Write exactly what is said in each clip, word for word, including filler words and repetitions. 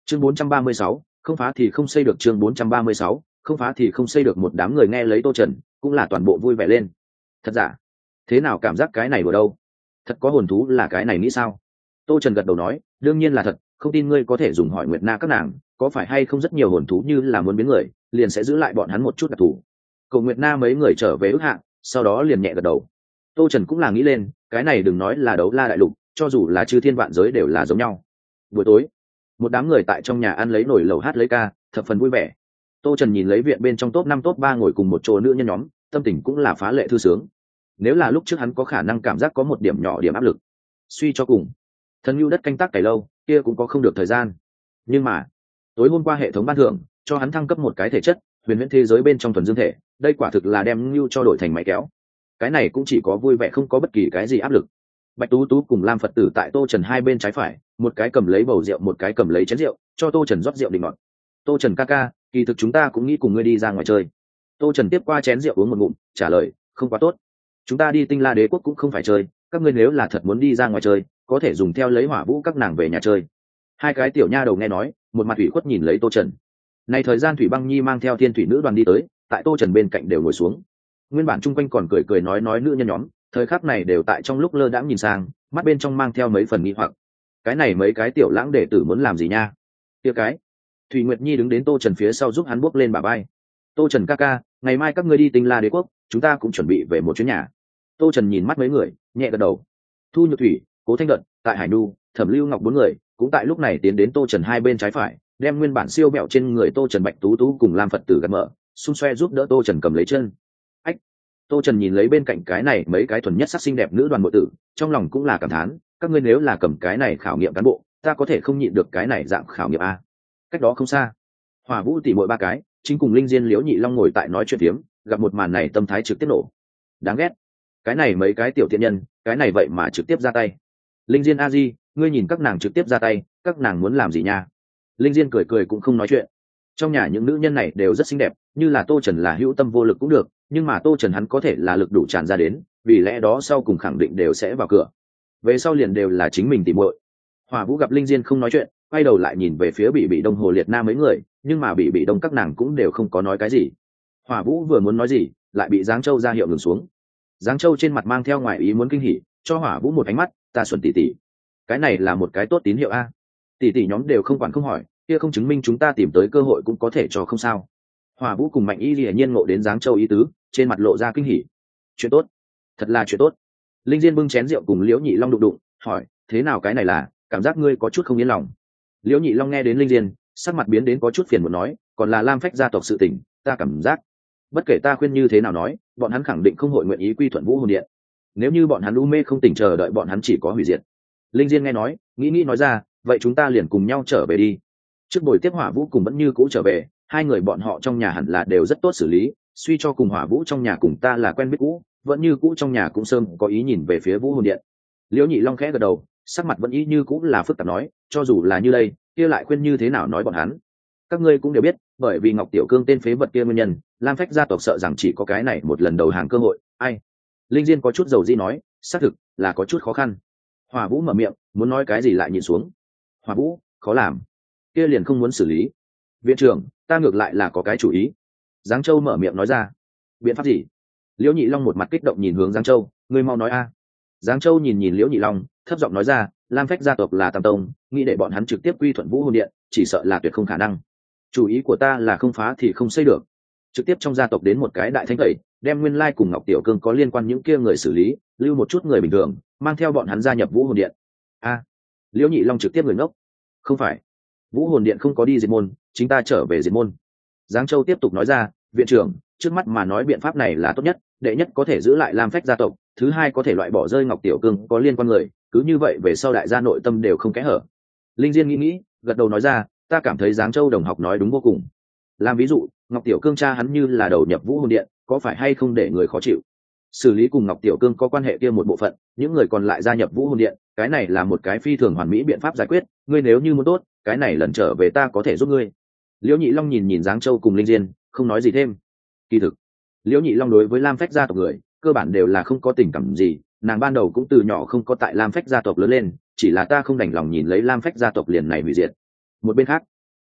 chương bốn trăm ba mươi sáu, không phá thì không xây được. Chương bốn trăm ba mươi sáu, không phá thì không xây được. Một đám người nghe lấy Tô Trần cũng là toàn bộ vui vẻ lên. Thật giả? Thế nào cảm giác cái này đùa đâu? Thật có hồn thú là cái này nghĩ sao? Tô Trần gật đầu nói, đương nhiên là thật, không tin ngươi có thể dùng hỏi Nguyệt Na các nàng, có phải hay không rất nhiều hồn thú như là muốn biến người, liền sẽ giữ lại bọn hắn một chút đặc thù. Cầu Nguyệt Na mấy người trở về ước hạng, sau đó liền nhẹ gật đầu. Tô Trần cũng là nghĩ lên, cái này đừng nói là đấu la đại lục, cho dù là chư thiên vạn giới đều là giống nhau. Buổi tối, một đám người tại trong nhà ăn lấy nồi lẩu hát lấy ca, thập phần vui vẻ. Tô Trần nhìn lấy viện bên trong top năm top ba ngồi cùng một chỗ nữ nhân nhóm, tâm tình cũng là phá lệ thư sướng. Nếu là lúc trước hắn có khả năng cảm giác có một điểm nhỏ điểm áp lực. Suy cho cùng, thần nhu đất canh tác cày lâu, kia cũng có không được thời gian. Nhưng mà, tối hôm qua hệ thống ban thưởng cho hắn thăng cấp một cái thể chất, huyền huyễn thế giới bên trong thuần dương thể, đây quả thực là đem nhu cho đổi thành máy kéo. Cái này cũng chỉ có vui vẻ không có bất kỳ cái gì áp lực. Bạch Tú Tú cùng Lam Phật Tử tại Tô Trần hai bên trái phải, một cái cầm lấy bầu rượu, một cái cầm lấy chén rượu, cho Tô Trần rót rượu định ngọt. Tô Trần ca ca, kỳ thực chúng ta cũng nghĩ cùng ngươi đi ra ngoài chơi. Tô Trần tiếp qua chén rượu uống một ngụm, trả lời, không quá tốt. Chúng ta đi Tinh La Đế quốc cũng không phải chơi, các ngươi nếu là thật muốn đi ra ngoài chơi, có thể dùng theo lấy Hỏa Vũ các nàng về nhà chơi. Hai cái tiểu nha đầu nghe nói, một mặt ủy khuất nhìn lấy Tô Trần. Này thời gian Thủy Băng Nhi mang theo Thiên Thủy nữ đoàn đi tới, tại Tô Trần bên cạnh đều ngồi xuống. Nguyên bản chung quanh còn cười cười nói nói nữ nhân nhóm, thời khắc này đều tại trong lúc lơ đãng nhìn sang, mắt bên trong mang theo mấy phần nghi hoặc. Cái này mấy cái tiểu lãng đệ tử muốn làm gì nha? Kia cái. Thủy Nguyệt Nhi đứng đến Tô Trần phía sau giúp hắn bước lên bả vai. Tô Trần ca ca, ngày mai các ngươi đi Tinh La Đế quốc, chúng ta cũng chuẩn bị về một chuyến nhà. Tô Trần nhìn mắt mấy người, nhẹ gật đầu. Thu Nhược Thủy, Cố Thanh Đận, tại Hải Nhu, Thẩm Lưu Ngọc bốn người cũng tại lúc này tiến đến Tô Trần hai bên trái phải, đem nguyên bản siêu mẹo trên người Tô Trần Bạch Tú Tú cùng Lam Phật Tử gật mở, xung xoe giúp đỡ Tô Trần cầm lấy chân. Ách. Tô Trần nhìn lấy bên cạnh cái này mấy cái thuần nhất sắc xinh đẹp nữ đoàn bộ tử, trong lòng cũng là cảm thán, các ngươi nếu là cầm cái này khảo nghiệm cán bộ, ta có thể không nhịn được cái này dạng khảo nghiệm a. Cách đó không xa, Hỏa Vũ tỷ muội ba cái, chính cùng Linh Diên Liễu Nhị Long ngồi tại nói chuyện phiếm, gặp một màn này tâm thái trực tiếp nổ. Đáng ghét. Cái này mấy cái tiểu thiện nhân, cái này vậy mà trực tiếp ra tay. Linh Diên a di, ngươi nhìn các nàng trực tiếp ra tay, các nàng muốn làm gì nha? Linh Diên cười cười cũng không nói chuyện. Trong nhà những nữ nhân này đều rất xinh đẹp, như là Tô Trần là hữu tâm vô lực cũng được, nhưng mà Tô Trần hắn có thể là lực đủ tràn ra đến, vì lẽ đó sau cùng khẳng định đều sẽ vào cửa. Về sau liền đều là chính mình tìm muội. Hỏa Vũ gặp Linh Diên không nói chuyện, quay đầu lại nhìn về phía Bị Bị Đông Hồ Liệt Na mấy người, nhưng mà Bị Bị Đông các nàng cũng đều không có nói cái gì. Hỏa Vũ vừa muốn nói gì, lại bị Giáng Châu ra hiệu ngừng xuống. Giáng Châu trên mặt mang theo ngoài ý muốn kinh hỉ, cho Hỏa Vũ một ánh mắt, ta xuẩn tỷ tỷ. Cái này là một cái tốt tín hiệu a. Tỷ tỷ nhóm đều không quản không hỏi, kia không chứng minh chúng ta tìm tới cơ hội cũng có thể cho không sao. Hỏa Vũ cùng Mạnh Y Lìa nhiên ngộ đến Giáng Châu ý tứ, trên mặt lộ ra kinh hỉ. Chuyện tốt, thật là chuyện tốt. Linh Diên bưng chén rượu cùng Liễu Nhị Long đụng đụng, hỏi, thế nào cái này là, cảm giác ngươi có chút không yên lòng. Liễu Nhị Long nghe đến Linh Diên, sắc mặt biến đến có chút phiền muốn nói, còn là Lam Phách gia tộc sự tình, ta cảm giác, bất kể ta khuyên như thế nào nói, bọn hắn khẳng định không hội nguyện ý quy thuận Vũ Hồn Điện. Nếu như bọn hắn u mê không tỉnh chờ đợi bọn hắn chỉ có hủy diệt. Linh Diên nghe nói, nghĩ nghĩ nói ra, vậy chúng ta liền cùng nhau trở về đi. Trước buổi tiếp Hỏa Vũ cùng vẫn như cũ trở về, hai người bọn họ trong nhà hẳn là đều rất tốt xử lý, suy cho cùng Hỏa Vũ trong nhà cùng ta là quen biết cũ, vẫn như cũ trong nhà cũng sớm có ý nhìn về phía Vũ Hồn Điện. Liễu Nhị Long khẽ gật đầu, sắc mặt vẫn ý như cũ là phức tạp nói, cho dù là như đây, kia lại khuyên như thế nào nói bọn hắn. Các ngươi cũng đều biết, bởi vì Ngọc Tiểu Cương tên phế vật kia nguyên nhân, Lam Phách gia tộc sợ rằng chỉ có cái này một lần đầu hàng cơ hội, ai. Linh Diên có chút dầu di nói, xác thực là có chút khó khăn. Hỏa Vũ mở miệng, muốn nói cái gì lại nhìn xuống. Hỏa Vũ, khó làm. Kia liền không muốn xử lý. Viện trưởng, ta ngược lại là có cái chủ ý. Giáng Châu mở miệng nói ra. Biện pháp gì? Liễu Nhị Long một mặt kích động nhìn hướng Giáng Châu, ngươi mau nói a. Giáng Châu nhìn nhìn Liễu Nhị Long, thấp giọng nói ra, Lam Phách gia tộc là Tam Tông, nghĩ để bọn hắn trực tiếp quy thuận Vũ Hồn Điện, chỉ sợ là tuyệt không khả năng. Chủ ý của ta là không phá thì không xây được, trực tiếp trong gia tộc đến một cái đại thánh tẩy, đem nguyên lai cùng Ngọc Tiểu Cương có liên quan những kia người xử lý, lưu một chút người bình thường, mang theo bọn hắn gia nhập Vũ Hồn Điện. A. Liễu Nhị Long trực tiếp người ngốc. Không phải, Vũ Hồn Điện không có đi diệt môn, chính ta trở về diệt môn. Giáng Châu tiếp tục nói ra, viện trưởng, trước mắt mà nói biện pháp này là tốt nhất, đệ nhất có thể giữ lại Lam Phách gia tộc, thứ hai có thể loại bỏ rơi Ngọc Tiểu Cương có liên quan người, cứ như vậy về sau đại gia nội tâm đều không kẽ hở. Linh Diên nghĩ nghĩ, gật đầu nói ra, ta cảm thấy Giáng Châu đồng học nói đúng vô cùng. Làm ví dụ, Ngọc Tiểu Cương cha hắn như là đầu nhập Vũ Hồn Điện, có phải hay không để người khó chịu? Xử lý cùng Ngọc Tiểu Cương có quan hệ kia một bộ phận, những người còn lại gia nhập Vũ Hồn Điện, cái này là một cái phi thường hoàn mỹ biện pháp giải quyết, ngươi nếu như muốn tốt, cái này lần trở về ta có thể giúp ngươi. Liễu Nhị Long nhìn nhìn Giáng Châu cùng Linh Diên, không nói gì thêm. Kỳ thực, Liễu Nhị Long đối với Lam Phách gia tộc người, cơ bản đều là không có tình cảm gì, nàng ban đầu cũng từ nhỏ không có tại Lam Phách gia tộc lớn lên, chỉ là ta không đành lòng nhìn lấy Lam Phách gia tộc liền này hủy diệt. Một bên khác,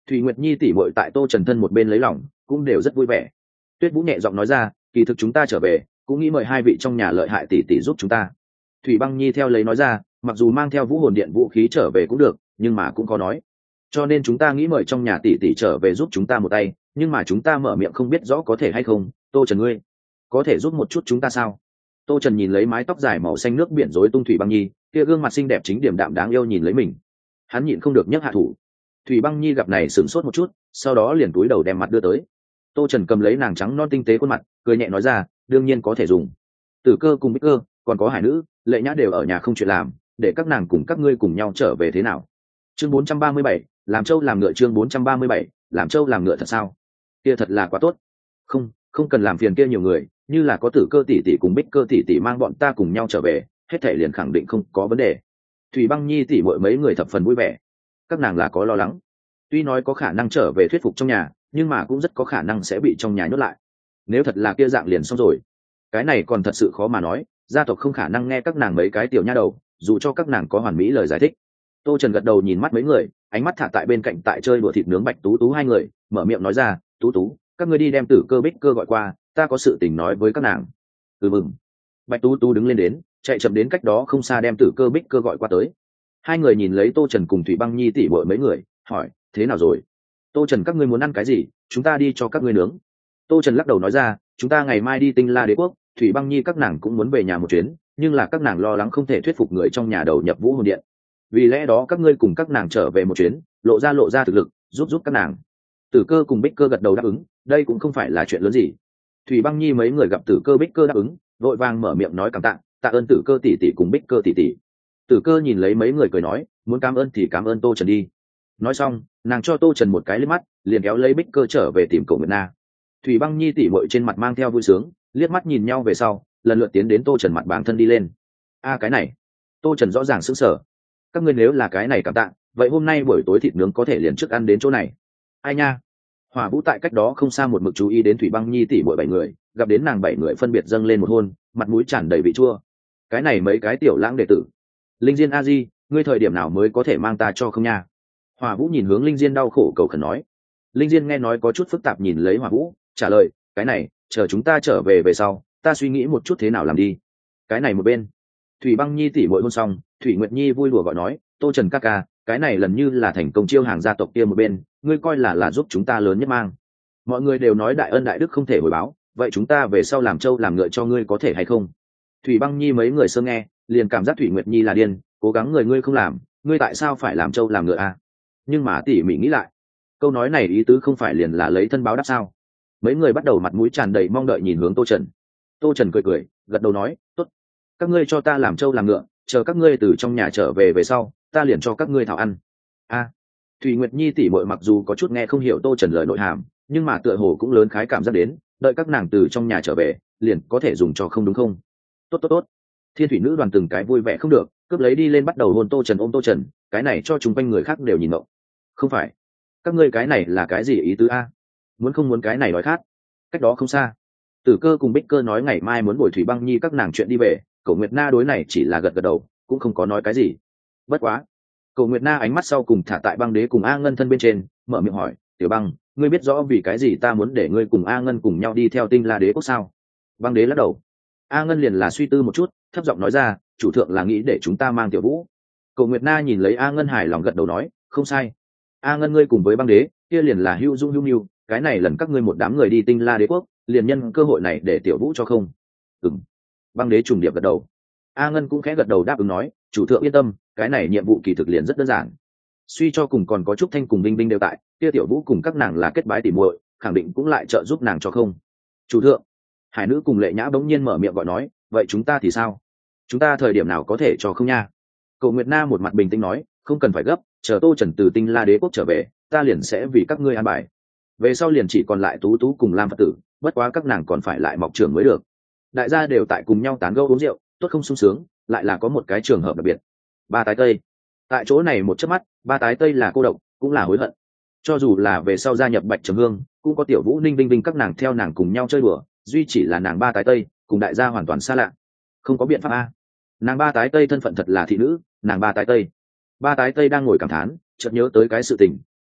Thủy Nguyệt Nhi tỷ muội tại Tô Trần thân một bên lấy lòng, cũng đều rất vui vẻ. Tuyết Vũ nhẹ giọng nói ra, kỳ thực chúng ta trở về cũng nghĩ mời hai vị trong nhà lợi hại tỷ tỷ giúp chúng ta. Thủy Băng Nhi theo lấy nói ra, mặc dù mang theo vũ hồn điện vũ khí trở về cũng được, nhưng mà cũng có nói, cho nên chúng ta nghĩ mời trong nhà tỷ tỷ trở về giúp chúng ta một tay, nhưng mà chúng ta mở miệng không biết rõ có thể hay không. Tô Trần ngươi có thể giúp một chút chúng ta sao? Tô Trần nhìn lấy mái tóc dài màu xanh nước biển rối tung Thủy Băng Nhi, kia gương mặt xinh đẹp chính điểm đạm đáng yêu nhìn lấy mình, hắn nhịn không được nhấc hạ thủ. Thủy Băng Nhi gặp này sửng sốt một chút, sau đó liền túi đầu đem mặt đưa tới. Tô Trần cầm lấy nàng trắng non tinh tế khuôn mặt, cười nhẹ nói ra, đương nhiên có thể dùng. Tử Cơ cùng Bích Cơ, còn có Hải Nữ, Lệ Nhã đều ở nhà không chuyện làm, để các nàng cùng các ngươi cùng nhau trở về thế nào? Chương bốn trăm ba mươi bảy, làm trâu làm ngựa. Chương bốn trăm ba mươi bảy, làm trâu làm ngựa thật sao? Kia thật là quá tốt. Không, không cần làm phiền kia nhiều người, như là có Tử Cơ tỷ tỷ cùng Bích Cơ tỷ tỷ mang bọn ta cùng nhau trở về, hết thảy liền khẳng định không có vấn đề. Thủy Băng Nhi tỷ muội mấy người thập phần vui vẻ. Các nàng là có lo lắng, tuy nói có khả năng trở về thuyết phục trong nhà, nhưng mà cũng rất có khả năng sẽ bị trong nhà nhốt lại. Nếu thật là kia dạng liền xong rồi, cái này còn thật sự khó mà nói, gia tộc không khả năng nghe các nàng mấy cái tiểu nha đầu, dù cho các nàng có hoàn mỹ lời giải thích. Tô Trần gật đầu nhìn mắt mấy người, ánh mắt thả tại bên cạnh tại chơi đùa thịt nướng Bạch Tú Tú hai người, mở miệng nói ra, Tú Tú, các ngươi đi đem Tử Cơ Bích Cơ gọi qua, ta có sự tình nói với các nàng. Ừ mừng. Bạch Tú Tú đứng lên đến, chạy chậm đến cách đó không xa đem Tử Cơ Bích Cơ gọi qua tới. Hai người nhìn lấy Tô Trần cùng Thủy Băng Nhi tỷ muội mấy người, hỏi, thế nào rồi? Tô Trần các ngươi muốn ăn cái gì, chúng ta đi cho các ngươi nướng. Tô Trần lắc đầu nói ra, chúng ta ngày mai đi Tinh La Đế quốc, Thủy Băng Nhi các nàng cũng muốn về nhà một chuyến, nhưng là các nàng lo lắng không thể thuyết phục người trong nhà đầu nhập vũ hồn điện, vì lẽ đó các ngươi cùng các nàng trở về một chuyến, lộ ra lộ ra thực lực, giúp giúp các nàng. Tử Cơ cùng Bích Cơ gật đầu đáp ứng, đây cũng không phải là chuyện lớn gì. Thủy Băng Nhi mấy người gặp Tử Cơ Bích Cơ đáp ứng, vội vàng mở miệng nói cảm tạ, tạ ơn Tử Cơ tỷ tỷ cùng Bích Cơ tỷ tỷ. Tử Cơ nhìn lấy mấy người cười nói, muốn cảm ơn thì cảm ơn Tô Trần đi. Nói xong, nàng cho Tô Trần một cái liếc mắt, liền kéo lấy Bích Cơ trở về tìm Cổ Nguyệt Na. Thủy Băng Nhi tỷ muội trên mặt mang theo vui sướng, liếc mắt nhìn nhau về sau, lần lượt tiến đến Tô Trần mặt bản thân đi lên. A cái này, Tô Trần rõ ràng sững sờ. Các ngươi nếu là cái này cảm tạ, vậy hôm nay buổi tối thịt nướng có thể liền trước ăn đến chỗ này. Ai nha? Hỏa Vũ tại cách đó không xa một mực chú ý đến Thủy Băng Nhi tỷ muội bảy người, gặp đến nàng bảy người phân biệt dâng lên một hôn, mặt mũi tràn đầy vị chua. Cái này mấy cái tiểu lãng đệ tử. Linh Diên a di, ngươi thời điểm nào mới có thể mang ta cho không nha? Hỏa Vũ nhìn hướng Linh Diên đau khổ cầu khẩn nói. Linh Diên nghe nói có chút phức tạp nhìn lấy Hỏa Vũ, trả lời, cái này, chờ chúng ta trở về về sau, ta suy nghĩ một chút thế nào làm đi. Cái này một bên. Thủy Băng Nhi tỷ muội hôn xong, Thủy Nguyệt Nhi vui đùa gọi nói, Tô Trần ca ca, cái này lần như là thành công chiêu hàng gia tộc kia một bên, ngươi coi là là giúp chúng ta lớn nhất mang. Mọi người đều nói đại ân đại đức không thể hồi báo, vậy chúng ta về sau làm trâu làm ngựa cho ngươi có thể hay không? Thủy Băng Nhi mấy người sơ nghe, liền cảm giác Thủy Nguyệt Nhi là điên, cố gắng người ngươi không làm, ngươi tại sao phải làm trâu làm ngựa à? Nhưng mà tỉ mỉ nghĩ lại, câu nói này ý tứ không phải liền là lấy thân báo đáp sao? Mấy người bắt đầu mặt mũi tràn đầy mong đợi nhìn hướng Tô Trần. Tô Trần cười cười, gật đầu nói, tốt, các ngươi cho ta làm trâu làm ngựa, chờ các ngươi từ trong nhà trở về về sau, ta liền cho các ngươi thảo ăn. A, à, Thủy Nguyệt Nhi tỷ muội mặc dù có chút nghe không hiểu Tô Trần lời nội hàm, nhưng mà tựa hồ cũng lớn khái cảm giác đến, đợi các nàng từ trong nhà trở về, liền có thể dùng cho không đúng không? Tốt tốt tốt. Thiên Thủy nữ đoàn từng cái vui vẻ không được, cướp lấy đi lên bắt đầu hôn Tô Trần ôm Tô Trần, cái này cho chúng quanh người khác đều nhìn ngộng. Không phải, các ngươi cái này là cái gì ý tứ a? Muốn không muốn cái này nói khác. Cách đó không xa, Tử Cơ cùng Bích Cơ nói ngày mai muốn bồi Thủy Băng Nhi các nàng chuyện đi về, Cổ Nguyệt Na đối này chỉ là gật gật đầu, cũng không có nói cái gì. Bất quá, Cổ Nguyệt Na ánh mắt sau cùng thả tại Băng Đế cùng A Ngân thân bên trên, mở miệng hỏi, "Tiểu Băng, ngươi biết rõ vì cái gì ta muốn để ngươi cùng A Ngân cùng nhau đi theo Tinh La Đế quốc sao?" Băng Đế lắc đầu. A Ngân liền là suy tư một chút, thấp giọng nói ra, "Chủ thượng là nghĩ để chúng ta mang Tiểu Vũ." Cổ Nguyệt Na nhìn lấy A Ngân hài lòng gật đầu nói, "Không sai. A Ngân ngươi cùng với Băng Đế, kia liền là hữu dung hữu nhu, cái này lần các ngươi một đám người đi Tinh La Đế quốc, liền nhân cơ hội này để Tiểu Vũ cho không?" Ừm. Băng Đế trùng điệp gật đầu. A Ngân cũng khẽ gật đầu đáp ứng nói, "Chủ thượng yên tâm, cái này nhiệm vụ kỳ thực liền rất đơn giản. Suy cho cùng còn có Trúc Thanh cùng Vinh Vinh đều tại, kia Tiểu Vũ cùng các nàng là kết bái tỉ muội, khẳng định cũng lại trợ giúp nàng cho không." "Chủ thượng." Hải Nữ cùng Lệ Nhã bỗng nhiên mở miệng gọi nói, "Vậy chúng ta thì sao? Chúng ta thời điểm nào có thể cho không nha?" Cổ Nguyệt Na một mặt bình tĩnh nói, "Không cần phải gấp, chờ Tô Trần từ Tinh La Đế quốc trở về, ta liền sẽ vì các ngươi an bài. Về sau liền chỉ còn lại Tú Tú cùng Lam Phật tử, bất quá các nàng còn phải lại mọc trưởng mới được." Đại gia đều tại cùng nhau tán gẫu uống rượu, tốt không sung sướng, lại là có một cái trường hợp đặc biệt. Ba tái tây. Tại chỗ này một chớp mắt, ba tái tây là cô độc, cũng là hối hận. Cho dù là về sau gia nhập Bạch Trầm Hương, cũng có Tiểu Vũ Ninh Vinh Vinh các nàng theo nàng cùng nhau chơi đùa, duy chỉ là nàng ba tái tây, cùng đại gia hoàn toàn xa lạ. Không có biện pháp a. Nàng ba tái tây thân phận thật là thị nữ, nàng ba tái tây. Ba tái tây đang ngồi cảm thán, chợt nhớ tới cái sự tình,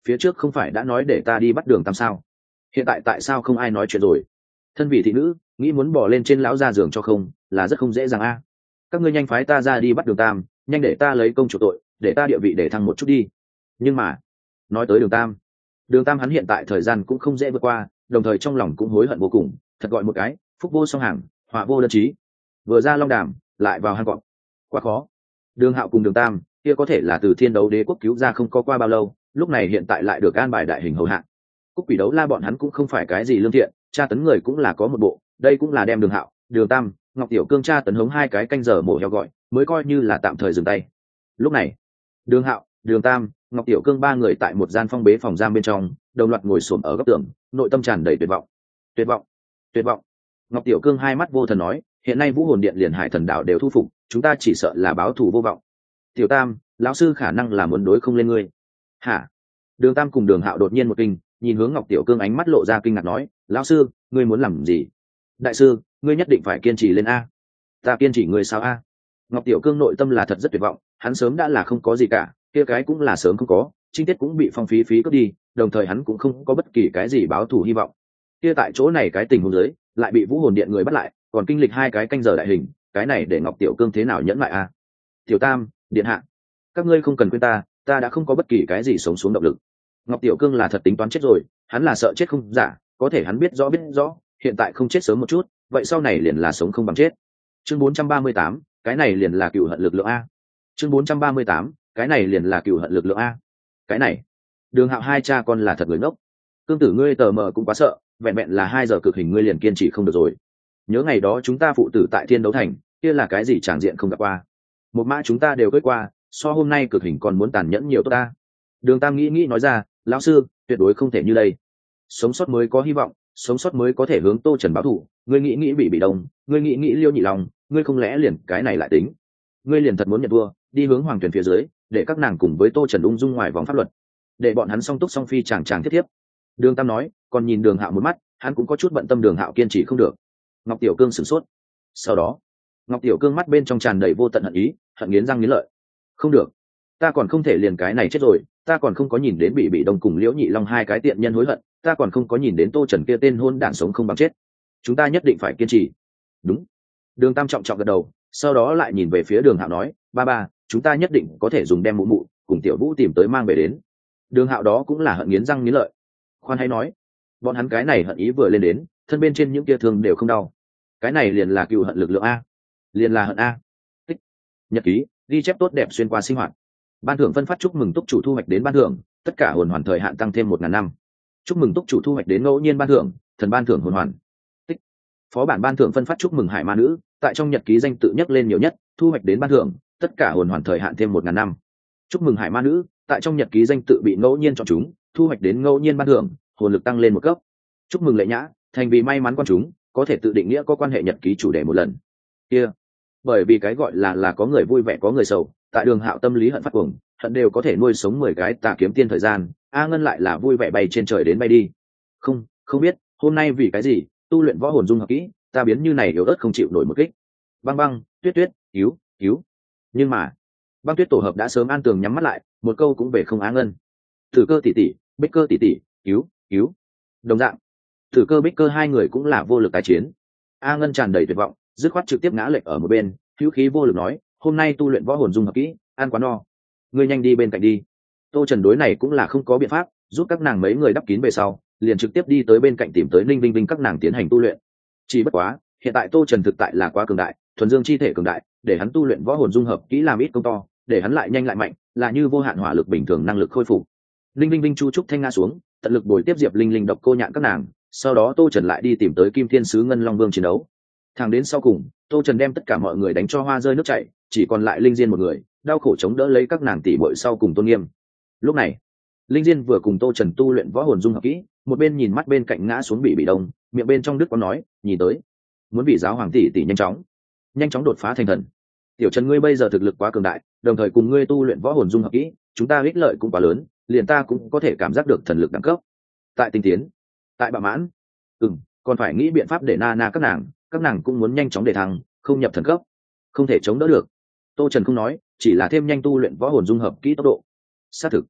phía trước không phải đã nói để ta đi bắt đường tam sao, hiện tại tại sao không ai nói chuyện rồi? Thân vị thị nữ nghĩ muốn bỏ lên trên lão ra giường cho không là rất không dễ dàng a. Các ngươi nhanh phái ta ra đi bắt đường tam, nhanh để ta lấy công chủ tội, để ta địa vị để thăng một chút đi. Nhưng mà nói tới đường tam, đường tam hắn hiện tại thời gian cũng không dễ vượt qua, đồng thời trong lòng cũng hối hận vô cùng, thật gọi một cái phúc vô song hàng, họa vô đơn chí. Vừa ra long đàm lại vào hang cọp, quá khó. Đường Hạo cùng đường tam kia có thể là từ thiên đấu đế quốc cứu ra không có qua bao lâu, lúc này hiện tại lại được an bài đại hình hầu hạ. Cúc quỷ đấu la bọn hắn cũng không phải cái gì lương thiện, tra tấn người cũng là có một bộ, đây cũng là đem đường Hạo, đường tam, ngọc tiểu cương tra tấn hống hai cái canh giờ mổ heo gọi mới coi như là tạm thời dừng tay. Lúc này đường Hạo, đường tam, ngọc tiểu cương ba người tại một gian phong bế phòng giam bên trong đồng loạt ngồi xổm ở góc tường, nội tâm tràn đầy tuyệt vọng. Tuyệt vọng, tuyệt vọng. Ngọc tiểu cương hai mắt vô thần nói, hiện nay vũ hồn điện liền hải thần đảo đều thu phục, chúng ta chỉ sợ là báo thù vô vọng. Tiểu tam, lão sư khả năng là muốn đối không lên ngươi. Hả? Đường tam cùng đường Hạo đột nhiên một kinh, nhìn hướng ngọc tiểu cương, ánh mắt lộ ra kinh ngạc nói, lão sư ngươi muốn làm gì? Đại sư ngươi nhất định phải kiên trì lên a. Ta kiên trì ngươi sao a? Ngọc tiểu cương nội tâm là thật rất tuyệt vọng, hắn sớm đã là không có gì cả, kia cái cũng là sớm không có, trinh tiết cũng bị phong phí phí cướp đi, đồng thời hắn cũng không có bất kỳ cái gì báo thù hy vọng. Kia tại chỗ này cái tình huống dưới lại bị vũ hồn điện người bắt lại, còn kinh lịch hai cái canh giờ đại hình, cái này để ngọc tiểu cương thế nào nhẫn lại a? Tiểu tam, điện hạ, các ngươi không cần quên ta, ta đã không có bất kỳ cái gì sống xuống động lực. Ngọc tiểu cương là thật tính toán chết rồi, hắn là sợ chết không giả, có thể hắn biết rõ biết rõ hiện tại không chết sớm một chút, vậy sau này liền là sống không bằng chết. Chương bốn trăm ba mươi tám, cái này liền là cựu hận lực lượng a. Chương bốn trăm ba mươi tám, cái này liền là cựu hận lực lượng a. Cái này, đường Hạo hai cha con là thật người ngốc. Cương tử ngươi tờ mờ cũng quá sợ, vẹn vẹn là hai giờ cực hình ngươi liền kiên trì không được rồi. Nhớ ngày đó chúng ta phụ tử tại thiên đấu thành, kia là cái gì tràng diện không gặp qua. Một mã chúng ta đều cưỡi qua, so hôm nay cực hình còn muốn tàn nhẫn nhiều tốt ta. Đường tam nghĩ nghĩ nói ra, lão sư tuyệt đối không thể như đây, sống sót mới có hy vọng, sống sót mới có thể hướng Tô Trần báo thù. Ngươi nghĩ nghĩ bị bị đông, ngươi nghĩ nghĩ Liêu Nhị Long, ngươi không lẽ liền cái này lại tính? Ngươi liền thật muốn nhận thua, đi hướng hoàng tuyển phía dưới, để các nàng cùng với Tô Trần ung dung ngoài vòng pháp luật, để bọn hắn song túc song phi chàng chàng thiết thiếp. Đường tam nói, còn nhìn đường Hạo một mắt, hắn cũng có chút bận tâm đường Hạo kiên trì không được. Ngọc tiểu cương sửng sốt, sau đó Ngọc tiểu cương mắt bên trong tràn đầy vô tận hận ý, hận nghiến răng nghiến lợi. Không được, ta còn không thể liền cái này chết rồi, ta còn không có nhìn đến bị bị đông cùng Liễu Nhị Long hai cái tiện nhân hối hận, ta còn không có nhìn đến Tô Trần kia tên hôn đản sống không bằng chết. Chúng ta nhất định phải kiên trì. Đúng. Đường tam trọng trọng gật đầu, sau đó lại nhìn về phía đường Hạo nói, ba ba, chúng ta nhất định có thể dùng đem mụ mụ cùng tiểu vũ tìm tới mang về đến. Đường Hạo đó cũng là hận nghiến răng nghiến lợi. Khoan hay nói, bọn hắn cái này hận ý vừa lên đến, thân bên trên những kia thương đều không đau. Cái này liền là cựu hận lực lượng a, liền là hận a. Tích. Nhật ký ghi chép tốt đẹp xuyên qua sinh hoạt. Ban thưởng phân phát chúc mừng túc chủ thu hoạch đến ban thưởng, tất cả hồn hoàn thời hạn tăng thêm một ngàn năm. Chúc mừng túc chủ thu hoạch đến ngẫu nhiên ban thưởng, thần ban thưởng hồn hoàn. Tích. Phó bản ban thưởng phân phát chúc mừng hải ma nữ, tại trong nhật ký danh tự nhắc lên nhiều nhất, thu hoạch đến ban thưởng, tất cả hồn hoàn thời hạn thêm một ngàn năm. Chúc mừng hải ma nữ, tại trong nhật ký danh tự bị ngẫu nhiên chọn chúng, thu hoạch đến ngẫu nhiên ban thưởng, hồn lực tăng lên một cấp. Chúc mừng lệ nhã, thành vì may mắn quan chúng, có thể tự định nghĩa có quan hệ nhật ký chủ đề một lần. Kia, bởi vì cái gọi là là có người vui vẻ có người sầu, tại đường Hạo tâm lý hận phát cuồng, hận đều có thể nuôi sống mười cái tà kiếm tiên thời gian, a ngân lại là vui vẻ bay trên trời đến bay đi. Không, không biết hôm nay vì cái gì tu luyện võ hồn dung hợp kỹ, ta biến như này yếu ớt không chịu nổi một kích. Băng băng, tuyết tuyết, cứu, cứu. Nhưng mà băng tuyết tổ hợp đã sớm an tường nhắm mắt lại, một câu cũng về không á ngân. Thử cơ tỷ tỷ, bích cơ tỷ tỷ, cứu, cứu. Đồng dạng, thử cơ bích cơ hai người cũng là vô lực tái chiến. A ngân tràn đầy tuyệt vọng, dứt khoát trực tiếp ngã lệch ở một bên, hữu khí vô lực nói, hôm nay tu luyện võ hồn dung hợp kỹ, ăn quá no, ngươi nhanh đi bên cạnh đi. Tô Trần đối này cũng là không có biện pháp, giúp các nàng mấy người đắp kín về sau, liền trực tiếp đi tới bên cạnh tìm tới Ninh Vinh Vinh các nàng tiến hành tu luyện. Chỉ bất quá, hiện tại Tô Trần thực tại là quá cường đại, thuần dương chi thể cường đại, để hắn tu luyện võ hồn dung hợp kỹ làm ít công to, để hắn lại nhanh lại mạnh, là như vô hạn hỏa lực bình thường năng lực khôi phục. Ninh Vinh Vinh chu trúc thanh nga xuống, tận lực bồi tiếp Diệp Linh Linh độc cô nhạn các nàng, sau đó Tô Trần lại đi tìm tới Kim Thiên sứ Ngân Long Vương chiến đấu. Thẳng đến sau cùng, Tô Trần đem tất cả mọi người đánh cho hoa rơi nước chảy, chỉ còn lại Linh Diên một người, đau khổ chống đỡ lấy các nàng tỷ muội sau cùng tôn nghiêm. Lúc này, Linh Diên vừa cùng Tô Trần tu luyện võ hồn dung hợp kỹ, một bên nhìn mắt bên cạnh ngã xuống bị bị đông, miệng bên trong đức có nói, nhìn tới, muốn bị giáo hoàng tỷ tỷ nhanh chóng, nhanh chóng đột phá thành thần. Tiểu Trần ngươi bây giờ thực lực quá cường đại, đồng thời cùng ngươi tu luyện võ hồn dung hợp kỹ, chúng ta ích lợi cũng quá lớn, liền ta cũng có thể cảm giác được thần lực đẳng cấp. Tại tinh tiến, tại bạ mãn, ừm, còn phải nghĩ biện pháp để na na các nàng, các nàng cũng muốn nhanh chóng để thăng, không nhập thần cấp, không thể chống đỡ được. Tô Trần không nói, chỉ là thêm nhanh tu luyện võ hồn dung hợp kỹ tốc độ. Xác thực,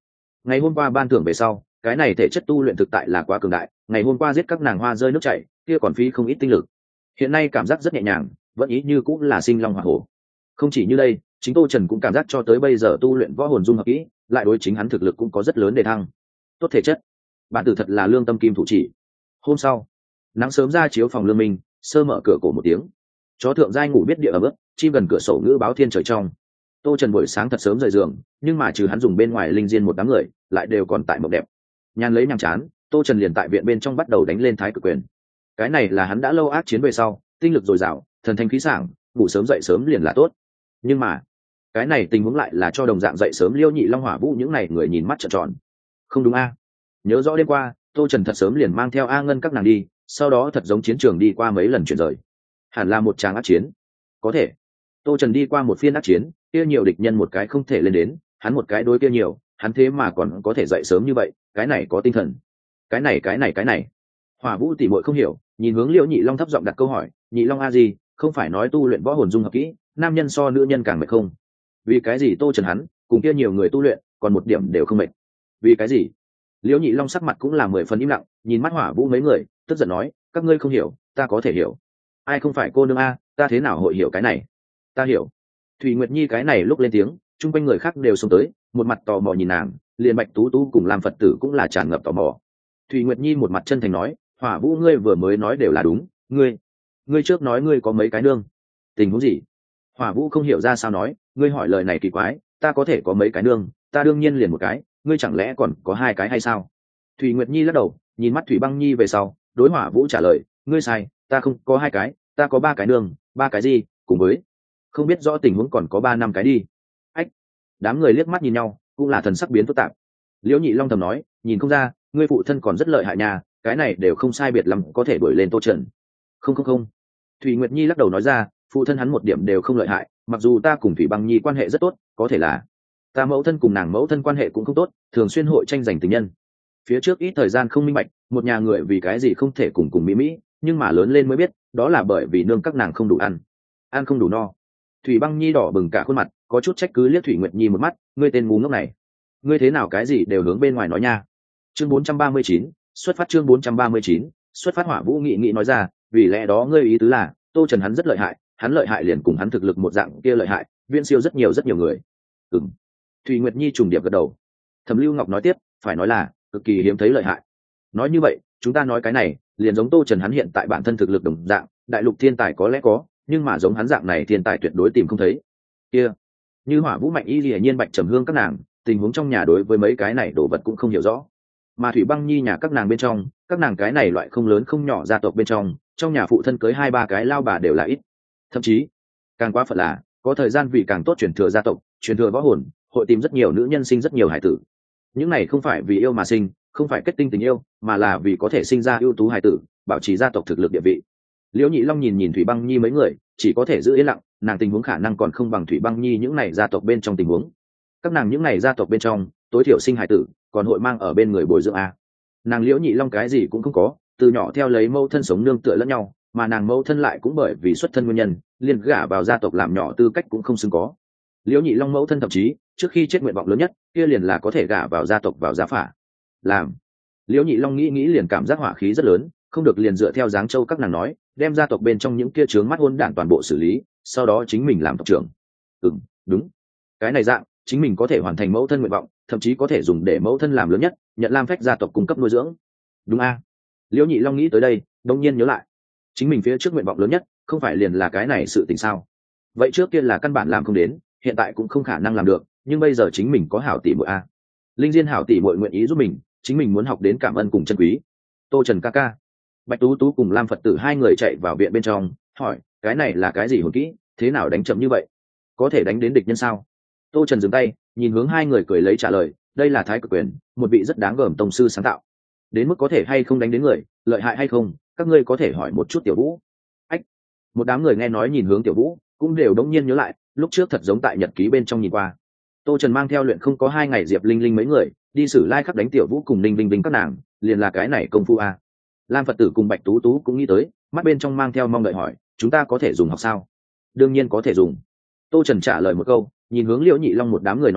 Ngày hôm qua ban thưởng về sau, cái này thể chất tu luyện thực tại là quá cường đại, ngày hôm qua giết các nàng hoa rơi nước chảy, kia còn phí không ít tinh lực. Hiện nay cảm giác rất nhẹ nhàng, vẫn ý như cũng là sinh long hỏa hổ. Không chỉ như đây, chính Tô Trần cũng cảm giác cho tới bây giờ tu luyện võ hồn dung hợp kỹ, lại đối chính hắn thực lực cũng có rất lớn để thăng. Tốt thể chất, bản tử thật là lương tâm kim thủ chỉ. Hôm sau, nắng sớm ra chiếu phòng Lương Minh, sơ mở cửa cổ một tiếng. Chó thượng giai ngủ biết địa ở bước, chim gần cửa sổ ngữ báo thiên trời trong. Tô Trần buổi sáng thật sớm rời giường, nhưng mà trừ hắn dùng bên ngoài linh diên một đám người, lại đều còn tại mộng đẹp. Nhàn lấy nhàm chán, Tô Trần liền tại viện bên trong bắt đầu đánh lên thái cực quyền. Cái này là hắn đã lâu ác chiến về sau, tinh lực dồi dào, thần thanh khí sảng, ngủ sớm dậy sớm liền là tốt. Nhưng mà, cái này tình huống lại là cho đồng dạng dậy sớm Liêu Nhị Long Hỏa Vũ những này người nhìn mắt trợn tròn. Không đúng a? Nhớ rõ đêm qua, Tô Trần thật sớm liền mang theo A Ngân các nàng đi, sau đó thật giống chiến trường đi qua mấy lần chuyển rời. Hẳn là một tràng ác chiến. Có thể. Tô Trần đi qua một phiên ác chiến, kia nhiều địch nhân một cái không thể lên đến, hắn một cái đối kia nhiều, hắn thế mà còn có thể dậy sớm như vậy, cái này có tinh thần. Cái này cái này cái này. Hỏa Vũ tỷ muội không hiểu, nhìn hướng Liễu Nhị Long thấp giọng đặt câu hỏi, Nhị Long a gì, không phải nói tu luyện võ hồn dung hợp kỹ, nam nhân so nữ nhân càng mệt không? Vì cái gì Tô Trần hắn, cùng kia nhiều người tu luyện, còn một điểm đều không mệt? Vì cái gì? Liễu Nhị Long sắc mặt cũng là mười phần im lặng, nhìn mắt Hỏa Vũ mấy người, tức giận nói, các ngươi không hiểu, ta có thể hiểu. Ai không phải cô nương a, ta thế nào hội hiểu cái này? Ta hiểu. Thủy Nguyệt Nhi cái này lúc lên tiếng, chung quanh người khác đều xông tới, một mặt tò mò nhìn nàng, liền Bạch Tú Tú cùng làm Phật tử cũng là tràn ngập tò mò. Thủy Nguyệt Nhi một mặt chân thành nói, Hỏa Vũ ngươi vừa mới nói đều là đúng, ngươi, ngươi trước nói ngươi có mấy cái nương, tình huống gì? Hỏa Vũ không hiểu ra sao nói, ngươi hỏi lời này kỳ quái, ta có thể có mấy cái nương, ta đương nhiên liền một cái, ngươi chẳng lẽ còn có hai cái hay sao? Thủy Nguyệt Nhi lắc đầu, nhìn mắt Thủy Băng Nhi về sau, đối Hỏa Vũ trả lời, ngươi sai, ta không có hai cái, ta có ba cái nương, ba cái gì? Cùng với, không biết rõ tình huống còn có ba năm cái đi. Ách, đám người liếc mắt nhìn nhau, cũng là thần sắc biến phức tạp. Liễu Nhị Long thầm nói, nhìn không ra, ngươi phụ thân còn rất lợi hại nha, cái này đều không sai biệt lắm có thể đuổi lên Tô Trần. Không không không. Thủy Nguyệt Nhi lắc đầu nói ra, phụ thân hắn một điểm đều không lợi hại, mặc dù ta cùng Thủy Băng Nhi quan hệ rất tốt, có thể là ta mẫu thân cùng nàng mẫu thân quan hệ cũng không tốt, thường xuyên hội tranh giành tình nhân. Phía trước ít thời gian không minh bạch, một nhà người vì cái gì không thể cùng cùng mỹ mỹ, nhưng mà lớn lên mới biết, đó là bởi vì nương các nàng không đủ ăn, ăn không đủ no. Thủy Băng Nhi đỏ bừng cả khuôn mặt, có chút trách cứ liếc Thủy Nguyệt Nhi một mắt, ngươi tên ngu ngốc này, ngươi thế nào cái gì đều hướng bên ngoài nói nha. Chương bốn trăm ba mươi chín, xuất phát chương bốn trăm ba mươi chín, xuất phát. Hỏa Vũ nghị nghị nói ra, vì lẽ đó ngươi ý tứ là, Tô Trần hắn rất lợi hại, hắn lợi hại liền cùng hắn thực lực một dạng kia lợi hại, viễn siêu rất nhiều rất nhiều người. Ừm. Thủy Nguyệt Nhi trùng điệp gật đầu. Thẩm Lưu Ngọc nói tiếp, phải nói là cực kỳ hiếm thấy lợi hại. Nói như vậy, chúng ta nói cái này, liền giống Tô Trần hắn hiện tại bản thân thực lực đồng dạng, đại lục thiên tài có lẽ có, nhưng mà giống hắn dạng này thiên tài tuyệt đối tìm không thấy. Kia, như Hỏa Vũ Mạnh Y Lệ Nhiên Bạch Trầm Hương các nàng, tình huống trong nhà đối với mấy cái này đồ vật cũng không hiểu rõ. Mà Thủy Băng Nhi nhà các nàng bên trong, các nàng cái này loại không lớn không nhỏ gia tộc bên trong, trong nhà phụ thân cưới hai ba cái lao bà đều là ít. Thậm chí, càng quá phận là, có thời gian vì càng tốt truyền thừa gia tộc, truyền thừa võ hồn, hội tìm rất nhiều nữ nhân sinh rất nhiều hải tử. Những này không phải vì yêu mà sinh, không phải kết tinh tình yêu, mà là vì có thể sinh ra ưu tú hải tử, bảo trì gia tộc thực lực địa vị. Liễu Nhị Long nhìn nhìn Thủy Băng Nhi mấy người, chỉ có thể giữ yên lặng, nàng tình huống khả năng còn không bằng Thủy Băng Nhi những này gia tộc bên trong tình huống. Các nàng những này gia tộc bên trong, tối thiểu sinh hải tử, còn hội mang ở bên người bồi dưỡng a. Nàng Liễu Nhị Long cái gì cũng không có, từ nhỏ theo lấy mẫu thân sống nương tựa lẫn nhau, mà nàng mẫu thân lại cũng bởi vì xuất thân nguyên nhân, liền gả vào gia tộc làm nhỏ tư cách cũng không xứng có. Liễu Nhị Long mẫu thân thậm chí trước khi chết nguyện vọng lớn nhất kia liền là có thể gả vào gia tộc vào giá phả. Làm Liễu Nhị Long nghĩ nghĩ liền cảm giác hỏa khí rất lớn, không được liền dựa theo Giáng Châu các nàng nói, đem gia tộc bên trong những kia chướng mắt hôn đản toàn bộ xử lý, sau đó chính mình làm tộc trưởng. Ừm, đúng. Cái này dạng, chính mình có thể hoàn thành mẫu thân nguyện vọng, thậm chí có thể dùng để mẫu thân làm lớn nhất, nhận Lam Phách gia tộc cung cấp nuôi dưỡng. Đúng a? Liễu Nhị Long nghĩ tới đây, đột nhiên nhớ lại, chính mình phía trước nguyện vọng lớn nhất, không phải liền là cái này sự tình sao? Vậy trước kia là căn bản làm không đến, hiện tại cũng không khả năng làm được, nhưng bây giờ chính mình có hảo tỷ muội a. Linh Diên hảo tỷ muội nguyện ý giúp mình, chính mình muốn học đến cảm ơn cùng chân quý. Tô Trần ca ca. Bạch Tú Tú cùng Lam Phật tử hai người chạy vào viện bên trong, hỏi, cái này là cái gì hồn kỹ, thế nào đánh chậm như vậy? Có thể đánh đến địch nhân sao? Tô Trần dừng tay, nhìn hướng hai người cười lấy trả lời, đây là Thái Cực Quyền, một vị rất đáng gờm tông sư sáng tạo. Đến mức có thể hay không đánh đến người, lợi hại hay không, các ngươi có thể hỏi một chút Tiểu Vũ. Ách. Một đám người nghe nói nhìn hướng Tiểu Vũ, cũng đều đống nhiên nhớ lại, lúc trước thật giống tại nhật ký bên trong nhìn qua. Tô Trần mang theo luyện không có hai ngày Diệp Linh Linh mấy người, đi xử lai khắc đánh Tiểu Vũ cùng Ninh Vinh Vinh các nàng, liền là cái này công phu a. Lam Phật tử cùng Bạch Tú Tú cũng nghĩ tới, mắt bên trong mang theo mong đợi hỏi, chúng ta có thể dùng học sao? Đương nhiên có thể dùng. Tô Trần trả lời một câu, nhìn hướng Liễu Nhị Long một đám người nói ra,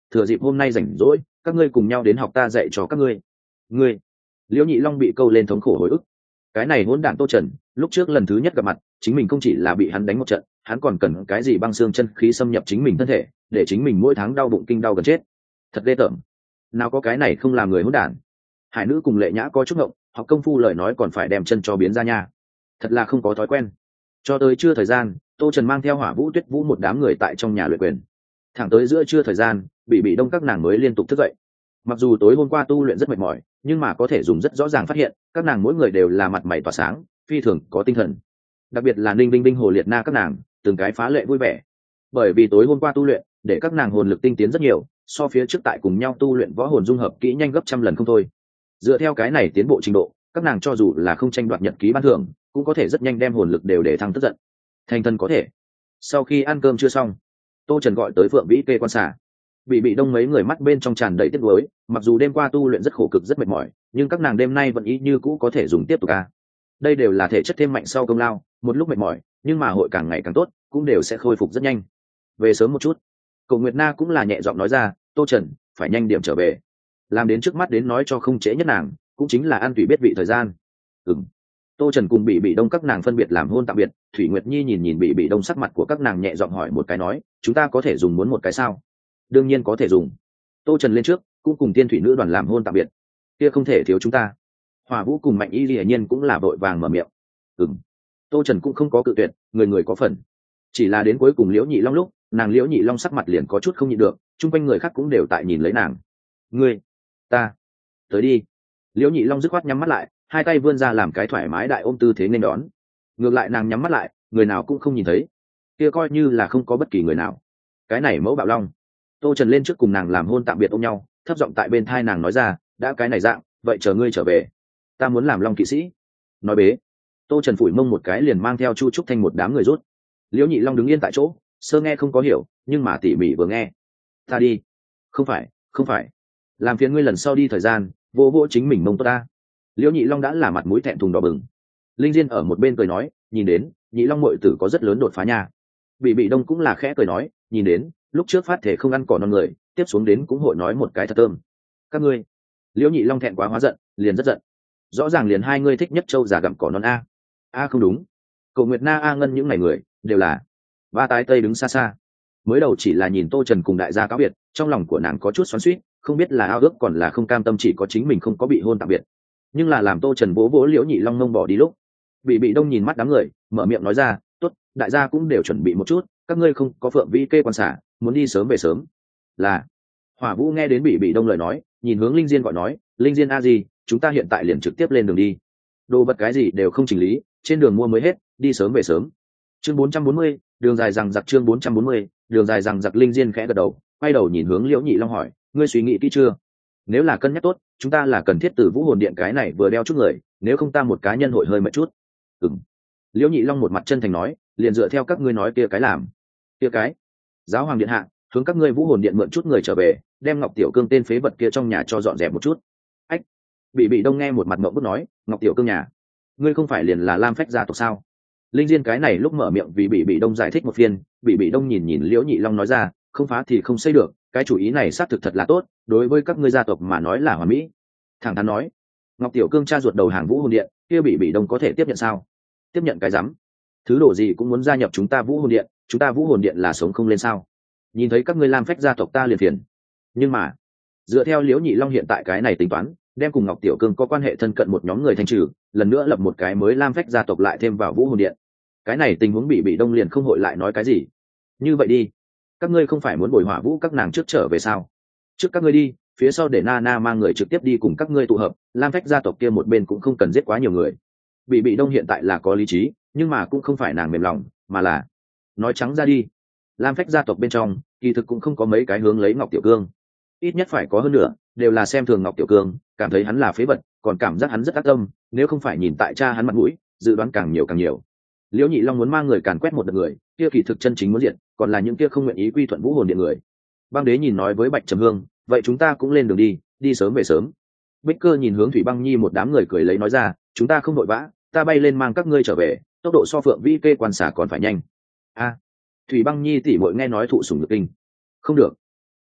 thừa dịp hôm nay rảnh rỗi các ngươi cùng nhau đến học ta dạy cho các ngươi. Ngươi. Liễu Nhị Long bị câu lên thống khổ hồi ức. Cái này hỗn đản Tô Trần, lúc trước lần thứ nhất gặp mặt chính mình không chỉ là bị hắn đánh một trận, hắn còn cần cái gì băng xương chân khí xâm nhập chính mình thân thể, để chính mình mỗi tháng đau bụng kinh đau gần chết. Thật ghê tởm. Nào có cái này không làm người hỗn đản. Hải Nữ cùng Lệ Nhã có chút ngộng, học công phu lời nói còn phải đem chân cho biến ra nha. Thật là không có thói quen. Cho tới trưa thời gian, Tô Trần mang theo Hỏa Vũ, Tuyết Vũ một đám người tại trong nhà luyện quyền. Thẳng tới giữa trưa thời gian, bị bị đông các nàng mới liên tục thức dậy. Mặc dù tối hôm qua tu luyện rất mệt mỏi, nhưng mà có thể dùng rất rõ ràng phát hiện các nàng mỗi người đều là mặt mày tỏa sáng, phi thường có tinh thần. Đặc biệt là Ninh Vinh Vinh, Hồ Liệt Na các nàng từng cái phá lệ vui vẻ, bởi vì tối hôm qua tu luyện để các nàng hồn lực tinh tiến rất nhiều, so phía trước tại cùng nhau tu luyện võ hồn dung hợp kỹ nhanh gấp trăm lần không thôi. Dựa theo cái này tiến bộ trình độ, các nàng cho dù là không tranh đoạt nhật ký ban thưởng cũng có thể rất nhanh đem hồn lực đều để thăng tức giận thành thân có thể. Sau khi ăn cơm chưa xong, Tô Trần gọi tới Phượng Vĩ kê quan xả. Bị bị đông mấy người mắt bên trong tràn đầy tiếc nuối, mặc dù đêm qua tu luyện rất khổ cực rất mệt mỏi, nhưng các nàng đêm nay vẫn ý như cũ có thể dùng tiếp tục a. Đây đều là thể chất thêm mạnh sau công lao, một lúc mệt mỏi nhưng mà hội càng ngày càng tốt, cũng đều sẽ khôi phục rất nhanh. Về sớm một chút. Cổ Nguyệt Na cũng là nhẹ giọng nói ra, Tô Trần phải nhanh điểm trở về, làm đến trước mắt đến nói cho không trễ nhất nàng, cũng chính là ăn tùy biết vị thời gian. Ừm. Tô Trần cùng bị bị đông các nàng phân biệt làm hôn tạm biệt. Thủy Nguyệt Nhi nhìn nhìn bị bị đông sắc mặt của các nàng nhẹ giọng hỏi một cái nói, chúng ta có thể dùng muốn một cái sao? Đương nhiên có thể dùng. Tô Trần lên trước cũng cùng tiên thủy nữ đoàn làm hôn tạm biệt. Kia không thể thiếu chúng ta. Hỏa Vũ cùng Mạnh Y hiển nhiên cũng là vội vàng mở miệng. Ừm. Tô Trần cũng không có cự tuyệt, người người có phần. Chỉ là đến cuối cùng Liễu Nhị Long lúc, nàng Liễu Nhị Long sắc mặt liền có chút không nhịn được, chung quanh người khác cũng đều tại nhìn lấy nàng. Ngươi, ta, tới đi. Liễu Nhị Long dứt khoát nhắm mắt lại, hai tay vươn ra làm cái thoải mái đại ôm tư thế nên đón. Ngược lại nàng nhắm mắt lại, người nào cũng không nhìn thấy, kia coi như là không có bất kỳ người nào. Cái này mẫu bạo long. Tô Trần lên trước cùng nàng làm hôn tạm biệt ôm nhau, thấp giọng tại bên thai nàng nói ra, đã cái này dạng, vậy chờ ngươi trở về, ta muốn làm long kỵ sĩ. Nói bế. Tô Trần phủi mông một cái liền mang theo Chu Trúc Thanh một đám người rút. Liễu Nhị Long đứng yên tại chỗ, sơ nghe không có hiểu, nhưng mà tỉ mỉ vừa nghe. Ta đi. Không phải, không phải. Làm phiền ngươi lần sau đi thời gian, vô vô chính mình mông tốt ta. Liễu Nhị Long đã là mặt mũi thẹn thùng đỏ bừng. Linh Diên ở một bên cười nói, nhìn đến Nhị Long muội tử có rất lớn đột phá nha. Bị bị đông cũng là khẽ cười nói, nhìn đến lúc trước phát thể không ăn cỏ non người, tiếp xuống đến cũng hội nói một cái thật thơm. Các ngươi. Liễu Nhị Long thẹn quá hóa giận, liền rất giận. Rõ ràng liền hai ngươi thích nhất trâu già gặm cỏ non a. A không đúng. Cổ Nguyệt Na A Ngân những ngày người đều là. Ba tái tây đứng xa xa. Mới đầu chỉ là nhìn Tô Trần cùng đại gia cáo biệt, trong lòng của nàng có chút xoắn xuýt, không biết là ao ước còn là không cam tâm chỉ có chính mình không có bị hôn tạm biệt. Nhưng là làm Tô Trần vỗ vỗ Liễu Nhị Long mông bỏ đi lúc, bị bị đông nhìn mắt đám người, mở miệng nói ra, tốt, đại gia cũng đều chuẩn bị một chút, các ngươi không có Phượng Vĩ kê quan xả, muốn đi sớm về sớm. Là. Hỏa Vũ nghe đến bị bị đông lời nói, nhìn hướng Linh Diên gọi nói, Linh Diên a gì, chúng ta hiện tại liền trực tiếp lên đường đi. Đồ vật cái gì đều không chỉnh lý, trên đường mua mới hết, đi sớm về sớm. Chương bốn trăm bốn mươi, đường dài rằng giặc chương bốn trăm bốn mươi, đường dài rằng giặc. Linh Diên khẽ gật đầu, quay đầu nhìn hướng Liễu Nhị Long hỏi, ngươi suy nghĩ kỹ chưa? Nếu là cân nhắc tốt, chúng ta là cần thiết từ Vũ Hồn Điện cái này vừa đeo chút người, nếu không ta một cá nhân hội hơi mệt chút. Ừm. Liễu Nhị Long một mặt chân thành nói, liền dựa theo các ngươi nói kia cái làm. Kia cái? Giáo hoàng điện hạ, hướng các ngươi Vũ Hồn Điện mượn chút người trở về, đem Ngọc Tiểu Cương tên phế vật kia trong nhà cho dọn dẹp một chút. Ách. Bị bị đông nghe một mặt ngậm bút nói, Ngọc Tiểu Cương nhà? Ngươi không phải liền là Lam Phách gia tộc sao? Linh Diên cái này lúc mở miệng vì bị bị đông giải thích một phiên, bị bị đông nhìn nhìn Liễu Nhị Long nói ra, không phá thì không xây được, cái chủ ý này xác thực thật là tốt, đối với các ngươi gia tộc mà nói là hoàn mỹ. Thẳng thắn nói, Ngọc Tiểu Cương cha ruột đầu hàng Vũ Hồn Điện, kia bị bị đông có thể tiếp nhận sao? Tiếp nhận cái rắm? Thứ đồ gì cũng muốn gia nhập chúng ta Vũ Hồn Điện, chúng ta Vũ Hồn Điện là sống không lên sao? Nhìn thấy các ngươi Lam Phách gia tộc ta liền phiền. Nhưng mà, dựa theo Liễu Nhị Long hiện tại cái này tính toán, đem cùng Ngọc Tiểu Cương có quan hệ thân cận một nhóm người thanh trừ, lần nữa lập một cái mới Lam Phách gia tộc lại thêm vào Vũ Hồn Điện. Cái này tình huống bị bị đông liền không hội lại nói cái gì. Như vậy đi, các ngươi không phải muốn bồi hỏa vũ các nàng trước trở về sao? Trước các ngươi đi, phía sau để na na mang người trực tiếp đi cùng các ngươi tụ hợp, Lam Phách gia tộc kia một bên cũng không cần giết quá nhiều người. Bị bị đông hiện tại là có lý trí, nhưng mà cũng không phải nàng mềm lòng, mà là nói trắng ra đi, Lam Phách gia tộc bên trong kỳ thực cũng không có mấy cái hướng lấy Ngọc Tiểu Cương, ít nhất phải có hơn nữa đều là xem thường Ngọc Tiểu Cương, cảm thấy hắn là phế vật, còn cảm giác hắn rất ác tâm, nếu không phải nhìn tại cha hắn mặt mũi, dự đoán càng nhiều càng nhiều. Liễu Nhị Long muốn mang người càn quét một đợt người, kia kỳ thực chân chính muốn diện, còn là những kia không nguyện ý quy thuận Vũ Hồn Điện người. Băng Đế nhìn nói với Bạch Trầm Hương, vậy chúng ta cũng lên đường đi, đi sớm về sớm. Bích Cơ nhìn hướng Thủy Băng Nhi một đám người cười lấy nói ra, chúng ta không vội vã, ta bay lên mang các ngươi trở về, tốc độ so Phượng Vĩ kê quan xả còn phải nhanh. A. Thủy Băng Nhi tỷ muội nghe nói thụ sủng nhược kinh. Không được.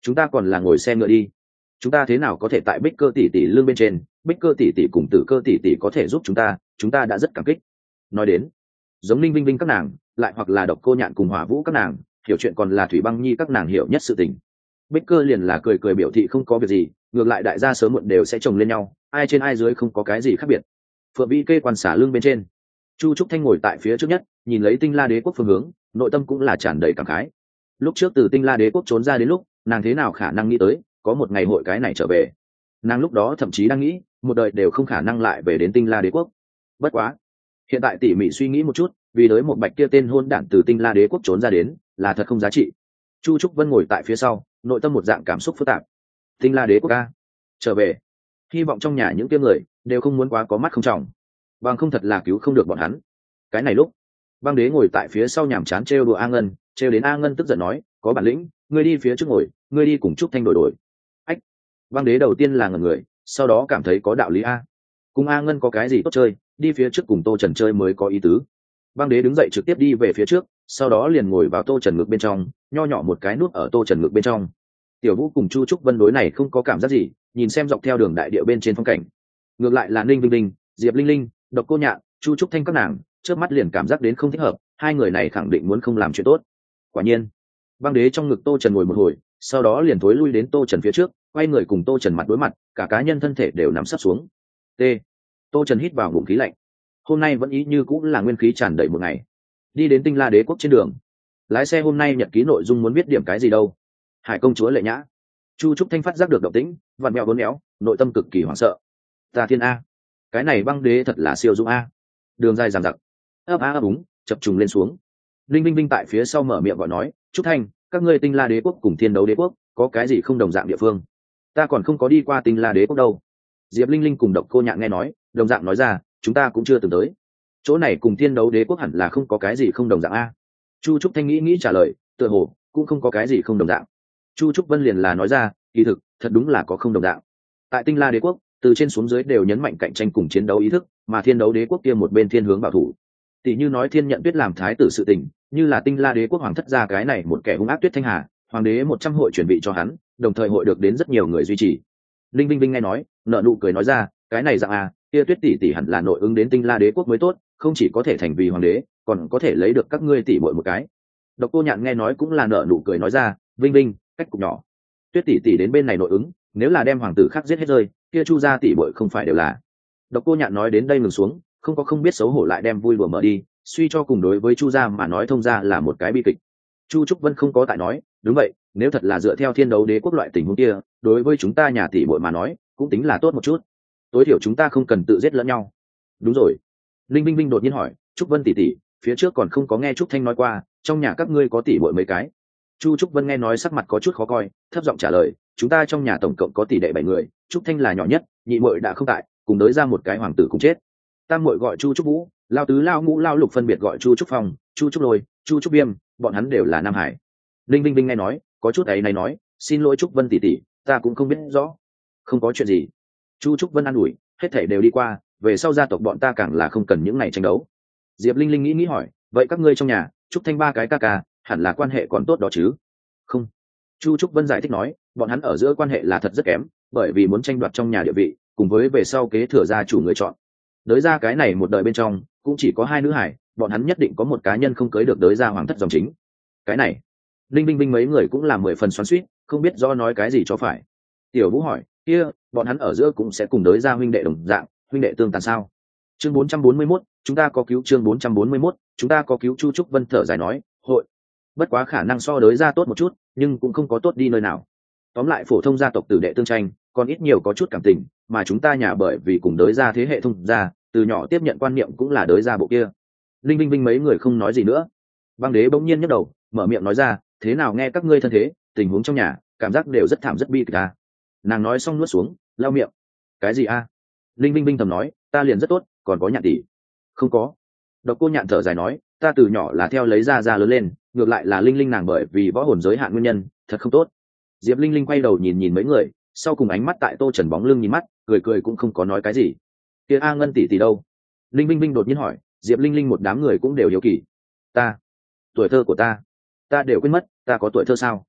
chúng ta còn là ngồi xe ngựa đi. Chúng ta thế nào có thể tại Bích Cơ tỷ tỷ lương bên trên, Bích Cơ tỷ tỷ cùng Tử Cơ tỷ tỷ có thể giúp chúng ta, chúng ta đã rất cảm kích. Nói đến, giống Linh Vinh Vinh các nàng, lại hoặc là Độc Cô Nhạn cùng Hỏa Vũ các nàng, hiểu chuyện còn là Thủy Băng Nhi các nàng hiểu nhất sự tình. Bích Cơ liền là cười cười biểu thị không có việc gì, ngược lại đại gia sớm muộn đều sẽ chồng lên nhau, ai trên ai dưới không có cái gì khác biệt. Phượng Vĩ kê quan xả lưng bên trên, Chu Trúc Thanh ngồi tại phía trước nhất, nhìn lấy Tinh La Đế quốc phương hướng, nội tâm cũng là tràn đầy cảm khái. Lúc trước từ Tinh La Đế quốc trốn ra đến lúc, nàng thế nào khả năng nghĩ tới có một ngày hội cái này trở về. Nàng lúc đó thậm chí đang nghĩ, một đời đều không khả năng lại về đến Tinh La Đế quốc. Bất quá, hiện tại tỉ mỉ suy nghĩ một chút, vì đối một bạch kia tên hôn đản từ Tinh La Đế quốc trốn ra đến, là thật không giá trị. Chu Trúc Vân ngồi tại phía sau, nội tâm một dạng cảm xúc phức tạp. Tinh La Đế quốc a, trở về. Hy vọng trong nhà những kia người đều không muốn quá có mắt không trọng, bằng không thật là cứu không được bọn hắn. Cái này lúc, Băng Đế ngồi tại phía sau nhàm chán trêu đùa A Ngân, trêu đến A Ngân tức giận nói, có bản lĩnh, ngươi đi phía trước ngồi, ngươi đi cùng Trúc Thanh đổi đổi. Ách. Băng Đế đầu tiên là ngẩn người, sau đó cảm thấy có đạo lý a. Cùng A Ngân có cái gì tốt chơi, đi phía trước cùng Tô Trần chơi mới có ý tứ. Băng Đế đứng dậy trực tiếp đi về phía trước, sau đó liền ngồi vào Tô Trần ngực bên trong, nho nhỏ một cái nút ở Tô Trần ngực bên trong. Tiểu Vũ cùng Chu Trúc Vân đối này không có cảm giác gì, nhìn xem dọc theo đường đại địa bên trên phong cảnh. Ngược lại là Ninh Vinh Vinh, Diệp Linh Linh, Độc Cô Nhạn, Chu Trúc Thanh các nàng, trước mắt liền cảm giác đến không thích hợp, hai người này khẳng định muốn không làm chuyện tốt. Quả nhiên, Băng Đế trong ngực Tô Trần ngồi một hồi, sau đó liền thối lui đến Tô Trần phía trước, quay người cùng Tô Trần mặt đối mặt, cả cá nhân thân thể đều nằm sấp xuống. T. Tô Trần hít vào ngụm khí lạnh. Hôm nay vẫn ý như cũng là nguyên khí tràn đầy một ngày. Đi đến Tinh La Đế quốc trên đường, lái xe hôm nay nhật ký nội dung muốn biết điểm cái gì đâu. Hải công chúa Lệ Nhã. Chu Trúc Thanh phát giác được động tĩnh, vặn mèo bốn méo, nội tâm cực kỳ hoảng sợ. Ta thiên a, cái này Băng Đế thật là siêu dũng a. Đường dài dằng dặc, ấp á ấp úng, chập trùng lên xuống. Linh Vinh Vinh tại phía sau mở miệng gọi nói, Trúc Thanh, các ngươi Tinh La Đế quốc cùng Thiên Đấu Đế quốc có cái gì không đồng dạng địa phương? Ta còn không có đi qua Tinh La Đế quốc đâu. Diệp Linh Linh cùng Độc Cô Nhạn nghe nói, đồng dạng nói ra, chúng ta cũng chưa từng tới. Chỗ này cùng Thiên Đấu Đế quốc hẳn là không có cái gì không đồng dạng a. Chu Trúc Thanh nghĩ nghĩ trả lời, tựa hồ cũng không có cái gì không đồng dạng. Chu Trúc Vân liền là nói ra, kỳ thực thật đúng là có không đồng dạng. Tại Tinh La Đế quốc, từ trên xuống dưới đều nhấn mạnh cạnh tranh cùng chiến đấu ý thức, mà Thiên Đấu Đế quốc kia một bên thiên hướng bảo thủ. Tỷ như nói Thiên Nhận Tuyết làm thái tử sự tình, như là Tinh La Đế quốc hoàng thất ra cái này một kẻ hung ác Tuyết Thanh Hà, hoàng đế một trăm hội chuẩn bị cho hắn, đồng thời hội được đến rất nhiều người duy trì. Linh Vinh Vinh nghe nói, nợ nụ cười nói ra, cái này dạng à, kia Tuyết tỷ tỷ hẳn là nội ứng đến Tinh La Đế quốc mới tốt, không chỉ có thể thành vì hoàng đế, còn có thể lấy được các ngươi tỷ muội một cái. Độc Cô Nhạn nghe nói cũng là nợ nụ cười nói ra, Vinh Vinh, cách cục nhỏ. Tuyết tỷ tỷ đến bên này nội ứng, nếu là đem hoàng tử khác giết hết rơi, kia Chu gia tỷ muội không phải đều là. Độc Cô Nhạn nói đến đây ngừng xuống, không có không biết xấu hổ lại đem vui đùa mở đi, suy cho cùng đối với Chu gia mà nói thông gia là một cái bi kịch. Chu Trúc Vân không có tại nói, đúng vậy, nếu thật là dựa theo Thiên Đấu Đế quốc loại tình huống kia, đối với chúng ta nhà tỷ muội mà nói, cũng tính là tốt một chút. Tối thiểu chúng ta không cần tự giết lẫn nhau. Đúng rồi. Linh Vinh Vinh đột nhiên hỏi, Trúc Vân tỷ tỷ, phía trước còn không có nghe Trúc Thanh nói qua, trong nhà các ngươi có tỷ muội mấy cái? Chu Trúc Vân nghe nói sắc mặt có chút khó coi, thấp giọng trả lời, chúng ta trong nhà tổng cộng có tỷ đệ bảy người, Trúc Thanh là nhỏ nhất, nhị muội đã không tại, cùng đối ra một cái hoàng tử cùng chết. Tam muội gọi Chu Trúc Vũ, lao tứ lao ngũ lao lục phân biệt gọi Chu Trúc Phong, Chu Trúc Lôi, Chu Trúc Viêm, bọn hắn đều là Nam Hải. Linh Vinh Vinh nghe nói, có chút ấy này nói, xin lỗi Trúc Vân tỷ tỷ, ta cũng không biết rõ. Không có chuyện gì. Chu Trúc Vân an ủi, hết thảy đều đi qua, về sau gia tộc bọn ta càng là không cần những ngày tranh đấu. Diệp Linh Linh nghĩ nghĩ hỏi, vậy các ngươi trong nhà, Trúc Thanh ba cái ca ca, hẳn là quan hệ còn tốt đó chứ? Không. Chu Trúc Vân giải thích nói, bọn hắn ở giữa quan hệ là thật rất kém, bởi vì muốn tranh đoạt trong nhà địa vị, cùng với về sau kế thừa gia chủ người chọn. Đới ra cái này một đời bên trong, cũng chỉ có hai nữ hải, bọn hắn nhất định có một cá nhân không cưới được đới ra hoàng thất dòng chính. Cái này, Linh Binh Binh mấy người cũng là mười phần xoắn xuýt, không biết do nói cái gì cho phải. Tiểu Vũ hỏi, kia, bọn hắn ở giữa cũng sẽ cùng đới ra huynh đệ đồng dạng, huynh đệ tương tàn sao? Chương bốn trăm bốn mươi mốt, chúng ta có cứu chương bốn trăm bốn mươi mốt, chúng ta có cứu. Chu Trúc Vân thở dài nói, hội. Bất quá khả năng so đới ra tốt một chút, nhưng cũng không có tốt đi nơi nào. Tóm lại phổ thông gia tộc tử đệ tương tranh, còn ít nhiều có chút cảm tình, mà chúng ta nhà bởi vì cùng đới ra thế hệ thông gia, từ nhỏ tiếp nhận quan niệm cũng là đới ra bộ kia. Linh Vinh Vinh mấy người không nói gì nữa. Băng Đế bỗng nhiên nhấc đầu, mở miệng nói ra, thế nào nghe các ngươi thân thế, tình huống trong nhà, cảm giác đều rất thảm rất bi kịch à. Nàng nói xong nuốt xuống, lau miệng. Cái gì a? À? Linh Vinh Vinh thầm nói, ta liền rất tốt, còn có Nhạn tỷ. Không có. Độc Cô Nhạn thở dài nói, ta từ nhỏ là theo lấy ra ra lớn lên, ngược lại là Linh Linh nàng bởi vì võ hồn giới hạn nguyên nhân, thật không tốt. Diệp Linh Linh quay đầu nhìn nhìn mấy người, sau cùng ánh mắt tại Tô Trần bóng lưng nhìn mắt, cười cười cũng không có nói cái gì. Kia A Ngân tỷ tỷ đâu? Linh Vinh Vinh đột nhiên hỏi. Diệp Linh Linh một đám người cũng đều hiếu kỳ. Ta, tuổi thơ của ta, ta đều quên mất, ta có tuổi thơ sao?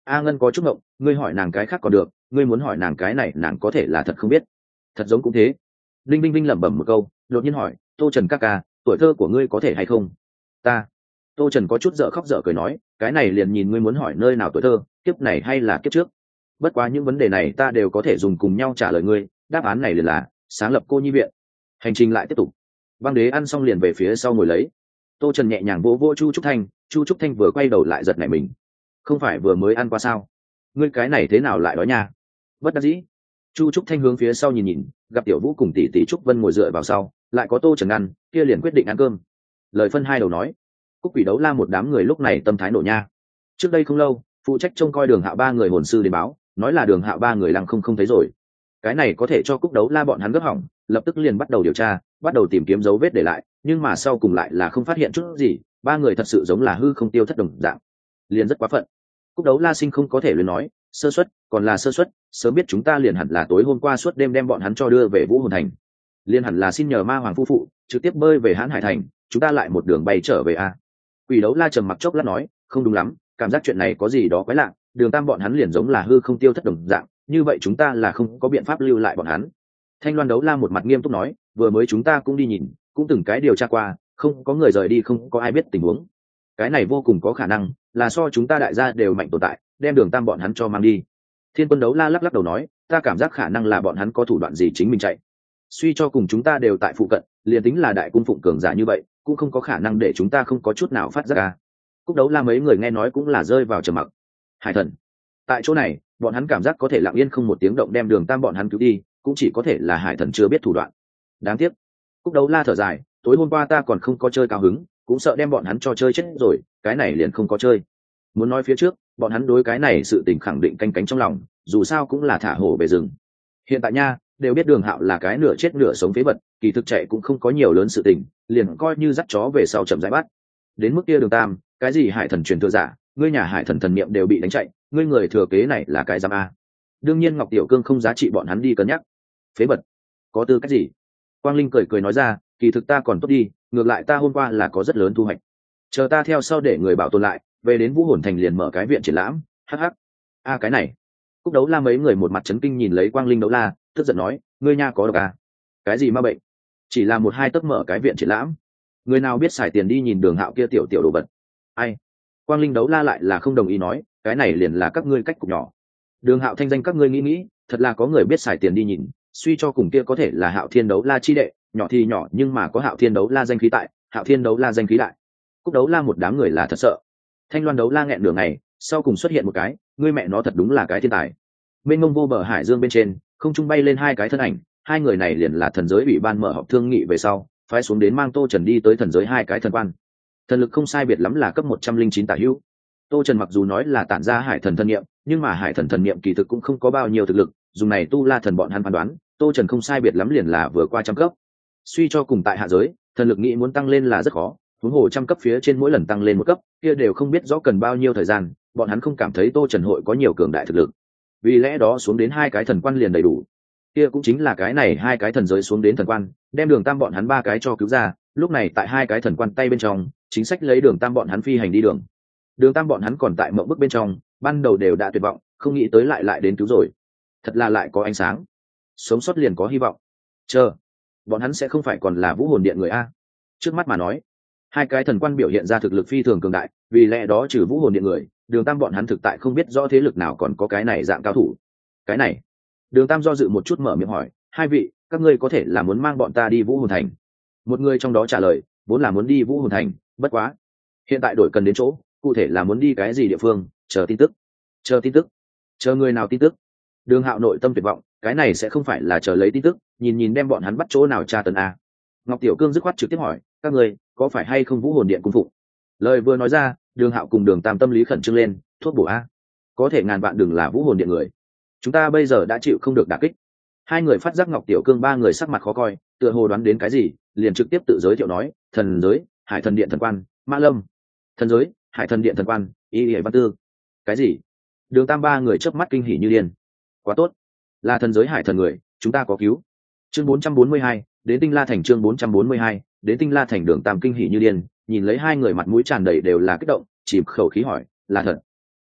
A Ngân có chút ngộng, ngươi hỏi nàng cái khác còn được, ngươi muốn hỏi nàng cái này nàng có thể là thật không biết. Thật giống cũng thế. Linh Vinh Vinh lẩm bẩm một câu, đột nhiên hỏi, Tô Trần ca ca, tuổi thơ của ngươi có thể hay không? Ta. Tô Trần có chút dở khóc dở cười nói, cái này liền nhìn ngươi muốn hỏi nơi nào tuổi thơ, kiếp này hay là kiếp trước. Bất quá những vấn đề này ta đều có thể dùng cùng nhau trả lời ngươi, đáp án này liền là sáng lập cô nhi viện. Hành trình lại tiếp tục. Băng Đế ăn xong liền về phía sau ngồi lấy. Tô Trần nhẹ nhàng vỗ vỗ Chu Trúc Thanh, Chu Trúc Thanh vừa quay đầu lại giật nảy mình. Không phải vừa mới ăn qua sao? Ngươi cái này thế nào lại đói nha? Bất đắc dĩ. Chu Trúc Thanh hướng phía sau nhìn nhìn, gặp Tiểu Vũ cùng tỷ tỷ Trúc Vân ngồi dựa vào sau, lại có Tô Trần ăn, kia liền quyết định ăn cơm. Lời phân hai đầu nói. Cúc Quỷ Đấu La một đám người lúc này tâm thái nổ nha. Trước đây không lâu, phụ trách trông coi Đường Hạo ba người hồn sư đến báo, nói là Đường Hạo ba người lăng không không thấy rồi. Cái này có thể cho Cúc Đấu La bọn hắn gấp hỏng, lập tức liền bắt đầu điều tra, bắt đầu tìm kiếm dấu vết để lại, nhưng mà sau cùng lại là không phát hiện chút gì, ba người thật sự giống là hư không tiêu thất đồng dạng, liền rất quá phận. Cúc Đấu La sinh không có thể liền nói, sơ suất, còn là sơ suất, sớm biết chúng ta liền hẳn là tối hôm qua suốt đêm đem bọn hắn cho đưa về Vũ Hồn Thành, liền hẳn là xin nhờ Ma Hoàng phu phụ trực tiếp bơi về Hán Hải Thành, chúng ta lại một đường bay trở về a. Quỷ Đấu La trầm mặc chốc lát nói, không đúng lắm, cảm giác chuyện này có gì đó quái lạ, Đường Tam bọn hắn liền giống là hư không tiêu thất đồng dạng, như vậy chúng ta là không có biện pháp lưu lại bọn hắn. Thanh Loan Đấu La một mặt nghiêm túc nói, vừa mới chúng ta cũng đi nhìn, cũng từng cái điều tra qua, không có người rời đi, không có ai biết tình huống. Cái này vô cùng có khả năng là so chúng ta đại gia đều mạnh tồn tại, đem Đường Tam bọn hắn cho mang đi. Thiên Quân Đấu La lắc lắc đầu nói, ta cảm giác khả năng là bọn hắn có thủ đoạn gì chính mình chạy. Suy cho cùng chúng ta đều tại phụ cận, liền tính là đại cung phụng cường giả như vậy, cũng không có khả năng để chúng ta không có chút nào phát giác ra. Cúc Đấu La mấy người nghe nói cũng là rơi vào trầm mặc. Hải Thần. Tại chỗ này, bọn hắn cảm giác có thể lặng yên không một tiếng động đem Đường Tam bọn hắn cứu đi, cũng chỉ có thể là Hải Thần chưa biết thủ đoạn. Đáng tiếc. Cúc Đấu La thở dài, tối hôm qua ta còn không có chơi cao hứng, cũng sợ đem bọn hắn cho chơi chết rồi, cái này liền không có chơi. Muốn nói phía trước, bọn hắn đối cái này sự tình khẳng định canh cánh trong lòng, dù sao cũng là thả hổ về rừng. Hiện tại nha, đều biết Đường Hạo là cái nửa chết nửa sống phế vật, kỳ thực chạy cũng không có nhiều lớn sự tình, liền coi như dắt chó về sau chậm rãi bắt. Đến mức kia Đường Tam, cái gì Hải Thần truyền thừa giả, ngươi nhà Hải Thần thần niệm đều bị đánh chạy, ngươi người thừa kế này là cái giám a. Đương nhiên Ngọc Tiểu Cương không giá trị bọn hắn đi cân nhắc. Phế vật, có tư cách gì? Quang Linh cười cười nói ra, kỳ thực ta còn tốt đi, ngược lại ta hôm qua là có rất lớn thu hoạch. Chờ ta theo sau để người bảo tồn lại, về đến Vũ Hồn Thành liền mở cái viện triển lãm. Hắc hắc. A cái này. Cúc Đấu La mấy người một mặt chấn kinh nhìn lấy Quang Linh Đấu La, tức giận nói, ngươi nha có độc à? Cái gì ma bệnh? Chỉ là một hai tấc mở cái viện triển lãm, người nào biết xài tiền đi nhìn Đường Hạo kia tiểu tiểu đồ vật. Ai? Quang Linh Đấu La lại là không đồng ý nói, cái này liền là các ngươi cách cục nhỏ. Đường Hạo thanh danh các ngươi nghĩ nghĩ, thật là có người biết xài tiền đi nhìn, suy cho cùng kia có thể là Hạo Thiên Đấu La chi đệ, nhỏ thì nhỏ nhưng mà có Hạo Thiên Đấu La danh khí tại, Hạo Thiên Đấu La danh khí đại. Cúc Đấu La một đám người là thật sợ. Thanh Loan Đấu La nghẹn nửa ngày, sau cùng xuất hiện một cái, ngươi mẹ nó thật đúng là cái thiên tài. Mênh mông vô bờ hải dương bên trên, không trung bay lên hai cái thân ảnh, hai người này liền là thần giới ủy ban mở họp thương nghị về sau, phái xuống đến mang Tô Trần đi tới thần giới hai cái thần quan. Thần lực không sai biệt lắm là cấp một trăm linh chín tả hữu. Tô Trần mặc dù nói là tản ra hải thần thần niệm, nhưng mà hải thần thần niệm kỳ thực cũng không có bao nhiêu thực lực, dùng này tu la thần bọn hắn phán đoán, Tô Trần không sai biệt lắm liền là vừa qua trăm cấp. Suy cho cùng tại hạ giới, thần lực nghĩ muốn tăng lên là rất khó, huống hồ trăm cấp phía trên mỗi lần tăng lên một cấp, kia đều không biết rõ cần bao nhiêu thời gian, bọn hắn không cảm thấy Tô Trần hội có nhiều cường đại thực lực. Vì lẽ đó xuống đến hai cái thần quan liền đầy đủ. Kia cũng chính là cái này hai cái thần giới xuống đến thần quan, đem Đường Tam bọn hắn ba cái cho cứu ra, lúc này tại hai cái thần quan tay bên trong, chính sách lấy Đường Tam bọn hắn phi hành đi đường. Đường Tam bọn hắn còn tại mộng bức bên trong, ban đầu đều đã tuyệt vọng, không nghĩ tới lại lại đến cứu rồi. Thật là lại có ánh sáng. Sống sót liền có hy vọng. Chờ, bọn hắn sẽ không phải còn là Vũ Hồn Điện người a? Trước mắt mà nói, hai cái thần quan biểu hiện ra thực lực phi thường cường đại, vì lẽ đó trừ Vũ Hồn Điện người, Đường Tam bọn hắn thực tại không biết rõ thế lực nào còn có cái này dạng cao thủ. Cái này, Đường Tam do dự một chút mở miệng hỏi, hai vị, các ngươi có thể là muốn mang bọn ta đi Vũ Hồn Thành? Một người trong đó trả lời, vốn là muốn đi Vũ Hồn Thành, bất quá, hiện tại đổi cần đến chỗ, cụ thể là muốn đi cái gì địa phương, chờ tin tức. Chờ tin tức? Chờ người nào tin tức? Đường Hạo nội tâm tuyệt vọng, cái này sẽ không phải là chờ lấy tin tức, nhìn nhìn đem bọn hắn bắt chỗ nào tra tấn a. Ngọc Tiểu Cương dứt khoát trực tiếp hỏi, các ngươi có phải hay không Vũ Hồn Điện cung phụng? Lời vừa nói ra, Đường Hạo cùng Đường Tam tâm lý khẩn trương lên, thuốc bổ a, có thể ngàn vạn đừng là Vũ Hồn Điện người, chúng ta bây giờ đã chịu không được đả kích. Hai người phát giác Ngọc Tiểu Cương ba người sắc mặt khó coi, tựa hồ đoán đến cái gì, liền trực tiếp tự giới thiệu nói, thần giới, Hải Thần Điện thần quan, Mã Lâm. Thần giới, Hải Thần Điện thần quan, Y Y Văn Tư. Cái gì? Đường Tam ba người chớp mắt kinh hỉ như điên. Quá tốt, là thần giới Hải Thần người, chúng ta có cứu. Chương bốn trăm bốn mươi hai, đến Tinh La Thành. Chương bốn trăm bốn mươi hai, đến Tinh La Thành. Đường Tam kinh hỉ như điên, nhìn lấy hai người mặt mũi tràn đầy đều là kích động, chìm khẩu khí hỏi, là thật?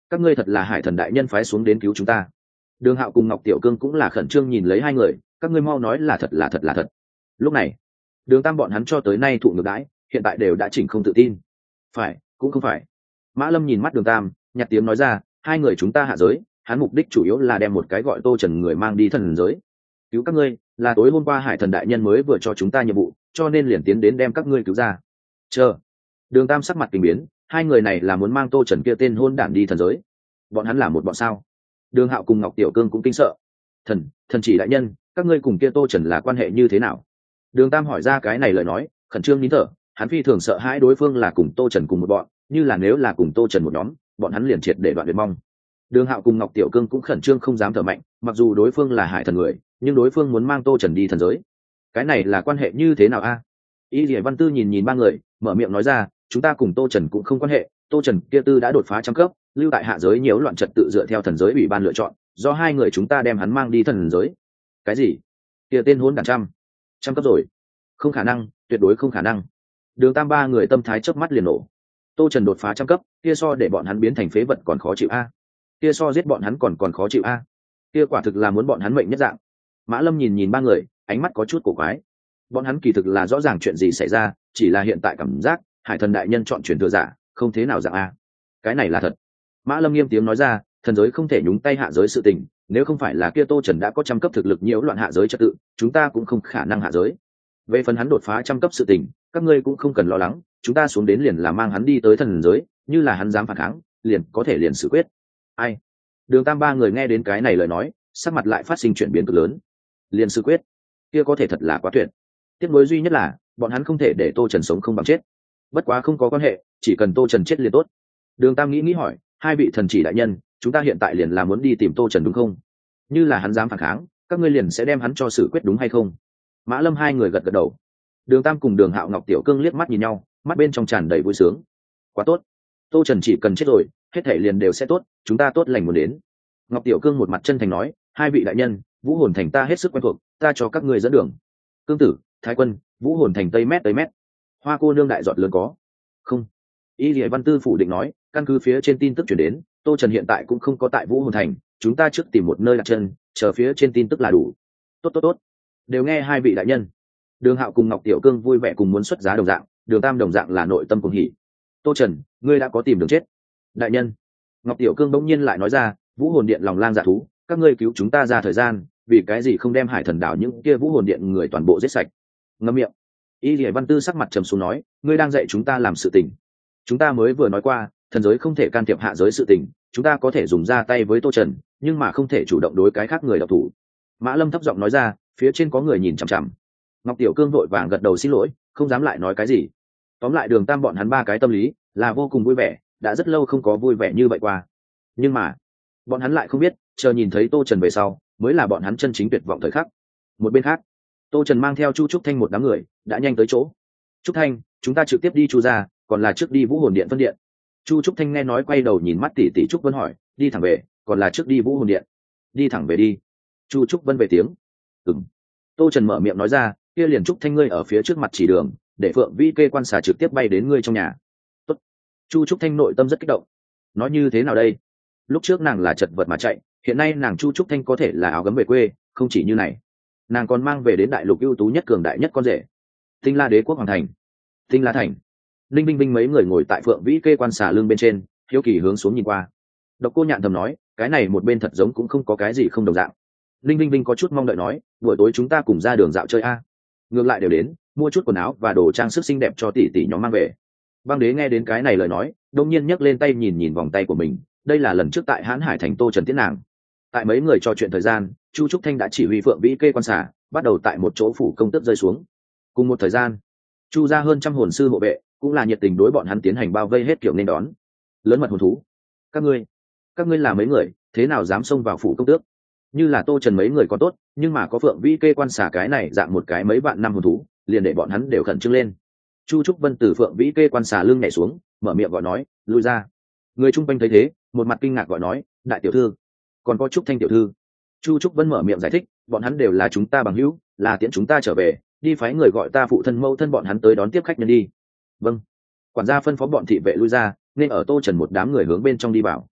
các ngươi thật là hải thần đại nhân phái xuống đến cứu chúng ta. Đường Hạo cùng Ngọc Tiểu Cương cũng là khẩn trương nhìn lấy hai người, các ngươi mau nói là thật là thật là thật. Lúc này Đường Tam bọn hắn cho tới nay thụ ngược đãi, hiện tại đều đã chỉnh không tự tin. Phải cũng không phải. Mã Lâm nhìn mắt Đường Tam nhặt tiếng nói ra, hai người chúng ta hạ giới, hắn mục đích chủ yếu là đem một cái gọi Tô Trần người mang đi thần giới cứu các ngươi, là tối hôm qua hải thần đại nhân mới vừa cho chúng ta nhiệm vụ, cho nên liền tiến đến đem các ngươi cứu ra. Chờ. Đường Tam sắc mặt kinh biến, hai người này là muốn mang Tô Trần kia tên hôn đản đi thần giới. Bọn hắn là một bọn sao? Đường Hạo cùng Ngọc Tiểu Cương cũng kinh sợ. Thần, thần chỉ đại nhân, các ngươi cùng kia Tô Trần là quan hệ như thế nào? Đường Tam hỏi ra cái này lời nói, khẩn trương nín thở, hắn phi thường sợ hãi đối phương là cùng Tô Trần cùng một bọn, như là nếu là cùng Tô Trần một nhóm, bọn hắn liền triệt để đoạn tuyệt mong. Đường Hạo cùng Ngọc Tiểu Cương cũng khẩn trương không dám thở mạnh, mặc dù đối phương là hải thần người, nhưng đối phương muốn mang Tô Trần đi thần giới. Cái này là quan hệ như thế nào a? Y Lệ Văn Tư nhìn nhìn ba người, mở miệng nói ra, chúng ta cùng Tô Trần cũng không quan hệ, Tô Trần kia tư đã đột phá trăm cấp, lưu tại hạ giới nhiễu loạn trật tự dựa theo thần giới ủy ban lựa chọn, do hai người chúng ta đem hắn mang đi thần giới. Cái gì? Kia tên hỗn đản trăm, trăm cấp rồi? Không khả năng, tuyệt đối không khả năng. Đường Tam ba người tâm thái chớp mắt liền nổ. Tô Trần đột phá trăm cấp, kia so để bọn hắn biến thành phế vật còn khó chịu a. Kia so giết bọn hắn còn còn khó chịu a. Kia quả thực là muốn bọn hắn mệnh nhất dạng. Mã Lâm nhìn nhìn ba người, ánh mắt có chút cổ quái. Bọn hắn kỳ thực là rõ ràng chuyện gì xảy ra, chỉ là hiện tại cảm giác hải thần đại nhân chọn truyền thừa giả, không thế nào dạng a. Cái này là thật. Mã Lâm nghiêm tiếng nói ra, thần giới không thể nhúng tay hạ giới sự tình, nếu không phải là kia Tô Trần đã có trăm cấp thực lực nhiễu loạn hạ giới trật tự, chúng ta cũng không khả năng hạ giới. Về phần hắn đột phá trăm cấp sự tình, các ngươi cũng không cần lo lắng, chúng ta xuống đến liền là mang hắn đi tới thần giới, như là hắn dám phản kháng, liền có thể liền xử quyết. Ai? Đường Tam ba người nghe đến cái này lời nói, sắc mặt lại phát sinh chuyển biến cực lớn. Liền xử quyết? Kia có thể thật là quá tuyệt. Tiếc nuối duy nhất là, bọn hắn không thể để Tô Trần sống không bằng chết. Bất quá không có quan hệ, chỉ cần Tô Trần chết liền tốt. Đường Tam nghĩ nghĩ hỏi, hai vị thần chỉ đại nhân, chúng ta hiện tại liền là muốn đi tìm Tô Trần đúng không? Như là hắn dám phản kháng, các ngươi liền sẽ đem hắn cho xử quyết đúng hay không? Mã Lâm hai người gật gật đầu. Đường Tam cùng Đường Hạo Ngọc Tiểu Cương liếc mắt nhìn nhau, mắt bên trong tràn đầy vui sướng. Quá tốt, Tô Trần chỉ cần chết rồi, hết thảy liền đều sẽ tốt, chúng ta tốt lành muốn đến. Ngọc Tiểu Cương một mặt chân thành nói, hai vị đại nhân, Vũ Hồn Thành ta hết sức quen thuộc, ta cho các ngươi dẫn đường. Cương Tử, Thái Quân, Vũ Hồn Thành tây mét tây mét. Hoa cô nương đại giọt lớn có không? Y Lệ Văn Tư phủ định nói, căn cứ phía trên tin tức chuyển đến, Tô Trần hiện tại cũng không có tại Vũ Hồn Thành, chúng ta trước tìm một nơi đặt chân, chờ phía trên tin tức là đủ. Tốt tốt tốt, đều nghe hai vị đại nhân. Đường Hạo cùng Ngọc Tiểu Cương vui vẻ cùng muốn xuất giá đồng dạng, Đường Tam đồng dạng là nội tâm cùng hỉ. Tô Trần, ngươi đã có tìm đường chết. Đại nhân. Ngọc Tiểu Cương bỗng nhiên lại nói ra, Vũ Hồn Điện lòng lang dạ thú, các ngươi cứu chúng ta ra thời gian, vì cái gì không đem Hải Thần đảo những kia Vũ Hồn Điện người toàn bộ giết sạch? Ngậm miệng. Y Lệ Văn Tư sắc mặt trầm xuống nói, ngươi đang dạy chúng ta làm sự tình. Chúng ta mới vừa nói qua, thần giới không thể can thiệp hạ giới sự tình, chúng ta có thể dùng ra tay với Tô Trần, nhưng mà không thể chủ động đối cái khác người độc thủ. Mã Lâm thấp giọng nói ra, phía trên có người nhìn chằm chằm. Ngọc Tiểu Cương vội vàng gật đầu xin lỗi, không dám lại nói cái gì. Tóm lại Đường Tam bọn hắn ba cái tâm lý là vô cùng vui vẻ, đã rất lâu không có vui vẻ như vậy qua. Nhưng mà bọn hắn lại không biết, chờ nhìn thấy Tô Trần về sau, mới là bọn hắn chân chính tuyệt vọng thời khắc. Một bên khác, Tô Trần mang theo Chu Trúc Thanh một đám người đã nhanh tới chỗ. Trúc Thanh, chúng ta trực tiếp đi Chu ra, còn là trước đi Vũ Hồn Điện phân điện? Chu Trúc Thanh nghe nói quay đầu nhìn mắt tỷ tỷ Trúc Vân hỏi, đi thẳng về, còn là trước đi Vũ Hồn Điện? Đi thẳng về đi. Chu Trúc Vân về tiếng. Ừm. Tô Trần mở miệng nói ra, kia liền Trúc Thanh ngươi ở phía trước mặt chỉ đường, để Phượng Vĩ kê quan xà trực tiếp bay đến ngươi trong nhà. Tốt. Chu Trúc Thanh nội tâm rất kích động. Nói như thế nào đây? Lúc trước nàng là chật vật mà chạy, hiện nay nàng Chu Trúc Thanh có thể là áo gấm về quê, không chỉ như này, nàng còn mang về đến đại lục ưu tú nhất cường đại nhất con rể. Tinh La Đế quốc hoàng thành. Tinh La thành. Linh Binh Binh mấy người ngồi tại Phượng Vĩ kê quan xà lưng bên trên, hiếu kỳ hướng xuống nhìn qua. Độc Cô Nhạn thầm nói, cái này một bên thật giống cũng không có cái gì không đồng dạng. Linh Binh Binh có chút mong đợi nói, buổi tối chúng ta cùng ra đường dạo chơi a. Ngược lại đều đến, mua chút quần áo và đồ trang sức xinh đẹp cho tỷ tỷ nhóm mang về. Băng Đế nghe đến cái này lời nói, đông nhiên nhấc lên tay nhìn nhìn vòng tay của mình, đây là lần trước tại Hán Hải thành Tô Trần tiễn nàng. Tại mấy người trò chuyện thời gian, Chu Trúc Thanh đã chỉ huy Phượng Vĩ kê quan xà, bắt đầu tại một chỗ phủ công tước rơi xuống. Cùng một thời gian, Chu ra hơn trăm hồn sư hộ vệ cũng là nhiệt tình đối bọn hắn tiến hành bao vây hết kiểu nên đón. Lớn mật hồn thú, các ngươi, các ngươi là mấy người, thế nào dám xông vào phủ công tước? Như là Tô Trần mấy người có tốt, nhưng mà có Phượng Vĩ kê quan xà cái này dạng một cái mấy vạn năm hồn thú, liền để bọn hắn đều khẩn trương lên. Chu Trúc Vân từ Phượng Vĩ kê quan xà lưng nhảy xuống, mở miệng gọi nói, lui ra. Người chung quanh thấy thế, một mặt kinh ngạc gọi nói, đại tiểu thư, còn có Trúc Thanh tiểu thư. Chu Trúc Vân mở miệng giải thích, bọn hắn đều là chúng ta bằng hữu, là tiễn chúng ta trở về, đi phái người gọi ta phụ thân mẫu thân bọn hắn tới đón tiếp khách nhân đi. Vâng. Quản gia phân phó bọn thị vệ lui ra, nên ở Tô Trần một đám người hướng bên trong đi vào.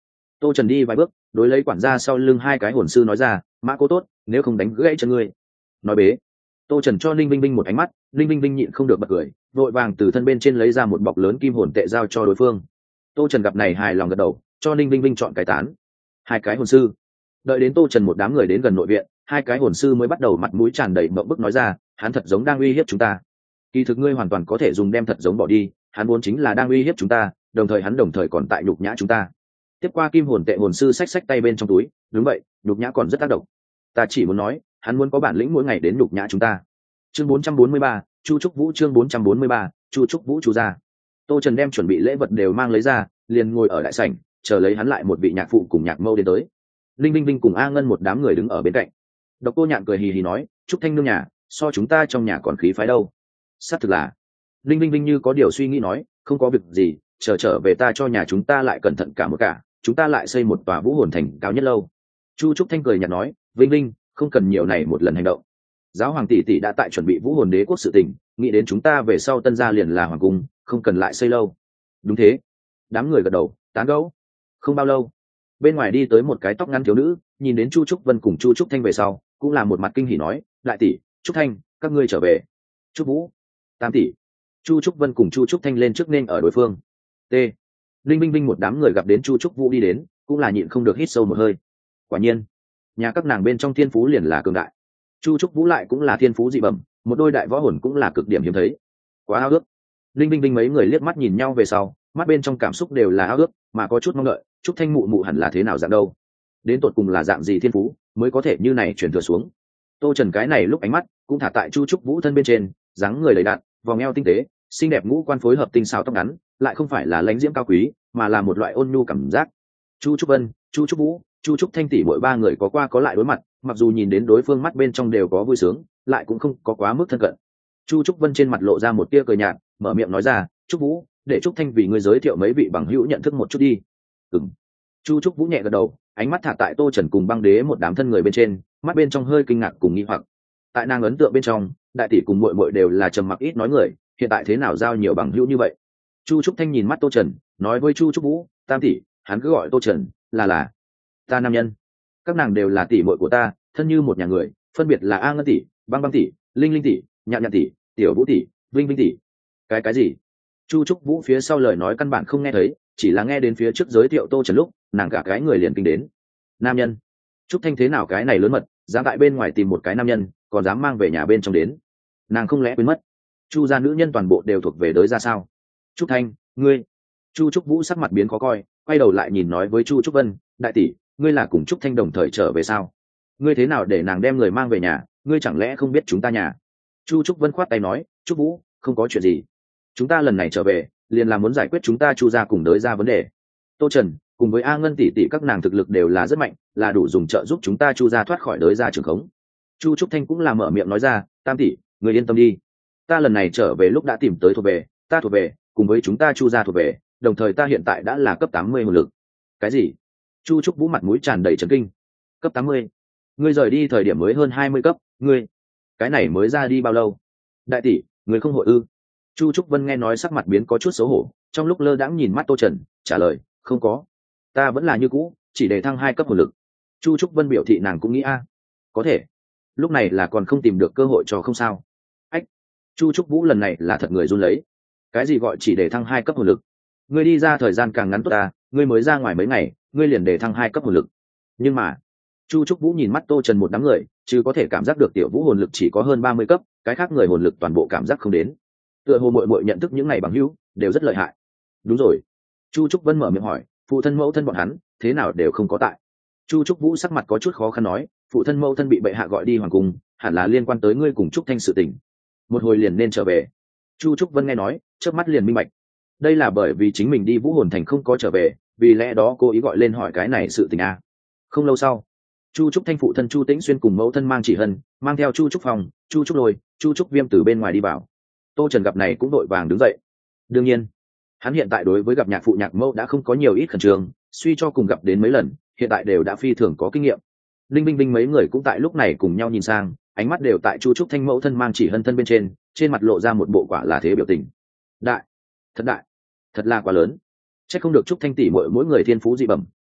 Tô Trần đi vài bước, đối lấy quản gia sau lưng hai cái hồn sư nói ra, mã cô tốt, nếu không đánh gãy chân ngươi. Nói bế. Tô Trần cho Ninh Vinh Vinh một ánh mắt, Ninh Vinh Vinh nhịn không được bật cười, vội vàng từ thân bên trên lấy ra một bọc lớn kim hồn tệ giao cho đối phương. Tô Trần gặp này hài lòng gật đầu, cho Ninh Vinh Vinh chọn cái tán. Hai cái hồn sư. Đợi đến Tô Trần một đám người đến gần nội viện, hai cái hồn sư mới bắt đầu mặt mũi tràn đầy mộng bức nói ra, hắn thật giống đang uy hiếp chúng ta. Kỳ thực ngươi hoàn toàn có thể dùng đem thật giống bỏ đi, hắn vốn chính là đang uy hiếp chúng ta, đồng thời hắn đồng thời còn tại nhục nhã chúng ta. Tiếp qua kim hồn tệ, hồn sư xách xách tay bên trong túi, đúng vậy, nhục nhã còn rất tác động. Ta chỉ muốn nói, hắn muốn có bản lĩnh mỗi ngày đến nhục nhã chúng ta. Chương bốn trăm bốn mươi ba, Chu Trúc Vũ. Chương bốn trăm bốn mươi ba, Chu Trúc Vũ chu ra. Tô Trần đem chuẩn bị lễ vật đều mang lấy ra, liền ngồi ở đại sảnh, chờ lấy hắn lại một vị nhạc phụ cùng nhạc mâu đến tới. Linh Vinh Vinh cùng A Ngân một đám người đứng ở bên cạnh. Độc Cô Nhạn cười hì hì nói, Trúc Thanh nương nhà, so chúng ta trong nhà còn khí phái đâu. Xác thực là. Linh Vinh Vinh như có điều suy nghĩ nói, không có việc gì, chờ trở về ta cho nhà chúng ta lại cẩn thận cả một cả, chúng ta lại xây một tòa vũ hồn thành cao nhất lâu. Chu Trúc Thanh cười nhạt nói, Vinh Vinh, không cần nhiều này một lần hành động. Giáo hoàng tỷ tỷ đã tại chuẩn bị vũ hồn đế quốc sự tình, nghĩ đến chúng ta về sau tân gia liền là hoàng cung, không cần lại xây lâu. Đúng thế. Đám người gật đầu, tán gẫu. Không bao lâu, bên ngoài đi tới một cái tóc ngắn thiếu nữ, nhìn đến Chu Trúc Vân cùng Chu Trúc Thanh về sau, cũng là một mặt kinh hỉ nói, đại tỷ, Trúc Thanh, các ngươi trở về. Trúc Vũ, tam tỷ. Chu Trúc Vân cùng Chu Trúc Thanh lên trước nên ở đối phương. T. Linh Vinh Vinh một đám người gặp đến Chu Trúc Vũ đi đến, cũng là nhịn không được hít sâu một hơi. Quả nhiên, nhà các nàng bên trong thiên phú liền là cường đại. Chu Trúc Vũ lại cũng là thiên phú dị bẩm, một đôi đại võ hồn cũng là cực điểm hiếm thấy. Quá ao ước. Linh Vinh Vinh mấy người liếc mắt nhìn nhau về sau, mắt bên trong cảm xúc đều là ao ước, mà có chút mong đợi, Trúc Thanh mụ mụ hẳn là thế nào dạng đâu? Đến tột cùng là dạng gì thiên phú mới có thể như này truyền thừa xuống? Tô Trần cái này lúc ánh mắt cũng thả tại Chu Trúc Vũ thân bên trên, dáng người đầy đặn, vòng eo tinh tế, xinh đẹp ngũ quan phối hợp tinh xảo tóc ngắn, lại không phải là lãnh diễm cao quý, mà là một loại ôn nhu cảm giác. Chu Trúc Vân, Chu Trúc Vũ, Chu Trúc Thanh tỷ mỗi ba người có qua có lại đối mặt, mặc dù nhìn đến đối phương mắt bên trong đều có vui sướng, lại cũng không có quá mức thân cận. Chu Trúc Vân trên mặt lộ ra một tia cười nhạt, mở miệng nói ra, Trúc Vũ, để Trúc Thanh vì ngươi giới thiệu mấy vị bằng hữu nhận thức một chút đi. Ừm. Chu Trúc Vũ nhẹ gật đầu, ánh mắt thả tại Tô Trần cùng Băng Đế một đám thân người bên trên, mắt bên trong hơi kinh ngạc cùng nghi hoặc. Tại nàng ấn tượng bên trong, đại tỷ cùng muội muội đều là trầm mặc ít nói người, hiện tại thế nào giao nhiều bằng hữu như vậy? Chu Trúc Thanh nhìn mắt Tô Trần, nói với Chu Trúc Vũ, tam tỷ, hắn cứ gọi Tô Trần là là ta nam nhân. Các nàng đều là tỷ muội của ta, thân như một nhà người, phân biệt là A Ngân tỷ, Băng Băng tỷ, Linh Linh tỷ, Nhạn Nhạn tỷ, Tiểu Vũ tỷ, Vinh Vinh tỷ. Cái cái gì? Chu Trúc Vũ phía sau lời nói căn bản không nghe thấy, chỉ là nghe đến phía trước giới thiệu Tô Trần lúc, nàng cả cái người liền kinh đến. Nam nhân? Trúc Thanh thế nào cái này lớn mật, dám tại bên ngoài tìm một cái nam nhân, còn dám mang về nhà bên trong đến. Nàng không lẽ quên mất? Chu gia nữ nhân toàn bộ đều thuộc về đới ra sao? Trúc Thanh, ngươi. Chu Trúc Vũ sắc mặt biến khó coi, quay đầu lại nhìn nói với Chu Trúc Vân, đại tỷ, ngươi là cùng Trúc Thanh đồng thời trở về sao? Ngươi thế nào để nàng đem người mang về nhà, ngươi chẳng lẽ không biết chúng ta nhà? Chu Trúc Vân khoát tay nói, Trúc Vũ, không có chuyện gì. Chúng ta lần này trở về, liền là muốn giải quyết chúng ta Chu gia cùng đới ra vấn đề. Tô Trần cùng với A Ngân tỷ tỷ các nàng thực lực đều là rất mạnh, là đủ dùng trợ giúp chúng ta Chu gia thoát khỏi đới ra trường khống. Chu Trúc Thanh cũng là mở miệng nói ra, tam tỷ, người yên tâm đi. Ta lần này trở về lúc đã tìm tới thuộc về, ta thuộc về, cùng với chúng ta Chu gia thuộc về, đồng thời ta hiện tại đã là cấp tám mươi hồn lực. Cái gì? Chu Trúc Vũ mặt mũi tràn đầy chấn kinh. Cấp tám mươi? Ngươi rời đi thời điểm mới hơn hai mươi cấp, ngươi, cái này mới ra đi bao lâu? Đại tỷ, ngươi không hội ư? Chu Trúc Vân nghe nói sắc mặt biến có chút xấu hổ, trong lúc lơ đãng nhìn mắt Tô Trần, trả lời, không có. Ta vẫn là như cũ, chỉ để thăng hai cấp hồn lực. Chu Trúc Vân biểu thị nàng cũng nghĩ a, có thể. Lúc này là còn không tìm được cơ hội cho không sao. Ách. Chu Trúc Vũ lần này là thật người run lấy. Cái gì gọi chỉ để thăng hai cấp hồn lực? Ngươi đi ra thời gian càng ngắn tốt ta, ngươi mới ra ngoài mấy ngày, ngươi liền để thăng hai cấp hồn lực. Nhưng mà, Chu Trúc Vũ nhìn mắt Tô Trần một đám người, chứ có thể cảm giác được tiểu Vũ hồn lực chỉ có hơn ba mươi cấp, cái khác người hồn lực toàn bộ cảm giác không đến. Tựa hồ muội muội nhận thức những này bằng hữu đều rất lợi hại. Đúng rồi. Chu Trúc Vân mở miệng hỏi, phụ thân mẫu thân bọn hắn thế nào đều không có tại. Chu Trúc Vũ sắc mặt có chút khó khăn nói, phụ thân mẫu thân bị bệ hạ gọi đi hoàng cung, hẳn là liên quan tới ngươi cùng Trúc Thanh sự tình. Một hồi liền nên trở về. Chu Trúc Vân nghe nói, chớp mắt liền minh bạch. Đây là bởi vì chính mình đi Vũ Hồn Thành không có trở về, vì lẽ đó cô ý gọi lên hỏi cái này sự tình a. À. Không lâu sau, Chu Trúc Thanh phụ thân Chu Tĩnh Xuyên cùng mẫu thân Mang Chỉ Hân, mang theo Chu Trúc Phong, Chu Trúc Lôi, Chu Trúc Viêm từ bên ngoài đi vào. Tô Trần gặp này cũng đội vàng đứng dậy. Đương nhiên, hắn hiện tại đối với gặp nhạc phụ nhạc mẫu đã không có nhiều ít khẩn trương, suy cho cùng gặp đến mấy lần, hiện tại đều đã phi thường có kinh nghiệm. Linh Binh Binh mấy người cũng tại lúc này cùng nhau nhìn sang, ánh mắt đều tại Chu Trúc Thanh mẫu thân Mang Chỉ Hân thân bên trên, trên mặt lộ ra một bộ quả là thế biểu tình. Đại, thật đại, thật là quá lớn. Chắc không được Trúc Thanh tỷ mỗi mỗi người thiên phú dị bẩm,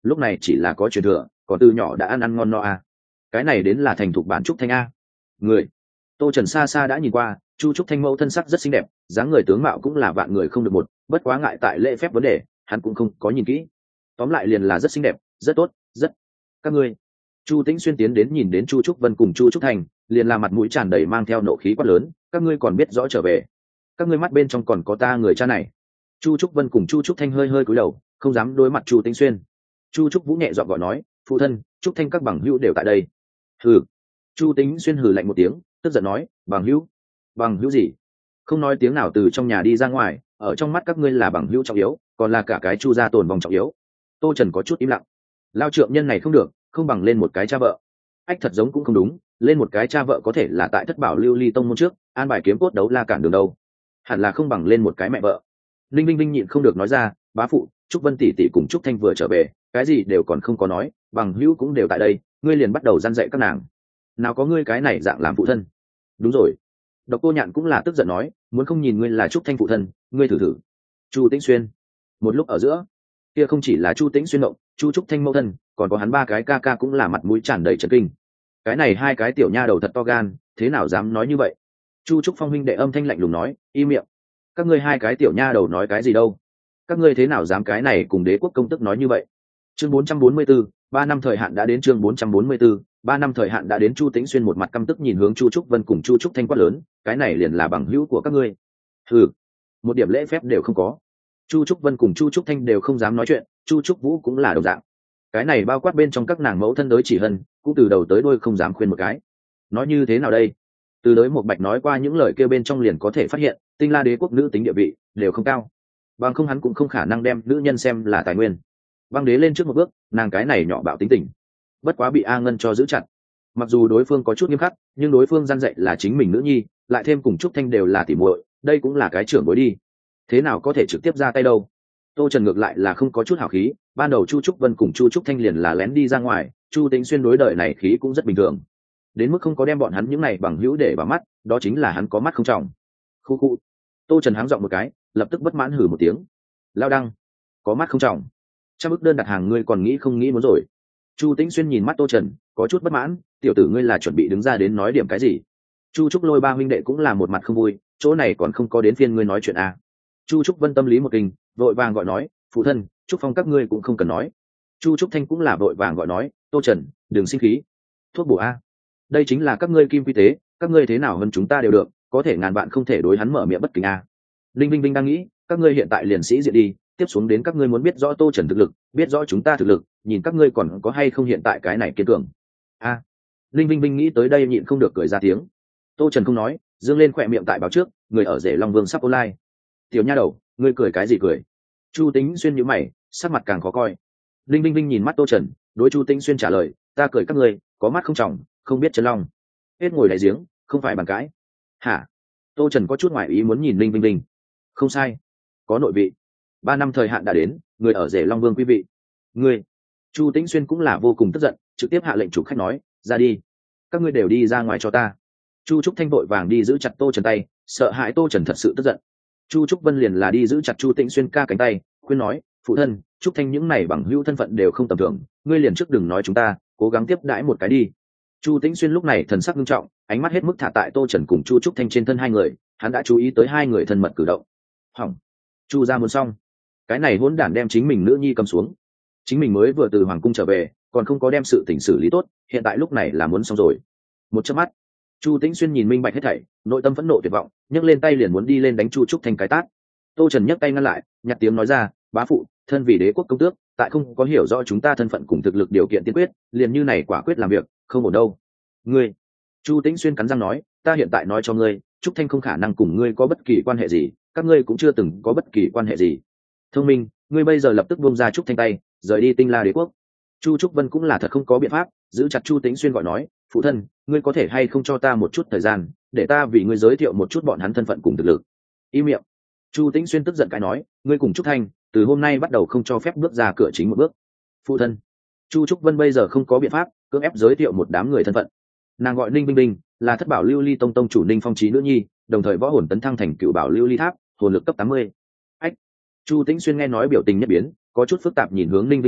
lúc này chỉ là có truyền thừa, còn từ nhỏ đã ăn ăn ngon no a. Cái này đến là thành thục bản trúc thanh a. Người. Tô Trần xa xa đã nhìn qua, Chu Trúc Thanh mẫu thân sắc rất xinh đẹp, dáng người tướng mạo cũng là vạn người không được một, bất quá ngại tại lễ phép vấn đề, hắn cũng không có nhìn kỹ. Tóm lại liền là rất xinh đẹp, rất tốt, rất. Các ngươi. Chu Tĩnh Xuyên tiến đến nhìn đến Chu Trúc Vân cùng Chu Trúc Thanh, liền là mặt mũi tràn đầy mang theo nộ khí quát lớn, các ngươi còn biết rõ trở về? Các ngươi mắt bên trong còn có ta người cha này. Chu Trúc Vân cùng Chu Trúc Thanh hơi hơi cúi đầu, không dám đối mặt Chu Tĩnh Xuyên. Chu Trúc Vũ nhẹ giọng gọi nói, phụ thân, Trúc Thanh các bằng hữu đều tại đây. Hừ. Chu Tĩnh Xuyên hừ lạnh một tiếng, tức giận nói, bằng hữu? Bằng hữu gì? Không nói tiếng nào từ trong nhà đi ra ngoài, ở trong mắt các ngươi là bằng hữu trọng yếu, còn là cả cái Chu gia tồn vong trọng yếu. Tô Trần có chút im lặng. Lao trượng nhân này không được, không bằng lên một cái cha vợ. Ách thật giống cũng không đúng, lên một cái cha vợ có thể là tại Thất Bảo Lưu Ly tông môn trước, an bài kiếm cốt đấu la cản đường đâu. Hẳn là không bằng lên một cái mẹ vợ. Linh Linh Linh nhịn không được nói ra, bá phụ, Trúc Vân tỷ tỷ cùng Trúc Thanh vừa trở về, cái gì đều còn không có nói, bằng hữu cũng đều tại đây, ngươi liền bắt đầu răn dạy các nàng. Nào có ngươi cái này dạng làm phụ thân. Đúng rồi. Độc Cô Nhạn cũng là tức giận nói, muốn không nhìn ngươi là Trúc Thanh phụ thân, ngươi thử thử. Chu Tĩnh Xuyên. Một lúc ở giữa, kia không chỉ là Chu Tĩnh Xuyên động, Chu Trúc Thanh mẫu thân, còn có hắn ba cái ca ca cũng là mặt mũi tràn đầy chấn kinh. Cái này hai cái tiểu nha đầu thật to gan, thế nào dám nói như vậy? Chu Trúc Phong huynh đệ âm thanh lạnh lùng nói, im miệng. Các ngươi hai cái tiểu nha đầu nói cái gì đâu? Các ngươi thế nào dám cái này cùng đế quốc công tức nói như vậy? Chương bốn trăm bốn mươi 4, ba năm thời hạn đã đến. Chương bốn trăm bốn mươi 4, ba năm thời hạn đã đến. Chu Tĩnh Xuyên một mặt căm tức nhìn hướng Chu Trúc Vân cùng Chu Trúc Thanh quát lớn, cái này liền là bằng hữu của các ngươi. Hừ, một điểm lễ phép đều không có. Chu Trúc Vân cùng Chu Trúc Thanh đều không dám nói chuyện, Chu Trúc Vũ cũng là đồng dạng. Cái này bao quát bên trong các nàng mẫu thân đới chỉ hân, cũng từ đầu tới đuôi không dám khuyên một cái. Nói như thế nào đây? Từ đới một bạch nói qua những lời kêu bên trong liền có thể phát hiện, Tinh La đế quốc nữ tính địa vị đều không cao. Bằng không hắn cũng không khả năng đem nữ nhân xem là tài nguyên. Băng đế lên trước một bước, nàng cái này nhỏ bạo tính tình, bất quá bị A Ngân cho giữ chặt. Mặc dù đối phương có chút nghiêm khắc, nhưng đối phương gian dạy là chính mình nữ nhi, lại thêm cùng Trúc Thanh đều là tỉ muội, đây cũng là cái trưởng bối đi. Thế nào có thể trực tiếp ra tay đâu? Tô Trần ngược lại là không có chút hào khí, ban đầu Chu Trúc Vân cùng Chu Trúc Thanh liền là lén đi ra ngoài, Chu Tĩnh Xuyên đối đời này khí cũng rất bình thường. Đến mức không có đem bọn hắn những này bằng hữu để vào mắt, đó chính là hắn có mắt không trọng. Khu khu. Tô Trần háng giọng một cái, lập tức bất mãn hừ một tiếng. Lao đăng, có mắt không trọng. Trăm bức đơn đặt hàng ngươi còn nghĩ không nghĩ muốn rồi. Chu Tĩnh Xuyên nhìn mắt Tô Trần, có chút bất mãn, tiểu tử ngươi là chuẩn bị đứng ra đến nói điểm cái gì? Chu Trúc Lôi ba huynh đệ cũng là một mặt không vui, chỗ này còn không có đến phiên ngươi nói chuyện à? Chu Trúc Vân tâm lý một kinh, vội vàng gọi nói, phụ thân, Trúc Phong các ngươi cũng không cần nói. Chu Trúc Thanh cũng là vội vàng gọi nói, Tô Trần, đừng sinh khí. Thuốc bổ a, đây chính là các ngươi kim quy tế, các ngươi thế nào hơn chúng ta đều được, có thể ngàn bạn không thể đối hắn mở miệng bất kính a. Linh Vinh Vinh đang nghĩ, các ngươi hiện tại liền sĩ diện đi, tiếp xuống đến các ngươi muốn biết rõ Tô Trần thực lực, biết rõ chúng ta thực lực, nhìn các ngươi còn có hay không hiện tại cái này kiên cường. A. Linh Vinh Vinh nghĩ tới đây nhịn không được cười ra tiếng. Tô Trần không nói, dương lên khỏe miệng tại báo trước, người ở rể Long Vương sắp online. Tiểu nha đầu, ngươi cười cái gì cười? Chu Tĩnh Xuyên nhíu mày, sắc mặt càng khó coi. Linh Vinh Vinh nhìn mắt Tô Trần, đối Chu Tĩnh Xuyên trả lời, ta cười các ngươi, có mắt không tròng, không biết chân long. Hết ngồi đại giếng, không phải bàn cãi. Hả? Tô Trần có chút ngoại ý muốn nhìn Linh Vinh Vinh. Không sai, có nội vị. Ba năm thời hạn đã đến, người ở rể Long Vương quý vị. Ngươi. Chu Tĩnh Xuyên cũng là vô cùng tức giận, trực tiếp hạ lệnh chủ khách nói, ra đi. Các ngươi đều đi ra ngoài cho ta. Chu Trúc Thanh vội vàng đi giữ chặt Tô Trần tay, sợ hãi Tô Trần thật sự tức giận. Chu Trúc Vân liền là đi giữ chặt Chu Tĩnh Xuyên ca cánh tay, khuyên nói, phụ thân, Trúc Thanh những này bằng hữu thân phận đều không tầm thường, ngươi liền trước đừng nói chúng ta, cố gắng tiếp đãi một cái đi. Chu Tĩnh Xuyên lúc này thần sắc nghiêm trọng, ánh mắt hết mức thả tại Tô Trần cùng Chu Trúc Thanh trên thân hai người, hắn đã chú ý tới hai người thân mật cử động. Hỏng, Chu gia muốn xong, cái này hỗn đản đem chính mình nữ nhi cầm xuống, chính mình mới vừa từ hoàng cung trở về, còn không có đem sự tình xử lý tốt, hiện tại lúc này là muốn xong rồi. Một chớp mắt, Chu Tĩnh Xuyên nhìn minh bạch hết thảy, nội tâm phẫn nộ tuyệt vọng, nhấc lên tay liền muốn đi lên đánh Chu Trúc Thanh cái tát. Tô Trần nhấc tay ngăn lại, nhặt tiếng nói ra, bá phụ, thân vì đế quốc công tước, tại không có hiểu rõ chúng ta thân phận cùng thực lực điều kiện tiên quyết, liền như này quả quyết làm việc, không ổn đâu. Ngươi, Chu Tĩnh Xuyên cắn răng nói, ta hiện tại nói cho ngươi, Trúc Thanh không khả năng cùng ngươi có bất kỳ quan hệ gì, các ngươi cũng chưa từng có bất kỳ quan hệ gì. Thông minh, ngươi bây giờ lập tức buông ra Trúc Thanh tay, rời đi Tinh La đế quốc. Chu Trúc Vân cũng là thật không có biện pháp, giữ chặt Chu Tĩnh Xuyên gọi nói, phụ thân, ngươi có thể hay không cho ta một chút thời gian, để ta vì ngươi giới thiệu một chút bọn hắn thân phận cùng thực lực. Im miệng. Chu Tĩnh Xuyên tức giận cái nói, ngươi cùng Trúc Thanh, từ hôm nay bắt đầu không cho phép bước ra cửa chính một bước. Phụ thân. Chu Trúc Vân bây giờ không có biện pháp, cưỡng ép giới thiệu một đám người thân phận. Nàng gọi Ninh Binh Binh, là Thất Bảo Lưu Ly tông tông chủ Ninh Phong Chí nữ nhi, đồng thời võ hồn tấn thăng thành Cựu Bảo Lưu Ly Tháp, hồn lực cấp tám mươi. Ách. Chu Tĩnh Xuyên nghe nói biểu tình nhất biến, có chút phức tạp nhìn hướng Ninh Binh Binh,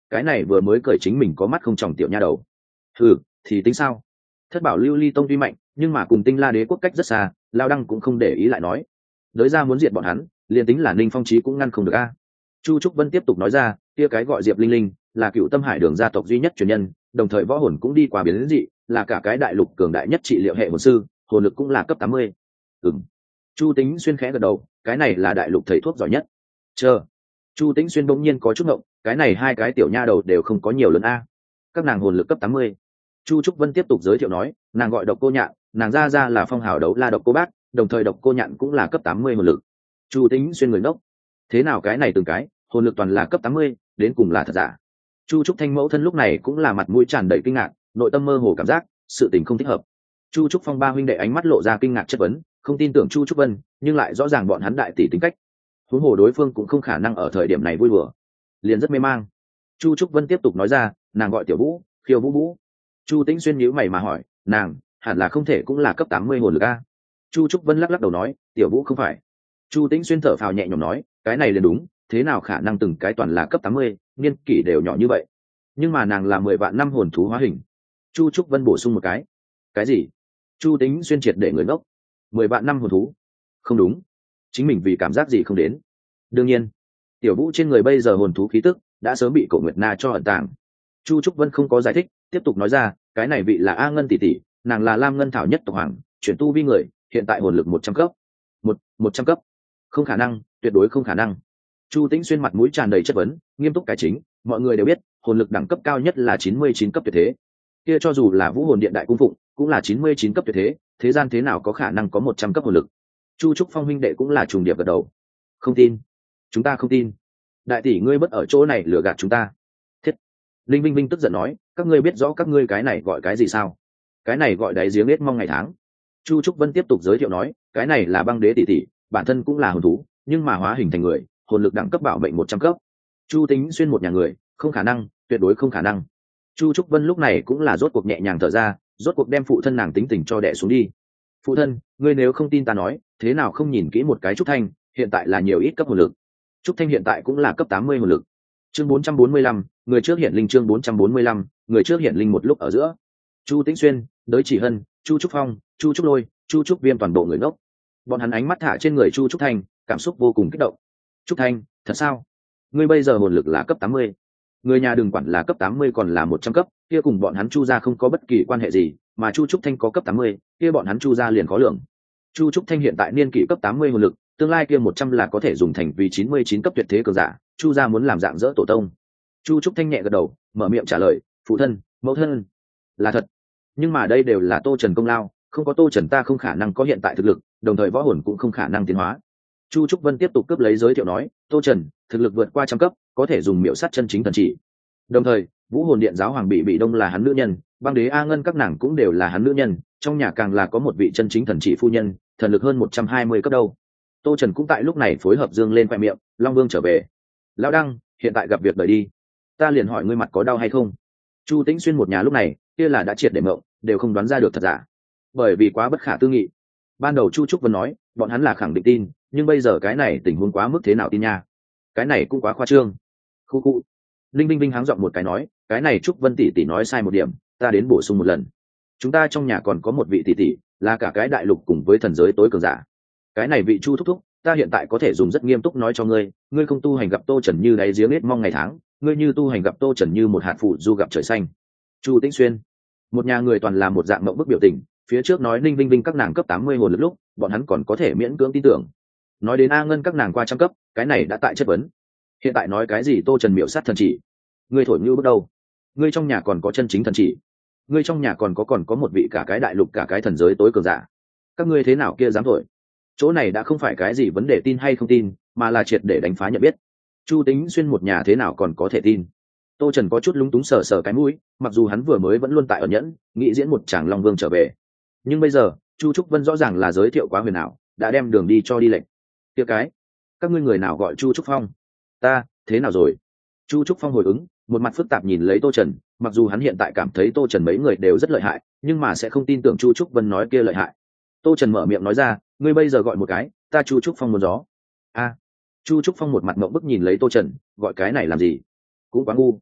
cái này vừa mới cởi chính mình có mắt không tròng tiểu nha đầu. Ừ, thì tính sao? Thất bảo lưu ly tông tuy mạnh, nhưng mà cùng tinh la đế quốc cách rất xa, lao đăng cũng không để ý lại nói. Đới ra muốn diệt bọn hắn, liền tính là ninh phong trí cũng ngăn không được a. Chu trúc vân tiếp tục nói ra, kia cái gọi diệp linh linh là cựu tâm hải đường gia tộc duy nhất truyền nhân, đồng thời võ hồn cũng đi qua biến dị, là cả cái đại lục cường đại nhất trị liệu hệ hồn sư, hồn lực cũng là cấp tám mươi. Ừm. Chu Tính Xuyên khẽ gật đầu, cái này là đại lục thầy thuốc giỏi nhất. Chờ. Chu Tính Xuyên bỗng nhiên có chút ngộng, cái này hai cái tiểu nha đầu đều không có nhiều lớn a. Các nàng hồn lực cấp tám mươi. Chu Trúc Vân tiếp tục giới thiệu nói, nàng gọi Độc Cô Nhạn, nàng ra ra là phong hào đấu la Độc Cô Bác, đồng thời Độc Cô Nhạn cũng là cấp tám mươi hồn lực. Chu Tính Xuyên người ngốc. Thế nào cái này từng cái, hồn lực toàn là cấp tám mươi, đến cùng là thật giả? Chu Trúc Thanh mẫu thân lúc này cũng là mặt mũi tràn đầy kinh ngạc, nội tâm mơ hồ cảm giác sự tình không thích hợp. Chu Trúc Phong ba huynh đệ ánh mắt lộ ra kinh ngạc chất vấn, không tin tưởng Chu Trúc Vân, nhưng lại rõ ràng bọn hắn đại tỷ tính cách. Huống hồ đối phương cũng không khả năng ở thời điểm này vui đùa, liền rất mê mang. Chu Trúc Vân tiếp tục nói ra, nàng gọi Tiểu Vũ, Khiêu Vũ Vũ. Chu Tĩnh Xuyên nhíu mày mà hỏi, nàng hẳn là không thể cũng là cấp tám mươi hồn lực a? Chu Trúc Vân lắc lắc đầu nói, Tiểu Vũ không phải. Chu Tĩnh Xuyên thở phào nhẹ nhõm nói, cái này liền đúng, thế nào khả năng từng cái toàn là cấp tám mươi, niên kỷ đều nhỏ như vậy. Nhưng mà nàng là mười vạn năm hồn thú hóa hình. Chu Trúc Vân bổ sung một cái. Cái gì? Chu Tĩnh Xuyên triệt để người ngốc. Mười vạn năm hồn thú? Không đúng, chính mình vì cảm giác gì không đến. Đương nhiên, Tiểu Vũ trên người bây giờ hồn thú khí tức đã sớm bị Cổ Nguyệt Na cho ẩn tàng. Chu Trúc Vân không có giải thích, tiếp tục nói ra, cái này vị là A Ngân tỷ tỷ, nàng là Lam Ngân thảo nhất tộc hoàng, chuyển tu vi người, hiện tại hồn lực một trăm cấp. Một, một trăm cấp? Không khả năng, tuyệt đối không khả năng. Chu Tĩnh Xuyên mặt mũi tràn đầy chất vấn, nghiêm túc cái chính, mọi người đều biết, hồn lực đẳng cấp cao nhất là chín mươi chín cấp tuyệt thế. Kia cho dù là Vũ Hồn Điện đại cung phụng, cũng là chín mươi chín cấp tuyệt thế, thế gian thế nào có khả năng có một trăm cấp hồn lực? Chu Trúc Phong huynh đệ cũng là trùng điệp gật đầu. Không tin, chúng ta không tin. Đại tỷ ngươi bất ở chỗ này lừa gạt chúng ta. Thiết. Linh Vinh Vinh tức giận nói, các ngươi biết rõ các ngươi cái này gọi cái gì sao? Cái này gọi đáy giếng hết mong ngày tháng. Chu Trúc Vân tiếp tục giới thiệu nói, cái này là băng đế tỷ tỷ, bản thân cũng là hồn thú, nhưng mà hóa hình thành người, hồn lực đẳng cấp bảo mệnh một trăm cấp. Chu Tính Xuyên một nhà người, không khả năng, tuyệt đối không khả năng. Chu Trúc Vân lúc này cũng là rốt cuộc nhẹ nhàng thở ra, rốt cuộc đem phụ thân nàng tính tình cho đẻ xuống đi. Phụ thân, ngươi nếu không tin ta nói, thế nào không nhìn kỹ một cái Trúc Thanh, hiện tại là nhiều ít cấp hồn lực. Trúc Thanh hiện tại cũng là cấp tám mươi hồn lực. Chương bốn trăm bốn mươi lăm, người trước hiện linh chương bốn trăm bốn mươi lăm, người trước hiện linh một lúc ở giữa. Chu Tĩnh Xuyên, Đới Chỉ Hân, Chu Trúc Phong, Chu Trúc Lôi, Chu Trúc Viêm toàn bộ người ngốc. Bọn hắn ánh mắt thả trên người Chu Trúc Thanh, cảm xúc vô cùng kích động. Trúc Thanh, thật sao? Ngươi bây giờ hồn lực là cấp tám mươi. Người nhà đừng quản là cấp tám mươi còn là một trăm cấp, kia cùng bọn hắn Chu gia không có bất kỳ quan hệ gì, mà Chu Trúc Thanh có cấp tám mươi, kia bọn hắn Chu gia liền khó lượng. Chu Trúc Thanh hiện tại niên kỷ cấp tám mươi hồn lực, tương lai kia một trăm là có thể dùng thành vì chín mươi chín cấp tuyệt thế cường giả, Chu gia muốn làm dạng dỡ tổ tông. Chu Trúc Thanh nhẹ gật đầu, mở miệng trả lời, phụ thân, mẫu thân, là thật. Nhưng mà đây đều là Tô Trần công lao, không có Tô Trần ta không khả năng có hiện tại thực lực, đồng thời võ hồn cũng không khả năng tiến hóa. Chu Trúc Vân tiếp tục cướp lấy giới thiệu nói, Tô Trần thực lực vượt qua trăm cấp, có thể dùng miểu sát chân chính thần chỉ. Đồng thời, Vũ Hồn Điện giáo hoàng bị bị đông là hắn nữ nhân, băng đế A Ngân các nàng cũng đều là hắn nữ nhân, trong nhà càng là có một vị chân chính thần chỉ phu nhân, thần lực hơn một trăm hai mươi cấp đâu. Tô Trần cũng tại lúc này phối hợp dương lên khoe miệng, Long Vương trở về. Lão Đăng, hiện tại gặp việc đời đi, ta liền hỏi ngươi mặt có đau hay không? Chu Tĩnh Xuyên một nhà lúc này, kia là đã triệt để mộng, đều không đoán ra được thật giả, bởi vì quá bất khả tư nghị. Ban đầu Chu Trúc Vân nói, bọn hắn là khẳng định tin, nhưng bây giờ cái này tình huống quá mức thế nào tin nha? Cái này cũng quá khoa trương. Khu khu. Linh Vinh Vinh háng giọng một cái nói, cái này Trúc Vân tỷ tỷ nói sai một điểm, ta đến bổ sung một lần. Chúng ta trong nhà còn có một vị tỷ tỷ, là cả cái đại lục cùng với thần giới tối cường giả. Cái này vị Chu thúc thúc, ta hiện tại có thể dùng rất nghiêm túc nói cho ngươi, ngươi không tu hành gặp Tô Trần như đáy giếng hết mong ngày tháng, ngươi như tu hành gặp Tô Trần như một hạt phụ du gặp trời xanh. Chu Tĩnh Xuyên, một nhà người toàn là một dạng mộng bức biểu tình, phía trước nói Ninh Vinh Vinh các nàng cấp tám mươi hồn lực lúc, bọn hắn còn có thể miễn cưỡng tin tưởng. Nói đến A Ngân các nàng qua trăm cấp, cái này đã tại chất vấn. Hiện tại nói cái gì Tô Trần miểu sát thần chỉ? Ngươi thổi như bước đầu. Ngươi trong nhà còn có chân chính thần chỉ. Ngươi trong nhà còn có còn có một vị cả cái đại lục cả cái thần giới tối cường giả. Các ngươi thế nào kia dám thổi? Chỗ này đã không phải cái gì vấn đề tin hay không tin, mà là triệt để đánh phá nhận biết. Chu Tĩnh Xuyên một nhà thế nào còn có thể tin? Tô Trần có chút lúng túng sờ sờ cái mũi, mặc dù hắn vừa mới vẫn luôn tại ẩn nhẫn, nghĩ diễn một chàng Long Vương trở về. Nhưng bây giờ, Chu Trúc Vân rõ ràng là giới thiệu quá huyền ảo, đã đem đường đi cho đi lệnh. Kia cái, các ngươi người nào gọi Chu Trúc Phong? Ta, thế nào rồi? Chu Trúc Phong hồi ứng, một mặt phức tạp nhìn lấy Tô Trần, mặc dù hắn hiện tại cảm thấy Tô Trần mấy người đều rất lợi hại, nhưng mà sẽ không tin tưởng Chu Trúc Vân nói kia lợi hại. Tô Trần mở miệng nói ra, ngươi bây giờ gọi một cái, ta Chu Trúc Phong muốn gió. A. Chu Trúc Phong một mặt ngậm bức nhìn lấy Tô Trần, gọi cái này làm gì? Cũng quá ngu.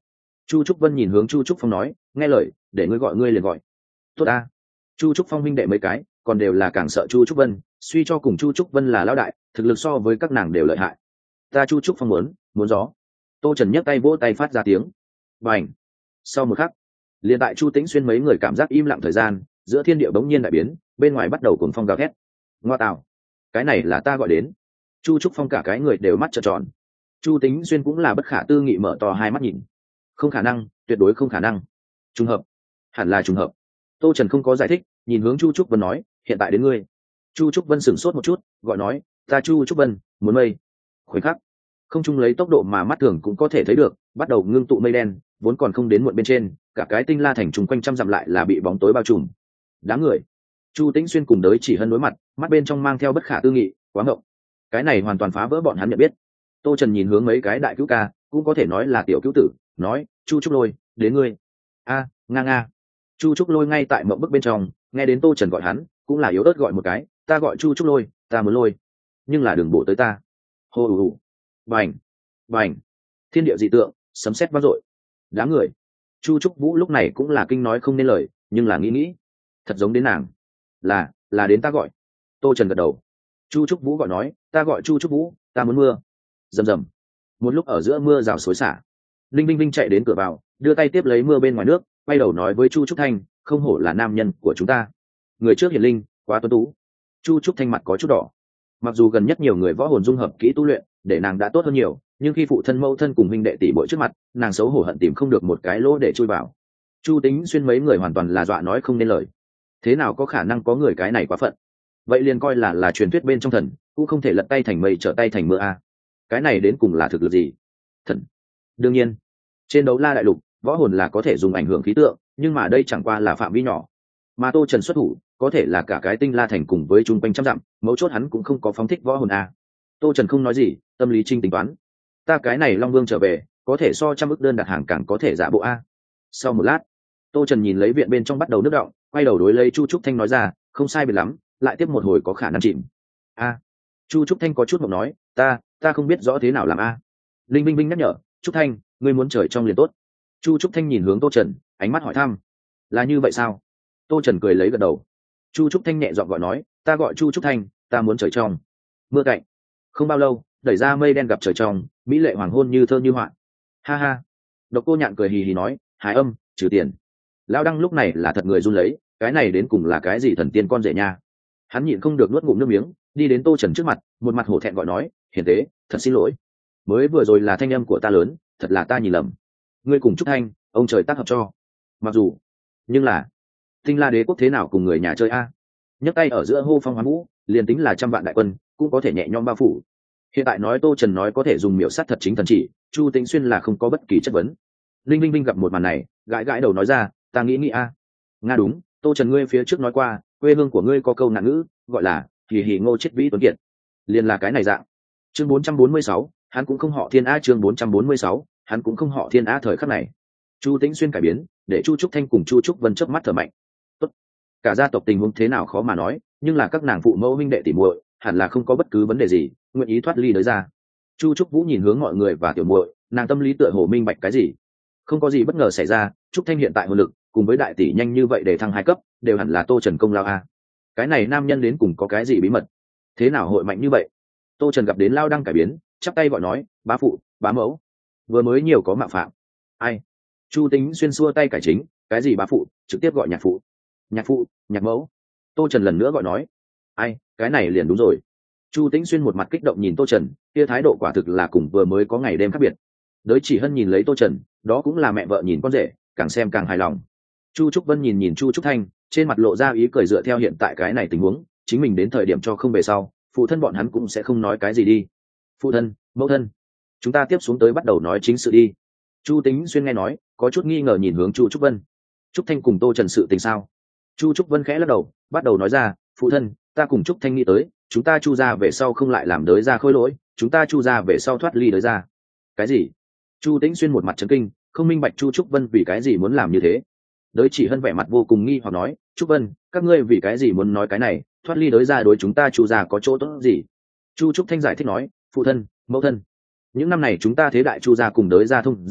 Chu Trúc Vân nhìn hướng Chu Trúc Phong nói, nghe lời, để ngươi gọi ngươi liền gọi. Tốt a. Chu Trúc Phong huynh đệ mấy cái còn đều là càng sợ Chu Trúc Vân, suy cho cùng Chu Trúc Vân là lão đại, thực lực so với các nàng đều lợi hại. Ta Chu Trúc Phong muốn muốn gió. Tô Trần nhấc tay vỗ tay phát ra tiếng. Bành. Sau một khắc, liền tại Chu Tĩnh Xuyên mấy người cảm giác im lặng thời gian, giữa thiên địa bỗng nhiên đại biến, bên ngoài bắt đầu cuồng phong gào thét. Ngoa tạo, cái này là ta gọi đến. Chu Trúc Phong cả cái người đều mắt trợn tròn. Chu Tĩnh Xuyên cũng là bất khả tư nghị mở to hai mắt nhìn. Không khả năng, tuyệt đối không khả năng. Trùng hợp, hẳn là trùng hợp. Tô Trần không có giải thích, nhìn hướng Chu Trúc Vân nói, hiện tại đến ngươi. Chu Trúc Vân sửng sốt một chút, gọi nói, ta Chu Trúc Vân muốn mây. Khoảnh khắc, không trung lấy tốc độ mà mắt thường cũng có thể thấy được, bắt đầu ngưng tụ mây đen, vốn còn không đến muộn bên trên, cả cái tinh la thành trùng quanh trăm dặm lại là bị bóng tối bao trùm. Đám người. Chu Tĩnh Xuyên cùng đới chỉ hân đối mặt, mắt bên trong mang theo bất khả tư nghị, quá ngộng. Cái này hoàn toàn phá vỡ bọn hắn nhận biết. Tô Trần nhìn hướng mấy cái đại cứu ca, cũng có thể nói là tiểu cứu tử, nói, Chu Trúc Lôi, đến ngươi. A, nga nga. Chu Trúc Lôi ngay tại mộng bức bên trong, nghe đến Tô Trần gọi hắn, cũng là yếu ớt gọi một cái, ta gọi Chu Trúc Lôi, ta muốn lôi, nhưng là đừng bổ tới ta. Hô ù ù. Bành, bành. Thiên địa dị tượng, sấm sét vang dội. Đám người. Chu Trúc Vũ lúc này cũng là kinh nói không nên lời, nhưng là nghĩ nghĩ, thật giống đến nàng. Là, là đến ta gọi. Tô Trần gật đầu. Chu Trúc Vũ gọi nói, ta gọi Chu Trúc Vũ, ta muốn mưa. Rầm rầm. Một lúc ở giữa mưa rào xối xả. Linh Vinh Vinh chạy đến cửa vào, đưa tay tiếp lấy mưa bên ngoài nước, quay đầu nói với Chu Trúc Thanh, không hổ là nam nhân của chúng ta. Người trước hiển linh, quá tuấn tú. Chu Trúc Thanh mặt có chút đỏ. Mặc dù gần nhất nhiều người võ hồn dung hợp kỹ tu luyện, để nàng đã tốt hơn nhiều, nhưng khi phụ thân mẫu thân cùng huynh đệ tỷ muội trước mặt, nàng xấu hổ hận tìm không được một cái lỗ để chui vào. Chu Tĩnh Xuyên mấy người hoàn toàn là dọa nói không nên lời. Thế nào có khả năng có người cái này quá phận? Vậy liền coi là là truyền thuyết bên trong thần, cũng không thể lật tay thành mây trở tay thành mưa a. Cái này đến cùng là thực lực gì? Thần. Đương nhiên, trên đấu la đại lục, võ hồn là có thể dùng ảnh hưởng khí tượng, nhưng mà đây chẳng qua là phạm vi nhỏ. Mà Tô Trần xuất thủ, có thể là cả cái tinh la thành cùng với chung quanh trăm dặm, mấu chốt hắn cũng không có phóng thích võ hồn a. Tô Trần không nói gì, tâm lý trinh tính toán. Ta cái này Long Vương trở về, có thể so trăm ức đơn đặt hàng càng có thể giả bộ a. Sau một lát, Tô Trần nhìn lấy viện bên trong bắt đầu nước động, quay đầu đối lấy Chu Trúc Thanh nói ra, không sai biệt lắm, lại tiếp một hồi có khả năng chìm. A. Chu Trúc Thanh có chút mộng nói, ta, ta không biết rõ thế nào làm a. Linh Vinh Vinh nhắc nhở, Trúc Thanh, ngươi muốn trời trong liền tốt. Chu Trúc Thanh nhìn hướng Tô Trần, ánh mắt hỏi thăm, là như vậy sao? Tô Trần cười lấy gật đầu. Chu Trúc Thanh nhẹ giọng gọi nói, ta gọi Chu Trúc Thanh, ta muốn trời trong. Mưa cạnh. Không bao lâu, đẩy ra mây đen gặp trời trong, mỹ lệ hoàng hôn như thơ như họa. Ha ha. Độc Cô Nhạn cười hì hì nói, Hải Âm, trừ tiền. Lão Đăng lúc này là thật người run lấy, cái này đến cùng là cái gì thần tiên con rể nha. Hắn nhịn không được nuốt ngụm nước miếng, đi đến Tô Trần trước mặt, một mặt hổ thẹn gọi nói, hiền tế, thật xin lỗi. Mới vừa rồi là thanh âm của ta lớn, thật là ta nhìn lầm. Ngươi cùng Trúc Thanh, ông trời tác hợp cho. Mặc dù, nhưng là, Tinh La Đế quốc thế nào cùng người nhà chơi a? Nhấc tay ở giữa hô phong hoán vũ, liền tính là trăm vạn đại quân, cũng có thể nhẹ nhõm bao phủ. Hiện tại nói Tô Trần nói có thể dùng miểu sát thật chính thần chỉ, Chu Tĩnh Xuyên là không có bất kỳ chất vấn. Linh Vinh Vinh gặp một màn này, gãi gãi đầu nói ra, ta nghĩ nghĩ a. Nga đúng, Tô Trần ngươi phía trước nói qua, quê hương của ngươi có câu nạn ngữ, gọi là hì hì ngô chết vĩ tuấn kiệt. Liền là cái này dạng. Chương bốn trăm bốn mươi sáu, hắn cũng không họ Thiên A. Chương bốn trăm bốn mươi sáu, hắn cũng không họ Thiên A. Thời khắc này, Chu Tĩnh Xuyên cải biến, để Chu Trúc Thanh cùng Chu Trúc Vân chớp mắt thở mạnh. Tốt. Cả gia tộc tình huống thế nào khó mà nói, nhưng là các nàng phụ mẫu huynh đệ tỷ muội, hẳn là không có bất cứ vấn đề gì, nguyện ý thoát ly đới ra. Chu Trúc Vũ nhìn hướng mọi người và tiểu muội, nàng tâm lý tựa hồ minh bạch cái gì. Không có gì bất ngờ xảy ra, Trúc Thanh hiện tại hồn lực cùng với đại tỷ nhanh như vậy để thăng hai cấp, đều hẳn là Tô Trần công lao a. Cái này nam nhân đến cùng có cái gì bí mật? Thế nào hội mạnh như vậy? Tô Trần gặp đến Lao Đăng cải biến, chắp tay gọi nói, bá phụ, bá mẫu, vừa mới nhiều có mạo phạm. Ai? Chu Tĩnh Xuyên xua tay cải chính, cái gì bá phụ, trực tiếp gọi nhạc phụ. Nhạc phụ, nhạc mẫu. Tô Trần lần nữa gọi nói, ai, cái này liền đúng rồi. Chu Tĩnh Xuyên một mặt kích động nhìn Tô Trần, kia thái độ quả thực là cùng vừa mới có ngày đêm khác biệt. Đới Chỉ Hân nhìn lấy Tô Trần, đó cũng là mẹ vợ nhìn con rể, càng xem càng hài lòng. Chu Trúc Vân nhìn nhìn Chu Trúc Thanh, trên mặt lộ ra ý cười dựa theo hiện tại cái này tình huống, chính mình đến thời điểm cho không về sau, phụ thân bọn hắn cũng sẽ không nói cái gì đi. Phụ thân, mẫu thân, chúng ta tiếp xuống tới bắt đầu nói chính sự đi. Chu Tĩnh Xuyên nghe nói, có chút nghi ngờ nhìn hướng Chu Trúc Vân. Trúc Thanh cùng Tô Trần sự tình sao? Chu Trúc Vân khẽ lắc đầu, bắt đầu nói ra, phụ thân, ta cùng Trúc Thanh nghĩ tới, chúng ta Chu ra về sau không lại làm đới ra khôi lỗi, chúng ta Chu ra về sau thoát ly đới ra. Cái gì? Chu Tĩnh Xuyên một mặt chấn kinh, không minh bạch Chu Trúc Vân vì cái gì muốn làm như thế. Đới Chỉ Hân vẻ mặt vô cùng nghi hoặc nói, Trúc Vân, các ngươi vì cái gì muốn nói cái này, thoát ly đới ra đối chúng ta Chu ra có chỗ tốt gì? Chu Trúc Thanh giải thích nói, phụ thân, mẫu thân, những năm này chúng ta thế đại Chu ra cùng đới ra thông ra,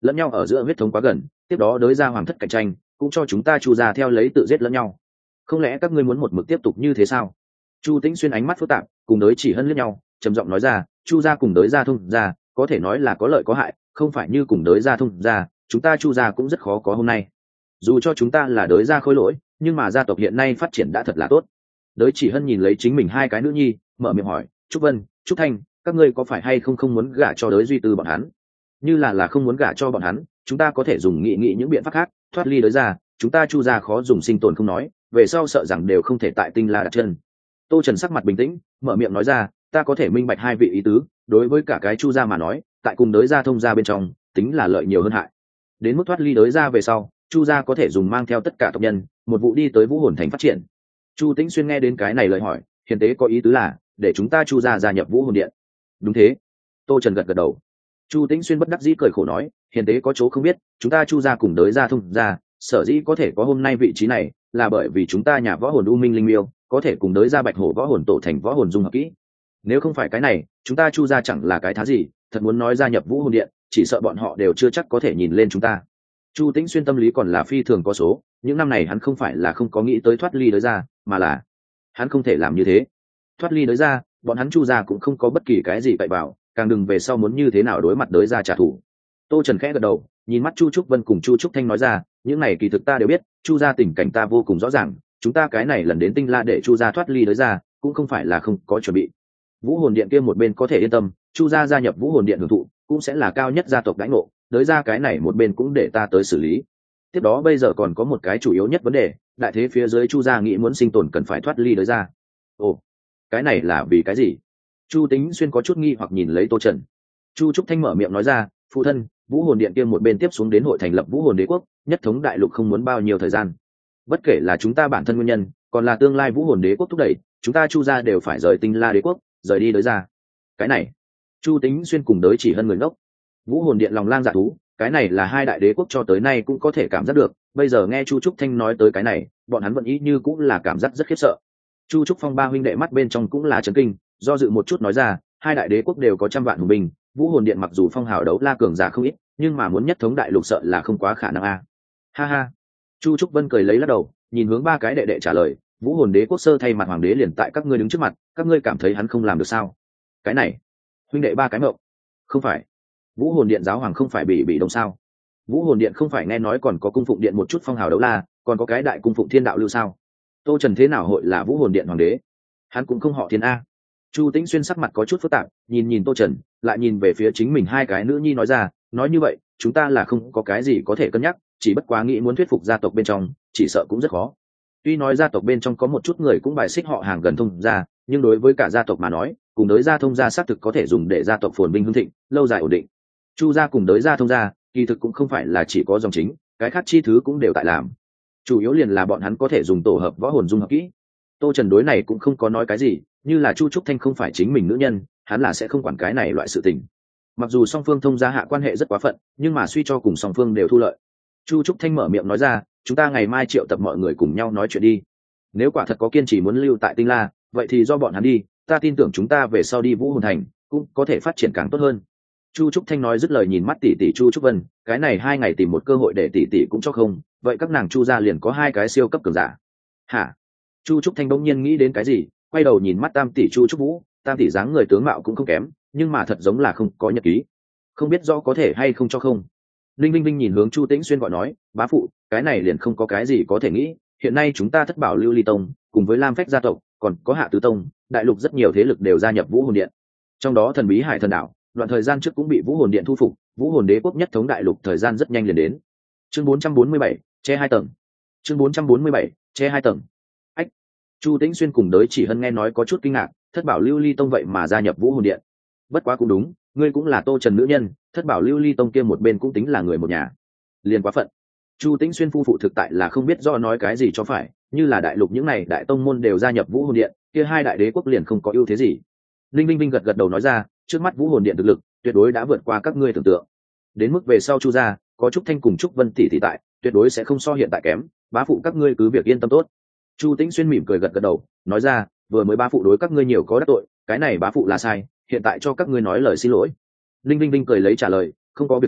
lẫn nhau ở giữa huyết thống quá gần, tiếp đó đối ra hoàng thất cạnh tranh cũng cho chúng ta chu gia theo lấy tự giết lẫn nhau. Không lẽ các ngươi muốn một mực tiếp tục như thế sao? Chu Tĩnh Xuyên ánh mắt phức tạp, cùng đối chỉ hân liếc nhau, trầm giọng nói ra, chu gia cùng đối gia thông gia có thể nói là có lợi có hại, không phải như cùng đối gia thông gia chúng ta chu gia cũng rất khó có hôm nay. Dù cho chúng ta là đối gia khôi lỗi, nhưng mà gia tộc hiện nay phát triển đã thật là tốt. Đối chỉ hân nhìn lấy chính mình hai cái nữ nhi, mở miệng hỏi, Trúc Vân, Trúc Thanh, các ngươi có phải hay không không muốn gả cho đối duy tư bọn hắn? Như là là không muốn gả cho bọn hắn, chúng ta có thể dùng nghị nghị những biện pháp khác thoát ly đối gia, chúng ta chu gia khó dùng sinh tồn không nói, về sau sợ rằng đều không thể tại Tinh La đặt chân. Tô Trần sắc mặt bình tĩnh, mở miệng nói ra, ta có thể minh bạch hai vị ý tứ, đối với cả cái chu gia mà nói, tại cùng đối gia thông gia bên trong tính là lợi nhiều hơn hại. Đến mức thoát ly đối gia về sau, chu gia có thể dùng mang theo tất cả tộc nhân một vụ đi tới Vũ Hồn Thành phát triển. Chu Tĩnh Xuyên nghe đến cái này lời hỏi, hiền tế có ý tứ là để chúng ta chu gia gia nhập Vũ Hồn Điện. Đúng thế. Tô Trần gật gật đầu. Chu Tĩnh Xuyên bất đắc dĩ cười khổ nói, hiền tế có chỗ không biết, chúng ta chu gia cùng đối gia thông gia, sở dĩ có thể có hôm nay vị trí này là bởi vì chúng ta nhà võ hồn u minh linh miêu có thể cùng đối gia bạch hổ võ hồn tổ thành võ hồn dung hợp kỹ. Nếu không phải cái này, chúng ta chu gia chẳng là cái thá gì, thật muốn nói gia nhập Vũ Hồn Điện, chỉ sợ bọn họ đều chưa chắc có thể nhìn lên chúng ta. Chu Tĩnh Xuyên tâm lý còn là phi thường có số, những năm này hắn không phải là không có nghĩ tới thoát ly đối gia, mà là hắn không thể làm như thế. Thoát ly đối gia, bọn hắn chu gia cũng không có bất kỳ cái gì cậy vào, càng đừng về sau muốn như thế nào đối mặt đối gia trả thù. Tô Trần khẽ gật đầu, nhìn mắt Chu Trúc Vân cùng Chu Trúc Thanh nói ra, những này kỳ thực ta đều biết, chu gia tình cảnh ta vô cùng rõ ràng, chúng ta cái này lần đến Tinh La để chu gia thoát ly đối gia, cũng không phải là không có chuẩn bị. Vũ Hồn Điện kia một bên có thể yên tâm, chu gia gia nhập Vũ Hồn Điện hưởng thụ cũng sẽ là cao nhất gia tộc đãi ngộ, đối gia cái này một bên cũng để ta tới xử lý. Tiếp đó bây giờ còn có một cái chủ yếu nhất vấn đề, đại thế phía dưới chu gia nghĩ muốn sinh tồn cần phải thoát ly đối gia. Ồ, cái này là vì cái gì? Chu Tĩnh Xuyên có chút nghi hoặc nhìn lấy Tô Trần. Chu Trúc Thanh mở miệng nói ra, phụ thân, Vũ Hồn Điện kia một bên tiếp xuống đến hội thành lập Vũ Hồn Đế quốc, nhất thống đại lục không muốn bao nhiêu thời gian. Bất kể là chúng ta bản thân nguyên nhân, còn là tương lai Vũ Hồn Đế quốc thúc đẩy, chúng ta chu gia đều phải rời Tinh La Đế quốc, rời đi đối gia. Cái này, Chu Tĩnh Xuyên cùng đối chỉ hơn người ngốc. Vũ Hồn Điện lòng lang dạ thú, cái này là hai đại đế quốc cho tới nay cũng có thể cảm giác được, bây giờ nghe Chu Trúc Thanh nói tới cái này, bọn hắn vẫn ý như cũng là cảm giác rất khiếp sợ. Chu Trúc Phong ba huynh đệ mắt bên trong cũng là chấn kinh, do dự một chút nói ra, hai đại đế quốc đều có trăm vạn hùng binh, Vũ Hồn Điện mặc dù phong hào đấu la cường giả không ít, nhưng mà muốn nhất thống đại lục sợ là không quá khả năng a. Ha ha. Chu Trúc Vân cười lấy lắc đầu, nhìn hướng ba cái đệ đệ trả lời, Vũ Hồn Đế quốc sơ thay mặt hoàng đế liền tại các ngươi đứng trước mặt, các ngươi cảm thấy hắn không làm được sao? Cái này, huynh đệ ba cái mộng. Không phải. Vũ Hồn Điện giáo hoàng không phải bị bị động sao? Vũ Hồn Điện không phải nghe nói còn có cung phụng điện một chút phong hào đấu la, còn có cái đại cung phụng thiên đạo lưu sao? Tô Trần thế nào hội là Vũ Hồn Điện hoàng đế? Hắn cũng không họ Thiên a. Chu Tĩnh Xuyên sắc mặt có chút phức tạp, nhìn nhìn Tô Trần, lại nhìn về phía chính mình hai cái nữ nhi nói ra, nói như vậy, chúng ta là không có cái gì có thể cân nhắc, chỉ bất quá nghĩ muốn thuyết phục gia tộc bên trong, chỉ sợ cũng rất khó. Tuy nói gia tộc bên trong có một chút người cũng bài xích họ hàng gần thông gia, nhưng đối với cả gia tộc mà nói, cùng đối gia thông gia xác thực có thể dùng để gia tộc phồn vinh hưng thịnh, lâu dài ổn định. Chu gia cùng đối gia thông gia, kỳ thực cũng không phải là chỉ có dòng chính, cái khác chi thứ cũng đều tại làm. Chủ yếu liền là bọn hắn có thể dùng tổ hợp võ hồn dung hợp kỹ. Tô Trần đối này cũng không có nói cái gì, như là Chu Trúc Thanh không phải chính mình nữ nhân, hắn là sẽ không quản cái này loại sự tình. Mặc dù song phương thông gia hạ quan hệ rất quá phận, nhưng mà suy cho cùng song phương đều thu lợi. Chu Trúc Thanh mở miệng nói ra, chúng ta ngày mai triệu tập mọi người cùng nhau nói chuyện đi. Nếu quả thật có kiên trì muốn lưu tại Tinh La, vậy thì do bọn hắn đi, ta tin tưởng chúng ta về sau đi Vũ Hồn Thành cũng có thể phát triển càng tốt hơn. Chu Trúc Thanh nói dứt lời nhìn mắt tỷ tỷ Chu Trúc Vân, cái này hai ngày tìm một cơ hội để tỷ tỷ cũng cho không, vậy các nàng Chu gia liền có hai cái siêu cấp cường giả. Hả? Chu Trúc Thanh bỗng nhiên nghĩ đến cái gì, quay đầu nhìn mắt tam tỷ Chu Trúc Vũ, tam tỷ dáng người tướng mạo cũng không kém, nhưng mà thật giống là không có nhật ký, không biết rõ có thể hay không cho không. Linh Linh Linh nhìn hướng Chu Tĩnh Xuyên gọi nói, bá phụ, cái này liền không có cái gì có thể nghĩ, hiện nay chúng ta Thất Bảo Lưu Ly Tông cùng với Lam Phách gia tộc, còn có Hạ Tứ Tông, đại lục rất nhiều thế lực đều gia nhập Vũ Hồn Điện. Trong đó thần bí Hải Thần Đảo, đoạn thời gian trước cũng bị Vũ Hồn Điện thu phục, Vũ Hồn Đế quốc nhất thống đại lục thời gian rất nhanh liền đến. Chương bốn trăm bốn mươi bảy, che hai tầng. Chương bốn trăm bốn mươi bảy, che hai tầng. Ách. Chu Tĩnh Xuyên cùng Đới Chỉ Hân nghe nói có chút kinh ngạc, Thất Bảo Lưu Ly Tông vậy mà gia nhập Vũ Hồn Điện. Bất quá cũng đúng, ngươi cũng là Tô Trần nữ nhân, Thất Bảo Lưu Ly Tông kia một bên cũng tính là người một nhà. Liền quá phận. Chu Tĩnh Xuyên phu phụ thực tại là không biết do nói cái gì cho phải, như là đại lục những này đại tông môn đều gia nhập Vũ Hồn Điện, kia hai đại đế quốc liền không có ưu thế gì. Linh Linh Linh gật gật đầu nói ra, trước mắt Vũ Hồn Điện thực lực tuyệt đối đã vượt qua các ngươi tưởng tượng. Đến mức về sau Chu gia, có Trúc Thanh cùng Trúc Vân tỷ tỷ tại, tuyệt đối sẽ không so hiện tại kém, bá phụ các ngươi cứ việc yên tâm tốt. Chu Tĩnh Xuyên mỉm cười gật gật đầu, nói ra, vừa mới bá phụ đối các ngươi nhiều có đắc tội, cái này bá phụ là sai, hiện tại cho các ngươi nói lời xin lỗi. Linh Linh Linh cười lấy trả lời, không có việc gì,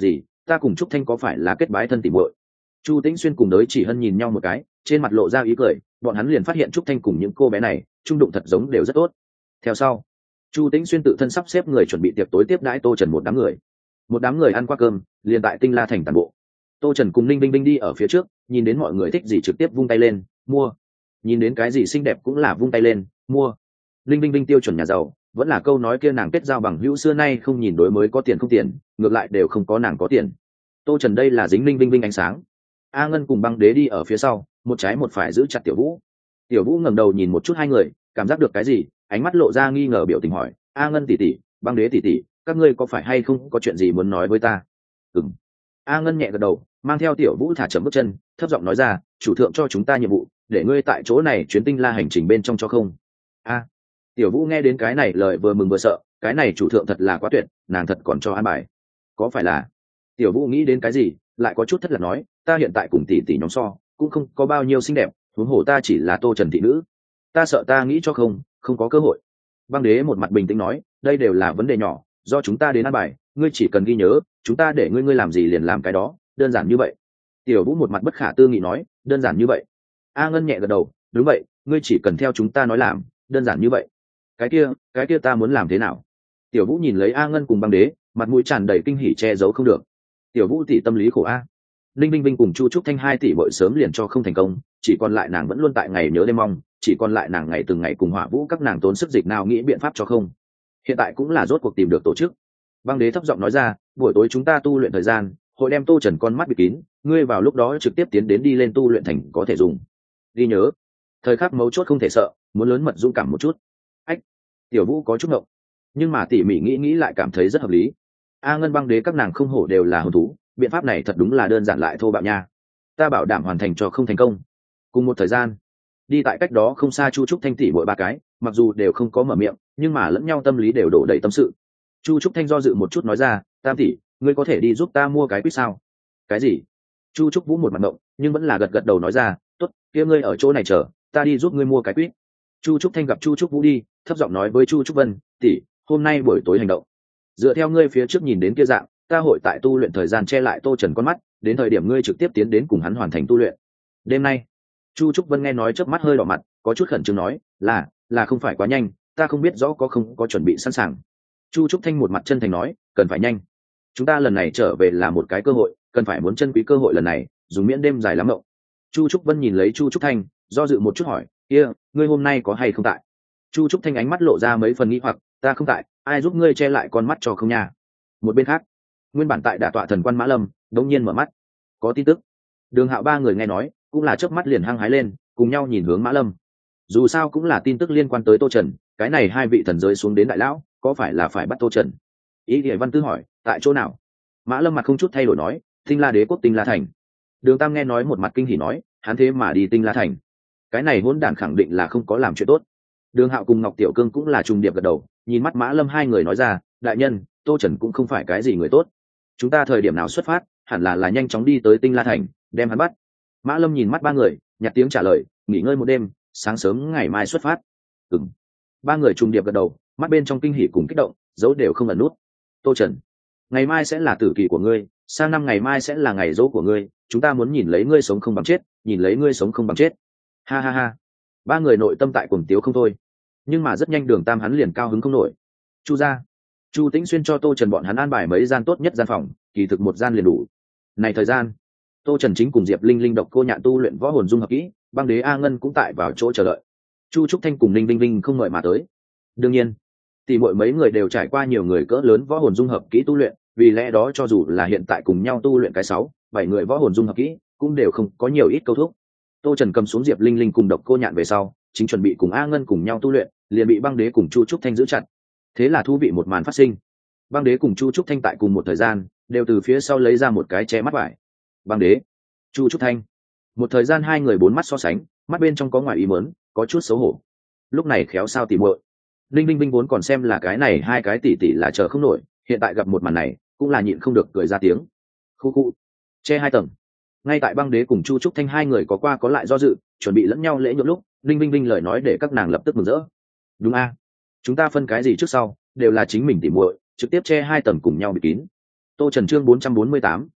ta cùng trúc thanh có phải là kết bái thân tỉ muội? Chu Tĩnh Xuyên cùng Đới Chỉ Hân nhìn nhau một cái, trên mặt lộ ra ý cười, bọn hắn liền phát hiện trúc thanh cùng những cô bé này trung đụng thật giống đều rất tốt. Theo sau, Chu Tĩnh Xuyên tự thân sắp xếp người chuẩn bị tiệc tối tiếp đãi Tô Trần một đám người. Một đám người ăn qua cơm, liền tại Tinh La thành toàn bộ. Tô Trần cùng Ninh Binh Binh đi ở phía trước, nhìn đến mọi người thích gì trực tiếp vung tay lên, mua. Nhìn đến cái gì xinh đẹp cũng là vung tay lên, mua. Ninh Binh Binh tiêu chuẩn nhà giàu, vẫn là câu nói kia, nàng kết giao bằng hữu xưa nay không nhìn đối mới có tiền không tiền, ngược lại đều không có nàng có tiền. Tô Trần đây là dính Ninh Binh Binh ánh sáng. A Ngân cùng Băng Đế đi ở phía sau, một trái một phải giữ chặt Tiểu Vũ. Tiểu Vũ ngẩng đầu nhìn một chút hai người, cảm giác được cái gì, ánh mắt lộ ra nghi ngờ biểu tình hỏi: A Ngân tỷ tỷ, Băng Đế tỷ tỷ, các ngươi có phải hay không có chuyện gì muốn nói với ta? Ừm. A Ngân nhẹ gật đầu, mang theo Tiểu Vũ thả chậm bước chân, thấp giọng nói ra: chủ thượng cho chúng ta nhiệm vụ, để ngươi tại chỗ này chuyến Tinh La hành trình bên trong cho không? A. Tiểu Vũ nghe đến cái này lời vừa mừng vừa sợ, cái này chủ thượng thật là quá tuyệt, nàng thật còn cho an bài. Có phải là? Tiểu Vũ nghĩ đến cái gì, lại có chút thất lạc nói: ta hiện tại cùng tỷ tỷ nhóm so, cũng không có bao nhiêu xinh đẹp, huống hồ ta chỉ là Tô Trần thị nữ, ta sợ ta nghĩ cho không, không có cơ hội. Băng Đế một mặt bình tĩnh nói: đây đều là vấn đề nhỏ, do chúng ta đến an bài, ngươi chỉ cần ghi nhớ, chúng ta để ngươi ngươi làm gì liền làm cái đó, đơn giản như vậy. Tiểu Vũ một mặt bất khả tư nghị nói: đơn giản như vậy? A Ngân nhẹ gật đầu: đúng vậy, ngươi chỉ cần theo chúng ta nói làm, đơn giản như vậy. Cái kia, cái kia ta muốn làm thế nào? Tiểu Vũ nhìn lấy A Ngân cùng Băng Đế, mặt mũi tràn đầy kinh hỉ che giấu không được. Tiểu Vũ tỷ tâm lý khổ a. Linh Binh Binh cùng Chu Trúc Thanh hai tỷ bội sớm liền cho không thành công, chỉ còn lại nàng vẫn luôn tại ngày nhớ đêm mong, chỉ còn lại nàng ngày từng ngày cùng Hỏa Vũ các nàng tốn sức dịch nào nghĩ biện pháp cho không. Hiện tại cũng là rốt cuộc tìm được tổ chức. Băng Đế thấp giọng nói ra: buổi tối chúng ta tu luyện thời gian, hội đem Tô Trần con mắt bịt kín, ngươi vào lúc đó trực tiếp tiến đến đi lên tu luyện thành có thể dùng. Ghi nhớ, thời khắc mấu chốt không thể sợ, muốn lớn mật dũng cảm một chút. Ách. Tiểu Vũ có chút ngộng, nhưng mà tỉ mỉ nghĩ nghĩ lại cảm thấy rất hợp lý. A Ngân, Băng Đế các nàng không hổ đều là hồn thú, biện pháp này thật đúng là đơn giản lại thô bạo nha. Ta bảo đảm hoàn thành cho không thành công. Cùng một thời gian, đi tại cách đó không xa Chu Trúc Thanh tỷ mỗi ba cái, mặc dù đều không có mở miệng, nhưng mà lẫn nhau tâm lý đều đổ đầy tâm sự. Chu Trúc Thanh do dự một chút nói ra: Tam tỷ, ngươi có thể đi giúp ta mua cái quýt sao? Cái gì? Chu Trúc Vũ một mặt ngộng, nhưng vẫn là gật gật đầu nói ra: tốt, kia ngươi ở chỗ này chờ, ta đi giúp ngươi mua cái quýt. Chu Trúc Thanh gặp Chu Trúc Vũ đi, thấp giọng nói với Chu Trúc Vân: tỷ, hôm nay buổi tối hành động, dựa theo ngươi phía trước nhìn đến kia dạng, ta hội tại tu luyện thời gian che lại Tô Trần con mắt, đến thời điểm ngươi trực tiếp tiến đến cùng hắn hoàn thành tu luyện. Đêm nay, Chu Trúc Vân nghe nói chớp mắt hơi đỏ mặt, có chút khẩn trương nói: là là không phải quá nhanh, ta không biết rõ có không có chuẩn bị sẵn sàng. Chu Trúc Thanh một mặt chân thành nói: cần phải nhanh, chúng ta lần này trở về là một cái cơ hội, cần phải muốn trân quý cơ hội lần này, dùng miễn đêm dài lắm mộng. Chu Trúc Vân nhìn lấy Chu Trúc Thanh, do dự một chút hỏi: kia, ngươi hôm nay có hay không tại? Chu Trúc Thanh ánh mắt lộ ra mấy phần nghi hoặc: ta không tại, ai giúp ngươi che lại con mắt cho không nha? Một bên khác, nguyên bản tại đả tọa thần quan Mã Lâm đống nhiên mở mắt, có tin tức. Đường Hạo ba người nghe nói, cũng là chớp mắt liền hăng hái lên, cùng nhau nhìn hướng Mã Lâm. Dù sao cũng là tin tức liên quan tới Tô Trần, cái này hai vị thần giới xuống đến đại lão, có phải là phải bắt Tô Trần? Ý Địa Văn Tư hỏi: tại chỗ nào? Mã Lâm mặt không chút thay đổi nói: Tinh La Đế quốc Tinh La thành. Đường Tam nghe nói một mặt kinh hỉ nói: hắn thế mà đi Tinh La thành, cái này hỗn đản khẳng định là không có làm chuyện tốt. Đường Hạo cùng Ngọc Tiểu Cương cũng là trùng điệp gật đầu, nhìn mắt Mã Lâm hai người nói ra: đại nhân, Tô Trần cũng không phải cái gì người tốt, chúng ta thời điểm nào xuất phát, hẳn là là nhanh chóng đi tới Tinh La thành, đem hắn bắt. Mã Lâm nhìn mắt ba người, nhặt tiếng trả lời: nghỉ ngơi một đêm, sáng sớm ngày mai xuất phát. Ừm. Ba người trùng điệp gật đầu, mắt bên trong kinh hỉ cùng kích động, dấu đều không ẩn nút. Tô Trần, ngày mai sẽ là tử kỳ của ngươi, sang năm ngày mai sẽ là ngày dỗ của ngươi, chúng ta muốn nhìn lấy ngươi sống không bằng chết, nhìn lấy ngươi sống không bằng chết. Ha ha ha. Ba người nội tâm tại cuồng tiếu không thôi, nhưng mà rất nhanh Đường Tam hắn liền cao hứng không nổi. Chu gia, Chu Tĩnh Xuyên cho Tô Trần bọn hắn an bài mấy gian tốt nhất gian phòng, kỳ thực một gian liền đủ. Này thời gian, Tô Trần chính cùng Diệp Linh Linh độc cô nhạn tu luyện võ hồn dung hợp kỹ, Băng Đế A Ngân cũng tại vào chỗ chờ đợi. Chu Trúc Thanh cùng Linh Linh Linh không ngợi mà tới. Đương nhiên, tỷ muội mấy người đều trải qua nhiều người cỡ lớn võ hồn dung hợp kỹ tu luyện, vì lẽ đó cho dù là hiện tại cùng nhau tu luyện cái sáu, bảy người võ hồn dung hợp kỹ, cũng đều không có nhiều ít câu thúc. Tô Trần cầm xuống Diệp Linh Linh cùng độc cô nhạn về sau, chính chuẩn bị cùng A Ngân cùng nhau tu luyện, liền bị Băng Đế cùng Chu Trúc Thanh giữ chặt. Thế là thú vị một màn phát sinh. Băng Đế cùng Chu Trúc Thanh tại cùng một thời gian, đều từ phía sau lấy ra một cái che mắt vải. Băng Đế, Chu Trúc Thanh, một thời gian hai người bốn mắt so sánh, mắt bên trong có ngoài ý muốn, có chút xấu hổ. Lúc này khéo sao tỉ muội. Linh Linh Linh vốn còn xem là cái này hai cái tỷ tỷ là chờ không nổi, hiện tại gặp một màn này, cũng là nhịn không được cười ra tiếng. Khu khu, che hai tầng. Ngay tại Băng Đế cùng Chu Trúc Thanh hai người có qua có lại do dự, chuẩn bị lẫn nhau lễ nhượng lúc, Linh Linh Linh lời nói để các nàng lập tức mừng rỡ. Đúng a, chúng ta phân cái gì trước sau, đều là chính mình tỉ muội, trực tiếp che hai tầng cùng nhau bị kín. Tô Trần chương bốn trăm bốn mươi tám,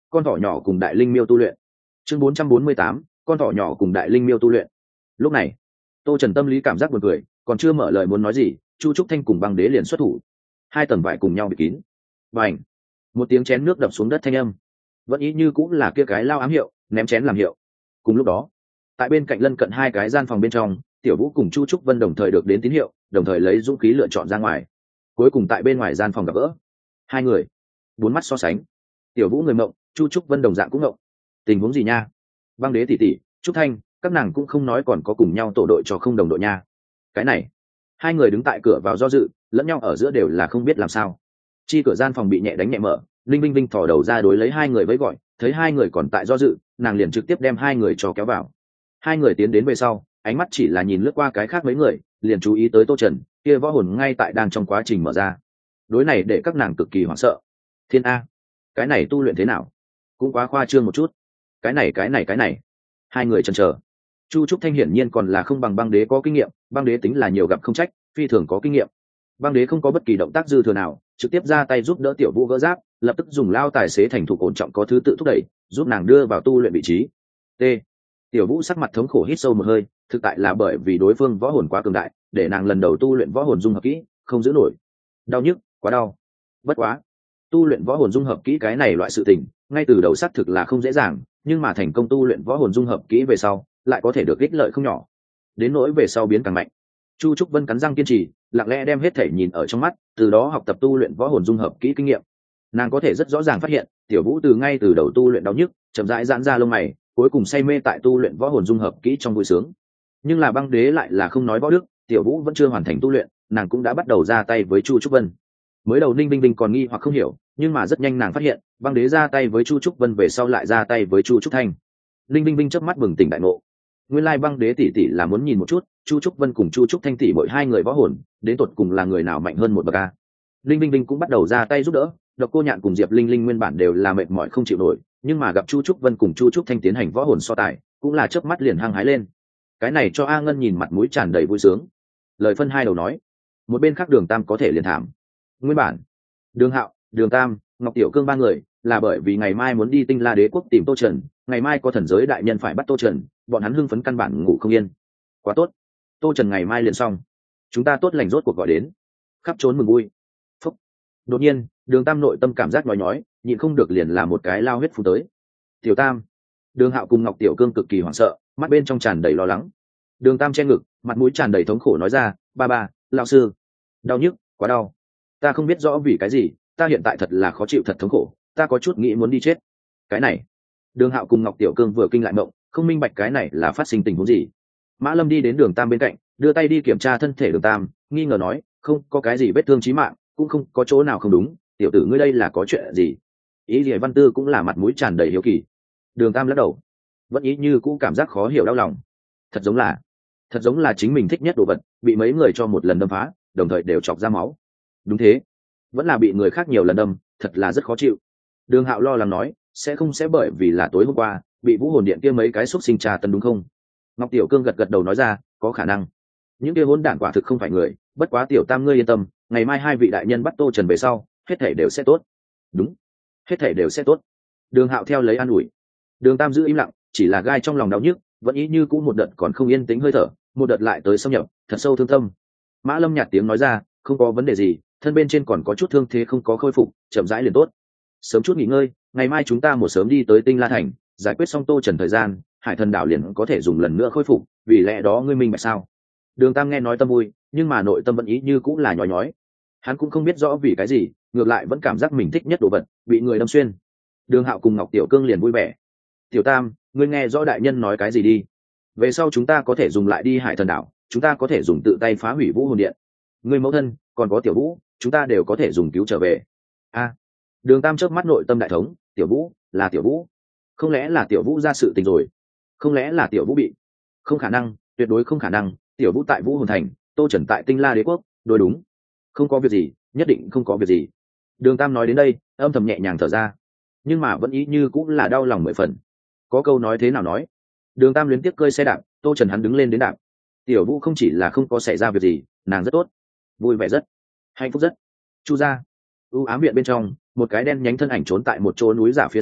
con thỏ nhỏ cùng đại linh miêu tu luyện. Chương bốn trăm bốn mươi tám, con thỏ nhỏ cùng đại linh miêu tu luyện. Lúc này tô trần tâm lý cảm giác buồn cười, còn chưa mở lời muốn nói gì, chu trúc thanh cùng băng đế liền xuất thủ, hai tầng vải cùng nhau bịt kín. Và ảnh, một tiếng chén nước đập xuống đất thanh âm, vẫn ý như cũng là kia cái lao ám hiệu, ném chén làm hiệu. Cùng lúc đó, tại bên cạnh lân cận hai cái gian phòng bên trong, tiểu vũ cùng chu trúc vân đồng thời được đến tín hiệu, đồng thời lấy dũng khí lựa chọn ra ngoài. Cuối cùng tại bên ngoài gian phòng gặp gỡ hai người, bốn mắt so sánh. Tiểu vũ người mộng, chu trúc vân đồng dạng cũng mộng. Tình huống gì nha? Băng đế tỷ tỷ, trúc thanh, các nàng cũng không nói còn có cùng nhau tổ đội cho không đồng đội nha. Cái này, hai người đứng tại cửa vào do dự, lẫn nhau ở giữa đều là không biết làm sao. Chi cửa gian phòng bị nhẹ đánh nhẹ mở, linh vinh vinh thò đầu ra đối lấy hai người với gọi, thấy hai người còn tại do dự, nàng liền trực tiếp đem hai người cho kéo vào. Hai người tiến đến về sau, ánh mắt chỉ là nhìn lướt qua cái khác mấy người, liền chú ý tới tô trần kia võ hồn ngay tại đang trong quá trình mở ra. Đối này để các nàng cực kỳ hoảng sợ. Thiên a, cái này tu luyện thế nào? Cũng quá khoa trương một chút. Cái này cái này cái này. Hai người chần chờ. Chu trúc thanh hiển nhiên còn là không bằng băng đế có kinh nghiệm, băng đế tính là nhiều gặp không trách, phi thường có kinh nghiệm. Băng đế không có bất kỳ động tác dư thừa nào, trực tiếp ra tay giúp đỡ tiểu vũ gỡ giáp, lập tức dùng lao tài xế thành thủ ổn trọng có thứ tự thúc đẩy, giúp nàng đưa vào tu luyện vị trí. T. Tiểu vũ sắc mặt thống khổ hít sâu một hơi, thực tại là bởi vì đối phương võ hồn quá cường đại, để nàng lần đầu tu luyện võ hồn dung hợp kỹ, không giữ nổi. Đau nhức, quá đau. Bất quá, tu luyện võ hồn dung hợp kỹ cái này loại sự tình, ngay từ đầu xác thực là không dễ dàng, nhưng mà thành công tu luyện võ hồn dung hợp kỹ về sau, lại có thể được ích lợi không nhỏ. Đến nỗi về sau biến càng mạnh. Chu trúc vân cắn răng kiên trì, lặng lẽ đem hết thể nhìn ở trong mắt, từ đó học tập tu luyện võ hồn dung hợp kỹ kinh nghiệm. Nàng có thể rất rõ ràng phát hiện, tiểu vũ từ ngay từ đầu tu luyện đau nhức, chậm rãi giãn ra lông mày, cuối cùng say mê tại tu luyện võ hồn dung hợp kỹ trong vui sướng. Nhưng là băng đế lại là không nói võ đức, tiểu vũ vẫn chưa hoàn thành tu luyện, nàng cũng đã bắt đầu ra tay với chu trúc vân. Mới đầu ninh vinh vinh còn nghi hoặc không hiểu, nhưng mà rất nhanh nàng phát hiện, băng đế ra tay với chu trúc vân về sau lại ra tay với chu trúc thanh. Ninh vinh vinh chớp mắt bừng tỉnh đại ngộ, nguyên lai băng đế tỷ tỷ là muốn nhìn một chút chu trúc vân cùng chu trúc thanh tỷ mỗi hai người võ hồn đến tột cùng là người nào mạnh hơn một bậc a. Linh vinh vinh cũng bắt đầu ra tay giúp đỡ, độc cô nhạn cùng diệp linh linh nguyên bản đều là mệt mỏi không chịu nổi, nhưng mà gặp chu trúc vân cùng chu trúc thanh tiến hành võ hồn so tài, cũng là chớp mắt liền hăng hái lên. Cái này cho A Ngân nhìn mặt mũi tràn đầy vui sướng. Lời phân hai đầu nói, một bên khác Đường Tam có thể liền thảm. Nguyên bản Đường Hạo, Đường Tam, Ngọc Tiểu Cương ba người là bởi vì ngày mai muốn đi Tinh La Đế quốc tìm Tô Trần, ngày mai có thần giới đại nhân phải bắt Tô Trần, bọn hắn hưng phấn căn bản ngủ không yên. Quá tốt, Tô Trần ngày mai liền xong, chúng ta tốt lành rốt cuộc gọi đến, khắp trốn mừng vui. Phúc. Đột nhiên Đường Tam nội tâm cảm giác nhói nhói, nhịn không được liền là một cái lao huyết phun tới. Tiểu Tam. Đường Hạo cùng Ngọc Tiểu Cương cực kỳ hoảng sợ, mắt bên trong tràn đầy lo lắng. Đường Tam che ngực, mặt mũi tràn đầy thống khổ nói ra, ba ba, lão sư, đau nhức, quá đau, ta không biết rõ vì cái gì, ta hiện tại thật là khó chịu, thật thống khổ, ta có chút nghĩ muốn đi chết. Cái này. Đường Hạo cùng Ngọc Tiểu Cương vừa kinh lại mộng, không minh bạch cái này là phát sinh tình huống gì. Mã Lâm đi đến Đường Tam bên cạnh, đưa tay đi kiểm tra thân thể Đường Tam, nghi ngờ nói, không có cái gì vết thương chí mạng, cũng không có chỗ nào không đúng, tiểu tử ngươi đây là có chuyện gì? Ý Liễu Văn Tư cũng là mặt mũi tràn đầy hiếu kỳ. Đường Tam lắc đầu, vẫn ý như cũng cảm giác khó hiểu đau lòng. Thật giống là, thật giống là chính mình thích nhất đồ vật, bị mấy người cho một lần đâm phá, đồng thời đều chọc ra máu. Đúng thế, vẫn là bị người khác nhiều lần đâm, thật là rất khó chịu. Đường Hạo lo lắng nói, sẽ không sẽ bởi vì là tối hôm qua bị Vũ Hồn Điện kia mấy cái xúc sinh trà tấn đúng không? Ngọc Tiểu Cương gật gật đầu nói ra, có khả năng. Những kia hỗn đản quả thực không phải người, bất quá Tiểu Tam ngươi yên tâm, ngày mai hai vị đại nhân bắt Tô Trần về sau, hết thảy đều sẽ tốt. Đúng, hết thảy đều sẽ tốt. Đường Hạo theo lấy an ủi. Đường Tam giữ im lặng, chỉ là gai trong lòng đau nhức, vẫn ý như cũ một đợt còn không yên tĩnh hơi thở, một đợt lại tới xâm nhập, thật sâu thương tâm. Mã Lâm nhạt tiếng nói ra, không có vấn đề gì, thân bên trên còn có chút thương thế không có khôi phục, chậm rãi liền tốt. Sớm chút nghỉ ngơi, ngày mai chúng ta một sớm đi tới Tinh La Thành, giải quyết xong Tô Trần thời gian, Hải Thần đảo liền có thể dùng lần nữa khôi phục, vì lẽ đó ngươi minh bạch sao? Đường Tam nghe nói tâm vui, nhưng mà nội tâm vẫn ý như cũng là nhói nhói. Hắn cũng không biết rõ vì cái gì, ngược lại vẫn cảm giác mình thích nhất đồ vật bị người đâm xuyên. Đường Hạo cùng Ngọc Tiểu Cương liền vui vẻ. Tiểu Tam, ngươi nghe rõ đại nhân nói cái gì đi? Về sau chúng ta có thể dùng lại đi Hải Thần đảo, chúng ta có thể dùng tự tay phá hủy Vũ Hồn Điện. Ngươi mẫu thân, còn có Tiểu Vũ, chúng ta đều có thể dùng cứu trở về. A. Đường Tam chớp mắt nội tâm đại thống, Tiểu Vũ, là Tiểu Vũ. Không lẽ là Tiểu Vũ ra sự tình rồi? Không lẽ là Tiểu Vũ bị? Không khả năng, tuyệt đối không khả năng, Tiểu Vũ tại Vũ Hồn Thành, Tô Trần tại Tinh La Đế quốc, đối đúng. Không có việc gì, nhất định không có việc gì. Đường Tam nói đến đây, âm thầm nhẹ nhàng thở ra, nhưng mà vẫn ý như cũng là đau lòng mười phần. Có câu nói thế nào nói? Đường Tam luyến tiếc cơi xe đạp, Tô Trần hắn đứng lên đến đạp. Tiểu Vũ không chỉ là không có xảy ra việc gì, nàng rất tốt, vui vẻ rất, hạnh phúc rất. Chu gia, u ám viện bên trong, một cái đen nhánh thân ảnh trốn tại một chỗ núi giả phía sau,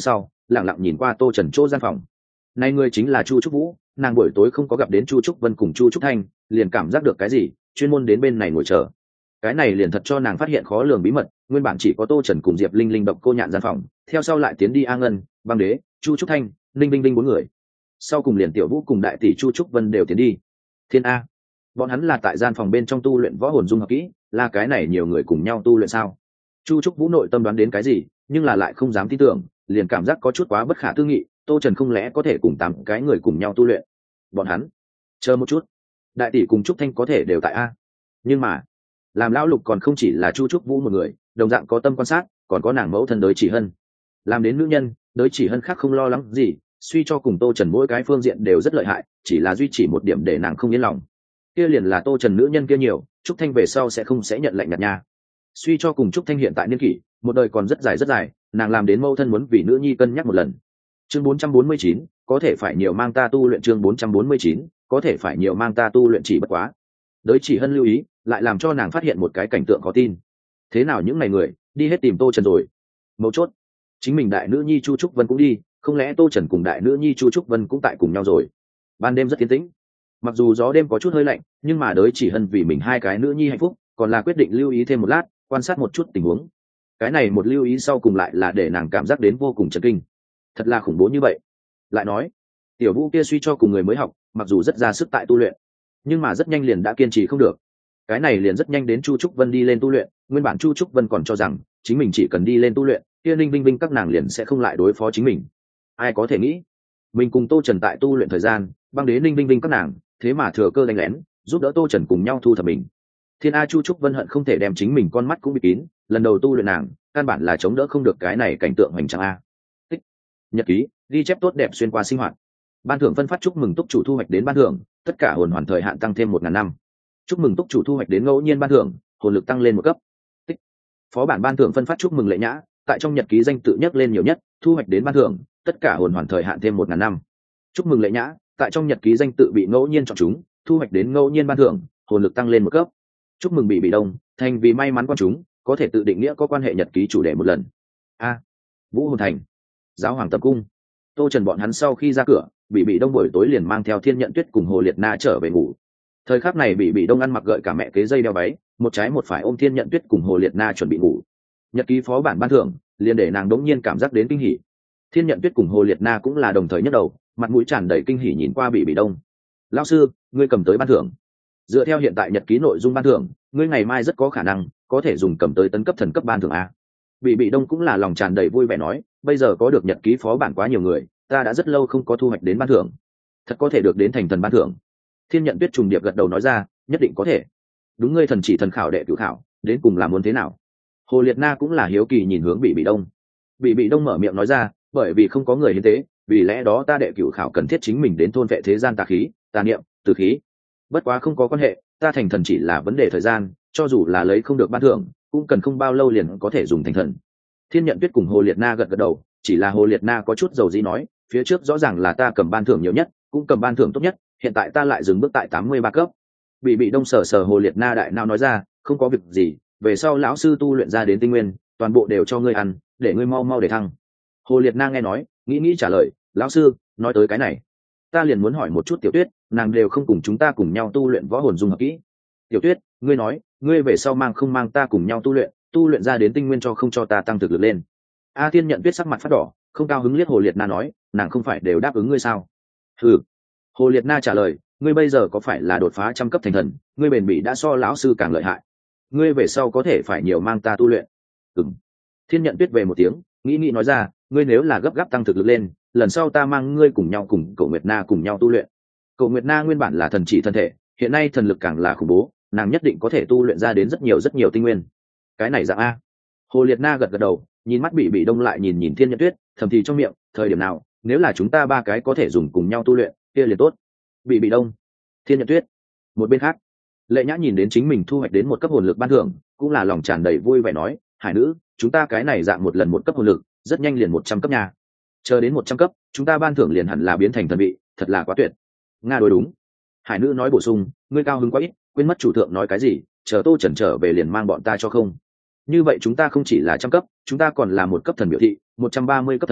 lẳng lặng nhìn qua tô trần chỗ gian phòng. Này người chính là Chu Trúc Vũ, nàng buổi tối không có gặp đến Chu Trúc Vân cùng Chu Trúc Thanh, liền cảm giác được cái gì, chuyên môn đến bên này ngồi chờ. Cái này liền thật cho nàng phát hiện khó lường bí mật, nguyên bản chỉ có Tô Trần cùng Diệp Linh Linh độc cô nhạn gian phòng, theo sau lại tiến đi A Ngân, Băng Đế, Chu Trúc Thanh, Linh Linh Linh bốn người. Sau cùng liền Tiểu Vũ cùng đại tỷ Chu Trúc Vân đều tiến đi. Thiên A, bọn hắn là tại gian phòng bên trong tu luyện võ hồn dung hợp kỹ, là cái này nhiều người cùng nhau tu luyện sao? Chu Trúc Vũ nội tâm đoán đến cái gì, nhưng là lại không dám tin tưởng, liền cảm giác có chút quá bất khả tư nghị, Tô Trần không lẽ có thể cùng tám cái người cùng nhau tu luyện? Bọn hắn, chờ một chút, đại tỷ cùng Trúc Thanh có thể đều tại A. Nhưng mà, làm lão lục còn không chỉ là Chu Trúc Vũ một người, đồng dạng có tâm quan sát, còn có nàng mẫu thân Đới Chỉ Hân. Làm đến nữ nhân, Đới Chỉ Hân khác không lo lắng gì, suy cho cùng Tô Trần mỗi cái phương diện đều rất lợi hại, chỉ là duy trì một điểm để nàng không yên lòng. Kia liền là Tô Trần nữ nhân kia nhiều, Trúc Thanh về sau sẽ không sẽ nhận lệnh nhặt nha. Suy cho cùng Trúc Thanh hiện tại niên kỷ, một đời còn rất dài rất dài, nàng làm đến mẫu thân muốn vì nữ nhi cân nhắc một lần. Chương bốn trăm bốn mươi chín, có thể phải nhiều mang ta tu luyện. Chương bốn trăm bốn mươi chín, có thể phải nhiều mang ta tu luyện chỉ bất quá. Đới Chỉ Hân lưu ý, lại làm cho nàng phát hiện một cái cảnh tượng khó tin. Thế nào những ngày người đi hết tìm Tô Trần rồi? Mấu chốt, chính mình đại nữ nhi Chu Trúc Vân cũng đi, không lẽ Tô Trần cùng đại nữ nhi Chu Trúc Vân cũng tại cùng nhau rồi? Ban đêm rất yên tĩnh, mặc dù gió đêm có chút hơi lạnh, nhưng mà Đới Chỉ Hân vì mình hai cái nữ nhi hạnh phúc, còn là quyết định lưu ý thêm một lát, quan sát một chút tình huống. Cái này một lưu ý sau cùng lại là để nàng cảm giác đến vô cùng chấn kinh. Thật là khủng bố như vậy. Lại nói, Tiểu Vũ kia suy cho cùng người mới học, mặc dù rất ra sức tại tu luyện, nhưng mà rất nhanh liền đã kiên trì không được. Cái này liền rất nhanh đến Chu Trúc Vân đi lên tu luyện, nguyên bản Chu Trúc Vân còn cho rằng chính mình chỉ cần đi lên tu luyện, kia Ninh Vinh Vinh các nàng liền sẽ không lại đối phó chính mình. Ai có thể nghĩ, mình cùng Tô Trần tại tu luyện thời gian, Băng Đế Ninh Vinh Vinh các nàng, thế mà thừa cơ đánh lén, giúp đỡ Tô Trần cùng nhau thu thập mình. Thiên A Chu Trúc Vân hận không thể đem chính mình con mắt cũng bị kín, lần đầu tu luyện nàng, căn bản là chống đỡ không được cái này cảnh tượng hoành tráng a. Tích. Nhật ký, ghi chép tốt đẹp xuyên qua sinh hoạt. Ban thưởng phân phát chúc mừng túc chủ thu hoạch đến ban thưởng, tất cả hồn hoàn thời hạn tăng thêm một ngàn năm. Chúc mừng túc chủ thu hoạch đến ngẫu nhiên ban thưởng, hồn lực tăng lên một cấp. Tích. Phó bản ban thưởng phân phát chúc mừng Lệ Nhã, tại trong nhật ký danh tự nhắc lên nhiều nhất, thu hoạch đến ban thưởng, tất cả hồn hoàn thời hạn thêm một ngàn năm. Chúc mừng Lệ Nhã, tại trong nhật ký danh tự bị ngẫu nhiên chọn chúng, thu hoạch đến ngẫu nhiên ban thưởng, hồn lực tăng lên một cấp. Chúc mừng Bị Bị Đông, thành vì may mắn quan chúng, có thể tự định nghĩa có quan hệ nhật ký chủ đề một lần. A. Vũ Hồn Thành, Giáo Hoàng Tập Cung. Tô Trần bọn hắn sau khi ra cửa, Bị Bị Đông buổi tối liền mang theo Thiên Nhận Tuyết cùng Hồ Liệt Na trở về ngủ. Thời khắc này Bị Bị Đông ăn mặc gợi cả mẹ kế dây đeo váy, một trái một phải ôm Thiên Nhận Tuyết cùng Hồ Liệt Na chuẩn bị ngủ. Nhật ký phó bản ban thưởng, liền để nàng đống nhiên cảm giác đến kinh hỉ. Thiên Nhận Tuyết cùng Hồ Liệt Na cũng là đồng thời nhấc đầu, mặt mũi tràn đầy kinh hỉ nhìn qua Bị Bị Đông. Lão sư, ngươi cầm tới ban thưởng. Dựa theo hiện tại nhật ký nội dung ban thưởng, ngươi ngày mai rất có khả năng có thể dùng cầm tới tấn cấp thần cấp ban thưởng a. Bị Bị Đông cũng là lòng tràn đầy vui vẻ nói, bây giờ có được nhật ký phó bản quá nhiều người, ta đã rất lâu không có thu hoạch đến ban thưởng, thật có thể được đến thành thần ban thưởng. Thiên Nhận Tuyết trùng điệp gật đầu nói ra, nhất định có thể. Đúng, ngươi thần chỉ thần khảo đệ cửu khảo, đến cùng làm muốn thế nào? Hồ Liệt Na cũng là hiếu kỳ nhìn hướng Bị Bị Đông. Bị Bị Đông mở miệng nói ra, bởi vì không có người hiến tế, vì lẽ đó ta đệ cửu khảo cần thiết chính mình đến thôn vệ thế gian tà khí, tà niệm, tử khí. Bất quá không có quan hệ, ta thành thần chỉ là vấn đề thời gian, cho dù là lấy không được ban thưởng, cũng cần không bao lâu liền có thể dùng thành thần. Thiên Nhận Tuyết cùng Hồ Liệt Na gật gật đầu, chỉ là Hồ Liệt Na có chút dầu dĩ nói, phía trước rõ ràng là ta cầm ban thưởng nhiều nhất, cũng cầm ban thưởng tốt nhất, hiện tại ta lại dừng bước tại tám mươi ba cấp. Bị Bị Đông sờ sờ Hồ Liệt Na đại nào nói ra, không có việc gì, về sau lão sư tu luyện ra đến tinh nguyên, toàn bộ đều cho ngươi ăn, để ngươi mau mau để thăng. Hồ Liệt Na nghe nói, nghĩ nghĩ trả lời, lão sư, nói tới cái này, ta liền muốn hỏi một chút Tiểu Tuyết, nàng đều không cùng chúng ta cùng nhau tu luyện võ hồn dung hợp kỹ. Tiểu Tuyết, ngươi nói, ngươi về sau mang không mang ta cùng nhau tu luyện, tu luyện ra đến tinh nguyên cho không cho ta tăng thực lực lên. A Thiên Nhận Tuyết sắc mặt phát đỏ, không cao hứng liếc Hồ Liệt Na nói, nàng không phải đều đáp ứng ngươi sao? Ừ. Hồ Liệt Na trả lời, ngươi bây giờ có phải là đột phá trăm cấp thành thần, ngươi bền bỉ đã so lão sư càng lợi hại, ngươi về sau có thể phải nhiều mang ta tu luyện. Ừm. Thiên Nhận Tuyết về một tiếng, nghĩ nghĩ nói ra, ngươi nếu là gấp gáp tăng thực lực lên, lần sau ta mang ngươi cùng nhau cùng Cậu Nguyệt Na cùng nhau tu luyện. Cậu Nguyệt Na nguyên bản là thần chỉ thân thể, hiện nay thần lực càng là khủng bố, nàng nhất định có thể tu luyện ra đến rất nhiều rất nhiều tinh nguyên. Cái này dạng a. Hồ Liệt Na gật gật đầu, nhìn mắt Bị Bị Đông lại nhìn nhìn Thiên Nhận Tuyết, thầm thì trong miệng, thời điểm nào, nếu là chúng ta ba cái có thể dùng cùng nhau tu luyện, kia liền tốt. Bị Bị Đông, Thiên Nhận Tuyết. Một bên khác, Lệ Nhã nhìn đến chính mình thu hoạch đến một cấp hồn lực ban thưởng, cũng là lòng tràn đầy vui vẻ nói, Hải nữ, chúng ta cái này dạng một lần một cấp hồn lực, rất nhanh liền một trăm cấp nha. Chờ đến một trăm cấp, chúng ta ban thưởng liền hẳn là biến thành thần vị, thật là quá tuyệt. Nga đối đúng. Hải nữ nói bổ sung, ngươi cao hứng quá ít, quên mất chủ thượng nói cái gì, chờ Tô Trần trở về liền mang bọn ta cho không. Như vậy chúng ta không chỉ là trăm cấp, chúng ta còn là một cấp thần biểu thị, một trăm ba mươi cấp thần,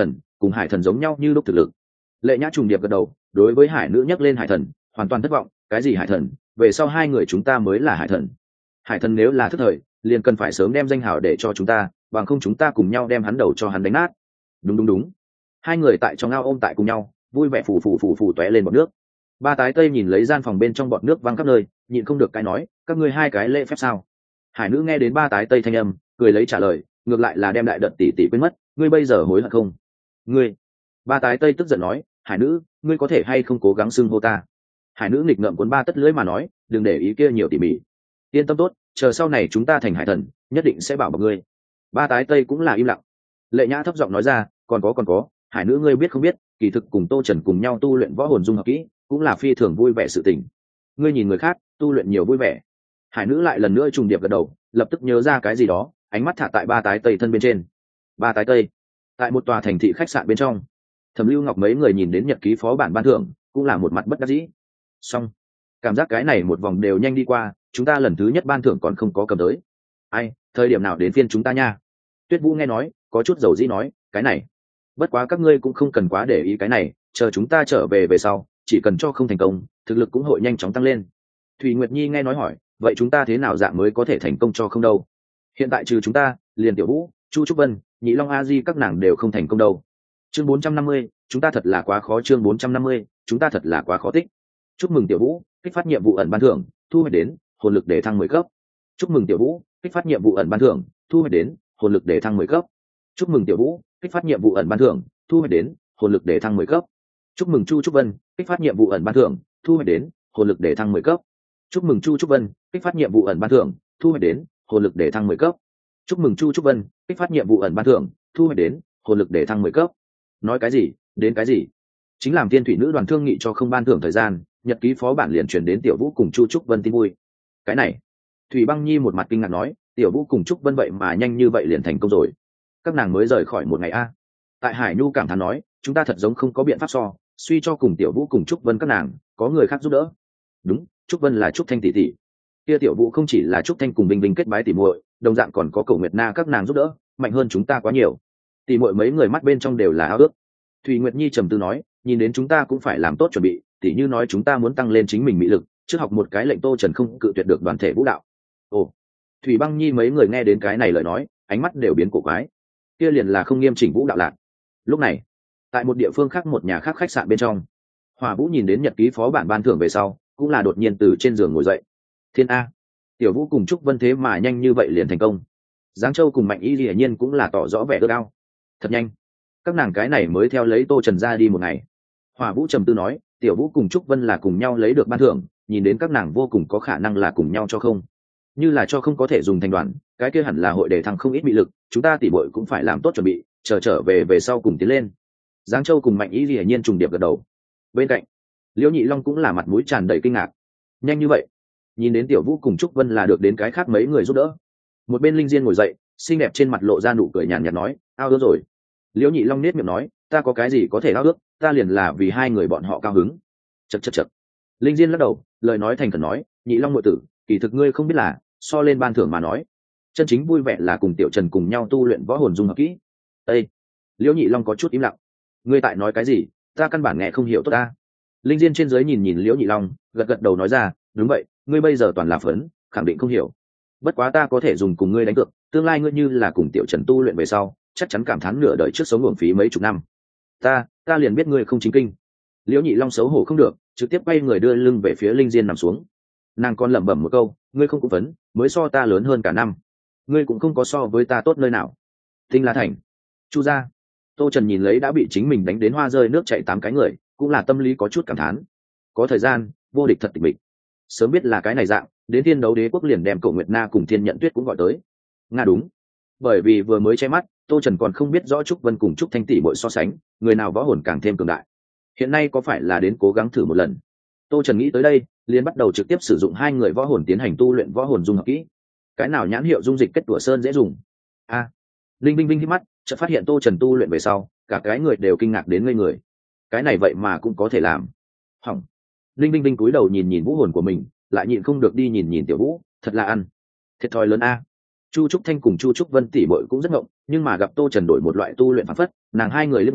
cùng hải thần giống nhau như lúc thực lực. Lệ Nhã trùng điệp gật đầu, đối với hải nữ nhắc lên hải thần hoàn toàn thất vọng. Cái gì hải thần? Về sau hai người chúng ta mới là hải thần. Hải thần nếu là thất thời liền cần phải sớm đem danh hào để cho chúng ta, bằng không chúng ta cùng nhau đem hắn đầu cho hắn đánh nát. Đúng đúng đúng. Hai người tại trong ao ôm tại cùng nhau, vui vẻ phù phù phù phù tóe lên bọt nước. Ba tái tây nhìn lấy gian phòng bên trong bọt nước văng khắp nơi, nhịn không được cái nói, các ngươi hai cái lễ phép sao? Hải nữ nghe đến ba tái tây thanh âm, cười lấy trả lời, ngược lại là đem đại đợt tỷ tỷ quên mất, ngươi bây giờ hối hận không? Ngươi. Ba tái tây tức giận nói, hải nữ, ngươi có thể hay không cố gắng xưng hô ta? Hải nữ nghịch ngợm cuốn ba tất lưỡi mà nói, đừng để ý kia nhiều tỉ mỉ. Yên tâm tốt, chờ sau này chúng ta thành hải thần, nhất định sẽ bảo bọc ngươi. Ba tái tây cũng là im lặng. Lệ Nhã thấp giọng nói ra, còn có còn có, hải nữ ngươi biết không biết, kỳ thực cùng Tô Trần cùng nhau tu luyện võ hồn dung hợp kỹ, cũng là phi thường vui vẻ sự tình. Ngươi nhìn người khác tu luyện nhiều vui vẻ. Hải nữ lại lần nữa trùng điệp gật đầu, lập tức nhớ ra cái gì đó, ánh mắt thả tại ba tái tây thân bên trên. Ba tái tây, tại một tòa thành thị khách sạn bên trong, Thẩm Lưu Ngọc mấy người nhìn đến nhật ký phó bản ban thưởng, cũng là một mặt bất đắc dĩ. Xong, cảm giác cái này một vòng đều nhanh đi qua, chúng ta lần thứ nhất ban thưởng còn không có cầm tới. Ai, thời điểm nào đến phiên chúng ta nha? Tuyết Vũ nghe nói, có chút dầu dĩ nói, cái này, bất quá các ngươi cũng không cần quá để ý cái này, chờ chúng ta trở về về sau, chỉ cần cho không thành công, thực lực cũng hội nhanh chóng tăng lên. Thủy Nguyệt Nhi nghe nói hỏi, vậy chúng ta thế nào dạng mới có thể thành công cho không đâu? Hiện tại trừ chúng ta, liền Tiểu Vũ, Chu Trúc Vân, Nhị Long A Di các nàng đều không thành công đâu. Chương bốn trăm năm mươi, chúng ta thật là quá khó. Chương bốn trăm năm mươi, chúng ta thật là quá khó tích. Chúc mừng Tiểu Vũ, kích phát nhiệm vụ ẩn ban thưởng, thu hoạch đến hồn lực để thăng mười cấp. Chúc mừng Tiểu Vũ, kích phát nhiệm vụ ẩn ban thưởng, thu hoạch đến hồn lực để thăng mười cấp. Chúc mừng Tiểu Vũ, kích phát nhiệm vụ ẩn ban thưởng, thu hoạch đến hồn lực để thăng mười cấp. Chúc mừng Chu Trúc Vân, kích phát nhiệm vụ ẩn ban thưởng, thu hoạch đến hồn lực để thăng mười cấp. Chúc mừng Chu Trúc Vân, kích phát nhiệm vụ ẩn ban thưởng, thu hoạch đến hồn lực để thăng mười cấp. Chúc mừng Chu Trúc Vân, kích phát nhiệm vụ ẩn ban thưởng, thu hoạch đến hồn lực để thăng mười cấp. Nói cái gì đến cái gì? Chính làm tiên thủy nữ đoàn thương nghị cho không ban thưởng thời gian, nhật ký phó bản liền truyền đến Tiểu Vũ cùng Chu Trúc Vân tin vui. Cái này, Thủy Băng Nhi một mặt kinh ngạc nói, Tiểu Vũ cùng Trúc Vân vậy mà nhanh như vậy liền thành công rồi. Các nàng mới rời khỏi một ngày a. Tại Hải Nhu cảm thán nói, chúng ta thật giống không có biện pháp so, suy cho cùng Tiểu Vũ cùng Trúc Vân các nàng có người khác giúp đỡ. Đúng, Trúc Vân là Trúc Thanh tỷ tỷ. Kia Tiểu Vũ không chỉ là Trúc Thanh cùng Bình Bình kết bái tỷ muội, đồng dạng còn có Cổ Nguyệt Na các nàng giúp đỡ, mạnh hơn chúng ta quá nhiều. Tỷ muội mấy người mắt bên trong đều là ao ước. Thủy Nguyệt Nhi trầm tư nói, nhìn đến chúng ta cũng phải làm tốt chuẩn bị, tỷ như nói chúng ta muốn tăng lên chính mình mỹ lực, trước học một cái lệnh Tô Trần không cự tuyệt được đoàn thể vũ đạo. Ồ. Thủy Băng Nhi mấy người nghe đến cái này lời nói, ánh mắt đều biến cổ quái. Kia liền là không nghiêm chỉnh vũ đạo lạc. Lúc này, tại một địa phương khác một nhà khác khách sạn bên trong, Hỏa Vũ nhìn đến nhật ký phó bản ban thưởng về sau, cũng là đột nhiên từ trên giường ngồi dậy. Thiên A, Tiểu Vũ cùng Trúc Vân thế mà nhanh như vậy liền thành công. Giáng Châu cùng Mạnh Y hiển nhiên cũng là tỏ rõ vẻ ước ao. Thật nhanh, các nàng cái này mới theo lấy Tô Trần ra đi một ngày. Hỏa Vũ trầm tư nói, Tiểu Vũ cùng Trúc Vân là cùng nhau lấy được ban thưởng, nhìn đến các nàng vô cùng có khả năng là cùng nhau cho không. Như là cho không có thể dùng thành đoàn, cái kia hẳn là hội để thăng không ít bị lực, chúng ta tỉ muội cũng phải làm tốt chuẩn bị, chờ trở về về sau cùng tiến lên. Giáng Châu cùng Mạnh Y hiển nhiên trùng điệp gật đầu. Bên cạnh, Liễu Nhị Long cũng là mặt mũi tràn đầy kinh ngạc. Nhanh như vậy, nhìn đến Tiểu Vũ cùng Trúc Vân là được đến cái khác mấy người giúp đỡ. Một bên Linh Diên ngồi dậy, xinh đẹp trên mặt lộ ra nụ cười nhàn nhạt nói, ao ước rồi. Liễu Nhị Long nết miệng nói, ta có cái gì có thể ao ước, ta liền là vì hai người bọn họ cao hứng. Chậc chậc chậc. Linh Diên lắc đầu, lời nói thành khẩn nói, Nhị Long muội tử, kỳ thực ngươi không biết là, so lên ban thưởng mà nói, chân chính vui vẻ là cùng Tiểu Trần cùng nhau tu luyện võ hồn dung hợp kỹ. Ê! Liễu Nhị Long có chút im lặng. Ngươi tại nói cái gì, ta căn bản nghe không hiểu tốt ta. Linh Diên trên dưới nhìn nhìn Liễu Nhị Long, gật gật đầu nói ra, đúng vậy, ngươi bây giờ toàn là phấn, khẳng định không hiểu. Bất quá ta có thể dùng cùng ngươi đánh cược, tương lai ngươi như là cùng Tiểu Trần tu luyện về sau, chắc chắn cảm thán nửa đời trước sống uổng phí mấy chục năm. Ta, ta liền biết ngươi không chính kinh. Liễu Nhị Long xấu hổ không được, trực tiếp quay người đưa lưng về phía Linh Diên nằm xuống. Nàng còn lẩm bẩm một câu, ngươi không cũng phấn, mới so ta lớn hơn cả năm. Ngươi cũng không có so với ta tốt nơi nào. Tinh La Thành, Chu gia. Tô Trần nhìn lấy đã bị chính mình đánh đến hoa rơi nước chảy tám cái người, cũng là tâm lý có chút cảm thán. Có thời gian, vô địch thật tịch mịch. Sớm biết là cái này dạng, đến Thiên Đấu Đế quốc liền đem Cổ Nguyệt Na cùng Thiên Nhận Tuyết cũng gọi tới. Nga đúng. Bởi vì vừa mới che mắt, Tô Trần còn không biết rõ Trúc Vân cùng Trúc Thanh tỷ muội so sánh, người nào võ hồn càng thêm cường đại. Hiện nay có phải là đến cố gắng thử một lần. Tô Trần nghĩ tới đây, liền bắt đầu trực tiếp sử dụng hai người võ hồn tiến hành tu luyện võ hồn dung hợp kỹ. Cái nào nhãn hiệu dung dịch kết tủa sơn dễ dùng? A. À, Linh Vinh Vinh hít mắt, chợt phát hiện Tô Trần tu luyện về sau, cả cái người đều kinh ngạc đến ngây người. Cái này vậy mà cũng có thể làm. Hỏng. Linh Vinh Vinh cúi đầu nhìn nhìn vũ hồn của mình, lại nhịn không được đi nhìn nhìn Tiểu Vũ, thật là ăn. Thiệt thòi lớn a. Chu Trúc Thanh cùng Chu Trúc Vân tỷ muội cũng rất ngộng, nhưng mà gặp Tô Trần đổi một loại tu luyện phản phất, nàng hai người liếc nhau,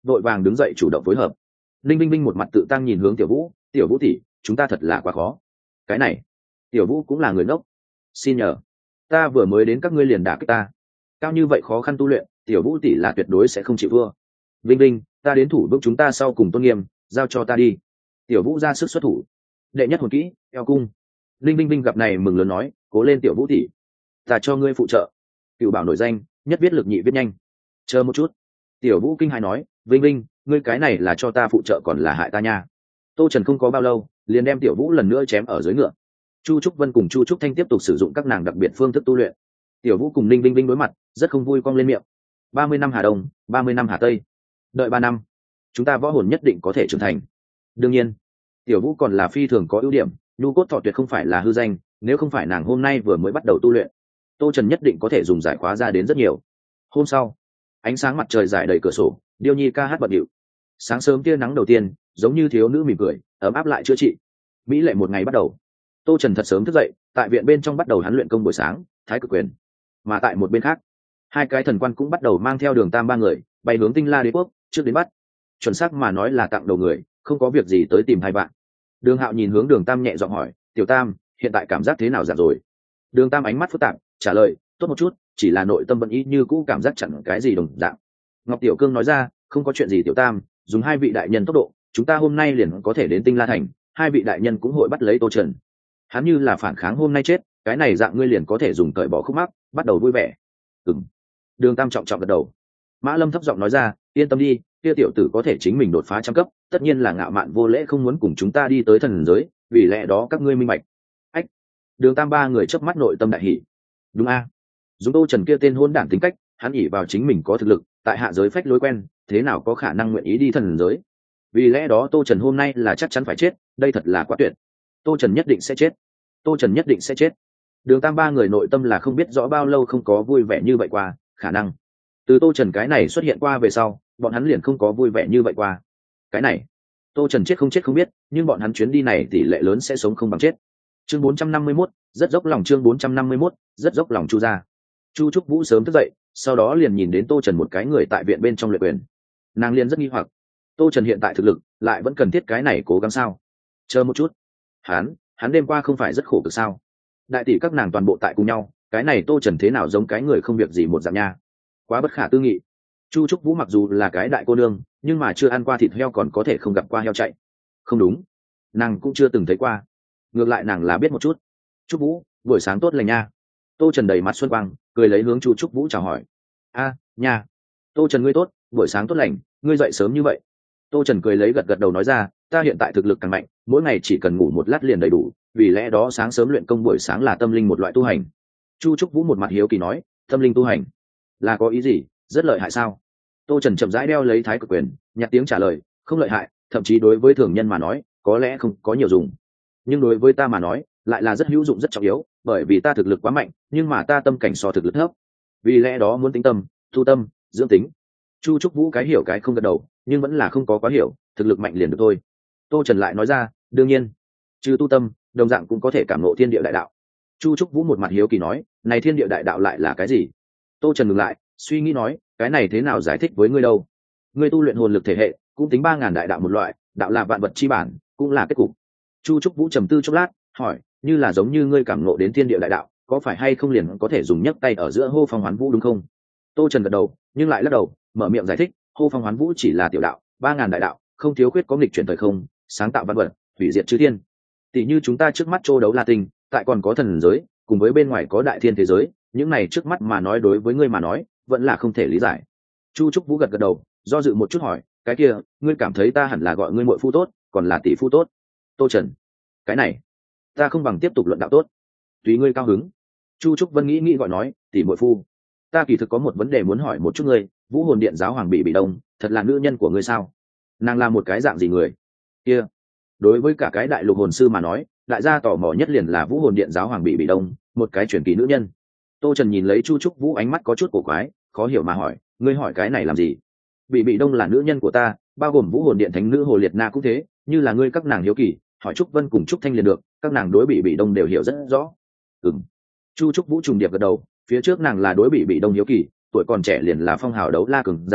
vội vàng đứng dậy chủ động phối hợp. Linh Binh Binh một mặt tự tăng nhìn hướng Tiểu Vũ, "Tiểu Vũ tỷ, chúng ta thật là quá khó." Cái này, Tiểu Vũ cũng là người ngốc. "Xin nhờ, ta vừa mới đến các ngươi liền đả kích ta. Cao như vậy khó khăn tu luyện, Tiểu Vũ tỷ là tuyệt đối sẽ không chịu thua. Vinh Vinh, ta đến thủ bước chúng ta sau cùng tôn nghiêm, giao cho ta đi." Tiểu Vũ ra sức xuất thủ. Đệ nhất hồn kỹ, eo cung. Linh Binh Binh gặp này mừng lớn nói, "Cố lên Tiểu Vũ tỷ, ta cho ngươi phụ trợ." Cựu bảo nổi danh, nhất viết lực nhị viết nhanh. Chờ một chút. Tiểu Vũ kinh hãi nói, "Vinh Vinh, ngươi cái này là cho ta phụ trợ còn là hại ta nha." Tô Trần không có bao lâu liền đem Tiểu Vũ lần nữa chém ở dưới ngựa. Chu Trúc Vân cùng Chu Trúc Thanh tiếp tục sử dụng các nàng đặc biệt phương thức tu luyện. Tiểu Vũ cùng Linh Vinh Vinh đối mặt rất không vui, cong lên miệng. Ba mươi năm Hà Đông, ba mươi năm Hà Tây, đợi ba năm chúng ta võ hồn nhất định có thể trưởng thành. Đương nhiên Tiểu Vũ còn là phi thường có ưu điểm, nhu cốt thọ tuyệt không phải là hư danh, nếu không phải nàng hôm nay vừa mới bắt đầu tu luyện, Tô Trần nhất định có thể dùng giải khóa ra đến rất nhiều. Hôm sau, ánh sáng mặt trời rải đầy cửa sổ, Điêu Nhi ca hát bận điệu. Sáng sớm tia nắng đầu tiên giống như thiếu nữ mỉm cười, ấm áp lại chữa trị. Mỹ lệ một ngày bắt đầu. Tô Trần thật sớm thức dậy, tại viện bên trong bắt đầu hắn luyện công buổi sáng, thái cực quyền. Mà tại một bên khác, hai cái thần quan cũng bắt đầu mang theo Đường Tam ba người bay hướng Tinh La Đế quốc, trước đến bắt. Chuẩn xác mà nói là tặng đầu người, không có việc gì tới tìm hai bạn. Đường Hạo nhìn hướng Đường Tam nhẹ giọng hỏi, "Tiểu Tam, hiện tại cảm giác thế nào dạng rồi?" Đường Tam ánh mắt phức tạp trả lời, "Tốt một chút, chỉ là nội tâm vẫn ý như cũ cảm giác chẳng cái gì đồng dạng." Ngọc Tiểu Cương nói ra, "Không có chuyện gì Tiểu Tam, dùng hai vị đại nhân tốc độ, chúng ta hôm nay liền có thể đến Tinh La thành, hai vị đại nhân cũng hội bắt lấy Tô Trần. Hắn như là phản kháng hôm nay chết, cái này dạng ngươi liền có thể dùng cởi bỏ khúc mắc, bắt đầu vui vẻ." Ừm. Đường Tam trọng trọng gật đầu. Mã Lâm thấp giọng nói ra, "Yên tâm đi, kia tiểu tử có thể chính mình đột phá trăm cấp, tất nhiên là ngạo mạn vô lễ không muốn cùng chúng ta đi tới thần giới, vì lẽ đó các ngươi minh bạch." Ách. Đường Tam ba người chớp mắt nội tâm đại hỉ. Đúng a, dùng Tô Trần kia tên hôn đản tính cách, hắn ỷ vào chính mình có thực lực, tại hạ giới phách lối quen, thế nào có khả năng nguyện ý đi thần giới. Vì lẽ đó Tô Trần hôm nay là chắc chắn phải chết, đây thật là quá tuyệt. Tô Trần nhất định sẽ chết. Tô Trần nhất định sẽ chết. Đường Tam ba người nội tâm là không biết rõ bao lâu không có vui vẻ như vậy qua, khả năng từ Tô Trần cái này xuất hiện qua về sau, bọn hắn liền không có vui vẻ như vậy qua. Cái này, Tô Trần chết không chết không biết, nhưng bọn hắn chuyến đi này tỷ lệ lớn sẽ sống không bằng chết. Chương bốn trăm năm mươi mốt, rất dốc lòng. Chương bốn trăm năm mươi mốt, rất dốc lòng. Chu gia. Chu Trúc Vũ sớm thức dậy, sau đó liền nhìn đến Tô Trần một cái người tại viện bên trong luyện quyền. Nàng liền rất nghi hoặc, Tô Trần hiện tại thực lực, lại vẫn cần thiết cái này cố gắng sao? Chờ một chút, hắn, hắn đêm qua không phải rất khổ cực sao? Đại tỷ các nàng toàn bộ tại cùng nhau, cái này Tô Trần thế nào giống cái người không việc gì một dạng nha? Quá bất khả tư nghị. Chu Trúc Vũ mặc dù là cái đại cô nương, nhưng mà chưa ăn qua thịt heo còn có thể không gặp qua heo chạy. Không đúng, nàng cũng chưa từng thấy qua. Ngược lại nàng là biết một chút. Trúc Vũ, buổi sáng tốt lành nha. Tô Trần đầy mặt xuân quang, cười lấy hướng Chu Trúc Vũ chào hỏi. A, nha. Tô Trần ngươi tốt, buổi sáng tốt lành, ngươi dậy sớm như vậy. Tô Trần cười lấy gật gật đầu nói ra, ta hiện tại thực lực càng mạnh, mỗi ngày chỉ cần ngủ một lát liền đầy đủ, vì lẽ đó sáng sớm luyện công buổi sáng là tâm linh một loại tu hành. Chu Trúc Vũ một mặt hiếu kỳ nói, tâm linh tu hành là có ý gì, rất lợi hại sao? Tô Trần chậm rãi đeo lấy thái cực quyền, nhặt tiếng trả lời, không lợi hại, thậm chí đối với thường nhân mà nói, có lẽ không có nhiều dùng. Nhưng đối với ta mà nói, lại là rất hữu dụng rất trọng yếu, bởi vì ta thực lực quá mạnh, nhưng mà ta tâm cảnh so thực lực thấp. Vì lẽ đó muốn tĩnh tâm, thu tâm, dưỡng tính. Chu Trúc Vũ cái hiểu cái không gật đầu, nhưng vẫn là không có quá hiểu, thực lực mạnh liền được thôi. Tô Trần lại nói ra, đương nhiên, trừ tu tâm, đồng dạng cũng có thể cảm ngộ thiên địa đại đạo. Chu Trúc Vũ một mặt hiếu kỳ nói, này thiên địa đại đạo lại là cái gì? Tô Trần ngừng lại, suy nghĩ nói, cái này thế nào giải thích với ngươi đâu? Ngươi tu luyện hồn lực thể hệ, cũng tính ba ngàn đại đạo một loại, đạo là vạn vật chi bản, cũng là kết cục. Chu Trúc Vũ trầm tư chốc lát, hỏi, như là giống như ngươi cảm ngộ đến thiên địa đại đạo, có phải hay không liền có thể dùng nhấc tay ở giữa hô phong hoán vũ đúng không? Tô Trần gật đầu, nhưng lại lắc đầu, mở miệng giải thích, hô phong hoán vũ chỉ là tiểu đạo, ba ngàn đại đạo, không thiếu khuyết có nghịch chuyển thời không, sáng tạo văn vật, hủy diệt chư thiên. Tỷ như chúng ta trước mắt châu đấu La Tinh, tại còn có thần giới, cùng với bên ngoài có đại thiên thế giới, những này trước mắt mà nói đối với ngươi mà nói, vẫn là không thể lý giải. Chu Trúc Vũ gật gật đầu, do dự một chút hỏi, cái kia, ngươi cảm thấy ta hẳn là gọi ngươi muội phu tốt, còn là tỷ phu tốt? Tô Trần, cái này, ta không bằng tiếp tục luận đạo tốt. Tùy ngươi cao hứng. Chu Trúc Vân nghĩ nghĩ gọi nói, tỷ muội phu, ta kỳ thực có một vấn đề muốn hỏi một chút ngươi, Vũ Hồn Điện giáo hoàng bị bị đông, thật là nữ nhân của ngươi sao? Nàng là một cái dạng gì người? Kia, đối với cả cái đại lục hồn sư mà nói, đại gia tò mò nhất liền là Vũ Hồn Điện giáo hoàng bị bị đông, một cái truyền kỳ nữ nhân. Tô Trần nhìn lấy Chu Trúc Vũ ánh mắt có chút cổ quái, khó hiểu mà hỏi, ngươi hỏi cái này làm gì? Bị bị đông là nữ nhân của ta, bao gồm Vũ Hồn Điện thánh nữ Hồ Liệt Na cũng thế, như là ngươi các nàng hiếu kỳ, hỏi Trúc Vân cùng Trúc Thanh liền được, các nàng đối bị bị đông đều hiểu rất rõ. Ừm. Chu Trúc Vũ trùng điệp gật đầu, phía trước nàng là đối bị bị đông hiếu kỳ, tuổi còn trẻ liền là phong hào đấu la cường giả,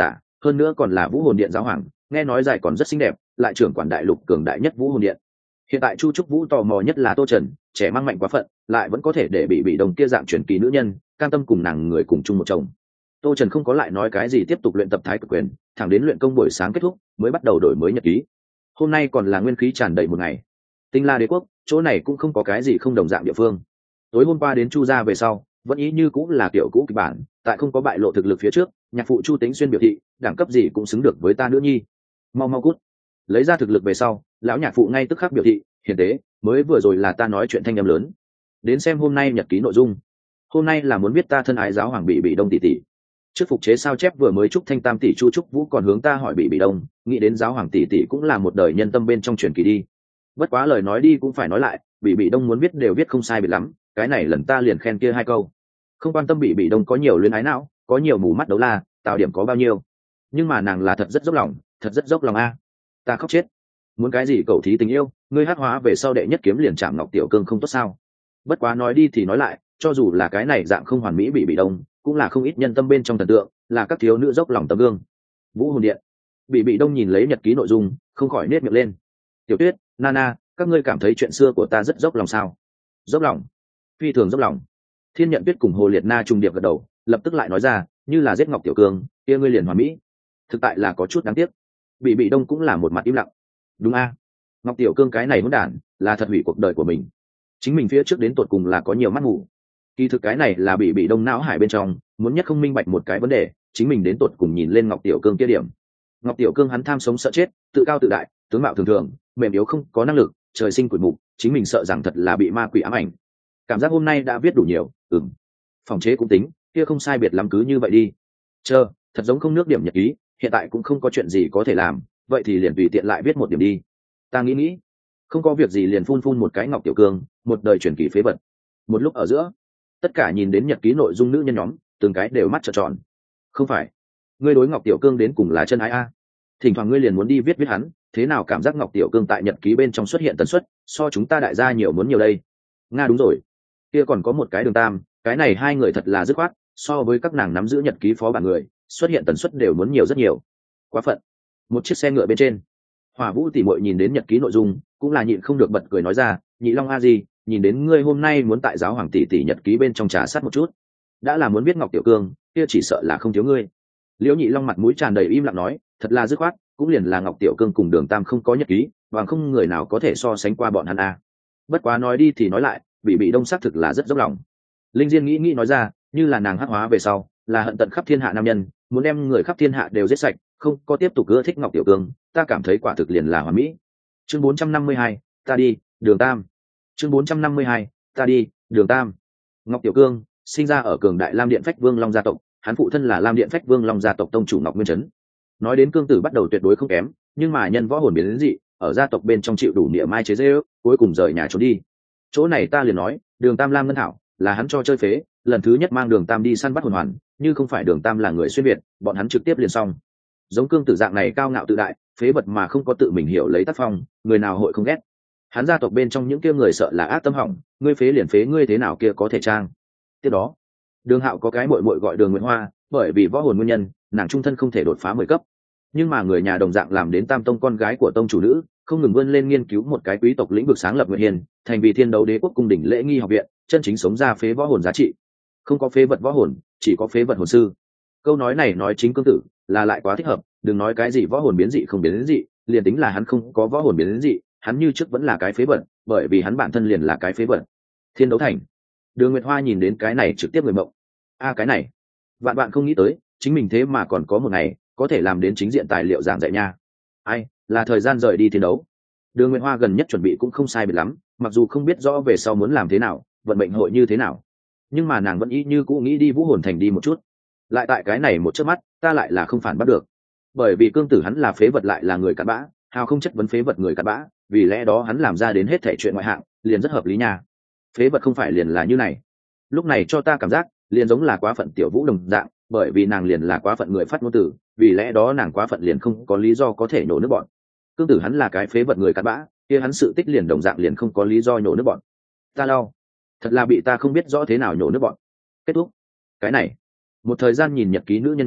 hơn nữa còn là vũ hồn điện giáo hoàng, nghe nói dài còn rất xinh đẹp, lại trưởng quản đại lục cường đại nhất vũ hồn điện. Hiện tại Chu Trúc Vũ tò mò nhất là Tô Trần, trẻ mang mạnh quá phận, lại vẫn có thể để bị bị đồng kia dạng truyền kỳ nữ nhân, cam tâm cùng nàng người cùng chung một chồng. Tô Trần không có lại nói cái gì, tiếp tục luyện tập thái cực quyền, thẳng đến luyện công buổi sáng kết thúc, mới bắt đầu đổi mới nhật ký. Hôm nay còn là nguyên khí tràn đầy một ngày. Tinh La Đế quốc, chỗ này cũng không có cái gì không đồng dạng địa phương. Tối hôm qua đến Chu gia về sau, vẫn ý như cũng là kiểu cũ kịch bản, tại không có bại lộ thực lực phía trước, nhạc phụ Chu Tính Xuyên biểu thị, đẳng cấp gì cũng xứng được với ta nữ nhi. Mau mau cút. Lấy ra thực lực về sau, lão nhạc phụ ngay tức khắc biểu thị, hiền tế, mới vừa rồi là ta nói chuyện thanh âm lớn. Đến xem hôm nay nhật ký nội dung. Hôm nay là muốn biết ta thân ái giáo hoàng bị bị đông tỷ tỷ. Trước phục chế sao chép vừa mới chúc thanh tam tỷ Chu Trúc Vũ còn hướng ta hỏi bị bị đông, nghĩ đến giáo hoàng tỷ tỷ cũng là một đời nhân tâm bên trong truyền kỳ đi. Bất quá lời nói đi cũng phải nói lại, bị bị đông muốn viết đều viết không sai biệt lắm, cái này lần ta liền khen kia hai câu. Không quan tâm bị bị đông có nhiều luyến ái não, có nhiều mù mắt đấu la, tạo điểm có bao nhiêu, nhưng mà nàng là thật rất dốc lòng, thật rất dốc lòng a. Ta khóc chết. Muốn cái gì cậu thí tình yêu, ngươi hát hóa về sau đệ nhất kiếm liền chạm Ngọc Tiểu Cương không tốt sao? Bất quá nói đi thì nói lại, cho dù là cái này dạng không hoàn mỹ bị bị đông, cũng là không ít nhân tâm bên trong thần tượng, là các thiếu nữ dốc lòng tấm gương. Vũ hồn điện. Bị bị đông nhìn lấy nhật ký nội dung, không khỏi nết miệng lên. Tiểu Tuyết, Nana, các ngươi cảm thấy chuyện xưa của ta rất dốc lòng sao? Dốc lòng, phi thường dốc lòng. Thiên Nhận Tuyết cùng Hồ Liệt Na trùng điệp gật đầu, lập tức lại nói ra, như là giết Ngọc Tiểu Cương, kia ngươi liền hoàn mỹ. Thực tại là có chút đáng tiếc. Bị bị đông cũng là một mặt im lặng. Đúng a, Ngọc Tiểu Cương cái này hỗn đản, là thật hủy cuộc đời của mình. Chính mình phía trước đến tột cùng là có nhiều mắt ngủ. Kỳ thực cái này là bị bị đông não hải bên trong, muốn nhất không minh bạch một cái vấn đề, chính mình đến tột cùng nhìn lên Ngọc Tiểu Cương kia điểm. Ngọc Tiểu Cương hắn tham sống sợ chết, tự cao tự đại, tướng mạo thường thường, mềm yếu không có năng lực, trời sinh quỷ mục, chính mình sợ rằng thật là bị ma quỷ ám ảnh. Cảm giác hôm nay đã viết đủ nhiều, ừm. Phòng chế cũng tính, kia không sai biệt lắm cứ như vậy đi. Chờ, thật giống không nước điểm nhật ký, hiện tại cũng không có chuyện gì có thể làm, vậy thì liền tùy tiện lại viết một điểm đi. Ta nghĩ nghĩ, không có việc gì liền phun phun một cái Ngọc Tiểu Cương, một đời truyền kỳ phế vật. Một lúc ở giữa, tất cả nhìn đến nhật ký nội dung nữ nhân nhóm, từng cái đều mắt trợn tròn. Không phải, ngươi đối Ngọc Tiểu Cương đến cùng là chân ái a? Thỉnh thoảng ngươi liền muốn đi viết viết hắn, thế nào cảm giác Ngọc Tiểu Cương tại nhật ký bên trong xuất hiện tần suất, so chúng ta đại gia nhiều muốn nhiều đây. Nga đúng rồi, kia còn có một cái Đường Tam, cái này hai người thật là dứt khoát, so với các nàng nắm giữ nhật ký phó bản người, xuất hiện tần suất đều muốn nhiều rất nhiều. Quá phận. Một chiếc xe ngựa bên trên, Hỏa Vũ tỷ muội nhìn đến nhật ký nội dung, cũng là nhịn không được bật cười nói ra, Nhị Long a di, nhìn đến ngươi hôm nay muốn tại giáo hoàng tỷ tỷ nhật ký bên trong trà sát một chút, đã là muốn biết Ngọc Tiểu Cương, kia chỉ sợ là không thiếu ngươi. Liễu Nhị Long mặt mũi tràn đầy im lặng nói, thật là dứt khoát, cũng liền là Ngọc Tiểu Cương cùng Đường Tam không có nhật ký, và không người nào có thể so sánh qua bọn hắn a. Bất quá nói đi thì nói lại, bị bị đông xác thực là rất dốc lòng. Linh Diên nghĩ nghĩ nói ra, như là nàng hắc hóa về sau, là hận tận khắp thiên hạ nam nhân, muốn đem người khắp thiên hạ đều giết sạch, không có tiếp tục ưa thích Ngọc Tiểu Cương, ta cảm thấy quả thực liền là hoàn mỹ. Chương bốn trăm năm mươi hai, ta đi, Đường Tam. Chương bốn trăm năm mươi hai, ta đi, Đường Tam. Ngọc Tiểu Cương sinh ra ở cường đại Lam Điện Phách Vương Long gia tộc, hắn phụ thân là Lam Điện Phách Vương Long gia tộc tông chủ Ngọc Nguyên Trấn. Nói đến cương tử bắt đầu tuyệt đối không kém, nhưng mà nhân võ hồn biến đến dị, ở gia tộc bên trong chịu đủ niệm mai chế giễu, cuối cùng rời nhà trốn đi. Chỗ này ta liền nói, Đường Tam Lam Ngân Thảo là hắn cho chơi phế, lần thứ nhất mang Đường Tam đi săn bắt hồn hoàn, như không phải Đường Tam là người xuyên việt, bọn hắn trực tiếp liền xong. Giống cương tử dạng này cao ngạo tự đại, phế vật mà không có tự mình hiểu lấy tác phong, người nào hội không ghét. Hắn gia tộc bên trong những kia người sợ là ác tâm hỏng, ngươi phế liền phế ngươi thế nào kia có thể trang. Tiếp đó, Đường Hạo có cái muội muội gọi Đường Nguyệt Hoa, bởi vì võ hồn nguyên nhân, nàng trung thân không thể đột phá mười cấp. Nhưng mà người nhà đồng dạng làm đến tam tông con gái của tông chủ nữ, không ngừng vươn lên nghiên cứu một cái quý tộc lĩnh vực sáng lập Nguyệt Hiền, thành vì Thiên Đấu Đế quốc cung đỉnh lễ nghi học viện, chân chính sống ra phế võ hồn giá trị. Không có phế vật võ hồn, chỉ có phế vật hồn sư. Câu nói này nói chính cương tử, là lại quá thích hợp, đừng nói cái gì võ hồn biến dị không biến đến dị, liền tính là hắn không có võ hồn biến đến dị, hắn như trước vẫn là cái phế vật, bởi vì hắn bản thân liền là cái phế vật. Thiên Đấu Thành. Đường Nguyệt Hoa nhìn đến cái này trực tiếp người mộng. A cái này, vạn bạn không nghĩ tới, chính mình thế mà còn có một ngày có thể làm đến chính diện tài liệu giảng dạy nha. Ai, là thời gian rời đi Thiên Đấu. Đường Nguyệt Hoa gần nhất chuẩn bị cũng không sai biệt lắm, mặc dù không biết rõ về sau muốn làm thế nào, vận mệnh hội như thế nào, nhưng mà nàng vẫn ý như cũ nghĩ đi Vũ Hồn Thành đi một chút. Lại tại cái này một chớp mắt, ta lại là không phản bắt được, bởi vì cương tử hắn là phế vật lại là người cặn bã, hào không chất vấn phế vật người cặn bã, vì lẽ đó hắn làm ra đến hết thảy chuyện ngoại hạng, liền rất hợp lý nha. Phế vật không phải liền là như này. Lúc này cho ta cảm giác, liền giống là quá phận Tiểu Vũ đồng dạng, bởi vì nàng liền là quá phận người phát ngôn tử, vì lẽ đó nàng quá phận liền không có lý do có thể nhổ nước bọn. Cương tử hắn là cái phế vật người cặn bã, kia hắn sự tích liền đồng dạng liền không có lý do nhổ nước bọn. Ta lau, thật là bị ta không biết rõ thế nào nhổ nước bọn. Kết thúc. Cái này, một thời gian nhìn nhật ký nữ nhân nhóm,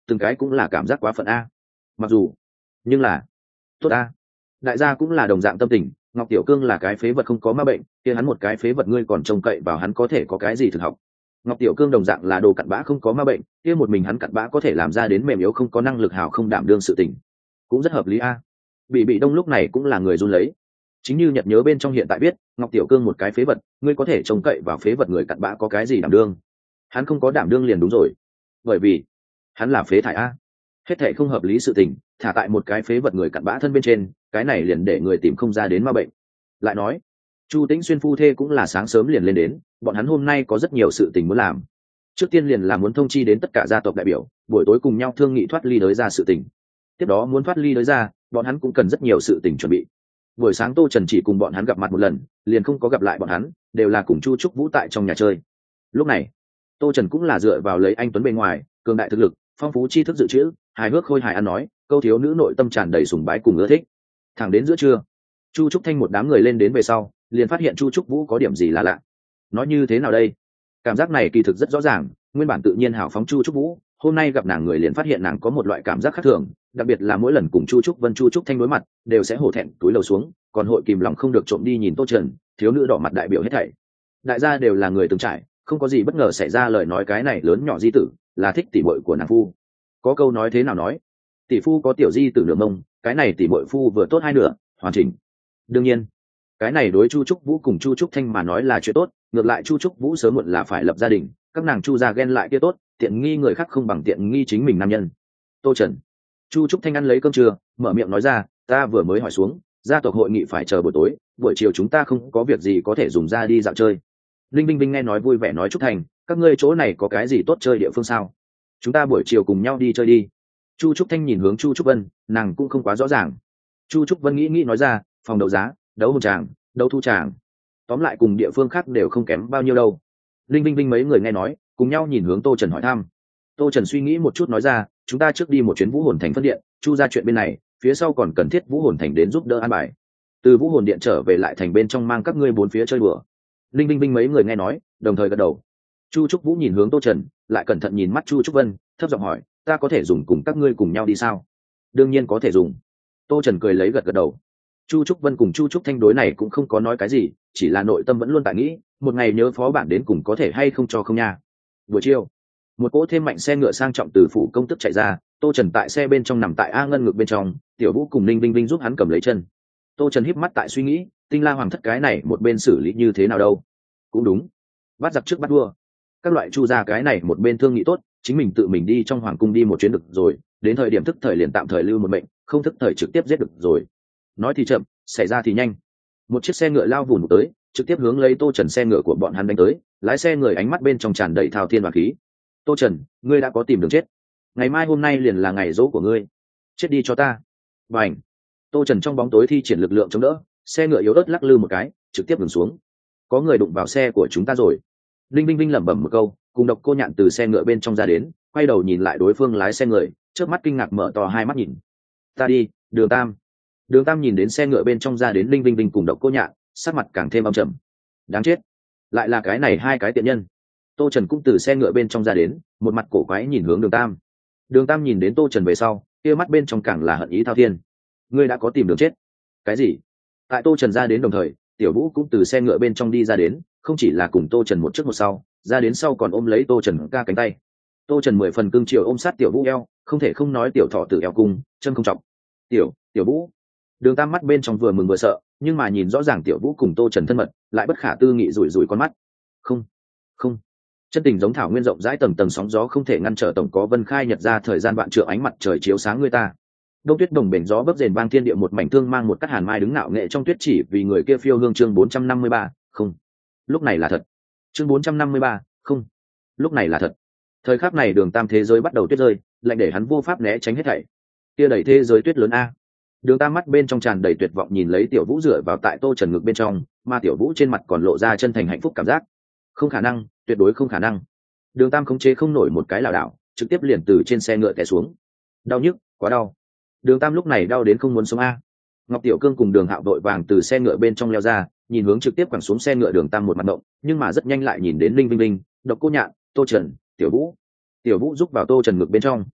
từng cái cũng là cảm giác quá phận a. Mặc dù nhưng là tốt a. Đại gia cũng là đồng dạng tâm tình, Ngọc Tiểu Cương là cái phế vật không có ma bệnh, kia hắn một cái phế vật ngươi còn trông cậy vào hắn có thể có cái gì thực học. Ngọc Tiểu Cương đồng dạng là đồ cặn bã không có ma bệnh, kia một mình hắn cặn bã có thể làm ra đến mềm yếu không có năng lực hào không đảm đương sự tình, cũng rất hợp lý a. Bị bị đông lúc này cũng là người run lấy, chính như nhật nhớ bên trong hiện tại biết Ngọc Tiểu Cương một cái phế vật, ngươi có thể trông cậy vào phế vật người cặn bã có cái gì đảm đương. Hắn không có đảm đương liền đúng rồi, bởi vì hắn là phế thải a. Hết thệ không hợp lý sự tình thả tại một cái phế vật người cặn bã thân bên trên, cái này liền để người tìm không ra đến ma bệnh. Lại nói Chu Tĩnh Xuyên phu thê cũng là sáng sớm liền lên đến, bọn hắn hôm nay có rất nhiều sự tình muốn làm. Trước tiên liền là muốn thông chi đến tất cả gia tộc đại biểu, buổi tối cùng nhau thương nghị thoát ly đới ra sự tình. Tiếp đó muốn thoát ly đới ra, bọn hắn cũng cần rất nhiều sự tình chuẩn bị. Buổi sáng Tô Trần chỉ cùng bọn hắn gặp mặt một lần, liền không có gặp lại bọn hắn, đều là cùng Chu Trúc Vũ tại trong nhà chơi. Lúc này, Tô Trần cũng là dựa vào lấy anh tuấn bên ngoài, cường đại thực lực, phong phú tri thức dự trữ, hài hước khôi hài ăn nói, câu thiếu nữ nội tâm tràn đầy sùng bái cùng ưa thích. Thẳng đến giữa trưa, Chu Trúc Thanh một đám người lên đến về sau, liền phát hiện Chu Trúc Vũ có điểm gì là lạ. Nói như thế nào đây? Cảm giác này kỳ thực rất rõ ràng, nguyên bản tự nhiên hào phóng Chu Trúc Vũ, hôm nay gặp nàng người liền phát hiện nàng có một loại cảm giác khác thường, đặc biệt là mỗi lần cùng Chu Trúc Vân Chu Trúc Thanh đối mặt, đều sẽ hổ thẹn túi lầu xuống, còn hội kìm lòng không được trộm đi nhìn Tô Trần, thiếu nữ đỏ mặt đại biểu hết thảy. Đại gia đều là người từng trải, không có gì bất ngờ xảy ra lời nói cái này lớn nhỏ di tử, là thích tỷ muội của nàng phu. Có câu nói thế nào nói, tỷ phu có tiểu di tử nửa mông, cái này tỷ muội phu vừa tốt hai nửa, hoàn chỉnh. Đương nhiên, cái này đối Chu Trúc Vũ cùng Chu Trúc Thanh mà nói là chuyện tốt, ngược lại Chu Trúc Vũ sớm muộn là phải lập gia đình, các nàng Chu gia ghen lại kia tốt, tiện nghi người khác không bằng tiện nghi chính mình nam nhân. Tô Trần, Chu Trúc Thanh ăn lấy cơm trưa, mở miệng nói ra, ta vừa mới hỏi xuống, gia tộc hội nghị phải chờ buổi tối, buổi chiều chúng ta không có việc gì có thể dùng ra đi dạo chơi. Linh Vinh Vinh nghe nói vui vẻ nói Trúc Thành, các ngươi chỗ này có cái gì tốt chơi địa phương sao? Chúng ta buổi chiều cùng nhau đi chơi đi. Chu Trúc Thanh nhìn hướng Chu Trúc Vân, nàng cũng không quá rõ ràng. Chu Trúc Vân nghĩ nghĩ nói ra, phòng đấu giá, đấu hồn tràng, đấu thu tràng, tóm lại cùng địa phương khác đều không kém bao nhiêu đâu. Linh Vinh Vinh mấy người nghe nói, cùng nhau nhìn hướng Tô Trần hỏi thăm. Tô Trần suy nghĩ một chút nói ra, chúng ta trước đi một chuyến Vũ Hồn Thành phân điện, Chu ra chuyện bên này, phía sau còn cần thiết Vũ Hồn Thành đến giúp đỡ an bài. Từ Vũ Hồn điện trở về lại thành bên trong mang các ngươi bốn phía chơi đùa. Linh Vinh Vinh mấy người nghe nói, đồng thời gật đầu. Chu Trúc Vũ nhìn hướng Tô Trần, lại cẩn thận nhìn mắt Chu Trúc Vân, thấp giọng hỏi, ta có thể dùng cùng các ngươi cùng nhau đi sao? Đương nhiên có thể dùng. Tô Trần cười lấy gật gật đầu. Chu Trúc Vân cùng Chu Trúc Thanh đối này cũng không có nói cái gì, chỉ là nội tâm vẫn luôn tại nghĩ, một ngày nhớ phó bản đến cùng có thể hay không cho không nha. Buổi chiều, một cỗ thêm mạnh xe ngựa sang trọng từ phủ công tức chạy ra, Tô Trần tại xe bên trong nằm tại A Ngân ngực bên trong, Tiểu Vũ cùng Ninh Vinh Vinh giúp hắn cầm lấy chân. Tô Trần híp mắt tại suy nghĩ, Tinh La Hoàng thất cái này một bên xử lý như thế nào đâu? Cũng đúng, bắt giặc trước bắt vua. Các loại Chu ra cái này một bên thương nghị tốt, chính mình tự mình đi trong hoàng cung đi một chuyến được rồi, đến thời điểm thức thời liền tạm thời lưu một mệnh, không thức thời trực tiếp giết được rồi. Nói thì chậm, xảy ra thì nhanh. Một chiếc xe ngựa lao vùn tới, trực tiếp hướng lấy Tô Trần xe ngựa của bọn hắn đánh tới, lái xe người ánh mắt bên trong tràn đầy thao thiên và khí. Tô Trần, ngươi đã có tìm đường chết, ngày mai hôm nay liền là ngày dỗ của ngươi, chết đi cho ta. Bành. Tô Trần trong bóng tối thi triển lực lượng chống đỡ, xe ngựa yếu ớt lắc lư một cái, trực tiếp ngừng xuống. Có người đụng vào xe của chúng ta rồi. Linh Vinh Vinh lẩm bẩm một câu, cùng Độc Cô Nhạn từ xe ngựa bên trong ra đến, quay đầu nhìn lại đối phương lái xe người, trước mắt kinh ngạc mở to hai mắt nhìn. Ta đi, Đường Tam. Đường Tam nhìn đến xe ngựa bên trong ra đến Linh Vinh Vinh cùng Độc Cô Nhạn, sắc mặt càng thêm âm trầm. Đáng chết, lại là cái này hai cái tiện nhân. Tô Trần cũng từ xe ngựa bên trong ra đến, một mặt cổ quái nhìn hướng Đường Tam. Đường Tam nhìn đến Tô Trần về sau, kia mắt bên trong càng là hận ý thao thiên. Ngươi đã có tìm đường chết? Cái gì? Tại Tô Trần ra đến đồng thời, Tiểu Vũ cũng từ xe ngựa bên trong đi ra đến, không chỉ là cùng Tô Trần một trước một sau, ra đến sau còn ôm lấy Tô Trần ca cánh tay. Tô Trần mười phần cương chiều ôm sát Tiểu Vũ eo, không thể không nói tiểu thọ tử eo cung, chân không trọng. Tiểu, Tiểu Vũ. Đường Tam mắt bên trong vừa mừng vừa sợ, nhưng mà nhìn rõ ràng Tiểu Vũ cùng Tô Trần thân mật, lại bất khả tư nghị rủi rủi con mắt. Không, không. Chân tình giống thảo nguyên rộng rãi tầng tầng sóng gió không thể ngăn trở tổng có vân khai nhật ra thời gian vạn trượng ánh mặt trời chiếu sáng người ta. Đông tuyết đồng bền gió bấc rền vang thiên địa một mảnh thương mang một cắt hàn mai đứng ngạo nghệ trong tuyết chỉ vì người kia phiêu hương chương bốn trăm năm mươi ba, không. Lúc này là thật. Chương bốn trăm năm mươi ba, không. Lúc này là thật. Thời khắc này Đường Tam thế giới bắt đầu tuyết rơi, lạnh để hắn vô pháp né tránh hết thảy. Kia đẩy thế giới tuyết lớn a. Đường Tam mắt bên trong tràn đầy tuyệt vọng nhìn lấy Tiểu Vũ dựa vào tại Tô Trần ngực bên trong, mà Tiểu Vũ trên mặt còn lộ ra chân thành hạnh phúc cảm giác. Không khả năng, tuyệt đối không khả năng. Đường Tam khống chế không nổi một cái lảo đảo, trực tiếp liền từ trên xe ngựa té xuống. Đau nhức, quá đau. Đường Tam lúc này đau đến không muốn sống a. Ngọc Tiểu Cương cùng Đường Hạo đội vàng từ xe ngựa bên trong leo ra, nhìn hướng trực tiếp quẳng xuống xe ngựa Đường Tam một mặt động, nhưng mà rất nhanh lại nhìn đến Linh Vinh Vinh, Độc Cô Nhạn, Tô Trần, Tiểu Vũ. Tiểu Vũ giúp vào Tô Trần ngực bên trong.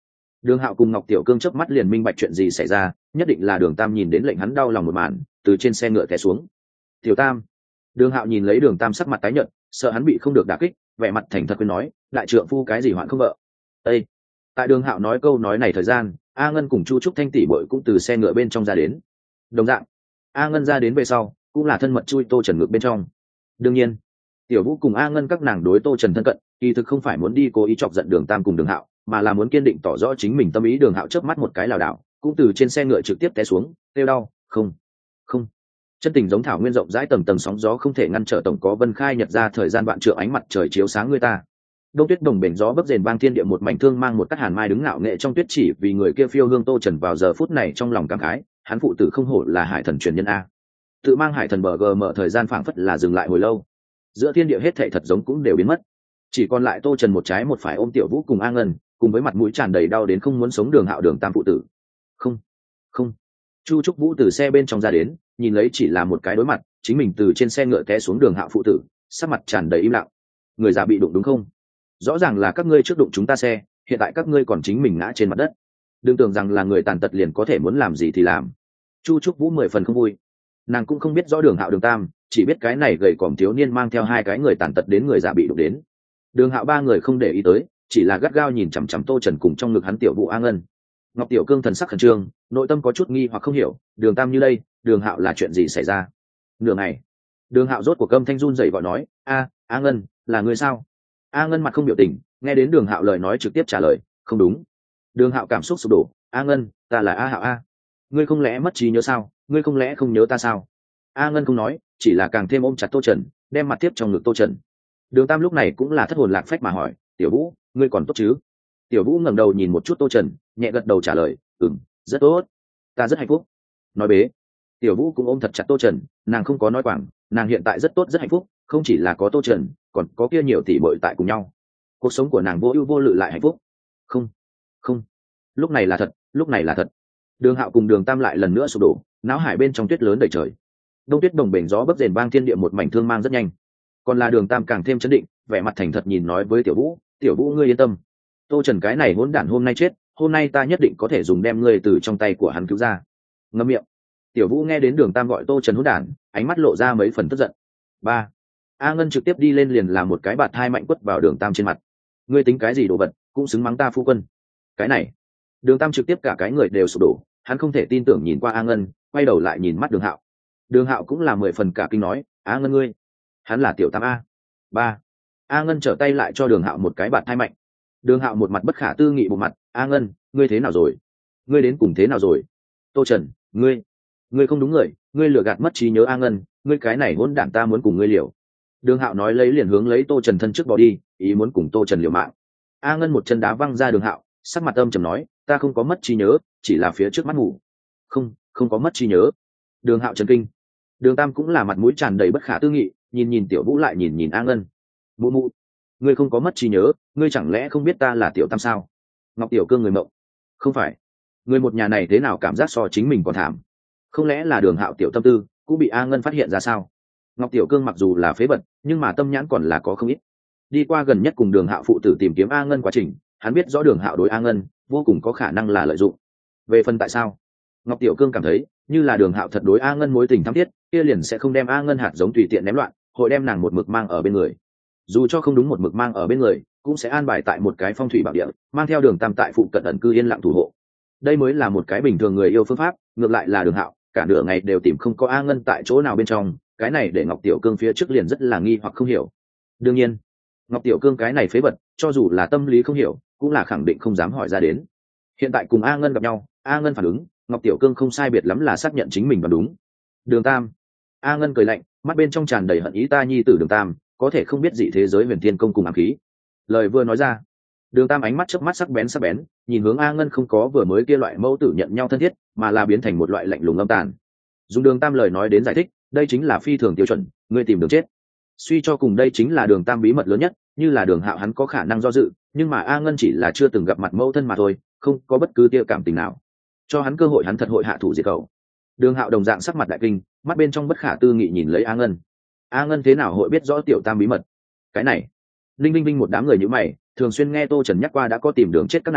Đường Hạo cùng Ngọc Tiểu Cương chớp mắt liền minh bạch chuyện gì xảy ra, nhất định là Đường Tam nhìn đến lệnh hắn đau lòng một màn, từ trên xe ngựa té xuống. Tiểu Tam. Đường Hạo nhìn lấy Đường Tam sắc mặt tái nhợt, sợ hắn bị không được đả kích, vẻ mặt thành thật khuyên nói, đại trượng phu cái gì hoạn không vợ. Ê! Tại Đường Hạo nói câu nói này thời gian, A Ngân cùng Chu Trúc Thanh tỷ bội cũng từ xe ngựa bên trong ra đến. Đồng dạng, A Ngân ra đến về sau, cũng là thân mật chui Tô Trần ngược bên trong. Đương nhiên, Tiểu Vũ cùng A Ngân các nàng đối Tô Trần thân cận, kỳ thực không phải muốn đi cố ý chọc giận Đường Tam cùng Đường Hạo, mà là muốn kiên định tỏ rõ chính mình tâm ý. Đường Hạo chớp mắt một cái lảo đảo, cũng từ trên xe ngựa trực tiếp té xuống, kêu đau, không, không. Chân tình giống thảo nguyên rộng rãi, tầng tầng sóng gió không thể ngăn trở, tổng có vân khai nhật ra, thời gian vạn trượng ánh mặt trời chiếu sáng người ta. Đông tuyết đồng bền gió bấp rền vang thiên địa, một mảnh thương mang một cắt hàn mai đứng ngạo nghệ trong tuyết, chỉ vì người kia phiêu hương. Tô Trần vào giờ phút này trong lòng cảm khái, hắn phụ tử không hổ là hải thần truyền nhân a. Tự mang hải thần bờ gờ mở thời gian phảng phất là dừng lại hồi lâu, giữa thiên địa hết thảy thật giống cũng đều biến mất, chỉ còn lại Tô Trần một trái một phải ôm Tiểu Vũ cùng A Ngân, cùng với mặt mũi tràn đầy đau đến không muốn sống Đường Hạo Đường Tam phụ tử. Không, không. Chu Trúc Vũ từ xe bên trong ra đến, nhìn lấy chỉ là một cái đối mặt, chính mình từ trên xe ngựa té xuống Đường Hạo phụ tử, sắc mặt tràn đầy im lặng. Người già bị đụng đúng không? Rõ ràng là các ngươi trước đụng chúng ta xe, hiện tại các ngươi còn chính mình ngã trên mặt đất. Đừng tưởng rằng là người tàn tật liền có thể muốn làm gì thì làm. Chu Trúc Vũ mười phần không vui. Nàng cũng không biết rõ Đường Hạo Đường Tam, chỉ biết cái này gầy còm thiếu niên mang theo hai cái người tàn tật đến, người già bị đụng đến. Đường Hạo ba người không để ý tới, chỉ là gắt gao nhìn chằm chằm Tô Trần cùng trong ngực hắn Tiểu Vũ A Ngân. Ngọc Tiểu Cương thần sắc khẩn trương, nội tâm có chút nghi hoặc không hiểu, Đường Tam như đây, Đường Hạo là chuyện gì xảy ra? Nửa ngày, Đường Hạo rốt cuộc câm thanh run rẩy gọi nói, a, A Ngân, là người sao? A Ngân mặt không biểu tình, nghe đến Đường Hạo lời nói trực tiếp trả lời, không đúng. Đường Hạo cảm xúc sụp đổ, A Ngân, ta là A Hạo a. Ngươi không lẽ mất trí nhớ sao? Ngươi không lẽ không nhớ ta sao? A Ngân không nói, chỉ là càng thêm ôm chặt Tô Trần, đem mặt tiếp trong ngực Tô Trần. Đường Tam lúc này cũng là thất hồn lạc phách mà hỏi, Tiểu Vũ, ngươi còn tốt chứ? Tiểu Vũ ngẩng đầu nhìn một chút Tô Trần, nhẹ gật đầu trả lời, ừm, rất tốt, ta rất hạnh phúc. Nói bế, Tiểu Vũ cũng ôm thật chặt Tô Trần, nàng không có nói quảng, nàng hiện tại rất tốt rất hạnh phúc, không chỉ là có Tô Trần, còn có kia nhiều tỷ muội tại cùng nhau. Cuộc sống của nàng vô ưu vô lự lại hạnh phúc. Không, không, lúc này là thật, lúc này là thật. Đường Hạo cùng Đường Tam lại lần nữa sụp đổ, náo hải bên trong tuyết lớn đầy trời. Đông tuyết đồng bền gió bấp rền vang thiên địa, một mảnh thương mang rất nhanh. Còn là Đường Tam càng thêm chấn định, vẻ mặt thành thật nhìn nói với Tiểu Vũ, Tiểu Vũ ngươi yên tâm, Tô Trần cái này hỗn đản hôm nay chết, hôm nay ta nhất định có thể dùng đem ngươi từ trong tay của hắn cứu ra. Ngậm miệng. Tiểu Vũ nghe đến Đường Tam gọi Tô Trần hỗn đản, ánh mắt lộ ra mấy phần tức giận. Ba. A Ngân trực tiếp đi lên liền làm một cái bạt hai mạnh quất vào Đường Tam trên mặt. Ngươi tính cái gì đồ vật, cũng xứng mắng ta phu quân. Cái này. Đường Tam trực tiếp cả cái người đều sụp đổ, hắn không thể tin tưởng nhìn qua A Ngân, quay đầu lại nhìn mắt Đường Hạo. Đường Hạo cũng là mười phần cả kinh nói, A Ngân ngươi, hắn là Tiểu Tam a. Ba. A Ngân trở tay lại cho Đường Hạo một cái bạt hai mạnh. Đường Hạo một mặt bất khả tư nghị, bộ mặt, A Ngân, ngươi thế nào rồi? Ngươi đến cùng thế nào rồi? Tô Trần, ngươi, ngươi không đúng người, ngươi lừa gạt mất trí nhớ A Ngân, ngươi cái này hỗn đản, ta muốn cùng ngươi liều. Đường Hạo nói lấy liền hướng lấy Tô Trần thân trước bỏ đi, ý muốn cùng Tô Trần liều mạng. A Ngân một chân đá văng ra Đường Hạo, sắc mặt âm trầm nói, ta không có mất trí nhớ, chỉ là phía trước mắt ngủ. Không, không có mất trí nhớ. Đường Hạo chấn kinh. Đường Tam cũng là mặt mũi tràn đầy bất khả tư nghị, nhìn nhìn Tiểu Vũ lại nhìn nhìn A Ngân. Mụ mụ, ngươi không có mất trí nhớ, ngươi chẳng lẽ không biết ta là Tiểu Tam sao? Ngọc Tiểu Cương người mộng. Không phải, người một nhà này thế nào cảm giác so chính mình còn thảm? Không lẽ là Đường Hạo tiểu tâm tư cũng bị A Ngân phát hiện ra sao? Ngọc Tiểu Cương mặc dù là phế vật, nhưng mà tâm nhãn còn là có không ít. Đi qua gần nhất cùng Đường Hạo phụ tử tìm kiếm A Ngân quá trình, hắn biết rõ Đường Hạo đối A Ngân vô cùng có khả năng là lợi dụng. Về phần tại sao, Ngọc Tiểu Cương cảm thấy như là Đường Hạo thật đối A Ngân mối tình thắm thiết, kia liền sẽ không đem A Ngân hạt giống tùy tiện ném loạn, hội đem nàng một mực mang ở bên người. Dù cho không đúng một mực mang ở bên người, cũng sẽ an bài tại một cái phong thủy bảo địa, mang theo Đường Tam tại phụ cận ẩn cư yên lặng thủ hộ. Đây mới là một cái bình thường người yêu phương pháp. Ngược lại là Đường Hạo cả nửa ngày đều tìm không có A Ngân tại chỗ nào bên trong, cái này để Ngọc Tiểu Cương phía trước liền rất là nghi hoặc không hiểu. Đương nhiên, Ngọc Tiểu Cương cái này phế vật, cho dù là tâm lý không hiểu, cũng là khẳng định không dám hỏi ra đến. Hiện tại cùng A Ngân gặp nhau, A Ngân phản ứng, Ngọc Tiểu Cương không sai biệt lắm là xác nhận chính mình đoán đúng. Đường Tam. A Ngân cười lạnh, mắt bên trong tràn đầy hận ý, ta nhi tử Đường Tam có thể không biết dị thế giới huyền thiên công cùng ám khí. Lời vừa nói ra, Đường Tam ánh mắt chớp mắt sắc bén sắc bén, nhìn hướng A Ngân, không có vừa mới kia loại mẫu tử nhận nhau thân thiết, mà là biến thành một loại lạnh lùng âm tàn. Dùng Đường Tam lời nói đến giải thích, đây chính là phi thường tiêu chuẩn, ngươi tìm đường chết. Suy cho cùng đây chính là Đường Tam bí mật lớn nhất, như là Đường Hạo hắn có khả năng do dự, nhưng mà A Ngân chỉ là chưa từng gặp mặt mẫu thân mà thôi, không có bất cứ tia cảm tình nào. Cho hắn cơ hội hắn thật hội hạ thủ diệt khẩu. Đường Hạo đồng dạng sắc mặt đại kinh, mắt bên trong bất khả tư nghị nhìn lấy A Ngân. A Ngân thế nào hội biết rõ Tiểu Tam bí mật? Cái này, Linh Linh Linh một đám người như mày, thường xuyên nghe Tô Trần nhắc qua đã có tìm đường chết các nàng,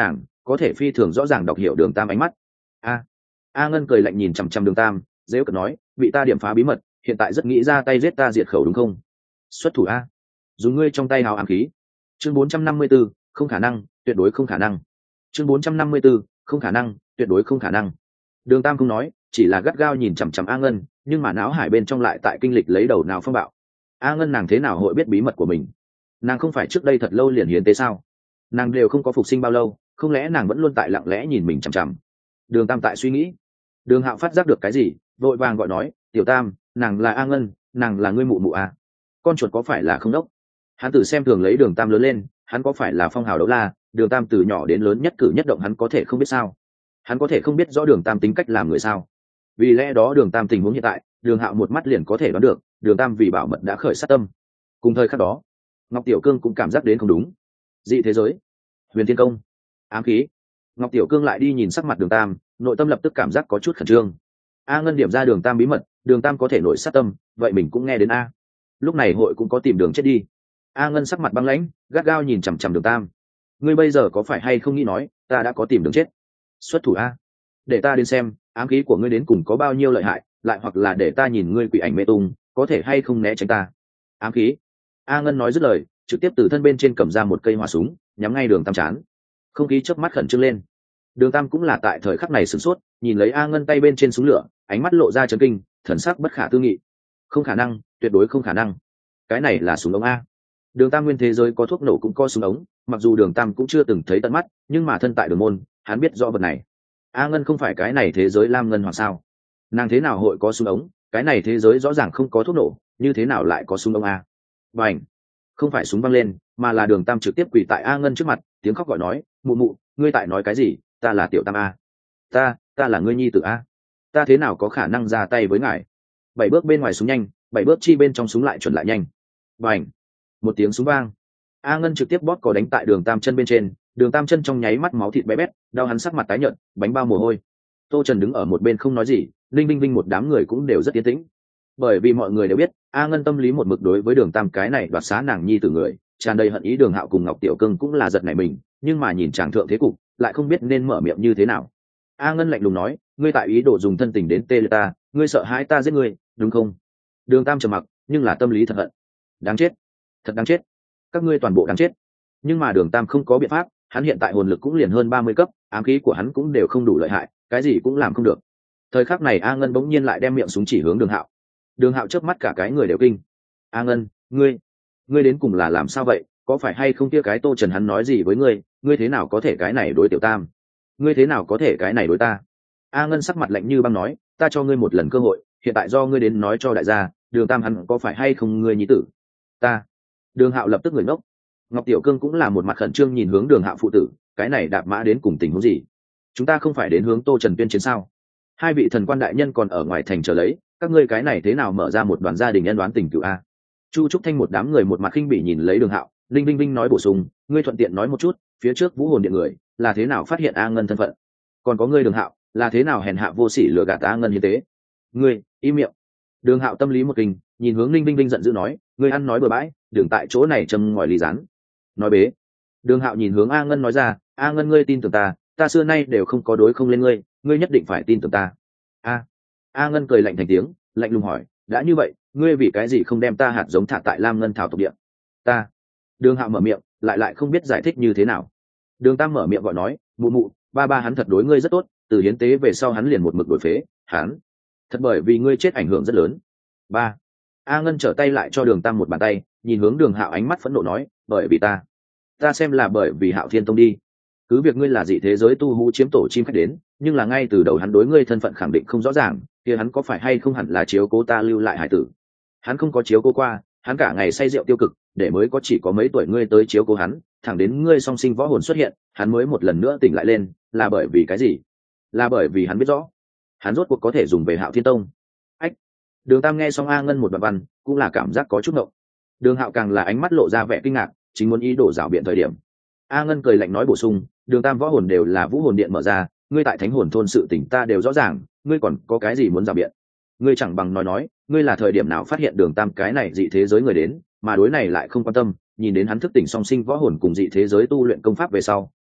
có thể phi thường rõ ràng đọc hiểu đường tam ánh mắt. a a ngân cười lạnh nhìn chằm chằm đường tam, dễ cợt nói, bị ta điểm phá bí mật, hiện tại rất nghĩ ra tay giết ta diệt khẩu đúng không? Xuất thủ a, dùng ngươi trong tay hào ám khí. Chương bốn trăm năm mươi 4, không khả năng, tuyệt đối không khả năng. Chương bốn trăm năm mươi 4, không khả năng, tuyệt đối không khả năng. Đường tam không nói, chỉ là gắt gao nhìn chằm chằm a ngân, nhưng mà não hải bên trong lại tại kinh lịch lấy đầu nào phong bạo. A ngân nàng thế nào hội biết bí mật của mình? Nàng không phải trước đây thật lâu liền hiến tế sao? Nàng đều không có phục sinh bao lâu, không lẽ nàng vẫn luôn tại lặng lẽ nhìn mình chằm chằm? Đường tam tại suy nghĩ. Đường hạo phát giác được cái gì, vội vàng gọi nói, tiểu tam, nàng là a ngân, nàng là ngươi mụ mụ à? Con chuột có phải là không đốc? Hắn tự xem thường lấy đường tam lớn lên, hắn có phải là phong hào đấu la? Đường tam từ nhỏ đến lớn nhất cử nhất động hắn có thể không biết sao? Hắn có thể không biết rõ đường tam tính cách làm người sao? Vì lẽ đó đường tam tình huống hiện tại, đường hạo một mắt liền có thể đoán được, đường tam vì bảo mật đã khởi sát tâm. Cùng thời khắc đó, Ngọc Tiểu Cương cũng cảm giác đến không đúng. Dị thế giới, huyền thiên công, ám khí. Ngọc Tiểu Cương lại đi nhìn sắc mặt đường tam, nội tâm lập tức cảm giác có chút khẩn trương. A ngân điểm ra đường tam bí mật, đường tam có thể nổi sát tâm, vậy mình cũng nghe đến a. Lúc này hội cũng có tìm đường chết đi. A ngân sắc mặt băng lãnh, gắt gao nhìn chằm chằm đường tam. Ngươi bây giờ có phải hay không nghĩ nói ta đã có tìm đường chết? Xuất thủ a, để ta đến xem ám khí của ngươi đến cùng có bao nhiêu lợi hại, lại hoặc là để ta nhìn ngươi quỷ ảnh mê tung có thể hay không né tránh ta. Ám khí. A ngân nói dứt lời, trực tiếp từ thân bên trên cầm ra một cây hỏa súng, nhắm ngay đường tam chán. Không khí chớp mắt khẩn trương lên. Đường tam cũng là tại thời khắc này sửng sốt, nhìn lấy A ngân tay bên trên súng lửa, ánh mắt lộ ra chấn kinh, thần sắc bất khả tư nghị. Không khả năng, tuyệt đối không khả năng. Cái này là súng ống a. Đường tam nguyên thế giới có thuốc nổ cũng có súng ống, mặc dù đường tam cũng chưa từng thấy tận mắt, nhưng mà thân tại đường môn, hắn biết rõ vật này. A ngân không phải cái này thế giới lam ngân hoặc sao? Nàng thế nào hội có súng ống? Cái này thế giới rõ ràng không có thuốc nổ, như thế nào lại có súng ống a? Bành! Không phải súng văng lên, mà là đường tam trực tiếp quỳ tại A ngân trước mặt, tiếng khóc gọi nói, mụ mụ, ngươi tại nói cái gì? Ta là tiểu tam a. Ta, ta là ngươi nhi tử a. Ta thế nào có khả năng ra tay với ngài? Bảy bước bên ngoài súng nhanh, bảy bước chi bên trong súng lại chuẩn lại nhanh. Bành! Một tiếng súng vang. A ngân trực tiếp bóp cò đánh tại đường tam chân bên trên, đường tam chân trong nháy mắt máu thịt bé bét, đau hắn sắc mặt tái nhợt, bánh bao mồ hôi. Tô Trần đứng ở một bên không nói gì, linh linh linh một đám người cũng đều rất yên tĩnh, bởi vì mọi người đều biết A ngân tâm lý một mực đối với đường tam cái này đoạt xá nàng nhi tử người tràn đầy hận ý. Đường hạo cùng Ngọc Tiểu Cương cũng là giật nảy mình, nhưng mà nhìn chàng thượng thế cục lại không biết nên mở miệng như thế nào. A ngân lạnh lùng nói, ngươi tại ý đồ dùng thân tình đến tê liệt ta, ngươi sợ hãi ta giết ngươi đúng không? Đường tam trầm mặc, nhưng là tâm lý thật hận. Đáng chết, thật đáng chết, các ngươi toàn bộ đáng chết. Nhưng mà đường tam không có biện pháp, hắn hiện tại hồn lực cũng liền hơn ba mươi cấp, ám khí của hắn cũng đều không đủ lợi hại, cái gì cũng làm không được. Thời khắc này A ngân bỗng nhiên lại đem miệng súng chỉ hướng đường hạo. Đường hạo chớp mắt cả cái người đều kinh. A ngân, ngươi ngươi đến cùng là làm sao vậy? Có phải hay không kia cái Tô Trần hắn nói gì với ngươi? Ngươi thế nào có thể cái này đối tiểu tam? Ngươi thế nào có thể cái này đối ta? A ngân sắc mặt lạnh như băng nói, ta cho ngươi một lần cơ hội, hiện tại do ngươi đến nói cho đại gia, đường tam hắn có phải hay không ngươi nhi tử? Ta. Đường hạo lập tức người ngốc. Ngọc Tiểu Cương cũng là một mặt khẩn trương nhìn hướng đường hạo phụ tử, cái này đạp mã đến cùng tình huống gì? Chúng ta không phải đến hướng Tô Trần tuyên chiến sao? Hai vị thần quan đại nhân còn ở ngoài thành chờ lấy, các ngươi cái này thế nào mở ra một đoàn gia đình nhân đoán tình cựu a? Chu Trúc Thanh một đám người một mặt khinh bỉ nhìn lấy đường hạo. Linh Vinh Vinh nói bổ sung, ngươi thuận tiện nói một chút, phía trước vũ hồn điện người là thế nào phát hiện A ngân thân phận? Còn có ngươi đường hạo là thế nào hèn hạ vô sỉ lừa gạt A ngân như thế? Ngươi im miệng. Đường hạo tâm lý một kinh, nhìn hướng Linh Vinh Vinh giận dữ nói, ngươi ăn nói bừa bãi, đừng tại chỗ này châm ngòi ly rán. Nói bế. Đường hạo nhìn hướng A ngân nói ra, A ngân ngươi tin tưởng ta, ta xưa nay đều không có đối không lên ngươi, ngươi nhất định phải tin tưởng ta. A. A ngân cười lạnh thành tiếng, lạnh lùng hỏi, đã như vậy, ngươi vì cái gì không đem ta hạt giống thả tại lam ngân thảo tộc địa? Ta. Đường hạo mở miệng, lại lại không biết giải thích như thế nào. Đường tam mở miệng gọi nói, mụ mụ, ba ba hắn thật đối ngươi rất tốt, từ hiến tế về sau hắn liền một mực đổi phế, hắn thật bởi vì ngươi chết ảnh hưởng rất lớn. Ba. A ngân trở tay lại cho đường tam một bàn tay, nhìn hướng đường hạo ánh mắt phẫn nộ nói, bởi vì ta ta xem là bởi vì Hạo Thiên Tông đi. Cứ việc ngươi là dị thế giới tu hú chiếm tổ chim khách đến, nhưng là ngay từ đầu hắn đối ngươi thân phận khẳng định không rõ ràng, kia hắn có phải hay không hẳn là chiếu cố ta lưu lại hải tử. Hắn không có chiếu cố qua, hắn cả ngày say rượu tiêu cực, để mới có chỉ có mấy tuổi ngươi tới chiếu cố hắn, thẳng đến ngươi song sinh võ hồn xuất hiện, hắn mới một lần nữa tỉnh lại lên, là bởi vì cái gì? Là bởi vì hắn biết rõ, hắn rốt cuộc có thể dùng về Hạo Thiên Tông. Ách. Đường Tam nghe xong A ngân một đoạn văn, cũng là cảm giác có chút ngộng. Đường Hạo càng là ánh mắt lộ ra vẻ kinh ngạc, chính muốn ý đồ rảo biện thời điểm. A ngân cười lạnh nói bổ sung, đường tam võ hồn đều là vũ hồn điện mở ra, ngươi tại thánh hồn thôn sự tỉnh ta đều rõ ràng, ngươi còn có cái gì muốn rào biện? Ngươi chẳng bằng nói nói, ngươi là thời điểm nào phát hiện đường tam cái này dị thế giới người đến, mà đối này lại không quan tâm, nhìn đến hắn thức tỉnh song sinh võ hồn cùng dị thế giới tu luyện công pháp về sau,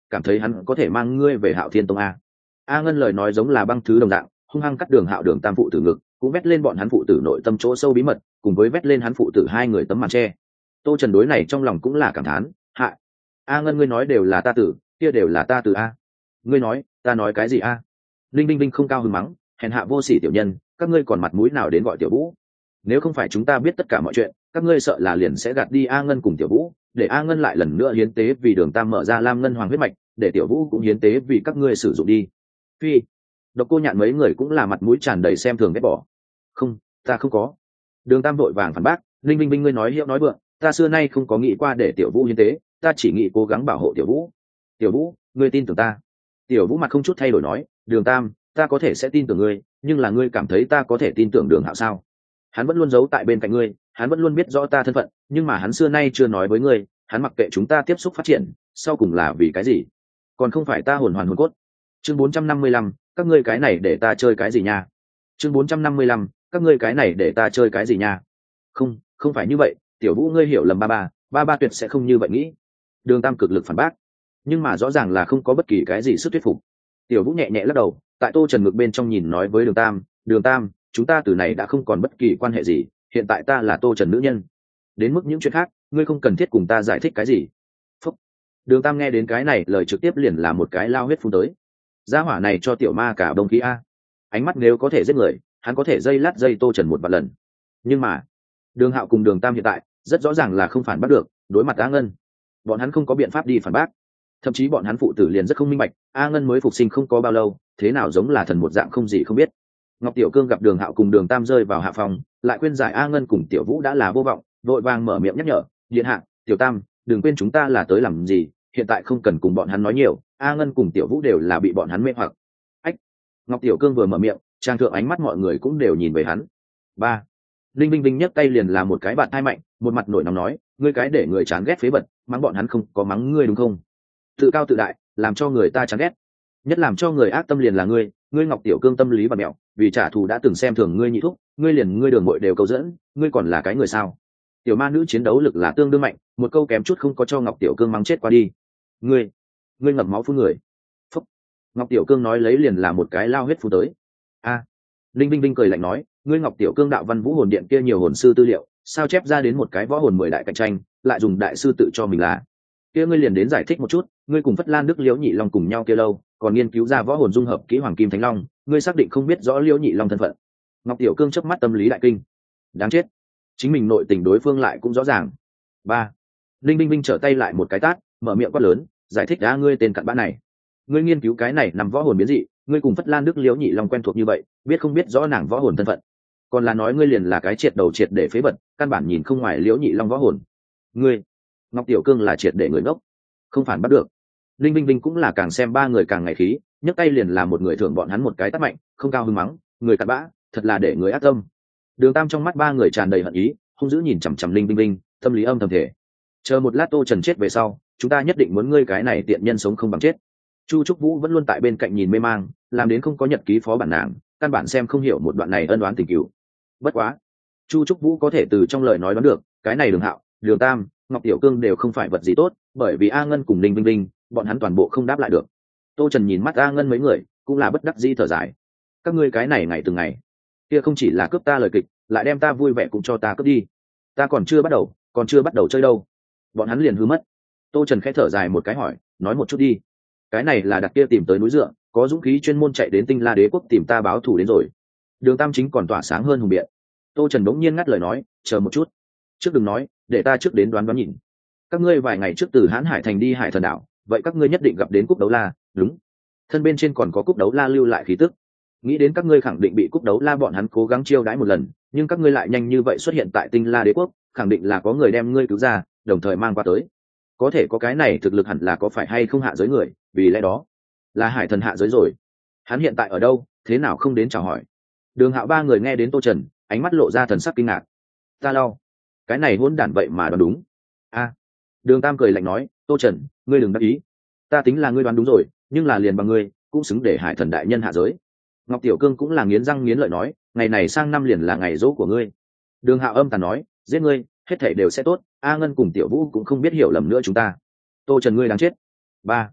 cảm thấy hắn có thể mang ngươi về Hạo Thiên Tông a. A Ngân lời nói giống là băng thứ đồng dạng, hung hăng cắt Đường Hạo Đường Tam phụ tử ngực, cũng vét lên bọn hắn phụ tử nội tâm chỗ sâu bí mật, cùng với vét lên hắn phụ tử hai người tấm màn che. Tô Trần đối này trong lòng cũng là cảm thán, hạ A Ngân ngươi nói đều là ta tử, kia đều là ta tử a. Ngươi nói, ta nói cái gì a? Linh Binh Binh không cao hứng mắng, hèn hạ vô sỉ tiểu nhân, các ngươi còn mặt mũi nào đến gọi Tiểu Vũ? Nếu không phải chúng ta biết tất cả mọi chuyện, các ngươi sợ là liền sẽ gạt đi A Ngân cùng Tiểu Vũ, để A Ngân lại lần nữa hiến tế vì Đường Tam mở ra Lam Ngân Hoàng huyết mạch, để Tiểu Vũ cũng hiến tế vì các ngươi sử dụng đi. Phi, Độc Cô Nhạn mấy người cũng là mặt mũi tràn đầy xem thường ghét bỏ. Không, ta không có. Đường Tam vội vàng phản bác, Linh Binh Binh ngươi nói hiệu nói vượng, ta xưa nay không có nghĩ qua để Tiểu Vũ hiến tế, ta chỉ nghĩ cố gắng bảo hộ Tiểu Vũ. Tiểu Vũ, ngươi tin tưởng ta? Tiểu Vũ mặt không chút thay đổi nói, Đường Tam, ta có thể sẽ tin tưởng ngươi, nhưng là ngươi cảm thấy ta có thể tin tưởng Đường Hạo sao? Hắn vẫn luôn giấu tại bên cạnh ngươi, hắn vẫn luôn biết rõ ta thân phận, nhưng mà hắn xưa nay chưa nói với ngươi, hắn mặc kệ chúng ta tiếp xúc phát triển, sau cùng là vì cái gì? Còn không phải ta hồn hoàn hồn cốt. Chương bốn trăm năm mươi lăm, các ngươi cái này để ta chơi cái gì nha? Chương bốn trăm năm mươi lăm, các ngươi cái này để ta chơi cái gì nha? Không, không phải như vậy, Tiểu Vũ ngươi hiểu lầm ba ba, ba ba tuyệt sẽ không như vậy nghĩ. Đường Tam cực lực phản bác, nhưng mà rõ ràng là không có bất kỳ cái gì sức thuyết phục. Tiểu Vũ nhẹ nhẹ lắc đầu, tại Tô Trần ngực bên trong nhìn nói với Đường Tam, Đường Tam, chúng ta từ này đã không còn bất kỳ quan hệ gì, hiện tại ta là Tô Trần nữ nhân. Đến mức những chuyện khác, ngươi không cần thiết cùng ta giải thích cái gì. Phúc. Đường Tam nghe đến cái này lời trực tiếp liền là một cái lao huyết phun tới. Gia hỏa này cho tiểu ma cả đông khí a. Ánh mắt nếu có thể giết người, hắn có thể dây lát dây Tô Trần một vạn lần. Nhưng mà, Đường Hạo cùng Đường Tam hiện tại rất rõ ràng là không phản bác được, đối mặt A Ngân, bọn hắn không có biện pháp đi phản bác. Thậm chí bọn hắn phụ tử liền rất không minh bạch, A Ngân mới phục sinh không có bao lâu, thế nào giống là thần một dạng không gì không biết. Ngọc Tiểu Cương gặp Đường Hạo cùng Đường Tam rơi vào hạ phòng, lại khuyên giải A Ngân cùng Tiểu Vũ đã là vô vọng, vội vàng mở miệng nhắc nhở, điện hạ, Tiểu Tam, đừng quên chúng ta là tới làm gì, hiện tại không cần cùng bọn hắn nói nhiều, A Ngân cùng Tiểu Vũ đều là bị bọn hắn mê hoặc. Ách. Ngọc Tiểu Cương vừa mở miệng, trang thượng ánh mắt mọi người cũng đều nhìn về hắn. Ba. Linh Vinh Vinh nhấc tay liền là một cái bạt thai mạnh, một mặt nổi nóng nói, ngươi cái để người chán ghét phế vật, mắng bọn hắn không có mắng ngươi đúng không? Tự cao tự đại, làm cho người ta chán ghét. Nhất làm cho người ác tâm liền là ngươi, ngươi Ngọc Tiểu Cương tâm lý và mẹo, vì trả thù đã từng xem thường ngươi nhị thúc, ngươi liền ngươi đường muội đều câu dẫn, ngươi còn là cái người sao? Tiểu ma nữ chiến đấu lực là tương đương mạnh, một câu kém chút không có cho Ngọc Tiểu Cương mắng chết qua đi. Ngươi, ngươi ngậm máu phun người. Phúc. Ngọc Tiểu Cương nói lấy liền là một cái lao huyết phun tới. A. Linh Vinh Vinh cười lạnh nói, ngươi Ngọc Tiểu Cương đạo văn vũ hồn điện kia nhiều hồn sư tư liệu, sao chép ra đến một cái võ hồn mười đại cạnh tranh, lại dùng đại sư tự cho mình là. Kia ngươi liền đến giải thích một chút, ngươi cùng Phất Lan Đức Liễu Nhị Long cùng nhau kia lâu, còn nghiên cứu ra võ hồn dung hợp kỹ Hoàng Kim Thánh Long, ngươi xác định không biết rõ Liễu Nhị Long thân phận. Ngọc Tiểu Cương chớp mắt tâm lý đại kinh. Đáng chết, chính mình nội tình đối phương lại cũng rõ ràng. Ba. Linh Binh Binh trở tay lại một cái tát, mở miệng quát lớn, giải thích đã ngươi tên cặn bã này. Ngươi nghiên cứu cái này nằm võ hồn biến dị, ngươi cùng Phất Lan Đức Liễu Nhị Long quen thuộc như vậy, biết không biết rõ nàng võ hồn thân phận. Còn là nói ngươi liền là cái triệt đầu triệt để phế vật, căn bản nhìn không ngoài Liễu Nhị Long võ hồn. Ngươi, Ngọc Tiểu Cương là triệt để người ngốc, không phản bắt được. Linh Vinh Vinh cũng là càng xem ba người càng ngày khí, nhấc tay liền là một người thưởng bọn hắn một cái tát mạnh, không cao hứng mắng, người cặn bã, thật là để người ác tâm. Đường Tam trong mắt ba người tràn đầy hận ý, hung dữ nhìn chằm chằm Linh Vinh Vinh, tâm lý âm thầm thể. Chờ một lát Tô Trần chết về sau, chúng ta nhất định muốn ngươi cái này tiện nhân sống không bằng chết. Chu Trúc Vũ vẫn luôn tại bên cạnh nhìn mê mang, làm đến không có nhật ký phó bản nàng, căn bản xem không hiểu một đoạn này ân oán tình cửu. Bất quá, Chu Trúc Vũ có thể từ trong lời nói đoán được, cái này Đường Hạo, Đường Tam, Ngọc Tiểu Cương đều không phải vật gì tốt, bởi vì A Ngân cùng Linh Vinh Vinh, bọn hắn toàn bộ không đáp lại được. Tô Trần nhìn mắt A Ngân mấy người, cũng là bất đắc dĩ thở dài. Các ngươi cái này ngày từng ngày, kia không chỉ là cướp ta lời kịch, lại đem ta vui vẻ cũng cho ta cướp đi. Ta còn chưa bắt đầu, còn chưa bắt đầu chơi đâu. Bọn hắn liền hư mất. Tô Trần khẽ thở dài một cái hỏi, nói một chút đi. Cái này là đặc kia tìm tới núi dựa, có dũng khí chuyên môn chạy đến Tinh La Đế quốc tìm ta báo thù đến rồi. Đường Tam chính còn tỏa sáng hơn hùng biện. Tô Trần bỗng nhiên ngắt lời nói, chờ một chút, trước đừng nói, để ta trước đến đoán đoán nhìn. Các ngươi vài ngày trước từ Hán Hải thành đi Hải Thần đảo, vậy các ngươi nhất định gặp đến Cúc Đấu La, đúng? Thân bên trên còn có Cúc Đấu La lưu lại khí tức. Nghĩ đến các ngươi khẳng định bị Cúc Đấu La bọn hắn cố gắng chiêu đãi một lần, nhưng các ngươi lại nhanh như vậy xuất hiện tại Tinh La Đế quốc, khẳng định là có người đem ngươi cứu ra, đồng thời mang qua tới. Có thể có cái này thực lực hẳn là có phải hay không hạ giới người, vì lẽ đó là Hải Thần hạ giới rồi. Hắn hiện tại ở đâu, thế nào không đến chào hỏi? Đường Hạo ba người nghe đến Tô Trần, ánh mắt lộ ra thần sắc kinh ngạc. Ta lau, cái này hỗn đản vậy mà đoán đúng. A. Đường Tam cười lạnh nói, Tô Trần, ngươi đừng đắc ý. Ta tính là ngươi đoán đúng rồi, nhưng là liền bằng ngươi, cũng xứng để Hải Thần đại nhân hạ giới. Ngọc Tiểu Cương cũng là nghiến răng nghiến lợi nói, ngày này sang năm liền là ngày dỗ của ngươi. Đường Hạo âm tàn nói, giết ngươi, hết thảy đều sẽ tốt. A Ngân cùng Tiểu Vũ cũng không biết hiểu lầm nữa chúng ta. Tô Trần ngươi đáng chết. Ba.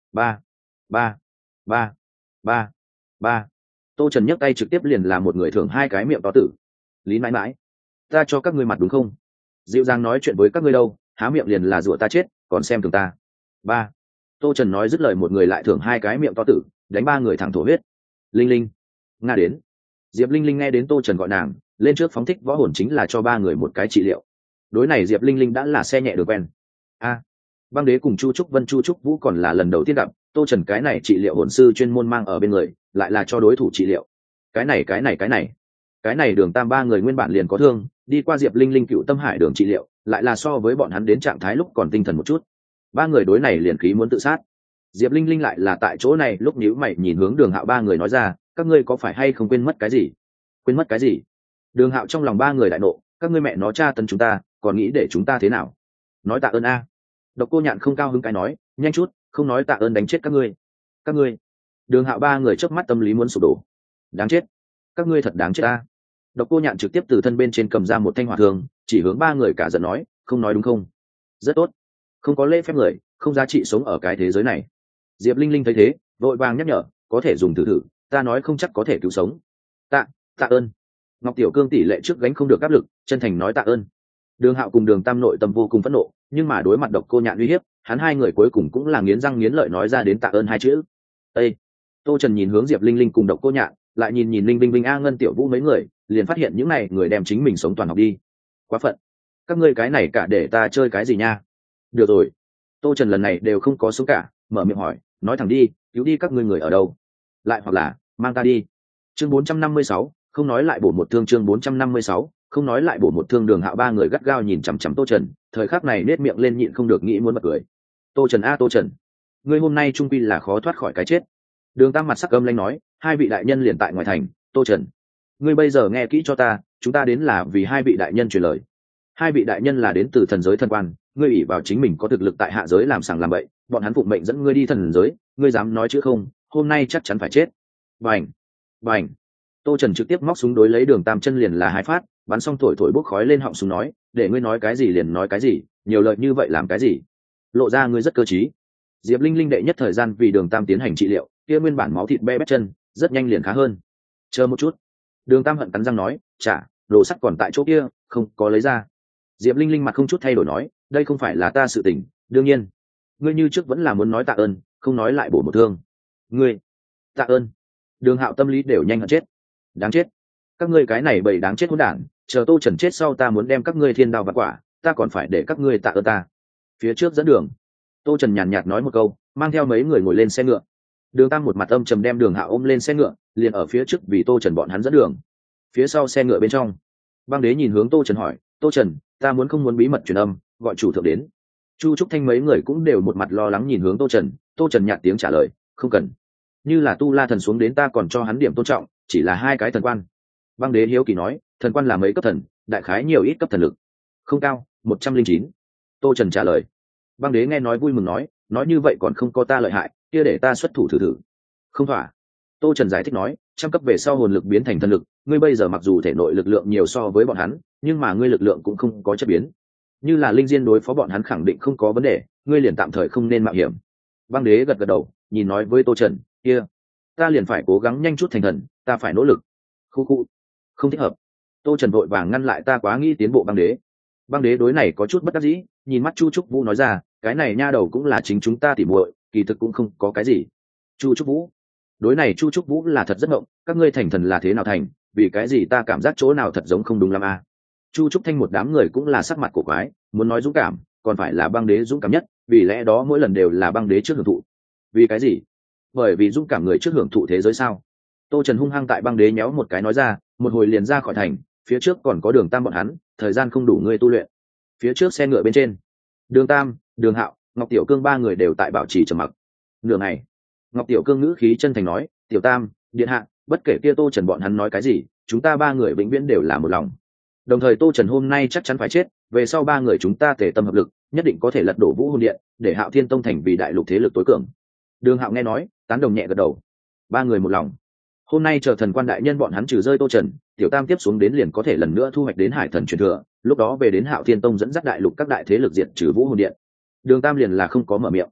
ba ba ba ba ba Tô Trần nhấc tay trực tiếp liền là một người thưởng hai cái miệng to tử. Lý mãi mãi, ta cho các ngươi mặt đúng không? Dịu dàng nói chuyện với các ngươi đâu, há miệng liền là rủa ta chết, còn xem thường ta. Ba. Tô Trần nói dứt lời một người lại thưởng hai cái miệng to tử, đánh ba người thẳng thổ huyết. Linh Linh, nga đến. Diệp Linh Linh nghe đến Tô Trần gọi nàng, lên trước phóng thích võ hồn chính là cho ba người một cái trị liệu. Đối này Diệp Linh Linh đã là xe nhẹ được quen. A. Băng Đế cùng Chu Trúc Vân Chu Trúc Vũ còn là lần đầu tiên gặp, Tô Trần cái này trị liệu hồn sư chuyên môn mang ở bên người, lại là cho đối thủ trị liệu. Cái này cái này cái này, cái này Đường Tam ba người nguyên bản liền có thương, đi qua Diệp Linh Linh cựu tâm hải đường trị liệu, lại là so với bọn hắn đến trạng thái lúc còn tinh thần một chút. Ba người đối này liền khí muốn tự sát. Diệp Linh Linh lại là tại chỗ này lúc nhíu mày nhìn hướng Đường Hạo ba người nói ra, các ngươi có phải hay không quên mất cái gì? Quên mất cái gì? Đường Hạo trong lòng ba người đại nộ, các ngươi mẹ nó tra tấn chúng ta, còn nghĩ để chúng ta thế nào? Nói tạ ơn a. Độc Cô Nhạn không cao hứng cái nói, nhanh chút, không nói tạ ơn đánh chết các ngươi. Các ngươi. Đường Hạo ba người chớp mắt tâm lý muốn sụp đổ. Đáng chết. Các ngươi thật đáng chết a. Độc Cô Nhạn trực tiếp từ thân bên trên cầm ra một thanh hỏa thương, chỉ hướng ba người cả giận nói, không nói đúng không? Rất tốt. Không có lễ phép người, không giá trị sống ở cái thế giới này. Diệp Linh Linh thấy thế, vội vàng nhắc nhở, có thể dùng thử thử, ta nói không chắc có thể cứu sống. Tạ, tạ ơn. Ngọc Tiểu Cương tỷ lệ trước gánh không được áp lực, chân thành nói tạ ơn. Đường Hạo cùng Đường Tam nội tâm vô cùng phẫn nộ, nhưng mà đối mặt Độc Cô Nhạn uy hiếp, hắn hai người cuối cùng cũng là nghiến răng nghiến lợi nói ra đến tạ ơn hai chữ. Ê! Tô Trần nhìn hướng Diệp Linh Linh cùng Độc Cô Nhạn, lại nhìn nhìn Linh Vinh Vinh A Ngân Tiểu Vũ mấy người, liền phát hiện những này người đem chính mình sống toàn học đi. Quá phận. Các ngươi cái này cả để ta chơi cái gì nha? Được rồi. Tô Trần lần này đều không có số cả, mở miệng hỏi, nói thẳng đi, cứu đi các ngươi người ở đâu? Lại hoặc là, mang ta đi. Chương bốn trăm năm mươi sáu, không nói lại bổ một thương chương bốn trăm năm mươi sáu, không nói lại bổ một thương. Đường Hạo ba người gắt gao nhìn chằm chằm Tô Trần, thời khắc này nết miệng lên nhịn không được nghĩ muốn bật cười. Tô Trần a Tô Trần, ngươi hôm nay trung quy là khó thoát khỏi cái chết. Đường Tam mặt sắc âm lanh nói, hai vị đại nhân liền tại ngoài thành, Tô Trần, ngươi bây giờ nghe kỹ cho ta, chúng ta đến là vì hai vị đại nhân truyền lời. Hai vị đại nhân là đến từ thần giới thần quan, ngươi ủy vào chính mình có thực lực tại hạ giới làm sàng làm bậy, bọn hắn phụng mệnh dẫn ngươi đi thần giới, ngươi dám nói chữ không, hôm nay chắc chắn phải chết. Bành, bành. Tô Trần trực tiếp móc súng đối lấy Đường Tam chân liền là hai phát, bắn xong thổi thổi bốc khói lên họng súng nói, để ngươi nói cái gì liền nói cái gì, nhiều lời như vậy làm cái gì? Lộ ra ngươi rất cơ trí. Diệp Linh Linh đệ nhất thời gian vì Đường Tam tiến hành trị liệu, kia nguyên bản máu thịt be bét chân, rất nhanh liền khá hơn. Chờ một chút. Đường Tam hận cắn răng nói, chả, đồ sắt còn tại chỗ kia, không có lấy ra. Diệp Linh Linh mặt không chút thay đổi nói, đây không phải là ta sự tình, đương nhiên. Ngươi như trước vẫn là muốn nói tạ ơn, không nói lại bổ một thương. Ngươi, tạ ơn. Đường Hạo tâm lý đều nhanh hận chết. Đáng chết. Các ngươi cái này bầy đáng chết hỗn đản, chờ Tô Trần chết sau ta muốn đem các ngươi thiên đao vặt quả, ta còn phải để các ngươi tạ ơn ta. Phía trước dẫn đường. Tô Trần nhàn nhạt nói một câu, mang theo mấy người ngồi lên xe ngựa. Đường Tam một mặt âm trầm đem Đường Hạo ôm lên xe ngựa, liền ở phía trước vì Tô Trần bọn hắn dẫn đường. Phía sau xe ngựa bên trong, Băng Đế nhìn hướng Tô Trần hỏi, Tô Trần, ta muốn không muốn bí mật truyền âm, gọi chủ thượng đến. Chu Trúc Thanh mấy người cũng đều một mặt lo lắng nhìn hướng Tô Trần. Tô Trần nhạt tiếng trả lời, không cần. Như là Tu La thần xuống đến ta còn cho hắn điểm tôn trọng, chỉ là hai cái thần quan. Băng Đế hiếu kỳ nói, thần quan là mấy cấp thần, đại khái nhiều ít cấp thần lực? Không cao, một trăm linh chín. Tô Trần trả lời. Băng Đế nghe nói vui mừng nói, nói như vậy còn không có ta lợi hại, kia để ta xuất thủ thử thử. Không thỏa. Tô Trần giải thích nói, trăm cấp về sau hồn lực biến thành thần lực, ngươi bây giờ mặc dù thể nội lực lượng nhiều so với bọn hắn, nhưng mà ngươi lực lượng cũng không có chất biến. Như là linh diên đối phó bọn hắn khẳng định không có vấn đề, ngươi liền tạm thời không nên mạo hiểm. Băng Đế gật gật đầu, nhìn nói với Tô Trần, kia, ta liền phải cố gắng nhanh chút thành thần, ta phải nỗ lực. Khu khu, không thích hợp. Tô Trần vội vàng ngăn lại, ta quá nghĩ tiến bộ. Băng Đế. Băng Đế đối này có chút bất đắc dĩ, nhìn mắt Chu Trúc Vũ nói ra, cái này nha đầu cũng là chính chúng ta tỉ muội, kỳ thực cũng không có cái gì. Chu Trúc Vũ. Đối này Chu Trúc Vũ là thật rất ngộng, các ngươi thành thần là thế nào thành, vì cái gì ta cảm giác chỗ nào thật giống không đúng lắm a. Chu Trúc Thanh một đám người cũng là sắc mặt cổ quái, muốn nói dũng cảm, còn phải là Băng Đế dũng cảm nhất, vì lẽ đó mỗi lần đều là Băng Đế trước hưởng thụ. Vì cái gì? Bởi vì dũng cảm người trước hưởng thụ thế giới sao? Tô Trần hung hăng tại Băng Đế nhéo một cái nói ra, một hồi liền ra khỏi thành, phía trước còn có Đường Tam bọn hắn, thời gian không đủ ngươi tu luyện. Phía trước xe ngựa bên trên, Đường Tam, Đường Hạo, Ngọc Tiểu Cương ba người đều tại bảo trì trầm mặc. Nửa ngày, Ngọc Tiểu Cương ngữ khí chân thành nói, Tiểu Tam, điện hạ, bất kể kia Tô Trần bọn hắn nói cái gì, chúng ta ba người vĩnh viễn đều là một lòng. Đồng thời Tô Trần hôm nay chắc chắn phải chết, về sau ba người chúng ta tề tâm hợp lực, nhất định có thể lật đổ Vũ Hồn Điện, để Hạo Thiên Tông thành vì đại lục thế lực tối cường. Đường Hạo nghe nói, tán đồng nhẹ gật đầu. Ba người một lòng. Hôm nay chờ thần quan đại nhân bọn hắn trừ rơi Tô Trần, Tiểu Tam tiếp xuống đến liền có thể lần nữa thu hoạch đến Hải Thần truyền thừa, lúc đó về đến Hạo Thiên Tông dẫn dắt đại lục các đại thế lực diệt trừ Vũ Hồn Điện. Đường Tam liền là không có mở miệng.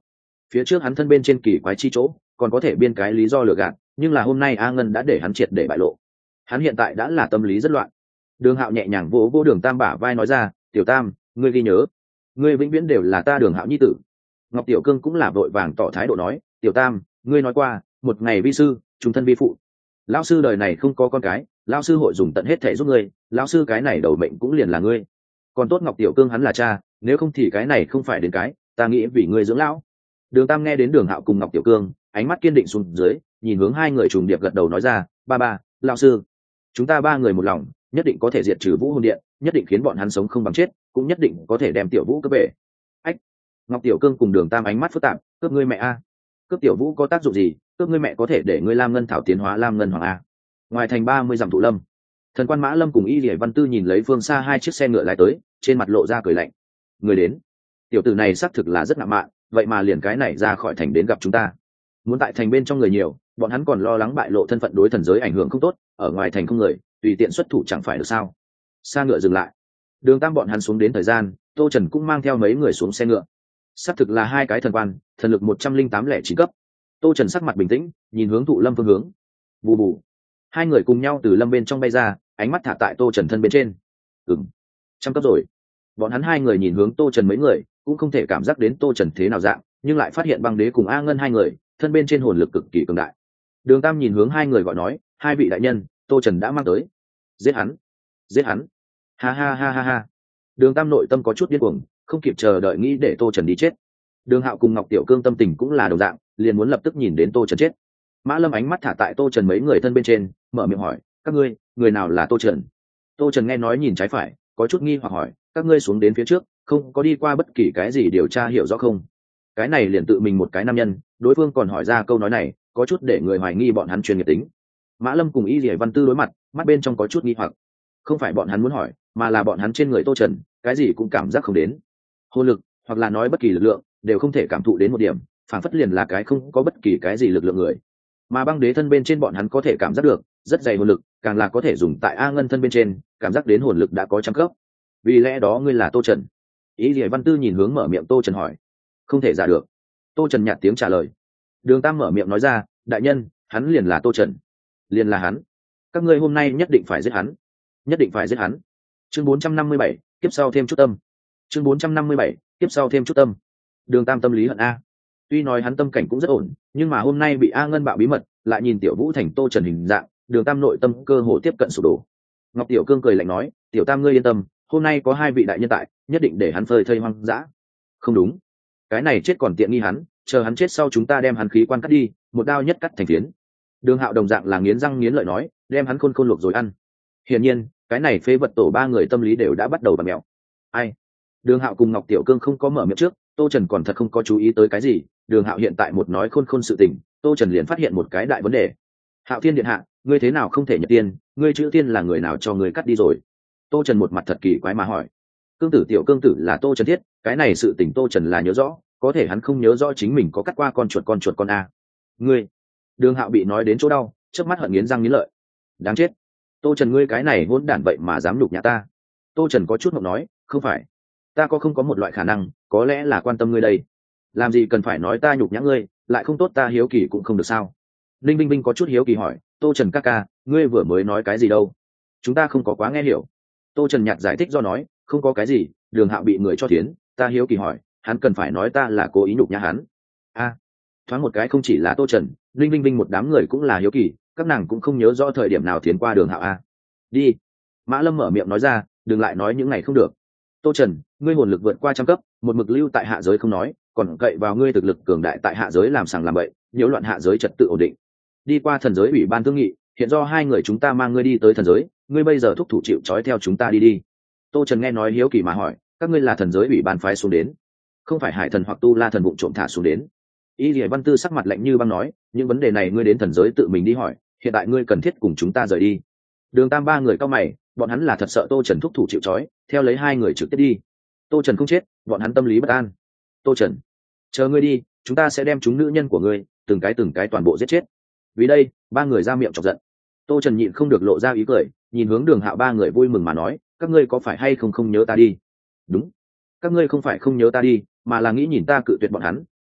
phía trước hắn thân bên trên kỳ quái chi chỗ còn có thể biên cái lý do lừa gạt, nhưng là hôm nay A Ngân đã để hắn triệt để bại lộ, hắn hiện tại đã là tâm lý rất loạn. Đường Hạo nhẹ nhàng vỗ vỗ Đường Tam bả vai nói ra, tiểu Tam, ngươi ghi nhớ, ngươi vĩnh viễn đều là ta Đường Hạo nhi tử. Ngọc Tiểu Cương cũng là vội vàng tỏ thái độ nói, tiểu Tam, ngươi nói qua một ngày vi sư trung thân vi phụ, lão sư đời này không có con cái, lão sư hội dùng tận hết thể giúp ngươi, lão sư cái này đầu mệnh cũng liền là ngươi. Còn tốt Ngọc Tiểu Cương hắn là cha, nếu không thì cái này không phải đến cái, ta nghĩ vì ngươi dưỡng lão. Đường Tam nghe đến Đường Hạo cùng Ngọc Tiểu Cương, ánh mắt kiên định xuống dưới, nhìn hướng hai người trùng điệp gật đầu nói ra, ba ba, lão sư, chúng ta ba người một lòng, nhất định có thể diệt trừ Vũ Hồn Điện, nhất định khiến bọn hắn sống không bằng chết, cũng nhất định có thể đem Tiểu Vũ cướp về. Ách! Ngọc Tiểu Cương cùng Đường Tam ánh mắt phức tạp, cướp ngươi mẹ a? Cướp Tiểu Vũ có tác dụng gì? Cướp ngươi mẹ có thể để ngươi Lam Ngân Thảo tiến hóa Lam Ngân Hoàng a? Ngoài thành ba mươi dặm thụ lâm, Thần Quan Mã Lâm cùng Y Liễu Văn Tư nhìn lấy phương xa hai chiếc xe ngựa lái tới, trên mặt lộ ra cười lạnh. Người đến, tiểu tử này xác thực là rất ngạo mạn, vậy mà liền cái này ra khỏi thành đến gặp chúng ta. Muốn tại thành bên trong người nhiều, bọn hắn còn lo lắng bại lộ thân phận đối thần giới ảnh hưởng không tốt, ở ngoài thành không người, tùy tiện xuất thủ chẳng phải được sao? Xa ngựa dừng lại, Đường Tam bọn hắn xuống đến thời gian, Tô Trần cũng mang theo mấy người xuống xe ngựa. Xác thực là hai cái thần quan, thần lực một trăm linh tám lẻ chín cấp. Tô Trần sắc mặt bình tĩnh, nhìn hướng thụ lâm phương hướng. Bù bù, hai người cùng nhau từ lâm bên trong bay ra, ánh mắt thả tại Tô Trần thân bên trên. Ừm, trăm cấp rồi. Bọn hắn hai người nhìn hướng Tô Trần mấy người, cũng không thể cảm giác đến Tô Trần thế nào dạng, nhưng lại phát hiện băng đế cùng A Ngân hai người, thân bên trên hồn lực cực kỳ cường đại. Đường Tam nhìn hướng hai người gọi nói, hai vị đại nhân, Tô Trần đã mang tới. Giết hắn, giết hắn. Ha ha ha ha ha. Đường Tam nội tâm có chút điên cuồng, không kịp chờ đợi nghĩ để Tô Trần đi chết. Đường Hạo cùng Ngọc Tiểu Cương tâm tình cũng là đồng dạng, liền muốn lập tức nhìn đến Tô Trần chết. Mã Lâm ánh mắt thả tại Tô Trần mấy người thân bên trên, mở miệng hỏi, các ngươi, người nào là Tô Trần? Tô Trần nghe nói nhìn trái phải, có chút nghi hoặc hỏi, các ngươi xuống đến phía trước, không có đi qua bất kỳ cái gì điều tra hiểu rõ không? Cái này liền tự mình một cái nam nhân, đối phương còn hỏi ra câu nói này, có chút để người hoài nghi bọn hắn chuyên nghiệp tính. Mã Lâm cùng Y Liễu Văn Tư đối mặt, mắt bên trong có chút nghi hoặc. Không phải bọn hắn muốn hỏi, mà là bọn hắn trên người Tô Trần, cái gì cũng cảm giác không đến. Hồn lực, hoặc là nói bất kỳ lực lượng, đều không thể cảm thụ đến một điểm, phản phất liền là cái không có bất kỳ cái gì lực lượng người. Mà băng đế thân bên trên bọn hắn có thể cảm giác được, rất dày hồn lực, càng là có thể dùng tại A Ngân thân bên trên, cảm giác đến hồn lực đã có trăm cấp. Vì lẽ đó ngươi là Tô Trần? Ý Liễu Văn Tư nhìn hướng mở miệng Tô Trần hỏi. Không thể giả được. Tô Trần nhạt tiếng trả lời. Đường Tam mở miệng nói ra, đại nhân, hắn liền là Tô Trần. Liền là hắn. Các ngươi hôm nay nhất định phải giết hắn. Nhất định phải giết hắn. Chương bốn trăm năm mươi bảy, tiếp sau thêm chút tâm. Chương bốn trăm năm mươi bảy, tiếp sau thêm chút tâm. Đường Tam tâm lý hận a. Tuy nói hắn tâm cảnh cũng rất ổn, nhưng mà hôm nay bị A Ngân bạo bí mật, lại nhìn Tiểu Vũ thành Tô Trần hình dạng, Đường Tam nội tâm cơ hồ tiếp cận sụp đổ. Ngọc Tiểu Cương cười lạnh nói, Tiểu Tam ngươi yên tâm, hôm nay có hai vị đại nhân tại, nhất định để hắn phơi thây hoang dã. Không đúng, cái này chết còn tiện nghi hắn, chờ hắn chết sau chúng ta đem hắn khí quan cắt đi, một đao nhất cắt thành phiến. Đường Hạo đồng dạng là nghiến răng nghiến lợi nói, đem hắn khôn khôn luộc rồi ăn. Hiển nhiên, cái này phế vật tổ ba người tâm lý đều đã bắt đầu bặm mèo. Ai? Đường Hạo cùng Ngọc Tiểu Cương không có mở miệng trước, Tô Trần còn thật không có chú ý tới cái gì. Đường Hạo hiện tại một nói khôn khôn sự tình, Tô Trần liền phát hiện một cái đại vấn đề. Hạo Thiên điện hạ, ngươi thế nào không thể nhập tiên? Ngươi chữ tiên là người nào cho ngươi cắt đi rồi? Tô Trần một mặt thật kỳ quái mà hỏi. Cương tử Tiểu Cương tử là Tô Trần thiết, cái này sự tình Tô Trần là nhớ rõ, có thể hắn không nhớ rõ chính mình có cắt qua con chuột con chuột con a. Ngươi? Đường Hạo bị nói đến chỗ đau, chớp mắt hận nghiến răng nghiến lợi. Đáng chết. Tô Trần ngươi cái này hỗn đản vậy mà dám nhục nhã ta. Tô Trần có chút ngượng nói, không phải, ta có không có một loại khả năng, có lẽ là quan tâm ngươi đây. Làm gì cần phải nói ta nhục nhã ngươi, lại không tốt ta hiếu kỳ cũng không được sao? Linh Binh Binh có chút hiếu kỳ hỏi, Tô Trần ca ca, ngươi vừa mới nói cái gì đâu? Chúng ta không có quá nghe hiểu. Tô Trần nhạt giải thích do nói, không có cái gì, Đường Hạo bị người cho tiến, ta hiếu kỳ hỏi, hắn cần phải nói ta là cố ý nhục nhã hắn. A, thoáng một cái không chỉ là Tô Trần, Linh Binh Binh một đám người cũng là hiếu kỳ, các nàng cũng không nhớ rõ thời điểm nào tiến qua Đường Hạo a. Đi. Mã Lâm mở miệng nói ra, đừng lại nói những ngày không được. Tô Trần, ngươi hồn lực vượt qua trăm cấp, một mực lưu tại hạ giới không nói, còn cậy vào ngươi thực lực cường đại tại hạ giới làm sàng làm bậy, nhiễu loạn hạ giới trật tự ổn định. Đi qua thần giới ủy ban thương nghị, hiện do hai người chúng ta mang ngươi đi tới thần giới, ngươi bây giờ thúc thủ chịu trói theo chúng ta đi đi. Tô Trần nghe nói hiếu kỳ mà hỏi, các ngươi là thần giới ủy ban phái xuống đến, không phải hải thần hoặc tu la thần vụng trộm thả xuống đến? Y Liễu Văn Tư sắc mặt lạnh như băng nói, những vấn đề này ngươi đến thần giới tự mình đi hỏi, hiện tại ngươi cần thiết cùng chúng ta rời đi. Đường Tam ba người cao mày, bọn hắn là thật sợ Tô Trần thúc thủ chịu trói, theo lấy hai người trực tiếp đi. Tô Trần không chết, bọn hắn tâm lý bất an. Tô Trần, chờ ngươi đi, chúng ta sẽ đem chúng nữ nhân của ngươi từng cái từng cái toàn bộ giết chết. Vì đây, ba người ra miệng chọc giận. Tô Trần nhịn không được lộ ra ý cười, nhìn hướng Đường Hạo ba người vui mừng mà nói, các ngươi có phải hay không không nhớ ta đi? Đúng, các ngươi không phải không nhớ ta đi, mà là nghĩ nhìn ta cự tuyệt bọn hắn,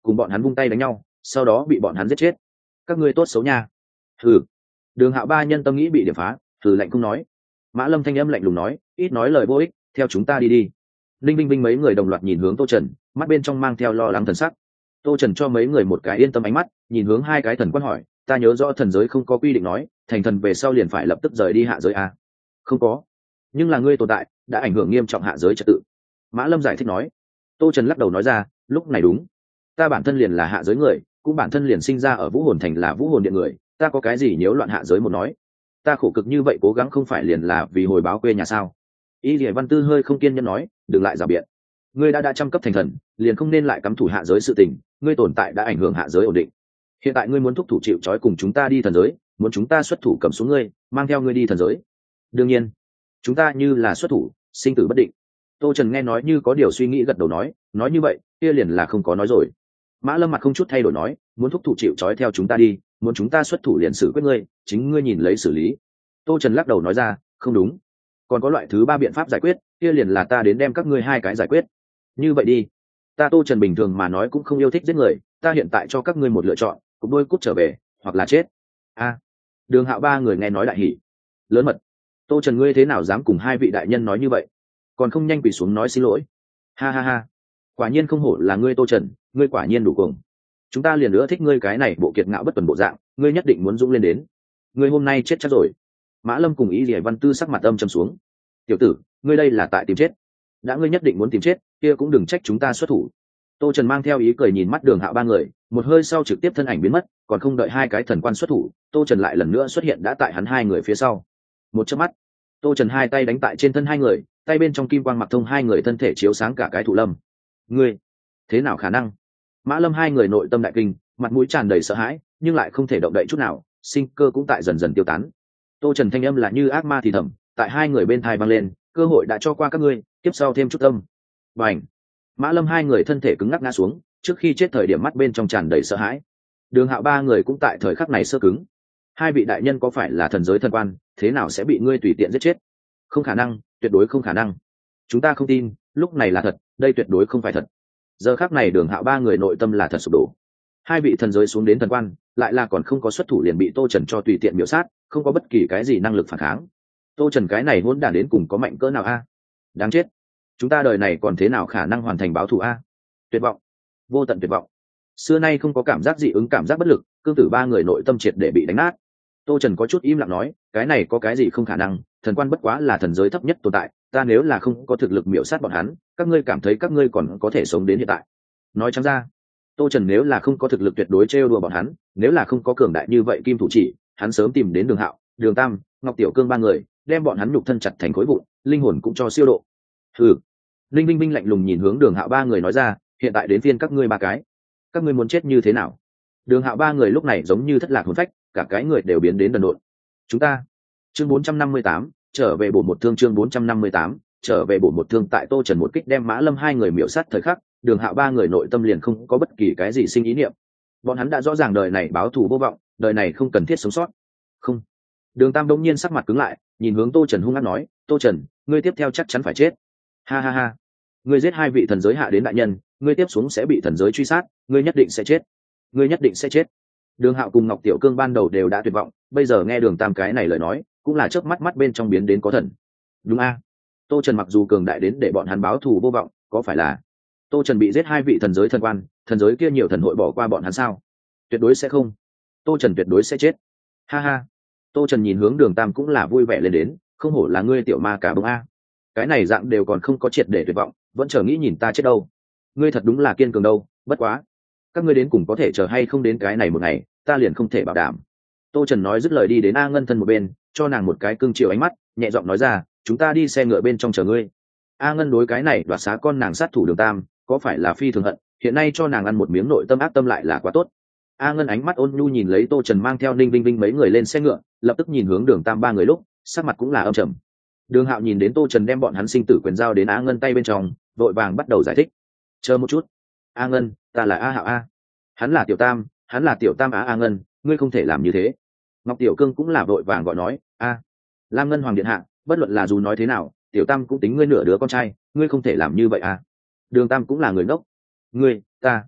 cùng bọn hắn vung tay đánh nhau, sau đó bị bọn hắn giết chết. Các ngươi tốt xấu nha. Hừ. Đường Hạo ba nhân tâm nghĩ bị điểm phá, thử lạnh không nói. Mã Lâm thanh âm lạnh lùng nói, ít nói lời vô ích, theo chúng ta đi đi. Linh Vinh Vinh mấy người đồng loạt nhìn hướng Tô Trần, mắt bên trong mang theo lo lắng thần sắc. Tô Trần cho mấy người một cái yên tâm ánh mắt, nhìn hướng hai cái thần quan hỏi, ta nhớ rõ thần giới không có quy định nói thành thần về sau liền phải lập tức rời đi hạ giới à? Không có, nhưng là ngươi tồn tại đã ảnh hưởng nghiêm trọng hạ giới trật tự. Mã Lâm giải thích nói. Tô Trần lắc đầu nói ra, lúc này đúng, ta bản thân liền là hạ giới người, cũng bản thân liền sinh ra ở Vũ Hồn Thành là Vũ Hồn Điện người, ta có cái gì nhiễu loạn hạ giới một nói. Ta khổ cực như vậy cố gắng không phải liền là vì hồi báo quê nhà sao? Y Lệ Văn Tư hơi không kiên nhẫn nói, đừng lại rào biện. Ngươi đã đã trăm cấp thành thần, liền không nên lại cắm thủ hạ giới sự tình, ngươi tồn tại đã ảnh hưởng hạ giới ổn định. Hiện tại ngươi muốn thúc thủ chịu trói cùng chúng ta đi thần giới, muốn chúng ta xuất thủ cầm xuống ngươi, mang theo ngươi đi thần giới. Đương nhiên, chúng ta như là xuất thủ, sinh tử bất định. Tô Trần nghe nói như có điều suy nghĩ gật đầu nói, nói như vậy, kia liền là không có nói rồi. Mã Lâm mặt không chút thay đổi nói, muốn thúc thủ chịu trói theo chúng ta đi, muốn chúng ta xuất thủ liền xử quyết ngươi, chính ngươi nhìn lấy xử lý. Tô Trần lắc đầu nói ra, không đúng, còn có loại thứ ba biện pháp giải quyết, kia liền là ta đến đem các ngươi hai cái giải quyết. Như vậy đi, ta Tô Trần bình thường mà nói cũng không yêu thích giết người, ta hiện tại cho các ngươi một lựa chọn, cục đôi cút trở về, hoặc là chết. A. Đường Hạo ba người nghe nói đại hỉ. Lớn mật. Tô Trần ngươi thế nào dám cùng hai vị đại nhân nói như vậy, còn không nhanh quỳ xuống nói xin lỗi. Ha ha ha, quả nhiên không hổ là ngươi Tô Trần, ngươi quả nhiên đủ cuồng. Chúng ta liền nữa thích ngươi cái này bộ kiệt ngạo bất tuần bộ dạng, ngươi nhất định muốn dũng lên đến. Ngươi hôm nay chết chắc rồi. Mã Lâm cùng Ý Liễu Văn Tư sắc mặt âm trầm xuống. Tiểu tử, ngươi đây là tại tìm chết. Đã ngươi nhất định muốn tìm chết, kia cũng đừng trách chúng ta xuất thủ. Tô Trần mang theo ý cười nhìn mắt Đường Hạo ba người, một hơi sau trực tiếp thân ảnh biến mất, còn không đợi hai cái thần quan xuất thủ, Tô Trần lại lần nữa xuất hiện đã tại hắn hai người phía sau. Một chớp mắt, Tô Trần hai tay đánh tại trên thân hai người, tay bên trong kim quang mặc thông hai người thân thể chiếu sáng cả cái thụ lâm. Ngươi, thế nào khả năng? Mã Lâm hai người nội tâm đại kinh, mặt mũi tràn đầy sợ hãi, nhưng lại không thể động đậy chút nào, sinh cơ cũng tại dần dần tiêu tán. Tô Trần thanh âm là như ác ma thì thầm, tại hai người bên tai vang lên, cơ hội đã cho qua các ngươi, tiếp sau thêm chút tâm. Bành! Mã Lâm hai người thân thể cứng ngắc ngã xuống, trước khi chết thời điểm mắt bên trong tràn đầy sợ hãi. Đường Hạo ba người cũng tại thời khắc này sơ cứng. Hai vị đại nhân có phải là thần giới thần quan, thế nào sẽ bị ngươi tùy tiện giết chết? Không khả năng, tuyệt đối không khả năng. Chúng ta không tin, lúc này là thật, đây tuyệt đối không phải thật. Giờ khắc này Đường Hạo ba người nội tâm là thật sụp đổ. Hai vị thần giới xuống đến thần quan, lại là còn không có xuất thủ liền bị Tô Trần cho tùy tiện miểu sát, không có bất kỳ cái gì năng lực phản kháng. Tô Trần cái này hỗn đản đến cùng có mạnh cỡ nào a? Đáng chết. Chúng ta đời này còn thế nào khả năng hoàn thành báo thù a? Tuyệt vọng, vô tận tuyệt vọng. Xưa nay không có cảm giác dị ứng, cảm giác bất lực, cương tử ba người nội tâm triệt để bị đánh nát. Tô Trần có chút im lặng nói, cái này có cái gì không khả năng, thần quan bất quá là thần giới thấp nhất tồn tại, ta nếu là không có thực lực miểu sát bọn hắn, các ngươi cảm thấy các ngươi còn có thể sống đến hiện tại? Nói trắng ra, Tô Trần nếu là không có thực lực tuyệt đối trêu đùa bọn hắn, nếu là không có cường đại như vậy kim thủ chỉ, hắn sớm tìm đến Đường Hạo, Đường Tam, Ngọc Tiểu Cương ba người, đem bọn hắn nhục thân chặt thành khối vụn, linh hồn cũng cho siêu độ. Hừ. Linh Vinh Vinh lạnh lùng nhìn hướng Đường Hạo ba người nói ra, hiện tại đến phiên các ngươi ba cái, các ngươi muốn chết như thế nào? Đường Hạo ba người lúc này giống như thất lạc hồn phách, cả cái người đều biến đến đần độn. Chúng ta, chương bốn trăm năm mươi tám, trở về bổ một thương, chương bốn trăm năm mươi tám, trở về bổ một thương. Tại Tô Trần một kích đem Mã Lâm hai người miểu sát thời khắc, Đường Hạo ba người nội tâm liền không có bất kỳ cái gì sinh ý niệm. Bọn hắn đã rõ ràng đời này báo thù vô vọng, đời này không cần thiết sống sót. Không. Đường Tam đống nhiên sắc mặt cứng lại, nhìn hướng Tô Trần hung hăng nói, Tô Trần, ngươi tiếp theo chắc chắn phải chết. Ha ha ha. Ngươi giết hai vị thần giới hạ đến đại nhân, ngươi tiếp xuống sẽ bị thần giới truy sát, ngươi nhất định sẽ chết. Ngươi nhất định sẽ chết. Đường Hạo cùng Ngọc Tiểu Cương ban đầu đều đã tuyệt vọng, bây giờ nghe Đường Tam cái này lời nói, cũng là chớp mắt mắt bên trong biến đến có thần. Đúng a? Tô Trần mặc dù cường đại đến để bọn hắn báo thù vô vọng, có phải là Tô Trần bị giết hai vị thần giới thần quan, thần giới kia nhiều thần hội bỏ qua bọn hắn sao? Tuyệt đối sẽ không. Tô Trần tuyệt đối sẽ chết. Ha ha. Tô Trần nhìn hướng Đường Tam cũng là vui vẻ lên đến, không hổ là ngươi tiểu ma cả bông a. Cái này dạng đều còn không có triệt để tuyệt vọng, vẫn chờ nghĩ nhìn ta chết đâu. Ngươi thật đúng là kiên cường đâu, bất quá, các ngươi đến cùng có thể chờ hay không đến cái này một ngày, ta liền không thể bảo đảm. Tô Trần nói dứt lời đi đến A Ngân thân một bên, cho nàng một cái cưng chiều ánh mắt, nhẹ giọng nói ra, chúng ta đi xe ngựa bên trong chờ ngươi. A Ngân đối cái này đoạt xá con nàng sát thủ Đường Tam, có phải là phi thường hận, hiện nay cho nàng ăn một miếng nội tâm ác tâm lại là quá tốt. A Ngân ánh mắt ôn nhu nhìn lấy Tô Trần mang theo Ninh Vinh Vinh mấy người lên xe ngựa, lập tức nhìn hướng Đường Tam ba người lúc, sắc mặt cũng là âm trầm. Đường Hạo nhìn đến Tô Trần đem bọn hắn sinh tử quyền giao đến A Ngân tay bên trong, vội vàng bắt đầu giải thích. Chờ một chút, A Ngân, ta là A Hạo a. Hắn là Tiểu Tam, hắn là Tiểu Tam á. A Ngân, ngươi không thể làm như thế. Ngọc Tiểu Cương cũng là vội vàng gọi nói, a, Lam Ngân Hoàng điện hạ, bất luận là dù nói thế nào, Tiểu Tam cũng tính ngươi nửa đứa con trai, ngươi không thể làm như vậy a. Đường Tam cũng là người ngốc. Ngươi, ta,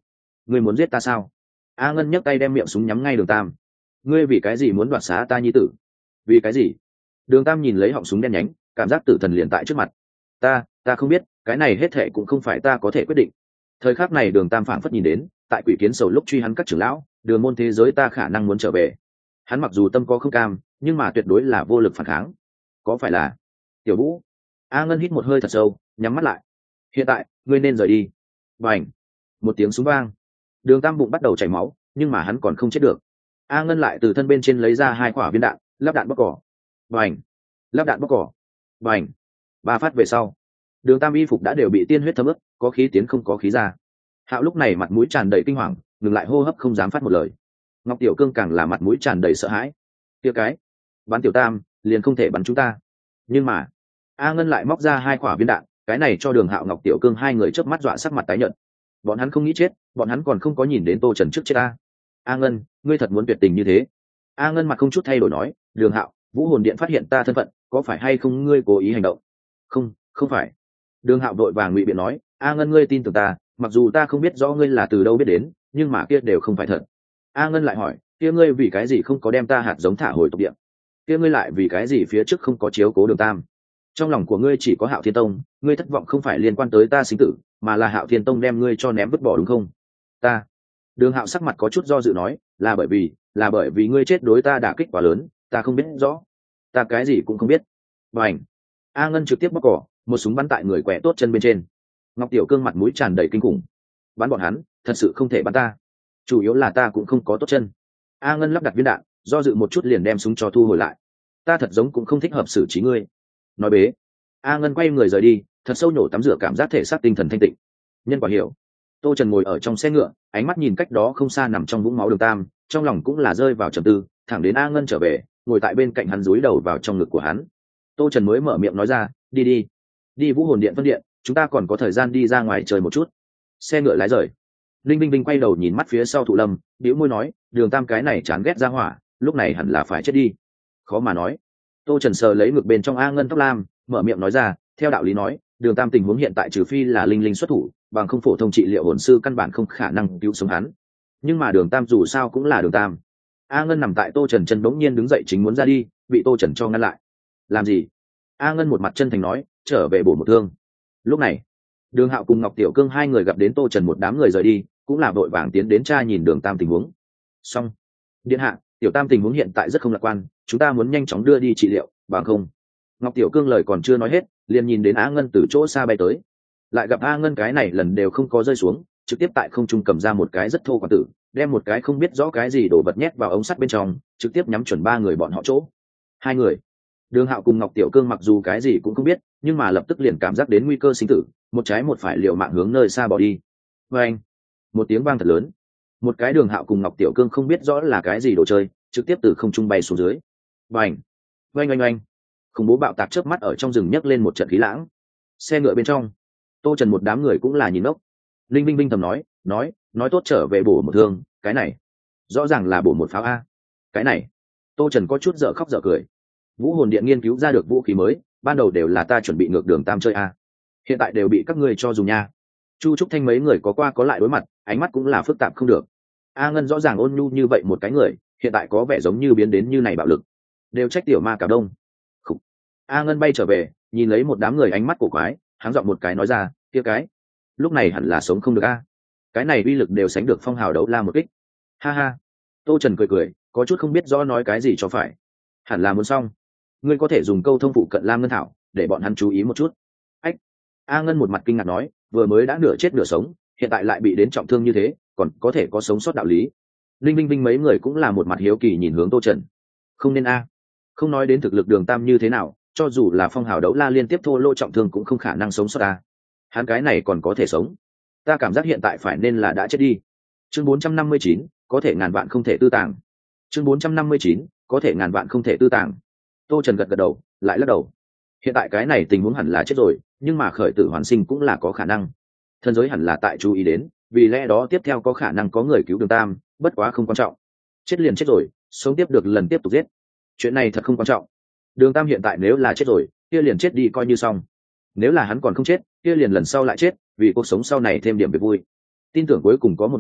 ngươi muốn giết ta sao? A ngân nhấc tay đem miệng súng nhắm ngay đường tam. Ngươi vì cái gì muốn đoạt xá ta nhi tử? Vì cái gì? Đường tam nhìn lấy họng súng đen nhánh, cảm giác tử thần liền tại trước mặt. Ta, ta không biết, cái này hết thệ cũng không phải ta có thể quyết định. Thời khắc này đường tam phảng phất nhìn đến, tại quỷ kiến sầu lúc truy hắn các trưởng lão, đường môn thế giới ta khả năng muốn trở về. Hắn mặc dù tâm có không cam, nhưng mà tuyệt đối là vô lực phản kháng. Có phải là Tiểu Vũ? A ngân hít một hơi thật sâu, nhắm mắt lại. Hiện tại ngươi nên rời đi. Bành! Một tiếng súng vang, đường tam bụng bắt đầu chảy máu, nhưng mà hắn còn không chết được. A ngân lại từ thân bên trên lấy ra hai quả viên đạn, lắp đạn bóc cỏ. Bành! Lắp đạn bóc cỏ. Bành! Ba phát về sau, đường tam y phục đã đều bị tiên huyết thấm ướt, có khí tiến không có khí ra. Hạo lúc này mặt mũi tràn đầy kinh hoàng, ngừng lại hô hấp không dám phát một lời. Ngọc Tiểu Cương càng là mặt mũi tràn đầy sợ hãi. Kia cái bắn tiểu tam liền không thể bắn chúng ta. Nhưng mà A ngân lại móc ra hai quả viên đạn, cái này cho đường Hạo Ngọc Tiểu Cương hai người chớp mắt dọa sắc mặt tái nhợt. Bọn hắn không nghĩ chết, bọn hắn còn không có nhìn đến Tô Trần trước chết ta. A ngân, ngươi thật muốn tuyệt tình như thế? A ngân mặt không chút thay đổi nói, đường Hạo, Vũ hồn điện phát hiện ta thân phận, có phải hay không ngươi cố ý hành động? Không, không phải. Đường Hạo đội vàng ngụy biện nói, A ngân ngươi tin tưởng ta, mặc dù ta không biết rõ ngươi là từ đâu biết đến, nhưng mà kia đều không phải thật. A ngân lại hỏi, kia ngươi vì cái gì không có đem ta hạt giống thả hồi tộc địa? Kia ngươi lại vì cái gì phía trước không có chiếu cố đường tam? Trong lòng của ngươi chỉ có Hạo Thiên Tông, ngươi thất vọng không phải liên quan tới ta sinh tử, mà là Hạo Thiên Tông đem ngươi cho ném vứt bỏ đúng không? Ta. Đường Hạo sắc mặt có chút do dự nói, là bởi vì, là bởi vì ngươi chết đối ta đả kích quá lớn, ta không biết rõ. Ta cái gì cũng không biết. Bành. A ngân trực tiếp bóc cỏ, một súng bắn tại người quẹ tốt chân bên trên. Ngọc Tiểu Cương mặt mũi tràn đầy kinh khủng. Bắn bọn hắn, thật sự không thể bắn ta. Chủ yếu là ta cũng không có tốt chân. A ngân lắp đặt viên đạn, do dự một chút liền đem súng cho thu hồi lại. Ta thật giống cũng không thích hợp xử trí ngươi. Nói bế. A ngân quay người rời đi, thật sâu nhổ tắm rửa cảm giác thể xác tinh thần thanh tịnh. Nhân quả hiểu. Tô Trần ngồi ở trong xe ngựa, ánh mắt nhìn cách đó không xa nằm trong vũng máu đường tam, trong lòng cũng là rơi vào trầm tư, thẳng đến A ngân trở về, ngồi tại bên cạnh hắn dúi đầu vào trong ngực của hắn. Tô Trần mới mở miệng nói ra, đi đi đi Vũ hồn điện phân điện, chúng ta còn có thời gian đi ra ngoài chơi một chút. Xe ngựa lái rời. Linh Vinh Vinh quay đầu nhìn mắt phía sau Thụ Lâm, bĩu môi nói, đường tam cái này chán ghét ra hỏa, lúc này hẳn là phải chết đi. Khó mà nói. Tô Trần sờ lấy ngực bên trong A ngân tóc lam, mở miệng nói ra, theo đạo lý nói, đường tam tình huống hiện tại trừ phi là linh linh xuất thủ, bằng không phổ thông trị liệu hồn sư căn bản không khả năng cứu sống hắn. Nhưng mà đường tam dù sao cũng là đường tam. A ngân nằm tại Tô Trần chân bỗng nhiên đứng dậy chính muốn ra đi, bị Tô Trần cho ngăn lại. Làm gì? A ngân một mặt chân thành nói, trở về bổ một thương. Lúc này đường Hạo cùng Ngọc Tiểu Cương hai người gặp đến Tô Trần một đám người rời đi, cũng là vội vàng tiến đến tra nhìn đường tam tình huống. Xong. Điện hạ, tiểu tam tình huống hiện tại rất không lạc quan, chúng ta muốn nhanh chóng đưa đi trị liệu, bằng không. Ngọc Tiểu Cương lời còn chưa nói hết, liền nhìn đến A ngân từ chỗ xa bay tới. Lại gặp A ngân cái này lần đều không có rơi xuống, trực tiếp tại không trung cầm ra một cái rất thô quả tử, đem một cái không biết rõ cái gì đổ vật nhét vào ống sắt bên trong, trực tiếp nhắm chuẩn ba người bọn họ chỗ. Hai người. Đường Hạo cùng Ngọc Tiểu Cương mặc dù cái gì cũng không biết, nhưng mà lập tức liền cảm giác đến nguy cơ sinh tử, một trái một phải liều mạng hướng nơi xa bỏ đi. Và anh, một tiếng vang thật lớn, một cái Đường Hạo cùng Ngọc Tiểu Cương không biết rõ là cái gì đồ chơi, trực tiếp từ không trung bay xuống dưới. Và anh, oanh oanh oanh, khủng bố bạo tạc chớp mắt ở trong rừng nhấc lên một trận khí lãng. Xe ngựa bên trong, Tô Trần một đám người cũng là nhìn ốc. Linh Vinh Vinh thầm nói, nói, nói tốt trở về bổ một thương, cái này, rõ ràng là bổ một pháo a. Cái này, Tô Trần có chút dở khóc dở cười. Vũ hồn điện nghiên cứu ra được vũ khí mới, ban đầu đều là ta chuẩn bị ngược đường tam chơi a, hiện tại đều bị các ngươi cho dùng nha. Chu Trúc Thanh mấy người có qua có lại đối mặt, ánh mắt cũng là phức tạp không được. A ngân rõ ràng ôn nhu như vậy một cái người, hiện tại có vẻ giống như biến đến như này bạo lực, đều trách tiểu ma cả đông. Khủ. A ngân bay trở về, nhìn lấy một đám người ánh mắt cổ quái, háng giọng một cái nói ra, kia cái, lúc này hẳn là sống không được a, cái này uy lực đều sánh được phong hào đấu la một kích. Ha ha. Tô Trần cười cười, có chút không biết rõ nói cái gì cho phải. Hẳn là muốn xong. Ngươi có thể dùng câu thông phụ cận lam ngân thảo để bọn hắn chú ý một chút. Ách. A ngân một mặt kinh ngạc nói, vừa mới đã nửa chết nửa sống, hiện tại lại bị đến trọng thương như thế, còn có thể có sống sót đạo lý. Linh Vinh Vinh mấy người cũng là một mặt hiếu kỳ nhìn hướng Tô Trần. Không nên a, không nói đến thực lực đường tam như thế nào, cho dù là phong hào đấu la liên tiếp thô lỗ trọng thương cũng không khả năng sống sót a. Hắn cái này còn có thể sống, ta cảm giác hiện tại phải nên là đã chết đi. Chương bốn trăm năm mươi chín, có thể ngàn vạn không thể tư tàng. Chương bốn trăm năm mươi chín, có thể ngàn vạn không thể tư tàng. Tô Trần gật gật đầu, lại lắc đầu. Hiện tại cái này tình huống hẳn là chết rồi, nhưng mà khởi tử hoàn sinh cũng là có khả năng. Thần giới hẳn là tại chú ý đến, vì lẽ đó tiếp theo có khả năng có người cứu đường tam, bất quá không quan trọng. Chết liền chết rồi, sống tiếp được lần tiếp tục giết. Chuyện này thật không quan trọng. Đường tam hiện tại nếu là chết rồi, kia liền chết đi coi như xong. Nếu là hắn còn không chết, kia liền lần sau lại chết, vì cuộc sống sau này thêm điểm việc vui. Tin tưởng cuối cùng có một ngày,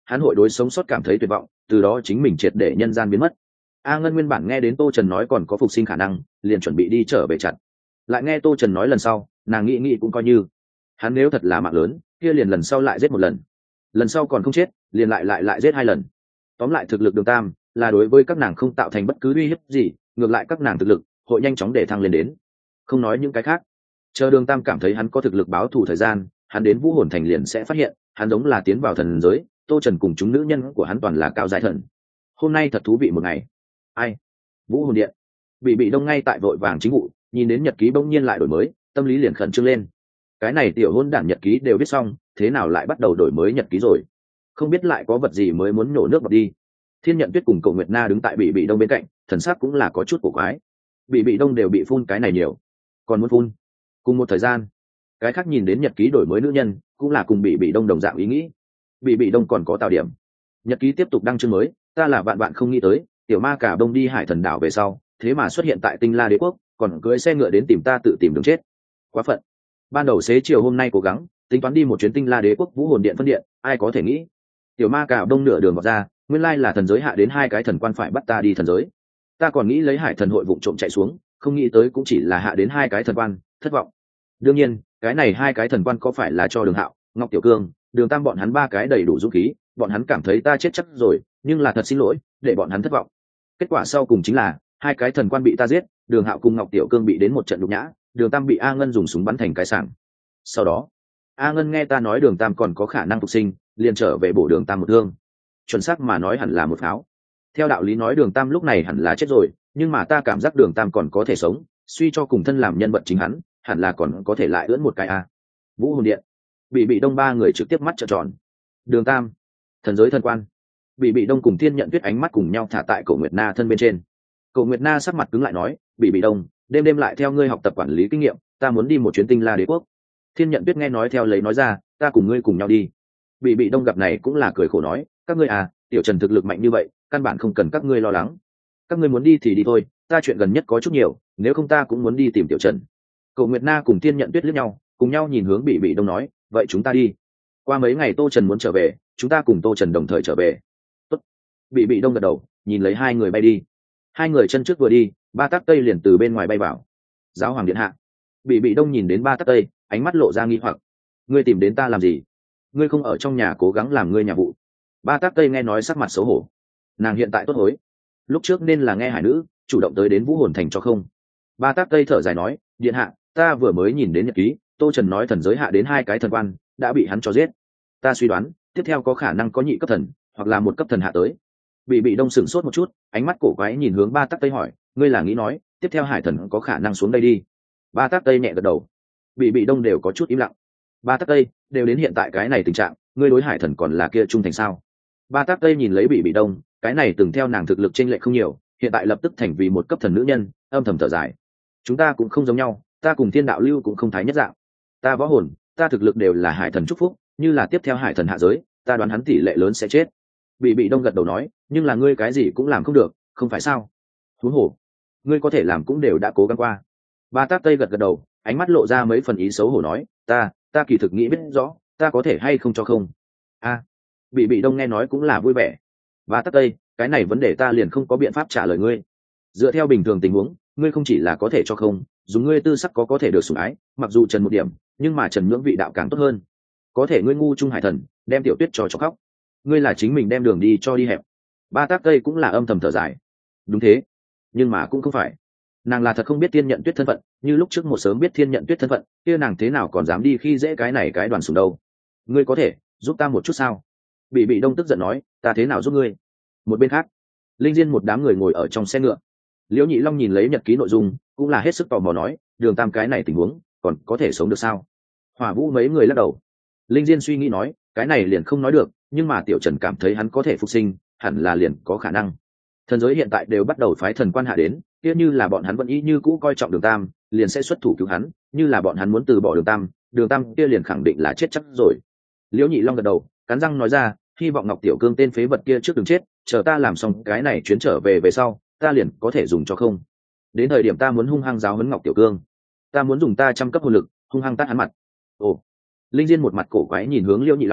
hắn hội đối sống sót cảm thấy tuyệt vọng, từ đó chính mình triệt để nhân gian biến mất. A Ngân nguyên bản nghe đến Tô Trần nói còn có phục sinh khả năng, liền chuẩn bị đi trở về chặn. Lại nghe Tô Trần nói lần sau, nàng nghĩ nghĩ cũng coi như hắn nếu thật là mạng lớn, kia liền lần sau lại giết một lần, lần sau còn không chết, liền lại lại lại giết hai lần. Tóm lại thực lực Đường Tam là đối với các nàng không tạo thành bất cứ uy hiếp gì, ngược lại các nàng thực lực hội nhanh chóng để thăng lên đến. Không nói những cái khác, chờ Đường Tam cảm thấy hắn có thực lực báo thù thời gian, hắn đến Vũ Hồn Thành liền sẽ phát hiện, hắn giống là tiến vào thần giới, Tô Trần cùng chúng nữ nhân của hắn toàn là cao giai thần. Hôm nay thật thú vị một ngày. Ai? Vũ Hồn Điện. Bị bị đông ngay tại vội vàng chính vụ, nhìn đến nhật ký bỗng nhiên lại đổi mới, tâm lý liền khẩn trương lên. Cái này tiểu hôn đản nhật ký đều viết xong, thế nào lại bắt đầu đổi mới nhật ký rồi? Không biết lại có vật gì mới muốn nổ nước bọt đi. Thiên Nhận Tuyết cùng Cổ Nguyệt Na đứng tại bị bị đông bên cạnh, thần sắc cũng là có chút cổ quái. Bị bị đông đều bị phun cái này nhiều, còn muốn phun. Cùng một thời gian, cái khác nhìn đến nhật ký đổi mới nữ nhân, cũng là cùng bị bị đông đồng dạng ý nghĩ. Bị bị đông còn có tạo điểm. Nhật ký tiếp tục đăng chương mới, ta là bạn bạn không nghĩ tới, tiểu ma cả đông đi Hải Thần đảo về sau, thế mà xuất hiện tại Tinh La Đế quốc, còn cưỡi xe ngựa đến tìm ta tự tìm đường chết. Quá phận. Ban đầu xế chiều hôm nay cố gắng, tính toán đi một chuyến Tinh La Đế quốc Vũ Hồn Điện phân điện, ai có thể nghĩ. Tiểu ma cả đông nửa đường vọt ra, nguyên lai là thần giới hạ đến hai cái thần quan phải bắt ta đi thần giới. Ta còn nghĩ lấy Hải Thần hội vụng trộm chạy xuống, không nghĩ tới cũng chỉ là hạ đến hai cái thần quan, thất vọng. Đương nhiên, cái này hai cái thần quan có phải là cho Đường Hạo, Ngọc Tiểu Cương, Đường Tam bọn hắn ba cái đầy đủ dũng khí, bọn hắn cảm thấy ta chết chắc rồi, nhưng là thật xin lỗi, để bọn hắn thất vọng. Kết quả sau cùng chính là hai cái thần quan bị ta giết, Đường Hạo cùng Ngọc Tiểu Cương bị đến một trận nhục nhã, Đường Tam bị A Ngân dùng súng bắn thành cái sảng. Sau đó, A Ngân nghe ta nói Đường Tam còn có khả năng phục sinh, liền trở về bổ Đường Tam một thương. Chuẩn xác mà nói hẳn là một pháo. Theo đạo lý nói Đường Tam lúc này hẳn là chết rồi, nhưng mà ta cảm giác Đường Tam còn có thể sống, suy cho cùng thân làm nhân vật chính hắn, hẳn là còn có thể lại ưỡn một cái a. Vũ Hồn Điện. Bị bị đông ba người trực tiếp mắt trợn tròn. Đường Tam, thần giới thần quan. Bị bị đông cùng Thiên Nhận Tuyết ánh mắt cùng nhau thả tại Cổ Nguyệt Na thân bên trên. Cổ Nguyệt Na sắc mặt cứng lại nói, bị bị đông, đêm đêm lại theo ngươi học tập quản lý kinh nghiệm, ta muốn đi một chuyến Tinh La Đế quốc. Thiên Nhận Tuyết nghe nói theo lấy nói ra, ta cùng ngươi cùng nhau đi. Bị bị đông gặp này cũng là cười khổ nói, các ngươi à, tiểu Trần thực lực mạnh như vậy, căn bản không cần các ngươi lo lắng. Các ngươi muốn đi thì đi thôi, ta chuyện gần nhất có chút nhiều, nếu không ta cũng muốn đi tìm tiểu Trần. Cổ Nguyệt Na cùng Thiên Nhận Tuyết liếc nhau, cùng nhau nhìn hướng bị bị đông nói, vậy chúng ta đi. Qua mấy ngày Tô Trần muốn trở về, chúng ta cùng Tô Trần đồng thời trở về. Tốt. Bị bị đông gật đầu, nhìn lấy hai người bay đi. Hai người chân trước vừa đi, ba tắc tây liền từ bên ngoài bay vào. Giáo hoàng điện hạ. Bị bị đông nhìn đến ba tắc tây, ánh mắt lộ ra nghi hoặc. Ngươi tìm đến ta làm gì? Ngươi không ở trong nhà cố gắng làm ngươi nhà vụ. Ba tắc tây nghe nói sắc mặt xấu hổ. Nàng hiện tại tốt hối. Lúc trước nên là nghe hải nữ, chủ động tới đến Vũ Hồn Thành cho không. Ba tắc tây thở dài nói, điện hạ, ta vừa mới nhìn đến nhật ký, Tô Trần nói thần giới hạ đến hai cái thần quan, đã bị hắn cho giết. Ta suy đoán, tiếp theo có khả năng có nhị cấp thần, hoặc là một cấp thần hạ tới. Bị bị đông sửng sốt một chút, ánh mắt cổ quái nhìn hướng ba tắc tây hỏi, ngươi là nghĩ nói, tiếp theo hải thần có khả năng xuống đây đi. Ba tắc tây nhẹ gật đầu. Bị bị đông đều có chút im lặng. Ba tắc tây, đều đến hiện tại cái này tình trạng, ngươi đối hải thần còn là kia trung thành sao? Ba tắc tây nhìn lấy bị bị đông, cái này từng theo nàng thực lực chênh lệch không nhiều, hiện tại lập tức thành vì một cấp thần nữ nhân, âm thầm thở dài. Chúng ta cũng không giống nhau, ta cùng Thiên Đạo Lưu cũng không thái nhất dạng. Ta võ hồn, ta thực lực đều là hải thần chúc phúc, như là tiếp theo hải thần hạ giới, ta đoán hắn tỷ lệ lớn sẽ chết. Bị bị đông gật đầu nói, nhưng là ngươi cái gì cũng làm không được, không phải sao? Huống hồ, ngươi có thể làm cũng đều đã cố gắng qua. Ba Tát Tây gật gật đầu, ánh mắt lộ ra mấy phần ý xấu hổ nói, ta, ta kỳ thực nghĩ biết rõ, ta có thể hay không cho không? A, à, bị bị đông nghe nói cũng là vui vẻ. Ba Tát Tây, cái này vấn đề ta liền không có biện pháp trả lời ngươi. Dựa theo bình thường tình huống, ngươi không chỉ là có thể cho không, dùng ngươi tư sắc có có thể được sủng ái, mặc dù trần một điểm, nhưng mà trần nhưỡng vị đạo càng tốt hơn. Có thể ngươi ngu trung hải thần, đem tiểu tuyết cho cho khóc. Ngươi là chính mình đem đường đi cho đi hẹp. Ba Tác Tây cũng là âm thầm thở dài. Đúng thế, nhưng mà cũng không phải. Nàng là thật không biết Thiên Nhận Tuyết thân phận, như lúc trước một sớm biết Thiên Nhận Tuyết thân phận, kia nàng thế nào còn dám đi khi dễ cái này cái đoàn sủng đâu. Ngươi có thể giúp ta một chút sao? Bị bị đông tức giận nói, ta thế nào giúp ngươi? Một bên khác, linh diên một đám người ngồi ở trong xe ngựa. Liễu Nhị Long nhìn lấy nhật ký nội dung, cũng là hết sức tò mò nói, Đường Tam cái này tình huống, còn có thể sống được sao? Hỏa Vũ mấy người lắc đầu. Linh diên suy nghĩ nói, cái này liền không nói được, nhưng mà Tiểu Trần cảm thấy hắn có thể phục sinh, hẳn là liền có khả năng. Thần giới hiện tại đều bắt đầu phái thần quan hạ đến, kia như là bọn hắn vẫn y như cũ coi trọng Đường Tam, liền sẽ xuất thủ cứu hắn, như là bọn hắn muốn từ bỏ Đường Tam, Đường Tam kia liền khẳng định là chết chắc rồi. Liễu Nhị Long gật đầu, cắn răng nói ra, hy vọng Ngọc Tiểu Cương tên phế vật kia trước đừng chết, chờ ta làm xong cái này chuyến trở về về sau, ta liền có thể dùng cho không. Đến thời điểm ta muốn hung hăng giáo huấn Ngọc Tiểu Cương, ta muốn dùng ta trăm cấp hồn lực hung hăng tát hắn mặt. Ồ. Linh diên một mặt cổ quái nhìn hướng Liễu Nhị Long,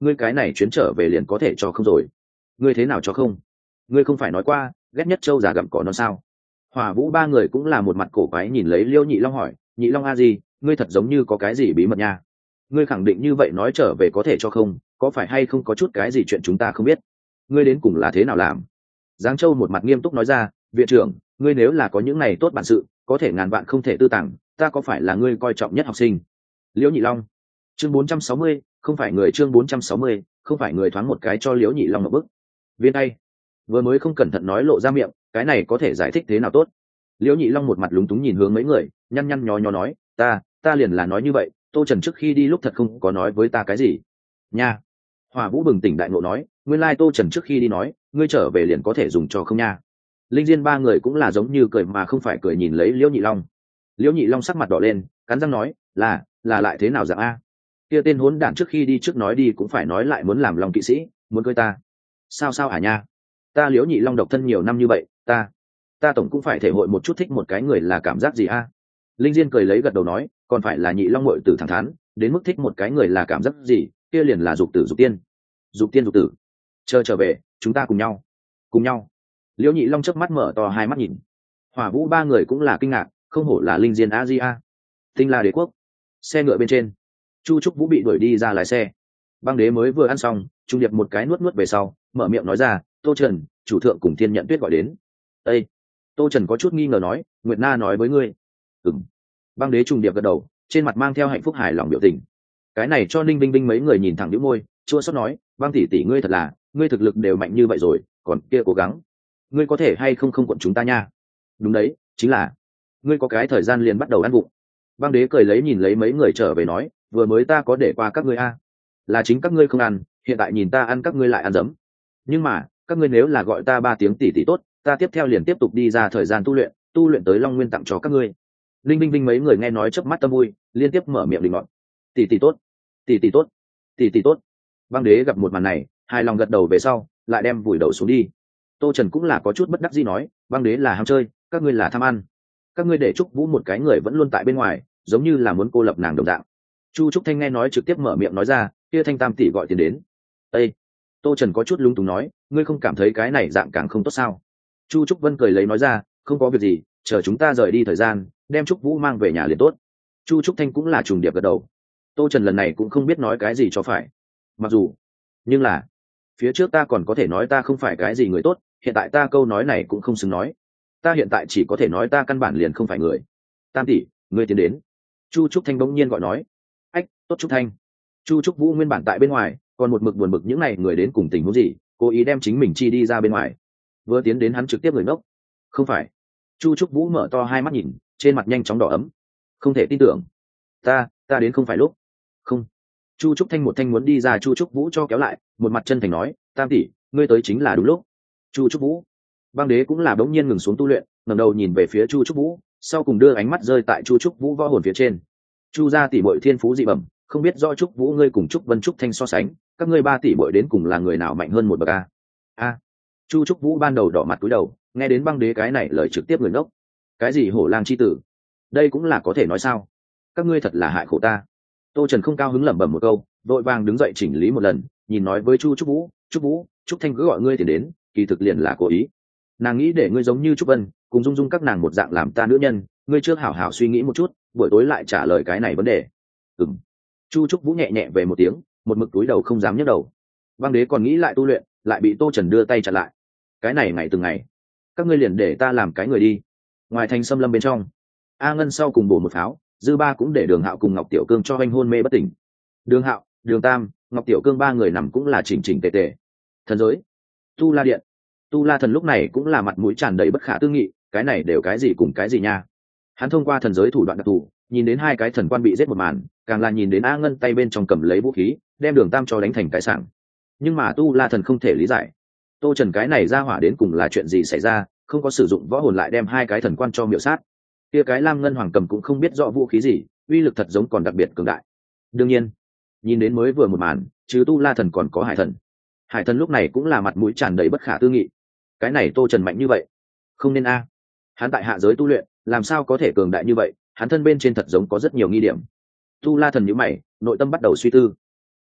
ngươi cái này chuyến trở về liền có thể cho không rồi. Ngươi thế nào cho không? Ngươi không phải nói qua ghét nhất trâu già gặm cỏ non sao? Hỏa Vũ ba người cũng là một mặt cổ quái nhìn lấy Liêu Nhị Long hỏi, Nhị Long a gì, ngươi thật giống như có cái gì bí mật nha? Ngươi khẳng định như vậy nói trở về có thể cho không, có phải hay không có chút cái gì chuyện chúng ta không biết? Ngươi đến cùng là thế nào làm? Giáng Châu một mặt nghiêm túc nói ra, viện trưởng, ngươi nếu là có những này tốt bản sự, có thể ngàn vạn không thể tư tàng, ta có phải là ngươi coi trọng nhất học sinh? Liễu Nhị Long, chương bốn trăm sáu mươi, không phải người chương bốn trăm sáu mươi, không phải người thoáng một cái cho Liễu Nhị Long một bức. Viên tay, vừa mới không cẩn thận nói lộ ra miệng, cái này có thể giải thích thế nào tốt? Liễu Nhị Long một mặt lúng túng nhìn hướng mấy người, nhăn nhăn nhó nhó nói, ta, ta liền là nói như vậy, Tô Trần trước khi đi lúc thật không có nói với ta cái gì. Nha. Hỏa Vũ bừng tỉnh đại ngộ nói, nguyên lai Tô Trần trước khi đi nói, ngươi trở về liền có thể dùng cho không nha. Linh Diên ba người cũng là giống như cười mà không phải cười nhìn lấy Liễu Nhị Long. Liễu Nhị Long sắc mặt đỏ lên, cắn răng nói, là, là lại thế nào dạng a? Kia tên hỗn đản trước khi đi trước nói đi cũng phải nói lại muốn làm lòng kỵ sĩ, muốn cưới ta. Sao sao hả nha? Ta Liễu Nhị Long độc thân nhiều năm như vậy, ta, ta tổng cũng phải thể hội một chút thích một cái người là cảm giác gì a? Linh Diên cười lấy gật đầu nói, còn phải là Nhị Long muội tử thẳng thắn, đến mức thích một cái người là cảm giác gì, kia liền là dục tử dục tiên. Dục tiên dục tử. Chờ trở về, chúng ta cùng nhau. Cùng nhau. Liễu Nhị Long chớp mắt mở to hai mắt nhìn. Hỏa Vũ ba người cũng là kinh ngạc, không hổ là Linh Diên a di a. Tinh La Đế quốc. Xe ngựa bên trên, Chu Trúc Vũ bị đuổi đi ra lái xe. Băng Đế mới vừa ăn xong, trung điệp một cái nuốt nuốt về sau, mở miệng nói ra, Tô Trần, chủ thượng cùng Thiên Nhận Tuyết gọi đến. Ê! Tô Trần có chút nghi ngờ nói, Nguyệt Na nói với ngươi. Ừm. Băng Đế trung điệp gật đầu, trên mặt mang theo hạnh phúc hài lòng biểu tình. Cái này cho Ninh Vinh Vinh mấy người nhìn thẳng nhíu môi, chua xót nói, băng tỷ tỷ ngươi thật là, ngươi thực lực đều mạnh như vậy rồi, còn kia cố gắng, ngươi có thể hay không không quận chúng ta nha. Đúng đấy, chính là, ngươi có cái thời gian liền bắt đầu ăn vụng. Băng Đế cười lấy nhìn lấy mấy người trở về nói, vừa mới ta có để qua các ngươi a, là chính các ngươi không ăn, hiện tại nhìn ta ăn các ngươi lại ăn dấm. Nhưng mà, các ngươi nếu là gọi ta ba tiếng tỷ tỷ tốt, ta tiếp theo liền tiếp tục đi ra thời gian tu luyện, tu luyện tới Long Nguyên tặng cho các ngươi. Linh Vinh Vinh mấy người nghe nói chớp mắt tâm vui, liên tiếp mở miệng định luận. Tỷ tỷ tốt, tỷ tỷ tốt, tỷ tỷ tốt. Băng Đế gặp một màn này, hài lòng gật đầu về sau, lại đem vùi đầu xuống đi. Tô Trần cũng là có chút bất đắc dĩ nói, Băng Đế là ham chơi, các ngươi là tham ăn. Các ngươi để Trúc Vũ một cái người vẫn luôn tại bên ngoài, giống như là muốn cô lập nàng đồng dạng. Chu Trúc Thanh nghe nói trực tiếp mở miệng nói ra, kia Thanh Tam tỷ gọi tiền đến. Ê! Tô Trần có chút lung túng nói, ngươi không cảm thấy cái này dạng càng không tốt sao? Chu Trúc Vân cười lấy nói ra, không có việc gì, chờ chúng ta rời đi thời gian, đem Trúc Vũ mang về nhà liền tốt. Chu Trúc Thanh cũng là trùng điệp gật đầu. Tô Trần lần này cũng không biết nói cái gì cho phải. Mặc dù, nhưng là, phía trước ta còn có thể nói ta không phải cái gì người tốt, hiện tại ta câu nói này cũng không xứng nói. Ta hiện tại chỉ có thể nói ta căn bản liền không phải người. Tam tỷ, ngươi tiến đến. Chu Trúc Thanh bỗng nhiên gọi nói. Ách, tốt Trúc Thanh. Chu Trúc Vũ nguyên bản tại bên ngoài, còn một mực buồn bực những này người đến cùng tình huống gì, cố ý đem chính mình chi đi ra bên ngoài. Vừa tiến đến hắn trực tiếp người ngốc. Không phải. Chu Trúc Vũ mở to hai mắt nhìn, trên mặt nhanh chóng đỏ ấm. Không thể tin tưởng. Ta, ta đến không phải lúc. Không. Chu Trúc Thanh một thanh muốn đi ra, Chu Trúc Vũ cho kéo lại, một mặt chân thành nói, Tam tỷ, ngươi tới chính là đúng lúc. Chu Trúc Vũ. Băng Đế cũng là bỗng nhiên ngừng xuống tu luyện, ngẩng đầu nhìn về phía Chu Trúc Vũ, sau cùng đưa ánh mắt rơi tại Chu Trúc Vũ võ hồn phía trên. Chu gia tỷ muội thiên phú dị bẩm, không biết rõ Trúc Vũ ngươi cùng Trúc Vân Trúc Thanh so sánh, các ngươi ba tỷ muội đến cùng là người nào mạnh hơn một bậc a? A. Chu Trúc Vũ ban đầu đỏ mặt cúi đầu, nghe đến Băng Đế cái này lời trực tiếp người ngốc. Cái gì hổ lang chi tử? Đây cũng là có thể nói sao? Các ngươi thật là hại khổ ta. Tô Trần không cao hứng lẩm bẩm một câu, vội vàng đứng dậy chỉnh lý một lần, nhìn nói với Chu Trúc Vũ, Trúc Vũ, Trúc Thanh cứ gọi ngươi tiền đến, kỳ thực liền là cố ý. Nàng nghĩ để ngươi giống như Trúc Vân, cùng dung dung các nàng một dạng làm ta nữ nhân, ngươi trước hảo hảo suy nghĩ một chút, buổi tối lại trả lời cái này vấn đề. Ừm. Chu Trúc Vũ nhẹ nhẹ về một tiếng, một mực túi đầu không dám nhấc đầu. Băng Đế còn nghĩ lại tu luyện, lại bị Tô Trần đưa tay chặn lại. Cái này ngày từng ngày, các ngươi liền để ta làm cái người đi. Ngoài thành xâm lâm bên trong, A Ngân sau cùng bổ một pháo, dư ba cũng để Đường Hạo cùng Ngọc Tiểu Cương cho anh hôn mê bất tỉnh. Đường Hạo, Đường Tam, Ngọc Tiểu Cương ba người nằm cũng là chỉnh chỉnh tề tề. Thần giới, Tu La điện, Tu La thần lúc này cũng là mặt mũi tràn đầy bất khả tư nghị, cái này đều cái gì cùng cái gì nha? Hắn thông qua thần giới thủ đoạn đặc thù, nhìn đến hai cái thần quan bị giết một màn, càng là nhìn đến A Ngân tay bên trong cầm lấy vũ khí, đem Đường Tam cho đánh thành cái sảng. Nhưng mà Tu La thần không thể lý giải, Tô Trần cái này ra hỏa đến cùng là chuyện gì xảy ra, không có sử dụng võ hồn lại đem hai cái thần quan cho miểu sát. Kia cái Lam Ngân Hoàng cầm cũng không biết rõ vũ khí gì, uy lực thật giống còn đặc biệt cường đại. Đương nhiên, nhìn đến mới vừa một màn, chứ Tu La thần còn có Hải thần. Hải thần lúc này cũng là mặt mũi tràn đầy bất khả tư nghị. Cái này Tô Trần mạnh như vậy, không nên a? Hắn tại hạ giới tu luyện, làm sao có thể cường đại như vậy? Hắn thân bên trên thật giống có rất nhiều nghi điểm. Tu La thần nhíu mày, nội tâm bắt đầu suy tư.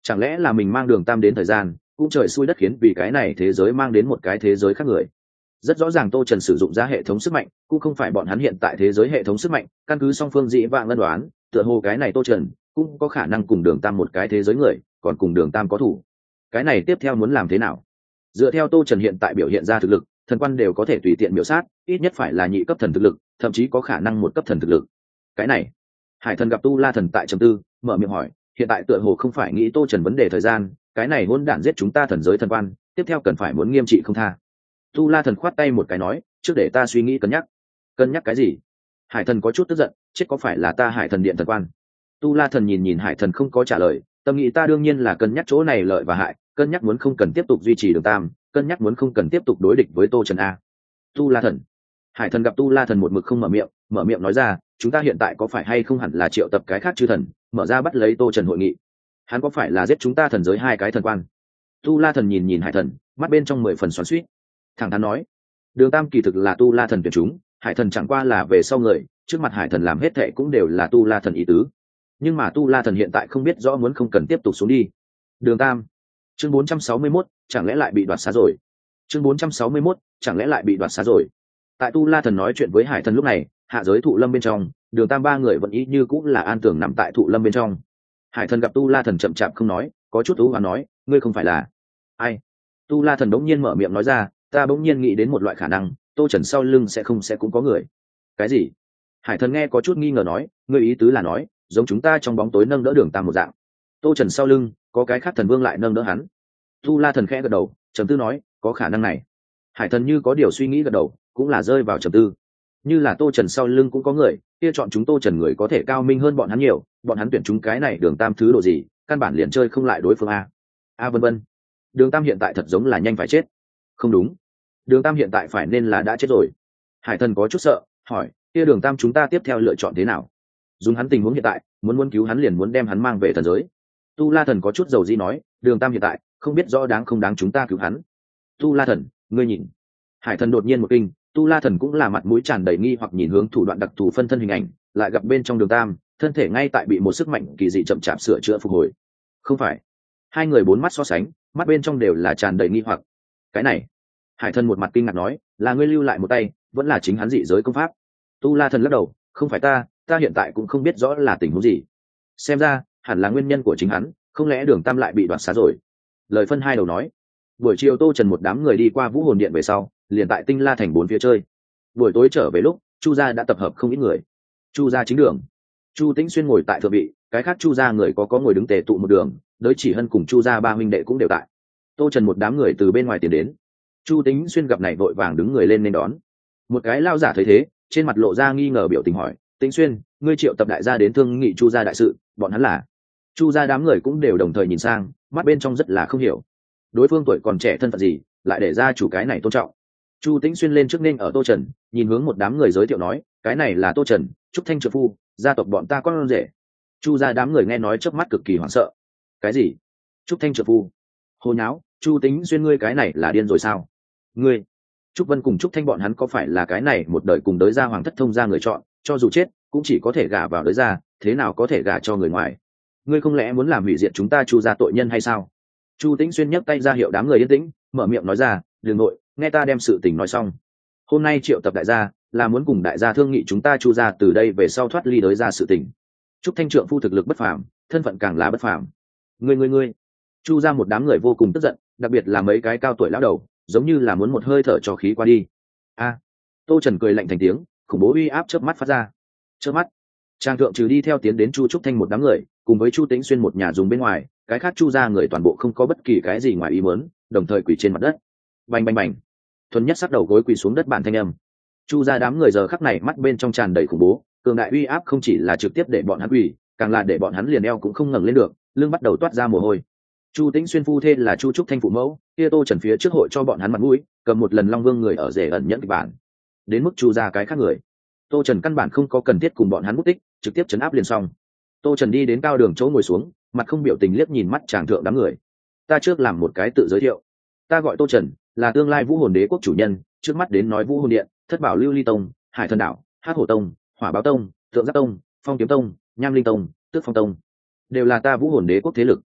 Chẳng lẽ là mình mang đường tam đến thời gian cũng trời xui đất khiến vì cái này thế giới mang đến một cái thế giới khác người. Rất rõ ràng tô trần sử dụng ra hệ thống sức mạnh cũng không phải bọn hắn hiện tại thế giới hệ thống sức mạnh, căn cứ song phương dĩ vãng ân đoán tựa hồ cái này tô trần cũng có khả năng cùng đường tam một cái thế giới người, còn cùng đường tam có thủ. Cái này tiếp theo muốn làm thế nào? Dựa theo tô trần hiện tại biểu hiện ra thực lực, thần quan đều có thể tùy tiện biểu sát, ít nhất phải là nhị cấp thần thực lực, thậm chí có khả năng một cấp thần thực lực. Cái này hải thần gặp tu la thần tại trầm tư, mở miệng hỏi, hiện tại tựa hồ không phải nghĩ tô trần vấn đề thời gian, cái này hôn đản giết chúng ta thần giới thần quan, tiếp theo cần phải muốn nghiêm trị không tha. Tu la thần khoát tay một cái nói, trước để ta suy nghĩ cân nhắc. Cân nhắc cái gì? Hải thần có chút tức giận, chết có phải là ta hải thần điện thần quan? Tu la thần nhìn nhìn hải thần không có trả lời, tâm nghĩ ta đương nhiên là cân nhắc chỗ này lợi và hại, cân nhắc muốn không cần tiếp tục duy trì đường tam, cân nhắc muốn không cần tiếp tục đối địch với tô trần a. Tu la thần. Hải thần gặp tu la thần một mực không mở miệng, mở miệng nói ra, chúng ta hiện tại có phải hay không hẳn là triệu tập cái khác chư thần, mở ra bắt lấy tô trần hội nghị. Hắn có phải là giết chúng ta thần giới hai cái thần quan? Tu la thần nhìn nhìn hải thần, mắt bên trong mười phần xoắn xuýt, thẳng thắn nói, đường tam kỳ thực là tu la thần tuyển chúng, hải thần chẳng qua là về sau người, trước mặt hải thần làm hết thệ cũng đều là tu la thần ý tứ, nhưng mà tu la thần hiện tại không biết rõ muốn không cần tiếp tục xuống đi. Đường tam. Chương bốn trăm sáu mươi mốt, chẳng lẽ lại bị đoạt xá rồi? Chương bốn trăm sáu mươi mốt, chẳng lẽ lại bị đoạt xá rồi? Tại tu la thần nói chuyện với hải thần lúc này, hạ giới thụ lâm bên trong, đường tam ba người vẫn ý như cũng là an tưởng nằm tại thụ lâm bên trong. Hải thần gặp tu la thần chậm chạp không nói, có chút ú và nói, ngươi không phải là ai? Tu la thần đống nhiên mở miệng nói ra, ta bỗng nhiên nghĩ đến một loại khả năng, tô trần sau lưng sẽ không sẽ cũng có người. Cái gì? Hải thần nghe có chút nghi ngờ nói, ngươi ý tứ là nói giống chúng ta trong bóng tối nâng đỡ đường tam một dạng, tô trần sau lưng có cái khác thần vương lại nâng đỡ hắn. Tu la thần khẽ gật đầu, trầm tư nói, có khả năng này. Hải thần như có điều suy nghĩ gật đầu, cũng là rơi vào trầm tư. Như là tô trần sau lưng cũng có người, kia chọn chúng tô trần người có thể cao minh hơn bọn hắn nhiều, bọn hắn tuyển chúng cái này đường tam thứ độ gì, căn bản liền chơi không lại đối phương a a vân vân. Đường tam hiện tại thật giống là nhanh phải chết. Không đúng, đường tam hiện tại phải nên là đã chết rồi. Hải thần có chút sợ, hỏi, kia đường tam chúng ta tiếp theo lựa chọn thế nào? Dùng hắn tình huống hiện tại, muốn muốn cứu hắn liền muốn đem hắn mang về thần giới. Tu la thần có chút dầu dĩ nói, đường tam hiện tại không biết rõ đáng không đáng chúng ta cứu hắn. Tu la thần, ngươi nhìn. Hải thần đột nhiên một kinh, tu la thần cũng là mặt mũi tràn đầy nghi hoặc nhìn hướng thủ đoạn đặc thù phân thân hình ảnh, lại gặp bên trong đường tam thân thể ngay tại bị một sức mạnh kỳ dị chậm chạp sửa chữa phục hồi. Không phải. Hai người bốn mắt so sánh, mắt bên trong đều là tràn đầy nghi hoặc. Cái này. Hải thần một mặt kinh ngạc nói, là ngươi lưu lại một tay, vẫn là chính hắn dị giới công pháp? Tu la thần lắc đầu, không phải ta, ta hiện tại cũng không biết rõ là tình huống gì. Xem ra hẳn là nguyên nhân của chính hắn, không lẽ đường tam lại bị đoạt xá rồi? Lời phân hai đầu nói. Buổi chiều tô trần một đám người đi qua vũ hồn điện về sau, liền tại tinh la thành bốn phía chơi. Buổi tối trở về lúc chu gia đã tập hợp không ít người. Chu gia chính đường, chu tĩnh xuyên ngồi tại thượng vị, cái khác chu gia người có có ngồi đứng tề tụ một đường, đới chỉ hân cùng chu gia ba huynh đệ cũng đều tại. Tô trần một đám người từ bên ngoài tiến đến, chu tĩnh xuyên gặp này vội vàng đứng người lên nên đón. Một cái lao giả thấy thế, trên mặt lộ ra nghi ngờ biểu tình hỏi, tĩnh xuyên, ngươi triệu tập đại gia đến thương nghị chu gia đại sự, bọn hắn là? Chu gia đám người cũng đều đồng thời nhìn sang, mắt bên trong rất là không hiểu, đối phương tuổi còn trẻ thân phận gì lại để ra chủ cái này tôn trọng. Chu tĩnh xuyên lên trước nên ở tô trần, nhìn hướng một đám người giới thiệu nói, cái này là tô trần, trúc thanh trợ phu, gia tộc bọn ta con rể. Chu gia đám người nghe nói trước mắt cực kỳ hoảng sợ. Cái gì? Trúc thanh trợ phu? Hồ nháo, chu tĩnh xuyên ngươi cái này là điên rồi sao? Ngươi trúc vân cùng trúc thanh bọn hắn có phải là cái này một đời cùng đới gia hoàng thất thông gia người chọn, cho dù chết cũng chỉ có thể gả vào đới gia, thế nào có thể gả cho người ngoài? Ngươi không lẽ muốn làm hủy diệt chúng ta chu gia tội nhân hay sao? Chu tĩnh xuyên nhấc tay ra hiệu đám người yên tĩnh, mở miệng nói ra, đừng nội, nghe ta đem sự tình nói xong. Hôm nay triệu tập đại gia là muốn cùng đại gia thương nghị chúng ta chu gia từ đây về sau thoát ly đới gia sự tình. Trúc thanh trượng phu thực lực bất phàm, thân phận càng là bất phàm. Ngươi ngươi ngươi, chu gia một đám người vô cùng tức giận, đặc biệt là mấy cái cao tuổi lão đầu, giống như là muốn một hơi thở cho khí qua đi. A, tô trần cười lạnh thành tiếng, khủng bố uy áp chớp mắt phát ra. Chớp mắt, trang thượng trừ đi theo tiến đến chu trúc thanh một đám người, cùng với chu tĩnh xuyên một nhà dùng bên ngoài, cái khác chu gia người toàn bộ không có bất kỳ cái gì ngoài ý muốn, đồng thời quỳ trên mặt đất. Bành bành bành, thuần nhất sắc đầu gối quỳ xuống đất bản thanh âm. Chu gia đám người giờ khắc này mắt bên trong tràn đầy khủng bố, cường đại uy áp không chỉ là trực tiếp để bọn hắn quỳ, càng là để bọn hắn liền eo cũng không ngẩng lên được, lưng bắt đầu toát ra mồ hôi. Chu tĩnh xuyên phu thê là chu trúc thanh phụ mẫu, kia tô trần phía trước hội cho bọn hắn mặt mũi, cầm một lần long vương người ở rể ẩn nhẫn kịch bản. Đến mức chu gia cái khác người, tô trần căn bản không có cần thiết cùng bọn hắn mút tích, trực tiếp chấn áp liền xong. Tô trần đi đến cao đường chỗ ngồi xuống, mặt không biểu tình liếc nhìn mắt chàng thượng đám người. Ta trước làm một cái tự giới thiệu, ta gọi tô trần, là tương lai vũ hồn đế quốc chủ nhân, trước mắt đến nói vũ hồn điện, thất bảo lưu ly tông, hải thần đảo, hắc hổ tông, hỏa báo tông, tượng giáp tông, phong kiếm tông, nham linh tông, tước phong tông, đều là ta vũ hồn đế quốc thế lực.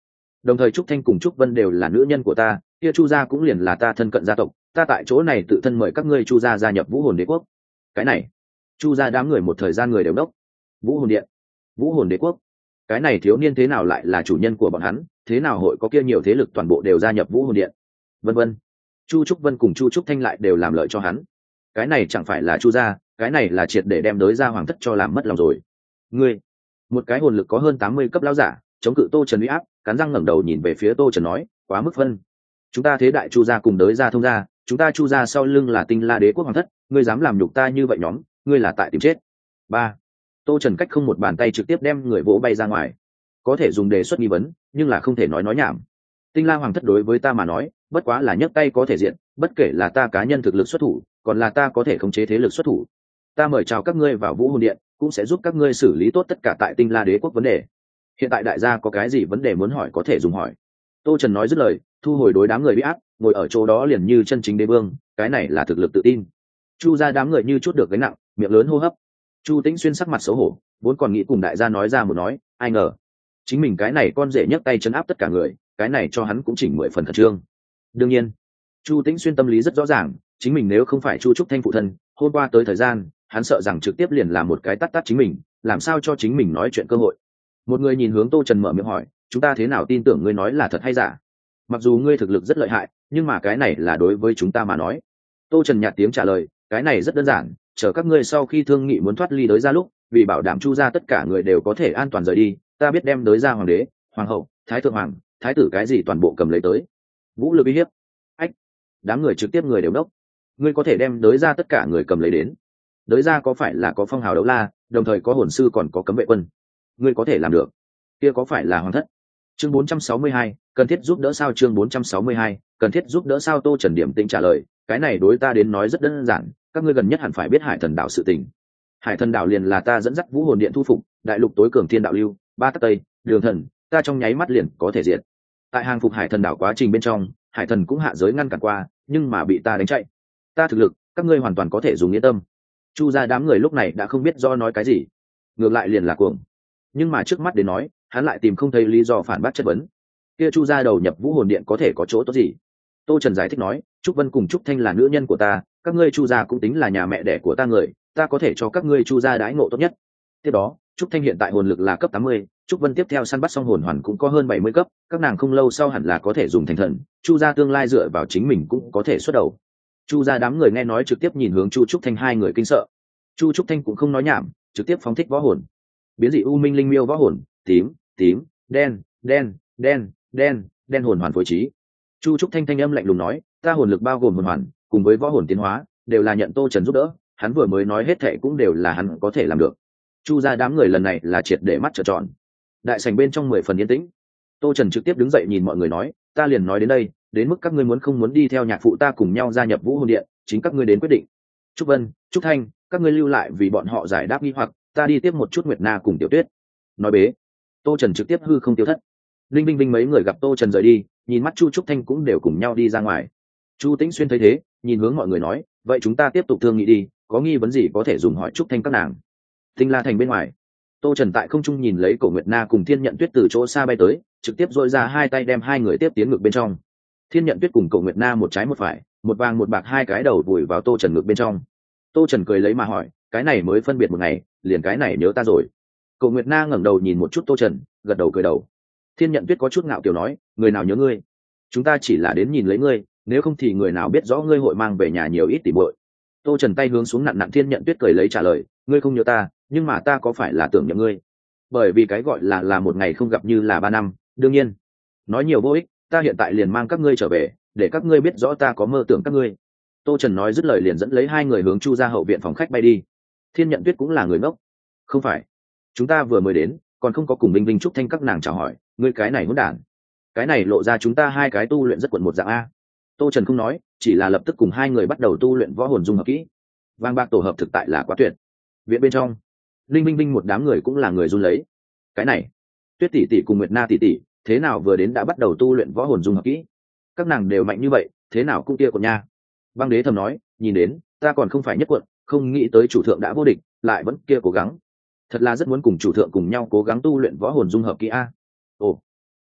đồng thời trúc thanh cùng trúc vân đều là nữ nhân của ta, kia chu gia cũng liền là ta thân cận gia tộc, ta tại chỗ này tự thân mời các ngươi chu gia gia nhập vũ hồn đế quốc. Cái này chu gia đám người một thời gian người đều đốc. Vũ hồn điện, vũ hồn đế quốc, cái này thiếu niên thế nào lại là chủ nhân của bọn hắn, thế nào hội có kia nhiều thế lực toàn bộ đều gia nhập vũ hồn điện, vân vân. Chu trúc vân cùng chu trúc thanh lại đều làm lợi cho hắn, cái này chẳng phải là chu gia, cái này là triệt để đem đới ra hoàng thất cho làm mất lòng rồi. Ngươi, một cái hồn lực có hơn tám mươi cấp lão giả chống cự tô trần uy áp, cắn răng ngẩng đầu nhìn về phía tô trần nói, quá mức phân. Chúng ta thế đại chu gia cùng đới ra thông gia, chúng ta chu gia sau lưng là tinh la đế quốc hoàng thất, ngươi dám làm nhục ta như vậy nhóm, ngươi là tại tìm chết. Ba, tô trần cách không một bàn tay trực tiếp đem người vỗ bay ra ngoài. Có thể dùng đề xuất nghi vấn, nhưng là không thể nói nói nhảm. Tinh la hoàng thất đối với ta mà nói bất quá là nhấc tay có thể diện, bất kể là ta cá nhân thực lực xuất thủ còn là ta có thể khống chế thế lực xuất thủ, ta mời chào các ngươi vào vũ hồn điện cũng sẽ giúp các ngươi xử lý tốt tất cả tại tinh la đế quốc vấn đề. Hiện tại đại gia có cái gì vấn đề muốn hỏi có thể dùng hỏi. Tô Trần nói dứt lời, thu hồi đối đám người bị áp, ngồi ở chỗ đó liền như chân chính đế vương, cái này là thực lực tự tin. Chu ra đám người như chút được gánh nặng, miệng lớn hô hấp. Chu Tĩnh Xuyên sắc mặt xấu hổ, vốn còn nghĩ cùng đại gia nói ra một nói, ai ngờ chính mình cái này con rể nhấc tay chấn áp tất cả người, cái này cho hắn cũng chỉnh mười phần khẩn trương. Đương nhiên Chu Tĩnh Xuyên tâm lý rất rõ ràng, chính mình nếu không phải Chu Trúc Thanh phụ thân, hôm qua tới thời gian hắn sợ rằng trực tiếp liền làm một cái tát tát chính mình, làm sao cho chính mình nói chuyện cơ hội. Một người nhìn hướng Tô Trần mở miệng hỏi, chúng ta thế nào tin tưởng ngươi nói là thật hay giả? Mặc dù ngươi thực lực rất lợi hại, nhưng mà cái này là đối với chúng ta mà nói. Tô Trần nhạt tiếng trả lời, cái này rất đơn giản, chờ các ngươi sau khi thương nghị muốn thoát ly đới ra lúc, vì bảo đảm Chu gia tất cả người đều có thể an toàn rời đi, ta biết đem đới ra hoàng đế, hoàng hậu, thái thượng hoàng, thái tử cái gì toàn bộ cầm lấy tới. Vũ lực uy hiếp. Ách, đám người trực tiếp người đều đốc. Ngươi có thể đem đới ra tất cả người cầm lấy đến. Đới ra có phải là có phong hào đấu la, đồng thời có hồn sư còn có cấm vệ quân. Ngươi có thể làm được. Kia có phải là hoàng thất? Chương bốn trăm sáu mươi hai, cần thiết giúp đỡ sao? Chương bốn trăm sáu mươi hai, cần thiết giúp đỡ sao? Tô Trần điểm tĩnh trả lời, cái này đối ta đến nói rất đơn giản, các ngươi gần nhất hẳn phải biết Hải Thần đảo sự tình. Hải Thần đảo liền là ta dẫn dắt vũ hồn điện thu phục, đại lục tối cường thiên đạo lưu, ba tắc tây, đường thần, ta trong nháy mắt liền có thể diệt. Tại hàng phục Hải Thần đảo quá trình bên trong, Hải Thần cũng hạ giới ngăn cản qua, nhưng mà bị ta đánh chạy. Ta thực lực, các ngươi hoàn toàn có thể dùng yên tâm. Chu gia đám người lúc này đã không biết do nói cái gì, ngược lại liền là cuồng. Nhưng mà trước mắt đến nói, hắn lại tìm không thấy lý do phản bác chất vấn. Kia Chu gia đầu nhập vũ hồn điện có thể có chỗ tốt gì? Tô Trần giải thích nói, Trúc Vân cùng Trúc Thanh là nữ nhân của ta, các ngươi Chu gia cũng tính là nhà mẹ đẻ của ta người, ta có thể cho các ngươi Chu gia đãi ngộ tốt nhất. Tiếp đó, Trúc Thanh hiện tại hồn lực là cấp tám mươi, Trúc Vân tiếp theo săn bắt xong hồn hoàn cũng có hơn bảy mươi cấp, các nàng không lâu sau hẳn là có thể dùng thành thần, Chu gia tương lai dựa vào chính mình cũng có thể xuất đầu. Chu gia đám người nghe nói trực tiếp nhìn hướng Chu Trúc Thanh, hai người kinh sợ. Chu Trúc Thanh cũng không nói nhảm, trực tiếp phóng thích võ hồn. Biến dị u minh linh miêu võ hồn, tím, tím, đen, đen, đen, đen, đen hồn hoàn phối trí. Chu Trúc Thanh thanh âm lạnh lùng nói, ta hồn lực bao gồm hồn hoàn, cùng với võ hồn tiến hóa, đều là nhận Tô Trần giúp đỡ, hắn vừa mới nói hết thệ cũng đều là hắn có thể làm được. Chu gia đám người lần này là triệt để mắt trợn tròn. Đại sảnh bên trong mười phần yên tĩnh. Tô Trần trực tiếp đứng dậy nhìn mọi người nói, ta liền nói đến đây, đến mức các ngươi muốn không muốn đi theo nhạc phụ ta cùng nhau gia nhập vũ hồn điện, chính các ngươi đến quyết định. Trúc Vân, Trúc Thanh, các ngươi lưu lại vì bọn họ giải đáp nghi hoặc, ta đi tiếp một chút Nguyệt Na cùng Tiểu Tuyết. Nói bế, Tô Trần trực tiếp hư không tiêu thất. Linh Vinh Vinh mấy người gặp Tô Trần rời đi, nhìn mắt Chu Trúc Thanh cũng đều cùng nhau đi ra ngoài. Chu Tĩnh Xuyên thấy thế, nhìn hướng mọi người nói, vậy chúng ta tiếp tục thương nghị đi, có nghi vấn gì có thể dùng hỏi Trúc Thanh các nàng. Tinh La Thành bên ngoài, Tô Trần tại không trung nhìn lấy Cổ Nguyệt Na cùng Thiên Nhận Tuyết từ chỗ xa bay tới, trực tiếp dội ra hai tay đem hai người tiếp tiến ngực bên trong. Thiên Nhận Tuyết cùng Cổ Nguyệt Na một trái một phải, một vàng một bạc hai cái đầu vùi vào Tô Trần ngực bên trong. Tô Trần cười lấy mà hỏi, cái này mới phân biệt một ngày, liền cái này nhớ ta rồi. Cổ Nguyệt Na ngẩng đầu nhìn một chút Tô Trần, gật đầu cười đầu. Thiên Nhận Tuyết có chút ngạo kiều nói, người nào nhớ ngươi? Chúng ta chỉ là đến nhìn lấy ngươi, nếu không thì người nào biết rõ ngươi hội mang về nhà nhiều ít tỷ muội. Tô Trần tay hướng xuống nặn nặn Thiên Nhận Tuyết cười lấy trả lời, ngươi không nhớ ta, nhưng mà ta có phải là tưởng nhầm ngươi? Bởi vì cái gọi là là một ngày không gặp như là ba năm, đương nhiên. Nói nhiều vô ích, ta hiện tại liền mang các ngươi trở về, để các ngươi biết rõ ta có mơ tưởng các ngươi. Tô Trần nói dứt lời liền dẫn lấy hai người hướng Chu gia hậu viện phòng khách bay đi. Thiên Nhận Tuyết cũng là người ngốc. Không phải, chúng ta vừa mới đến, còn không có cùng Minh Vinh Trúc Thanh các nàng chào hỏi, ngươi cái này hỗn đản. Cái này lộ ra chúng ta hai cái tu luyện rất quận một dạng a. Tô Trần không nói, chỉ là lập tức cùng hai người bắt đầu tu luyện võ hồn dung hợp kỹ. Vàng bạc tổ hợp thực tại là quá tuyệt. Viện bên trong, Linh Minh Vinh một đám người cũng là người run lấy. Cái này, Tuyết tỷ tỷ cùng Nguyệt Na tỷ tỷ, thế nào vừa đến đã bắt đầu tu luyện võ hồn dung hợp kỹ? Các nàng đều mạnh như vậy, thế nào cũng kia của nha. Băng Đế thầm nói, nhìn đến, ta còn không phải nhất quận, không nghĩ tới chủ thượng đã vô địch, lại vẫn kia cố gắng. Thật là rất muốn cùng chủ thượng cùng nhau cố gắng tu luyện võ hồn dung hợp kỹ a. Ồ,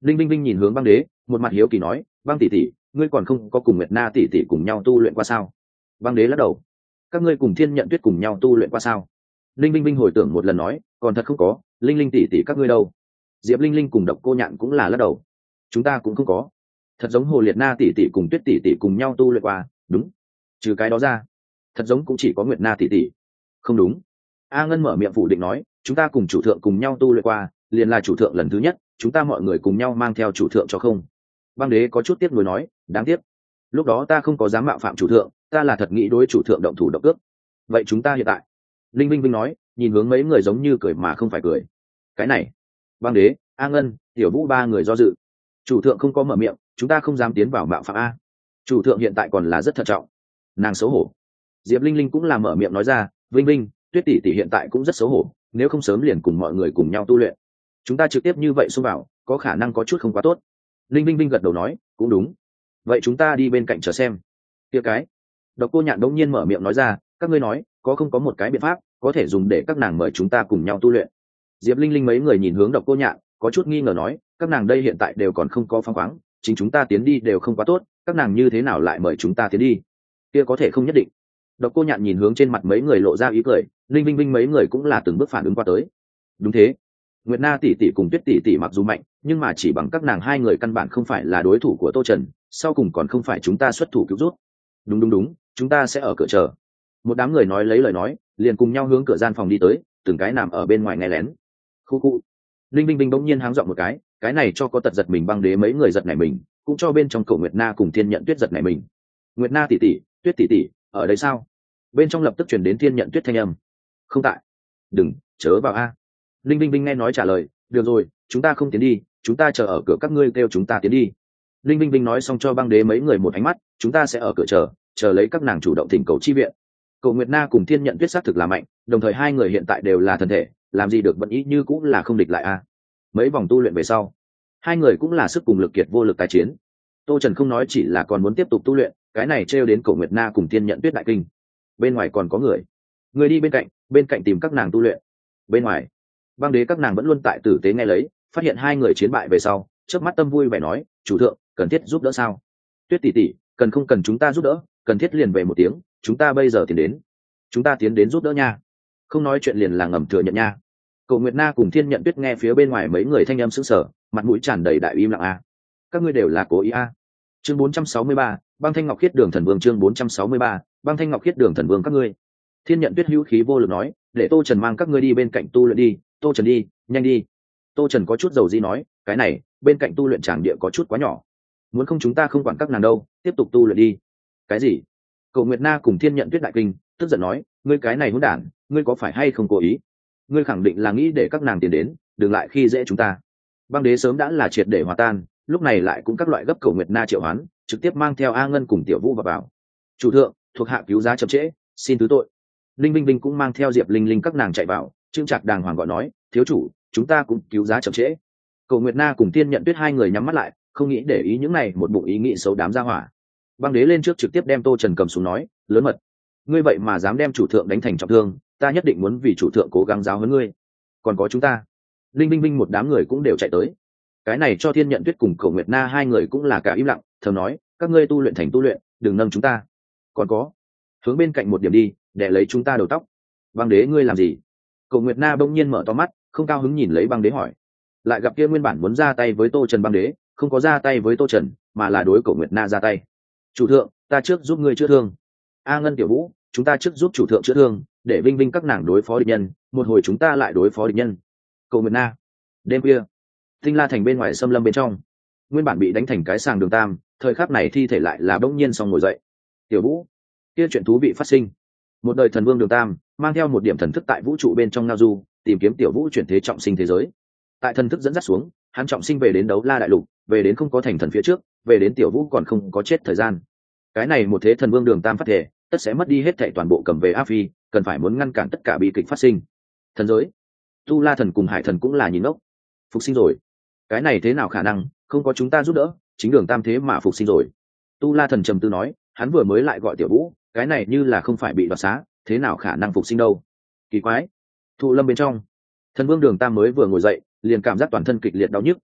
Linh Vinh Vinh nhìn hướng băng đế, một mặt hiếu kỳ nói, băng tỷ tỷ, ngươi còn không có cùng Nguyệt Na tỷ tỷ cùng nhau tu luyện qua sao? Băng đế lắc đầu, các ngươi cùng Thiên Nhận Tuyết cùng nhau tu luyện qua sao? Linh Vinh Vinh hồi tưởng một lần nói, còn thật không có, Linh Linh tỷ tỷ các ngươi đâu? Diệp Linh Linh cùng Độc Cô Nhạn cũng là lắc đầu, chúng ta cũng không có. Thật giống Hồ Liệt Na tỷ tỷ cùng Tuyết tỷ tỷ cùng nhau tu luyện qua, đúng. Trừ cái đó ra, thật giống cũng chỉ có Nguyệt Na tỷ tỷ. Không đúng. A Ngân mở miệng phủ định nói, chúng ta cùng chủ thượng cùng nhau tu luyện qua, liền là chủ thượng lần thứ nhất, chúng ta mọi người cùng nhau mang theo chủ thượng cho không. Băng đế có chút tiếc nuối nói, đáng tiếc, lúc đó ta không có dám mạo phạm chủ thượng, ta là thật nghĩ đối chủ thượng động thủ động cước. Vậy chúng ta hiện tại, Linh Vinh Vinh nói, nhìn hướng mấy người giống như cười mà không phải cười. Cái này, băng đế, A Ngân, Tiểu Vũ ba người do dự. Chủ thượng không có mở miệng, chúng ta không dám tiến vào mạo phạm a. Chủ thượng hiện tại còn là rất thận trọng. Nàng xấu hổ. Diệp Linh Linh cũng là mở miệng nói ra, Vinh Vinh, Tuyết tỷ tỷ hiện tại cũng rất xấu hổ, nếu không sớm liền cùng mọi người cùng nhau tu luyện. Chúng ta trực tiếp như vậy xông vào, có khả năng có chút không quá tốt. Linh Vinh Vinh gật đầu nói, cũng đúng. Vậy chúng ta đi bên cạnh chờ xem. Kia cái. Độc Cô Nhạn đống nhiên mở miệng nói ra, các ngươi nói, có không có một cái biện pháp có thể dùng để các nàng mời chúng ta cùng nhau tu luyện? Diệp Linh Linh mấy người nhìn hướng Độc Cô Nhạn, có chút nghi ngờ nói, các nàng đây hiện tại đều còn không có phóng khoáng, chính chúng ta tiến đi đều không quá tốt, các nàng như thế nào lại mời chúng ta tiến đi? Kia có thể không nhất định. Độc Cô Nhạn nhìn hướng trên mặt mấy người lộ ra ý cười, Linh Vinh Vinh mấy người cũng là từng bước phản ứng qua tới. Đúng thế, Nguyệt Na tỷ tỷ cùng Tuyết tỷ tỷ mặc dù mạnh, nhưng mà chỉ bằng các nàng hai người căn bản không phải là đối thủ của Tô Trần, sau cùng còn không phải chúng ta xuất thủ cứu rút. Đúng đúng đúng, chúng ta sẽ ở cửa chờ. Một đám người nói lấy lời nói, liền cùng nhau hướng cửa gian phòng đi tới, từng cái nằm ở bên ngoài nghe lén. Khu khu. Linh Vinh Vinh bỗng nhiên háng giọng một cái, cái này cho có tật giật mình băng đế mấy người giật nảy mình, cũng cho bên trong cậu Nguyệt Na cùng Thiên Nhận Tuyết giật nảy mình. Nguyệt Na tỷ tỷ, Tuyết tỷ tỷ, ở đây sao? Bên trong lập tức truyền đến Thiên Nhận Tuyết thanh âm. Không tại. Đừng, chớ vào a. Linh Vinh Vinh nghe nói trả lời, được rồi, chúng ta không tiến đi, chúng ta chờ ở cửa các ngươi kêu chúng ta tiến đi. Linh Vinh Vinh nói xong cho băng đế mấy người một ánh mắt, chúng ta sẽ ở cửa chờ, chờ lấy các nàng chủ động thỉnh cầu chi viện. Cậu Nguyệt Na cùng Thiên Nhận Tuyết xác thực là mạnh, đồng thời hai người hiện tại đều là thần thể, làm gì được vẫn ý như cũng là không địch lại a. Mấy vòng tu luyện về sau, hai người cũng là sức cùng lực kiệt vô lực tái chiến. Tô Trần không nói chỉ là còn muốn tiếp tục tu luyện, cái này trêu đến cậu Nguyệt Na cùng Thiên Nhận Tuyết đại kinh. Bên ngoài còn có người, người đi bên cạnh, bên cạnh tìm các nàng tu luyện. Bên ngoài, băng đế các nàng vẫn luôn tại tử tế nghe lấy, phát hiện hai người chiến bại về sau, trước mắt tâm vui vẻ nói, chủ thượng, cần thiết giúp đỡ sao? Tuyết tỷ tỷ, cần không cần chúng ta giúp đỡ, cần thiết liền về một tiếng, chúng ta bây giờ tiến đến. Chúng ta tiến đến giúp đỡ nha. Không nói chuyện liền là ngầm thừa nhận nha. Cậu Nguyệt Na cùng Thiên Nhận Tuyết nghe phía bên ngoài mấy người thanh âm sững sờ, mặt mũi tràn đầy đại im lặng a. Các ngươi đều là cố ý a. Chương bốn trăm sáu mươi ba, Băng Thanh Ngọc Khiết Đường Thần Vương chương bốn trăm sáu mươi ba, Băng Thanh Ngọc Khiết Đường Thần Vương các ngươi. Thiên Nhận Tuyết hữu khí vô lực nói, để Tô Trần mang các ngươi đi bên cạnh tu luyện đi, Tô Trần đi, nhanh đi. Tô Trần có chút dầu dĩ nói, cái này, bên cạnh tu luyện tràng địa có chút quá nhỏ. Muốn không chúng ta không quản các nàng đâu, tiếp tục tu luyện đi. Cái gì? Cậu Nguyệt Na cùng Thiên Nhận Tuyết đại kinh, tức giận nói, ngươi cái này hỗn đản, ngươi có phải hay không cố ý? Ngươi khẳng định là nghĩ để các nàng tiến đến, đừng lại khi dễ chúng ta. Băng đế sớm đã là triệt để hòa tan, lúc này lại cũng các loại gấp Cậu Nguyệt Na triệu hoán, trực tiếp mang theo A Ngân cùng Tiểu Vũ vào vào. Chủ thượng, thuộc hạ cứu giá chậm trễ, xin thứ tội. Linh Vinh Vinh cũng mang theo Diệp Linh Linh các nàng chạy vào, trương trạc đàng hoàng gọi nói, thiếu chủ, chúng ta cũng cứu giá chậm trễ. Cậu Nguyệt Na cùng Thiên Nhận Tuyết hai người nhắm mắt lại, không nghĩ để ý những này, một bụng ý nghĩ xấu đám ra hỏa. Băng đế lên trước trực tiếp đem Tô Trần cầm xuống nói, lớn mật, ngươi vậy mà dám đem chủ thượng đánh thành trọng thương, ta nhất định muốn vì chủ thượng cố gắng giáo huấn ngươi. Còn có chúng ta. Linh Vinh Vinh một đám người cũng đều chạy tới. Cái này cho Thiên Nhận Tuyết cùng Cậu Nguyệt Na hai người cũng là cả im lặng, thầm nói, các ngươi tu luyện thành tu luyện, đừng nâng chúng ta. Còn có, hướng bên cạnh một điểm đi, để lấy chúng ta đầu tóc. Băng đế ngươi làm gì? Cậu Nguyệt Na bỗng nhiên mở to mắt, không cao hứng nhìn lấy băng đế hỏi. Lại gặp kia nguyên bản muốn ra tay với Tô Trần băng đế, không có ra tay với Tô Trần, mà là đối Cậu Nguyệt Na ra tay. Chủ thượng, ta trước giúp ngươi chữa thương. A Ngân Tiểu Vũ, chúng ta trước giúp chủ thượng chữa thương, để Vinh Vinh các nàng đối phó địch nhân, một hồi chúng ta lại đối phó địch nhân. Cậu Nguyệt Na. Đêm khuya, Tinh La Thành bên ngoài xâm lâm bên trong, nguyên bản bị đánh thành cái sàng đường tam, thời khắc này thi thể lại là bỗng nhiên xong ngồi dậy. Tiểu Vũ, kia chuyện thú vị phát sinh. Một đời thần vương đường tam, mang theo một điểm thần thức tại vũ trụ bên trong ngao du, tìm kiếm Tiểu Vũ chuyển thế trọng sinh thế giới. Tại thần thức dẫn dắt xuống, hắn trọng sinh về đến Đấu La đại lục, về đến không có thành thần phía trước, về đến Tiểu Vũ còn không có chết thời gian. Cái này một thế thần vương đường tam phát thể, tất sẽ mất đi hết thảy toàn bộ cầm về Áp Phi, cần phải muốn ngăn cản tất cả bi kịch phát sinh. Thần giới, Tu La thần cùng Hải thần cũng là nhìn ngốc. Phục sinh rồi? Cái này thế nào khả năng, không có chúng ta giúp đỡ, chính đường tam thế mà phục sinh rồi. Tu La thần trầm tư nói, hắn vừa mới lại gọi Tiểu Vũ, cái này như là không phải bị đoạt xá, thế nào khả năng phục sinh đâu? Kỳ quái. Thụ lâm bên trong, thần vương đường tam mới vừa ngồi dậy, liền cảm giác toàn thân kịch liệt đau nhức,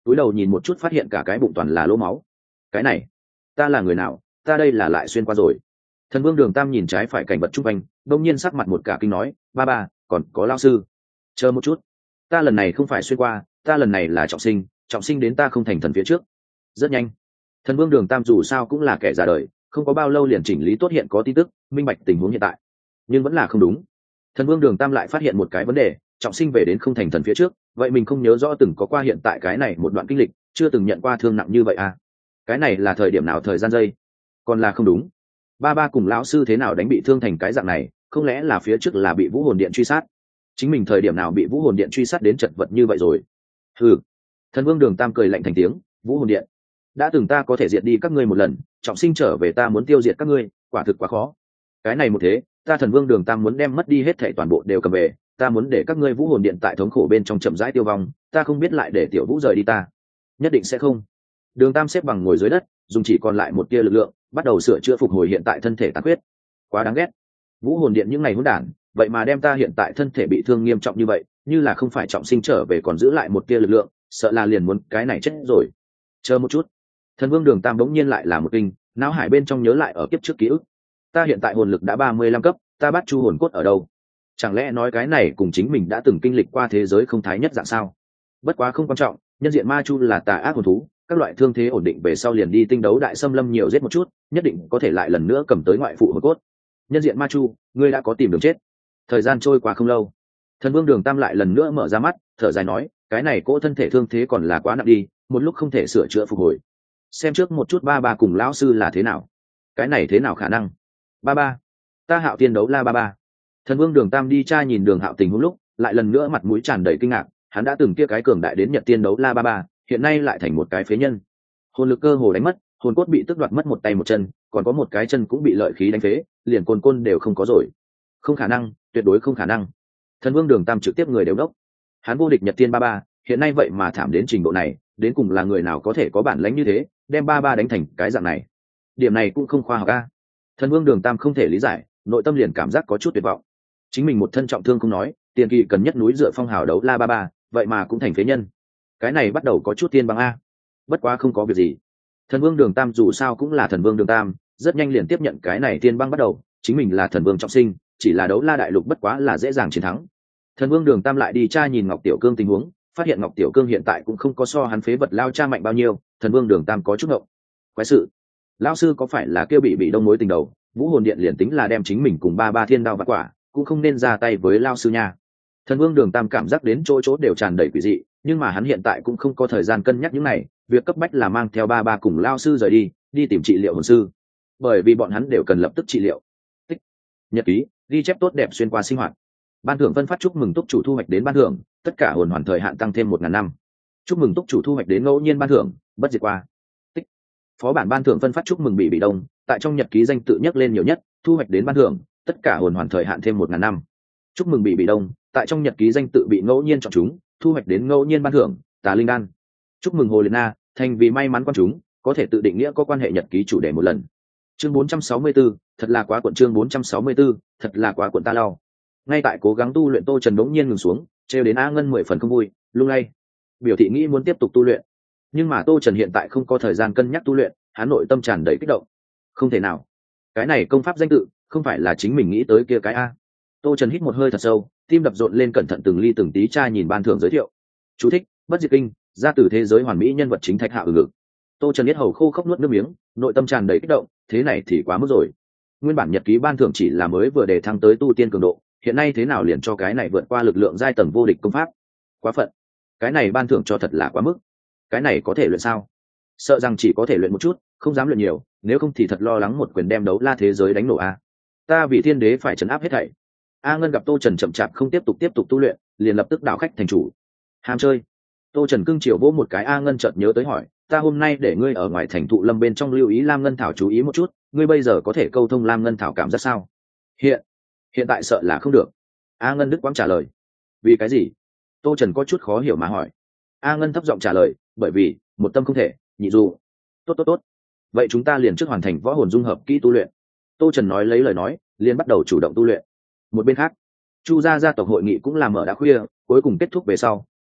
túi đầu nhìn một chút phát hiện cả cái bụng toàn là lỗ máu. Cái này, ta là người nào, ta đây là lại xuyên qua rồi. Thần Vương Đường Tam nhìn trái phải cảnh vật chung quanh, đột nhiên sắc mặt một cả kinh nói, ba ba, còn có lão sư. Chờ một chút, ta lần này không phải xuyên qua, ta lần này là trọng sinh, trọng sinh đến ta không thành thần phía trước. Rất nhanh, Thần Vương Đường Tam dù sao cũng là kẻ già đời, không có bao lâu liền chỉnh lý tốt hiện có tin tức, minh bạch tình huống hiện tại. Nhưng vẫn là không đúng. Thần Vương Đường Tam lại phát hiện một cái vấn đề, trọng sinh về đến không thành thần phía trước, vậy mình không nhớ rõ từng có qua hiện tại cái này một đoạn kinh lịch, chưa từng nhận qua thương nặng như vậy à? Cái này là thời điểm nào thời gian giây? Còn là không đúng. Ba ba cùng lão sư thế nào đánh bị thương thành cái dạng này, không lẽ là phía trước là bị Vũ Hồn Điện truy sát? Chính mình thời điểm nào bị Vũ Hồn Điện truy sát đến chật vật như vậy rồi? Hừ. Thần Vương Đường Tam cười lạnh thành tiếng, Vũ Hồn Điện, đã từng ta có thể diệt đi các ngươi một lần, trọng sinh trở về ta muốn tiêu diệt các ngươi, quả thực quá khó. Cái này một thế, ta Thần Vương Đường Tam muốn đem mất đi hết thảy toàn bộ đều cầm về, ta muốn để các ngươi Vũ Hồn Điện tại thống khổ bên trong chậm rãi tiêu vong, ta không biết lại để Tiểu Vũ rời đi ta. Nhất định sẽ không. Đường Tam xếp bằng ngồi dưới đất, dùng chỉ còn lại một tia lực lượng, bắt đầu sửa chữa phục hồi hiện tại thân thể tàn huyết. Quá đáng ghét. Vũ Hồn Điện những ngày hỗn đản, vậy mà đem ta hiện tại thân thể bị thương nghiêm trọng như vậy, như là không phải trọng sinh trở về còn giữ lại một tia lực lượng, sợ là liền muốn cái này chết rồi. Chờ một chút. Thần Vương Đường Tam bỗng nhiên lại là một kinh, não hải bên trong nhớ lại ở kiếp trước ký ức. Ta hiện tại hồn lực đã ba mươi lăm cấp, ta bắt chu hồn cốt ở đâu? Chẳng lẽ nói cái này cùng chính mình đã từng kinh lịch qua thế giới không thái nhất dạng sao? Bất quá không quan trọng, nhân diện ma chu là tà ác hồn thú, các loại thương thế ổn định về sau liền đi tinh đấu đại xâm lâm nhiều giết một chút, nhất định có thể lại lần nữa cầm tới ngoại phụ hồn cốt. Nhân diện ma chu, ngươi đã có tìm đường chết. Thời gian trôi qua không lâu, Thần Vương Đường Tam lại lần nữa mở ra mắt, thở dài nói, cái này cỗ thân thể thương thế còn là quá nặng đi, một lúc không thể sửa chữa phục hồi. Xem trước một chút ba ba cùng lão sư là thế nào. Cái này thế nào khả năng? Ba ba, ta Hạo Tiên đấu la ba ba. Thần Vương Đường Tam đi tra nhìn Đường Hạo tình huống lúc, lại lần nữa mặt mũi tràn đầy kinh ngạc, hắn đã từng kia cái cường đại đến Nhật Tiên đấu la ba ba, hiện nay lại thành một cái phế nhân. Hồn lực cơ hồ đánh mất, hồn cốt bị tước đoạt mất một tay một chân, còn có một cái chân cũng bị lợi khí đánh phế, liền côn côn đều không có rồi. Không khả năng, tuyệt đối không khả năng. Thần Vương Đường Tam trực tiếp người đều đốc. Hắn vô địch Nhật Tiên ba ba, hiện nay vậy mà thảm đến trình độ này, đến cùng là người nào có thể có bản lãnh như thế, đem ba ba đánh thành cái dạng này. Điểm này cũng không khoa học a. Thần Vương Đường Tam không thể lý giải, nội tâm liền cảm giác có chút tuyệt vọng. Chính mình một thân trọng thương không nói, tiền kỳ cần nhất núi dựa phong hào đấu la ba ba, vậy mà cũng thành phế nhân. Cái này bắt đầu có chút tiên bằng a. Bất quá không có việc gì. Thần Vương Đường Tam dù sao cũng là Thần Vương Đường Tam, rất nhanh liền tiếp nhận cái này tiên băng bắt đầu, chính mình là Thần Vương trọng sinh, chỉ là đấu la đại lục bất quá là dễ dàng chiến thắng. Thần Vương Đường Tam lại đi tra nhìn Ngọc Tiểu Cương tình huống, phát hiện Ngọc Tiểu Cương hiện tại cũng không có so hắn phế vật lao cha mạnh bao nhiêu, Thần Vương Đường Tam có chút ngộng. Quái sự, lão sư có phải là kêu bị bị đông mối tình đầu, Vũ Hồn Điện liền tính là đem chính mình cùng ba ba thiên đao vặt quả, cũng không nên ra tay với lao sư nha. Thần Vương Đường Tam cảm giác đến chỗ chỗ đều tràn đầy quỷ dị, nhưng mà hắn hiện tại cũng không có thời gian cân nhắc những này, việc cấp bách là mang theo ba ba cùng lao sư rời đi, đi tìm trị liệu hồn sư, bởi vì bọn hắn đều cần lập tức trị liệu. Tích. Nhật ký, ghi chép tốt đẹp xuyên qua sinh hoạt. Ban thưởng phân phát chúc mừng túc chủ thu hoạch đến ban thưởng, tất cả hồn hoàn thời hạn tăng thêm một ngàn năm. Chúc mừng túc chủ thu hoạch đến ngẫu nhiên ban thưởng, bất diệt qua. Tích. Phó bản ban thưởng phân phát chúc mừng bị bị đông, tại trong nhật ký danh tự nhắc lên nhiều nhất, thu hoạch đến ban thưởng, tất cả hồn hoàn thời hạn thêm một ngàn năm. Chúc mừng bị bị đông, tại trong nhật ký danh tự bị ngẫu nhiên chọn chúng, thu hoạch đến ngẫu nhiên ban thưởng, tà linh đan. Chúc mừng Hồ Liệt Na, thành vì may mắn quan chúng, có thể tự định nghĩa có quan hệ nhật ký chủ đề một lần. Chương bốn trăm sáu mươi tư, thật là quá cuộn chương bốn trăm sáu mươi tư, thật là quá cuộn ta lau. Ngay tại cố gắng tu luyện Tô Trần đống nhiên ngừng xuống, trêu đến A Ngân mười phần không vui, lung lay, biểu thị nghĩ muốn tiếp tục tu luyện. Nhưng mà Tô Trần hiện tại không có thời gian cân nhắc tu luyện, hắn nội tâm tràn đầy kích động. Không thể nào, cái này công pháp danh tự, không phải là chính mình nghĩ tới kia cái a. Tô Trần hít một hơi thật sâu, tim đập rộn lên, cẩn thận từng ly từng tí tra nhìn ban thưởng giới thiệu. Chú thích: Bất diệt kinh, ra từ thế giới hoàn mỹ nhân vật chính Thạch Hạo. Ừ ngực. Tô Trần biết hầu khô khốc nuốt nước miếng, nội tâm tràn đầy kích động, thế này thì quá mức rồi. Nguyên bản nhật ký ban thưởng chỉ là mới vừa đề thăng tới tu tiên cường độ, hiện nay thế nào liền cho cái này vượt qua lực lượng giai tầng vô địch công pháp. Quá phận. Cái này ban thưởng cho thật là quá mức. Cái này có thể luyện sao? Sợ rằng chỉ có thể luyện một chút, không dám luyện nhiều, nếu không thì thật lo lắng một quyền đem đấu la thế giới đánh nổ a. Ta vì thiên đế phải trấn áp hết thảy. A Ngân gặp Tô Trần chậm chạp không tiếp tục tiếp tục tu luyện, liền lập tức đảo khách thành chủ. Ham chơi. Tô Trần cưng chiều vỗ một cái. A Ngân chợt nhớ tới hỏi, ta hôm nay để ngươi ở ngoài thành thụ lâm bên trong lưu ý Lam Ngân Thảo, chú ý một chút, ngươi bây giờ có thể câu thông Lam Ngân Thảo cảm giác sao? Hiện, hiện tại sợ là không được. A Ngân đứt quãng trả lời. Vì cái gì? Tô Trần có chút khó hiểu mà hỏi. A Ngân thấp giọng trả lời, bởi vì một tâm không thể, nhị dù. Tốt tốt tốt. Vậy chúng ta liền trước hoàn thành võ hồn dung hợp kỹ tu luyện. Tô Trần nói lấy lời nói, liền bắt đầu chủ động tu luyện. Một bên khác, Chu gia gia tộc hội nghị cũng làm mở đã khuya, cuối cùng kết thúc về sau,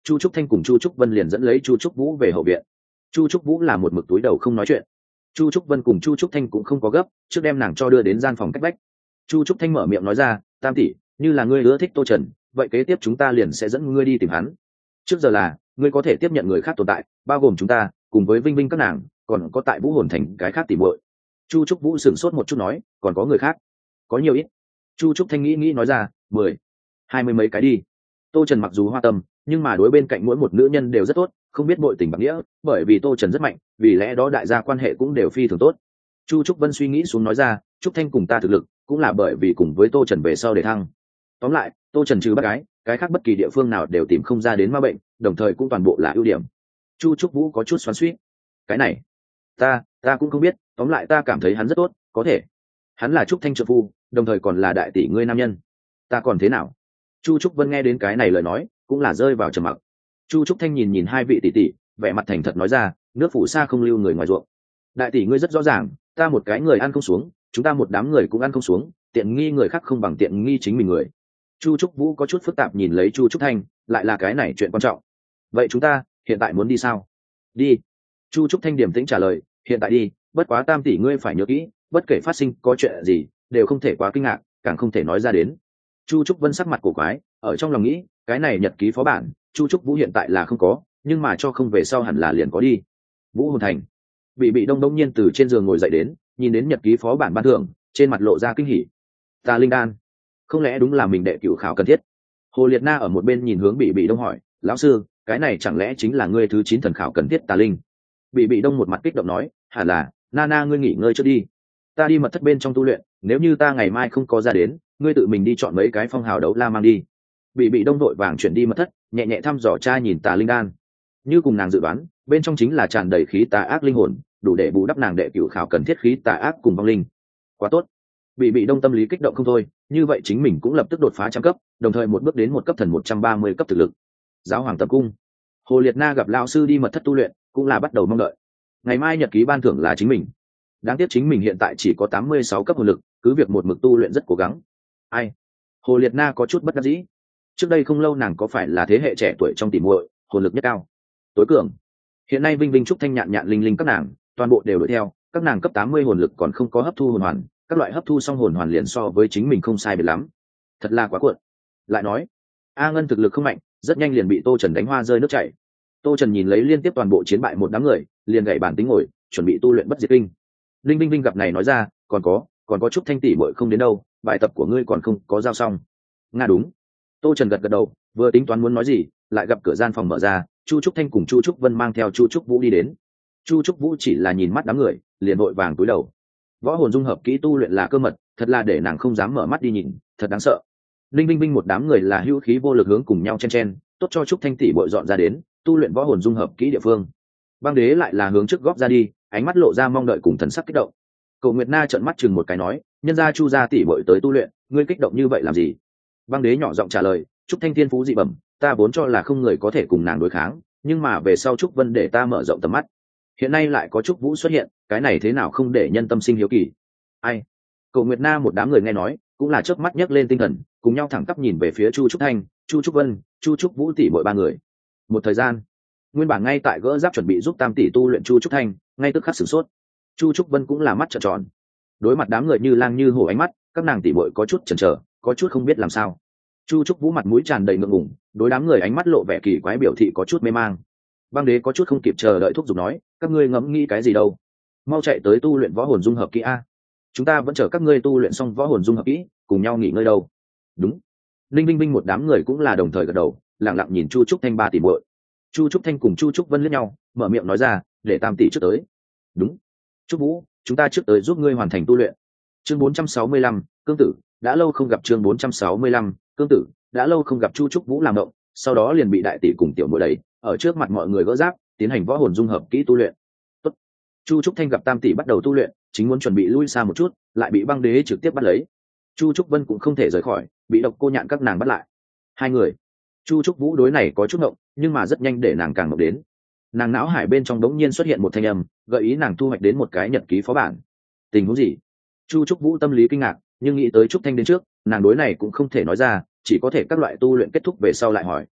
Chu Trúc Thanh cùng Chu Trúc Vân liền dẫn lấy Chu Trúc Vũ về hậu viện. Chu Trúc Vũ là một mực túi đầu không nói chuyện. Chu Trúc Vân cùng Chu Trúc Thanh cũng không có gấp, trước đem nàng cho đưa đến gian phòng cách vách. Chu Trúc Thanh mở miệng nói ra, tam tỷ, như là ngươi ưa thích Tô Trần, vậy kế tiếp chúng ta liền sẽ dẫn ngươi đi tìm hắn. Trước giờ là ngươi có thể tiếp nhận người khác tồn tại, bao gồm chúng ta cùng với Vinh Vinh các nàng, còn có tại Vũ Hồn Thành cái khác tỉ muội. Chu Trúc Vũ sửng sốt một chút nói, còn có người khác? Có nhiều ít? Chu Trúc Thanh nghĩ nghĩ nói ra, mười, hai mươi mấy cái đi. Tô Trần mặc dù hoa tâm, nhưng mà đối bên cạnh mỗi một nữ nhân đều rất tốt, không biết bội tình bạc nghĩa, bởi vì Tô Trần rất mạnh, vì lẽ đó đại gia quan hệ cũng đều phi thường tốt. Chu Trúc Vân suy nghĩ xuống nói ra, Trúc Thanh cùng ta thực lực, cũng là bởi vì cùng với Tô Trần về sau để thăng. Tóm lại, Tô Trần trừ bác gái, cái khác bất kỳ địa phương nào đều tìm không ra đến ma bệnh, đồng thời cũng toàn bộ là ưu điểm. Chu Trúc Vũ có chút xoắn xuýt. Cái này, ta, ta cũng không biết, tóm lại ta cảm thấy hắn rất tốt, có thể. Hắn là Trúc Thanh trợ phu, đồng thời còn là đại tỷ ngươi nam nhân. Ta còn thế nào? Chu Trúc Vân nghe đến cái này lời nói, cũng là rơi vào trầm mặc. Chu Trúc Thanh nhìn nhìn hai vị tỷ tỷ, vẻ mặt thành thật nói ra, nước phủ xa không lưu người ngoài ruộng. Đại tỷ ngươi rất rõ ràng, ta một cái người ăn không xuống, chúng ta một đám người cũng ăn không xuống, tiện nghi người khác không bằng tiện nghi chính mình người. Chu Trúc Vũ có chút phức tạp nhìn lấy Chu Trúc Thanh, lại là cái này chuyện quan trọng. Vậy chúng ta hiện tại muốn đi sao? Đi. Chu Trúc Thanh điềm tĩnh trả lời, hiện tại đi, bất quá tam tỷ ngươi phải nhớ kỹ, bất kể phát sinh có chuyện gì, đều không thể quá kinh ngạc, càng không thể nói ra đến. Chu Trúc Vân sắc mặt cổ quái, ở trong lòng nghĩ, cái này nhật ký phó bản, Chu Trúc Vũ hiện tại là không có, nhưng mà cho không về sau hẳn là liền có đi. Vũ Hồn Thành. Bị bị đông đông nhiên từ trên giường ngồi dậy đến, nhìn đến nhật ký phó bản ban thưởng, trên mặt lộ ra kinh hỉ. Ta linh đan, không lẽ đúng là mình đệ cửu khảo cần thiết? Hồ Liệt Na ở một bên nhìn hướng bị bị đông hỏi, lão sư, cái này chẳng lẽ chính là ngươi thứ chín thần khảo cần thiết tà linh? Bị bị đông một mặt kích động nói, hẳn là, na na ngươi nghỉ ngơi trước đi, ta đi mật thất bên trong tu luyện, nếu như ta ngày mai không có ra đến, ngươi tự mình đi chọn mấy cái phong hào đấu la mang đi. Bị bị đông đội vàng chuyển đi mật thất, nhẹ nhẹ thăm dò tra nhìn tà linh đan, như cùng nàng dự đoán, bên trong chính là tràn đầy khí tà ác linh hồn, đủ để bù đắp nàng đệ cửu khảo cần thiết khí tà ác cùng vong linh. Quá tốt. Bị bị đông tâm lý kích động không thôi, như vậy chính mình cũng lập tức đột phá trăm cấp, đồng thời một bước đến một cấp thần một trăm ba mươi cấp thực lực. Giáo hoàng tập cung. Hồ Liệt Na gặp lão sư đi mật thất tu luyện, cũng là bắt đầu mong đợi. Ngày mai nhật ký ban thưởng là chính mình. Đáng tiếc chính mình hiện tại chỉ có tám mươi sáu cấp hồn lực, cứ việc một mực tu luyện rất cố gắng. Ai? Hồ Liệt Na có chút bất đắc dĩ. Trước đây không lâu nàng có phải là thế hệ trẻ tuổi trong tỉ muội, hồn lực nhất cao, tối cường. Hiện nay Vinh Vinh Trúc Thanh Nhạn Nhạn Linh Linh các nàng, toàn bộ đều đuổi theo, các nàng cấp tám mươi hồn lực còn không có hấp thu hồn hoàn, các loại hấp thu xong hồn hoàn liền so với chính mình không sai biệt lắm. Thật là quá cuộn. Lại nói, A Ngân thực lực không mạnh, rất nhanh liền bị Tô Trần đánh hoa rơi nước chảy. Tô Trần nhìn lấy liên tiếp toàn bộ chiến bại một đám người, liền gậy bản tính ngồi, chuẩn bị tu luyện bất diệt kinh. Linh Vinh Vinh gặp này nói ra, còn có, còn có Trúc Thanh tỷ muội không đến đâu, bài tập của ngươi còn không có giao xong. Nga đúng. Tô Trần gật gật đầu, vừa tính toán muốn nói gì, lại gặp cửa gian phòng mở ra, Chu Trúc Thanh cùng Chu Trúc Vân mang theo Chu Trúc Vũ đi đến. Chu Trúc Vũ chỉ là nhìn mắt đám người, liền vội vàng cúi đầu. Võ hồn dung hợp kỹ tu luyện là cơ mật, thật là để nàng không dám mở mắt đi nhìn, thật đáng sợ. Linh Vinh Vinh một đám người là hữu khí vô lực hướng cùng nhau chen chen, tốt cho Trúc Thanh tỷ bội dọn ra đến, tu luyện võ hồn dung hợp kỹ địa phương. Băng Đế lại là hướng trước góp ra đi, ánh mắt lộ ra mong đợi cùng thần sắc kích động. Cậu Nguyệt Na trợn mắt chừng một cái nói, nhân gia Chu gia tỷ bội tới tu luyện, ngươi kích động như vậy làm gì? Băng Đế nhỏ giọng trả lời, Trúc Thanh thiên phú dị bẩm, ta vốn cho là không người có thể cùng nàng đối kháng, nhưng mà về sau Trúc Vân để ta mở rộng tầm mắt. Hiện nay lại có Trúc Vũ xuất hiện, cái này thế nào không để nhân tâm sinh hiếu kỳ. Ai? Cậu Nguyệt Na một đám người nghe nói, cũng là chớp mắt nhấc lên tinh thần, cùng nhau thẳng tắp nhìn về phía Chu Trúc Thanh, Chu Trúc Vân, Chu Trúc Vũ tỷ mỗi ba người. Một thời gian, nguyên bản ngay tại gỡ giáp chuẩn bị giúp Tam tỷ tu luyện Chu Trúc Thanh, ngay tức khắc sửng sốt. Chu Trúc Vân cũng là mắt trợn tròn. Đối mặt đám người như lang như hổ ánh mắt, các nàng tỷ muội có chút chần chờ, có chút không biết làm sao. Chu Trúc Vũ mặt mũi tràn đầy ngượng ngùng, đối đám người ánh mắt lộ vẻ kỳ quái biểu thị có chút mê mang. Băng Đế có chút không kịp chờ đợi thúc giục nói, các ngươi ngẫm nghĩ cái gì đâu? Mau chạy tới tu luyện võ hồn dung hợp kỹ a. Chúng ta vẫn chờ các ngươi tu luyện xong võ hồn dung hợp kỹ, cùng nhau nghỉ ngơi đâu. Đúng. Linh Vinh Vinh một đám người cũng là đồng thời gật đầu, lặng lặng nhìn Chu Trúc Thanh ba tỷ muội. Chu Trúc Thanh cùng Chu Trúc Vân liếc nhau, mở miệng nói ra, để Tam tỷ trước tới. Đúng. Trúc Vũ, chúng ta trước tới giúp ngươi hoàn thành tu luyện. Chương bốn trăm sáu mươi lăm, cương tử, đã lâu không gặp chương bốn trăm sáu mươi lăm, cương tử, đã lâu không gặp Chu Trúc Vũ làm động, sau đó liền bị đại tỷ cùng tiểu muội đẩy, ở trước mặt mọi người gỡ giáp, tiến hành võ hồn dung hợp kỹ tu luyện. Tốt. Chu Trúc Thanh gặp Tam tỷ bắt đầu tu luyện, chính muốn chuẩn bị lui xa một chút, lại bị Băng Đế trực tiếp bắt lấy. Chu Trúc Vân cũng không thể rời khỏi, bị Độc Cô Nhạn các nàng bắt lại. Hai người. Chu Trúc Vũ đối này có chút ngộng, nhưng mà rất nhanh để nàng càng ngộng đến. Nàng não hải bên trong đống nhiên xuất hiện một thanh âm, gợi ý nàng thu hoạch đến một cái nhật ký phó bản. Tình huống gì? Chu Trúc Vũ tâm lý kinh ngạc, nhưng nghĩ tới Trúc Thanh đến trước, nàng đối này cũng không thể nói ra, chỉ có thể các loại tu luyện kết thúc về sau lại hỏi.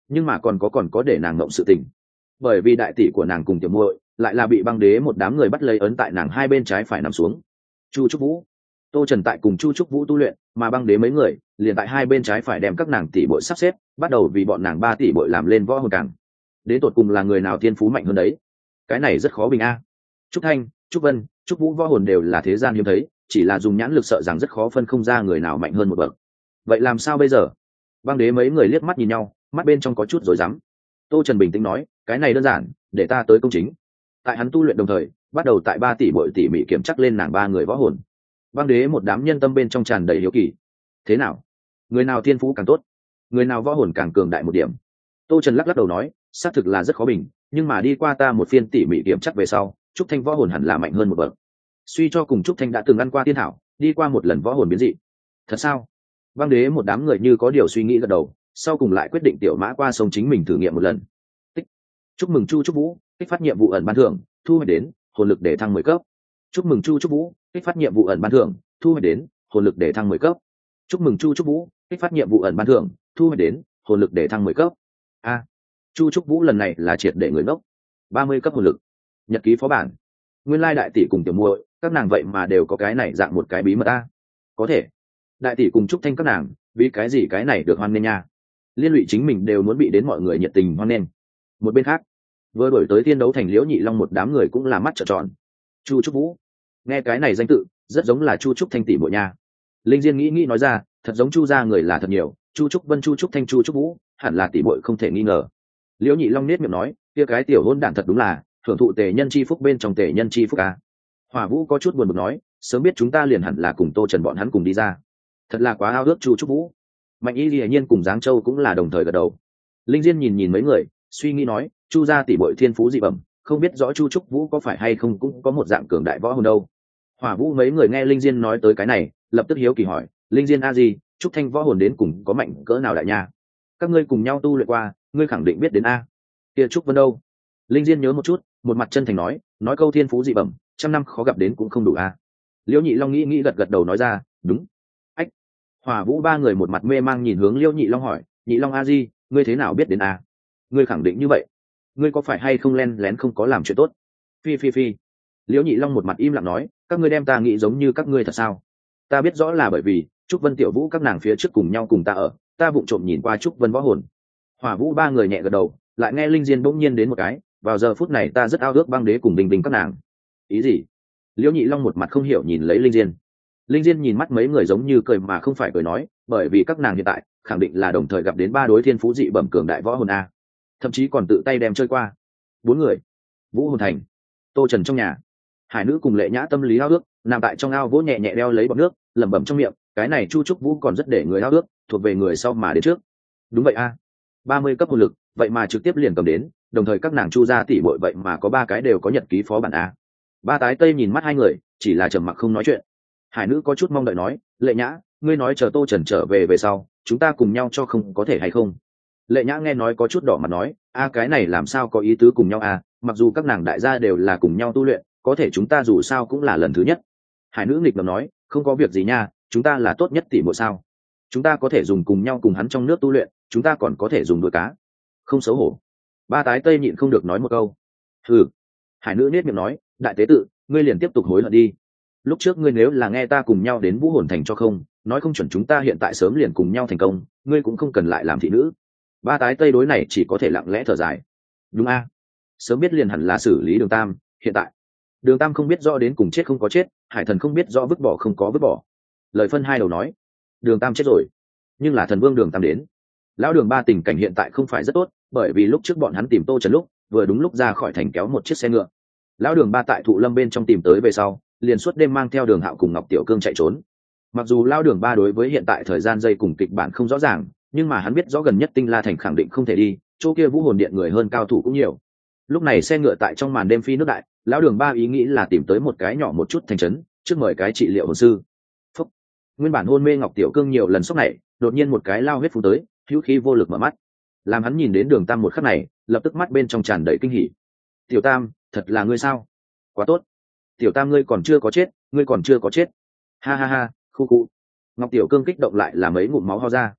nhưng mà còn có còn có để nàng ngộng sự tình, bởi vì đại tỷ của nàng cùng tiểu muội lại là bị băng đế một đám người bắt lấy ấn tại nàng hai bên trái phải nằm xuống. Chu Trúc Vũ, Tô Trần tại cùng Chu Trúc Vũ tu luyện, mà băng đế mấy người liền tại hai bên trái phải đem các nàng tỷ bội sắp xếp, bắt đầu vì bọn nàng ba tỷ bội làm lên võ hồn càng. Đến tột cùng là người nào thiên phú mạnh hơn đấy, cái này rất khó bình a. Trúc Thanh, Trúc Vân, Trúc Vũ võ hồn đều là thế gian hiếm thấy, chỉ là dùng nhãn lực sợ rằng rất khó phân không ra người nào mạnh hơn một bậc. Vậy làm sao bây giờ? Băng đế mấy người liếc mắt nhìn nhau, mắt bên trong có chút rối rắm. Tô Trần bình tĩnh nói, cái này đơn giản, để ta tới công chính. Tại hắn tu luyện đồng thời, bắt đầu tại ba tỷ bội tỉ mỉ kiểm chắc lên nàng ba người võ hồn. Băng đế một đám nhân tâm bên trong tràn đầy hiếu kỳ. Thế nào? Người nào thiên phú càng tốt, người nào võ hồn càng cường đại một điểm? Tô Trần lắc lắc đầu nói, xác thực là rất khó bình, nhưng mà đi qua ta một phiên tỉ mỉ kiểm chắc về sau, Trúc Thanh võ hồn hẳn là mạnh hơn một bậc. Suy cho cùng Trúc Thanh đã từng ăn qua tiên thảo, đi qua một lần võ hồn biến dị. Thật sao? Băng đế một đám người như có điều suy nghĩ gật đầu, sau cùng lại quyết định tiểu mã qua sông chính mình thử nghiệm một lần. Tích. Chúc mừng Chu Trúc Vũ, kích phát nhiệm vụ ẩn ban thưởng, thu hồi đến, hồn lực để thăng mười cấp. Chúc mừng Chu Trúc Vũ, kích phát nhiệm vụ ẩn ban thưởng, thu hồi đến, hồn lực để thăng mười cấp. Chúc mừng Chu Trúc Vũ, kích phát nhiệm vụ ẩn ban thưởng, thu hồi đến, hồn lực để thăng mười cấp. A, Chu Trúc Vũ lần này là triệt để người ngốc. ba mươi cấp hồn lực. Nhật ký phó bản. Nguyên lai đại tỷ cùng tiểu muội, các nàng vậy mà đều có cái này dạng một cái bí mật a. Có thể. Đại tỷ cùng Trúc Thanh các nàng, vì cái gì cái này được hoan nghênh nha? Liên lụy chính mình đều muốn bị đến mọi người nhiệt tình hoan nghênh. Một bên khác, vừa đổi tới thiên đấu thành Liễu Nhị Long một đám người cũng là mắt trợn tròn. Chu Trúc Vũ, nghe cái này danh tự rất giống là Chu Trúc Thanh tỷ muội nha. Linh Diên nghĩ nghĩ nói ra, thật giống Chu gia người là thật nhiều, Chu Trúc Vân, Chu Trúc Thanh, Chu Trúc Vũ, hẳn là tỷ muội không thể nghi ngờ. Liễu Nhị Long nết miệng nói, kia cái tiểu hôn đản thật đúng là hưởng thụ tề nhân chi phúc bên trong tề nhân chi phúc a. Hỏa Vũ có chút buồn bực nói, sớm biết chúng ta liền hẳn là cùng Tô Trần bọn hắn cùng đi ra. Thật là quá ao ước Chu Trúc Vũ. Mạnh Y Lệ Nhiên cùng Giáng Châu cũng là đồng thời gật đầu. Linh Diên nhìn nhìn mấy người, suy nghĩ nói, Chu gia tỷ muội thiên phú dị bẩm, không biết rõ Chu Trúc Vũ có phải hay không cũng có một dạng cường đại võ hồn đâu. Hỏa Vũ mấy người nghe Linh Diên nói tới cái này, lập tức hiếu kỳ hỏi, Linh Diên a gì, Trúc Thanh võ hồn đến cùng có mạnh cỡ nào đại nha? Các ngươi cùng nhau tu luyện qua, ngươi khẳng định biết đến a. Kia Trúc Vân đâu? Linh Diên nhớ một chút, một mặt chân thành nói, nói câu thiên phú dị bẩm, trăm năm khó gặp đến cũng không đủ a. Liễu Nhị Long nghĩ nghĩ gật gật đầu nói ra, đúng. Ách. Hỏa Vũ ba người một mặt mê mang nhìn hướng Liễu Nhị Long hỏi, Nhị Long a di, ngươi thế nào biết đến a? Ngươi khẳng định như vậy, ngươi có phải hay không len lén không có làm chuyện tốt? Phi phi phi. Liễu Nhị Long một mặt im lặng nói, các ngươi đem ta nghĩ giống như các ngươi thật sao? Ta biết rõ là bởi vì Trúc Vân Tiểu Vũ các nàng phía trước cùng nhau cùng ta ở, ta vụng trộm nhìn qua Trúc Vân võ hồn. Hỏa Vũ ba người nhẹ gật đầu, lại nghe Linh Diên bỗng nhiên đến một cái, vào giờ phút này ta rất ao ước băng đế cùng Bình Bình các nàng. Ý gì? Liễu Nhị Long một mặt không hiểu nhìn lấy Linh Diên. Linh Diên nhìn mắt mấy người giống như cười mà không phải cười nói, bởi vì các nàng hiện tại khẳng định là đồng thời gặp đến ba đối thiên phú dị bẩm cường đại võ hồn a, thậm chí còn tự tay đem chơi qua. Bốn người. Vũ Hồn Thành. Tô Trần trong nhà. Hải Nữ cùng Lệ Nhã tâm lý ao ước, nằm tại trong ao vỗ nhẹ nhẹ đeo lấy bọt nước, lẩm bẩm trong miệng, cái này Chu Trúc Vũ còn rất để người ao ước, thuộc về người sau mà đến trước. Đúng vậy a, ba mươi cấp hồn lực, vậy mà trực tiếp liền cầm đến, đồng thời các nàng Chu gia tỷ muội vậy mà có ba cái đều có nhật ký phó bản a. Ba tái tây nhìn mắt hai người, chỉ là trầm mặc không nói chuyện. Hải Nữ có chút mong đợi nói, Lệ Nhã, ngươi nói chờ Tô Trần trở về về sau, chúng ta cùng nhau cho không có thể hay không? Lệ Nhã nghe nói có chút đỏ mặt nói, a cái này làm sao có ý tứ cùng nhau à, mặc dù các nàng đại gia đều là cùng nhau tu luyện, có thể chúng ta dù sao cũng là lần thứ nhất. Hải Nữ nghịch ngợm nói, không có việc gì nha, chúng ta là tốt nhất tỷ muội sao? Chúng ta có thể dùng cùng nhau cùng hắn trong nước tu luyện, chúng ta còn có thể dùng đuôi cá. Không xấu hổ. Ba tái tây nhịn không được nói một câu. Ừ. Hải Nữ nết miệng nói, đại tế tự, ngươi liền tiếp tục hối hận đi. Lúc trước ngươi nếu là nghe ta cùng nhau đến Vũ Hồn Thành cho không, nói không chuẩn chúng ta hiện tại sớm liền cùng nhau thành công, ngươi cũng không cần lại làm thị nữ. Ba tái tây đối này chỉ có thể lặng lẽ thở dài. Đúng a, sớm biết liền hẳn là xử lý Đường Tam, hiện tại Đường Tam không biết rõ đến cùng chết không có chết, Hải Thần không biết rõ vứt bỏ không có vứt bỏ. Lời phân hai đầu nói, Đường Tam chết rồi, nhưng là thần vương Đường Tam đến. Lão Đường Ba tình cảnh hiện tại không phải rất tốt, bởi vì lúc trước bọn hắn tìm Tô Trần lúc, vừa đúng lúc ra khỏi thành kéo một chiếc xe ngựa. Lão Đường Ba tại Thụ Lâm bên trong tìm tới về sau, liền suốt đêm mang theo Đường Hạo cùng Ngọc Tiểu Cương chạy trốn. Mặc dù Lão Đường Ba đối với hiện tại thời gian dây cùng kịch bản không rõ ràng, nhưng mà hắn biết rõ gần nhất Tinh La Thành khẳng định không thể đi, chỗ kia Vũ Hồn Điện người hơn cao thủ cũng nhiều. Lúc này xe ngựa tại trong màn đêm phi nước đại, Lão Đường Ba ý nghĩ là tìm tới một cái nhỏ một chút thành trấn, trước mời cái trị liệu hồn sư. Phúc. Nguyên bản hôn mê Ngọc Tiểu Cương nhiều lần sốc này, đột nhiên một cái lao huyết phun tới, hữu khí vô lực mở mắt. Làm hắn nhìn đến Đường Tam một khắc này, lập tức mắt bên trong tràn đầy kinh hỉ. Tiểu Tam, thật là ngươi sao? Quá tốt. Tiểu Tam ngươi còn chưa có chết, ngươi còn chưa có chết. Ha ha ha, khu cụ. Ngọc Tiểu Cương kích động lại là mấy ngụm máu ho ra.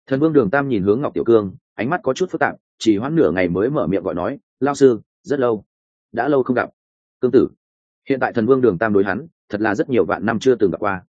Thần vương Đường Tam nhìn hướng Ngọc Tiểu Cương, ánh mắt có chút phức tạp, chỉ hoãn nửa ngày mới mở miệng gọi nói, lao sư, rất lâu, đã lâu không gặp. Cương tử. Hiện tại thần vương Đường Tam đối hắn thật là rất nhiều vạn năm chưa từng gặp qua.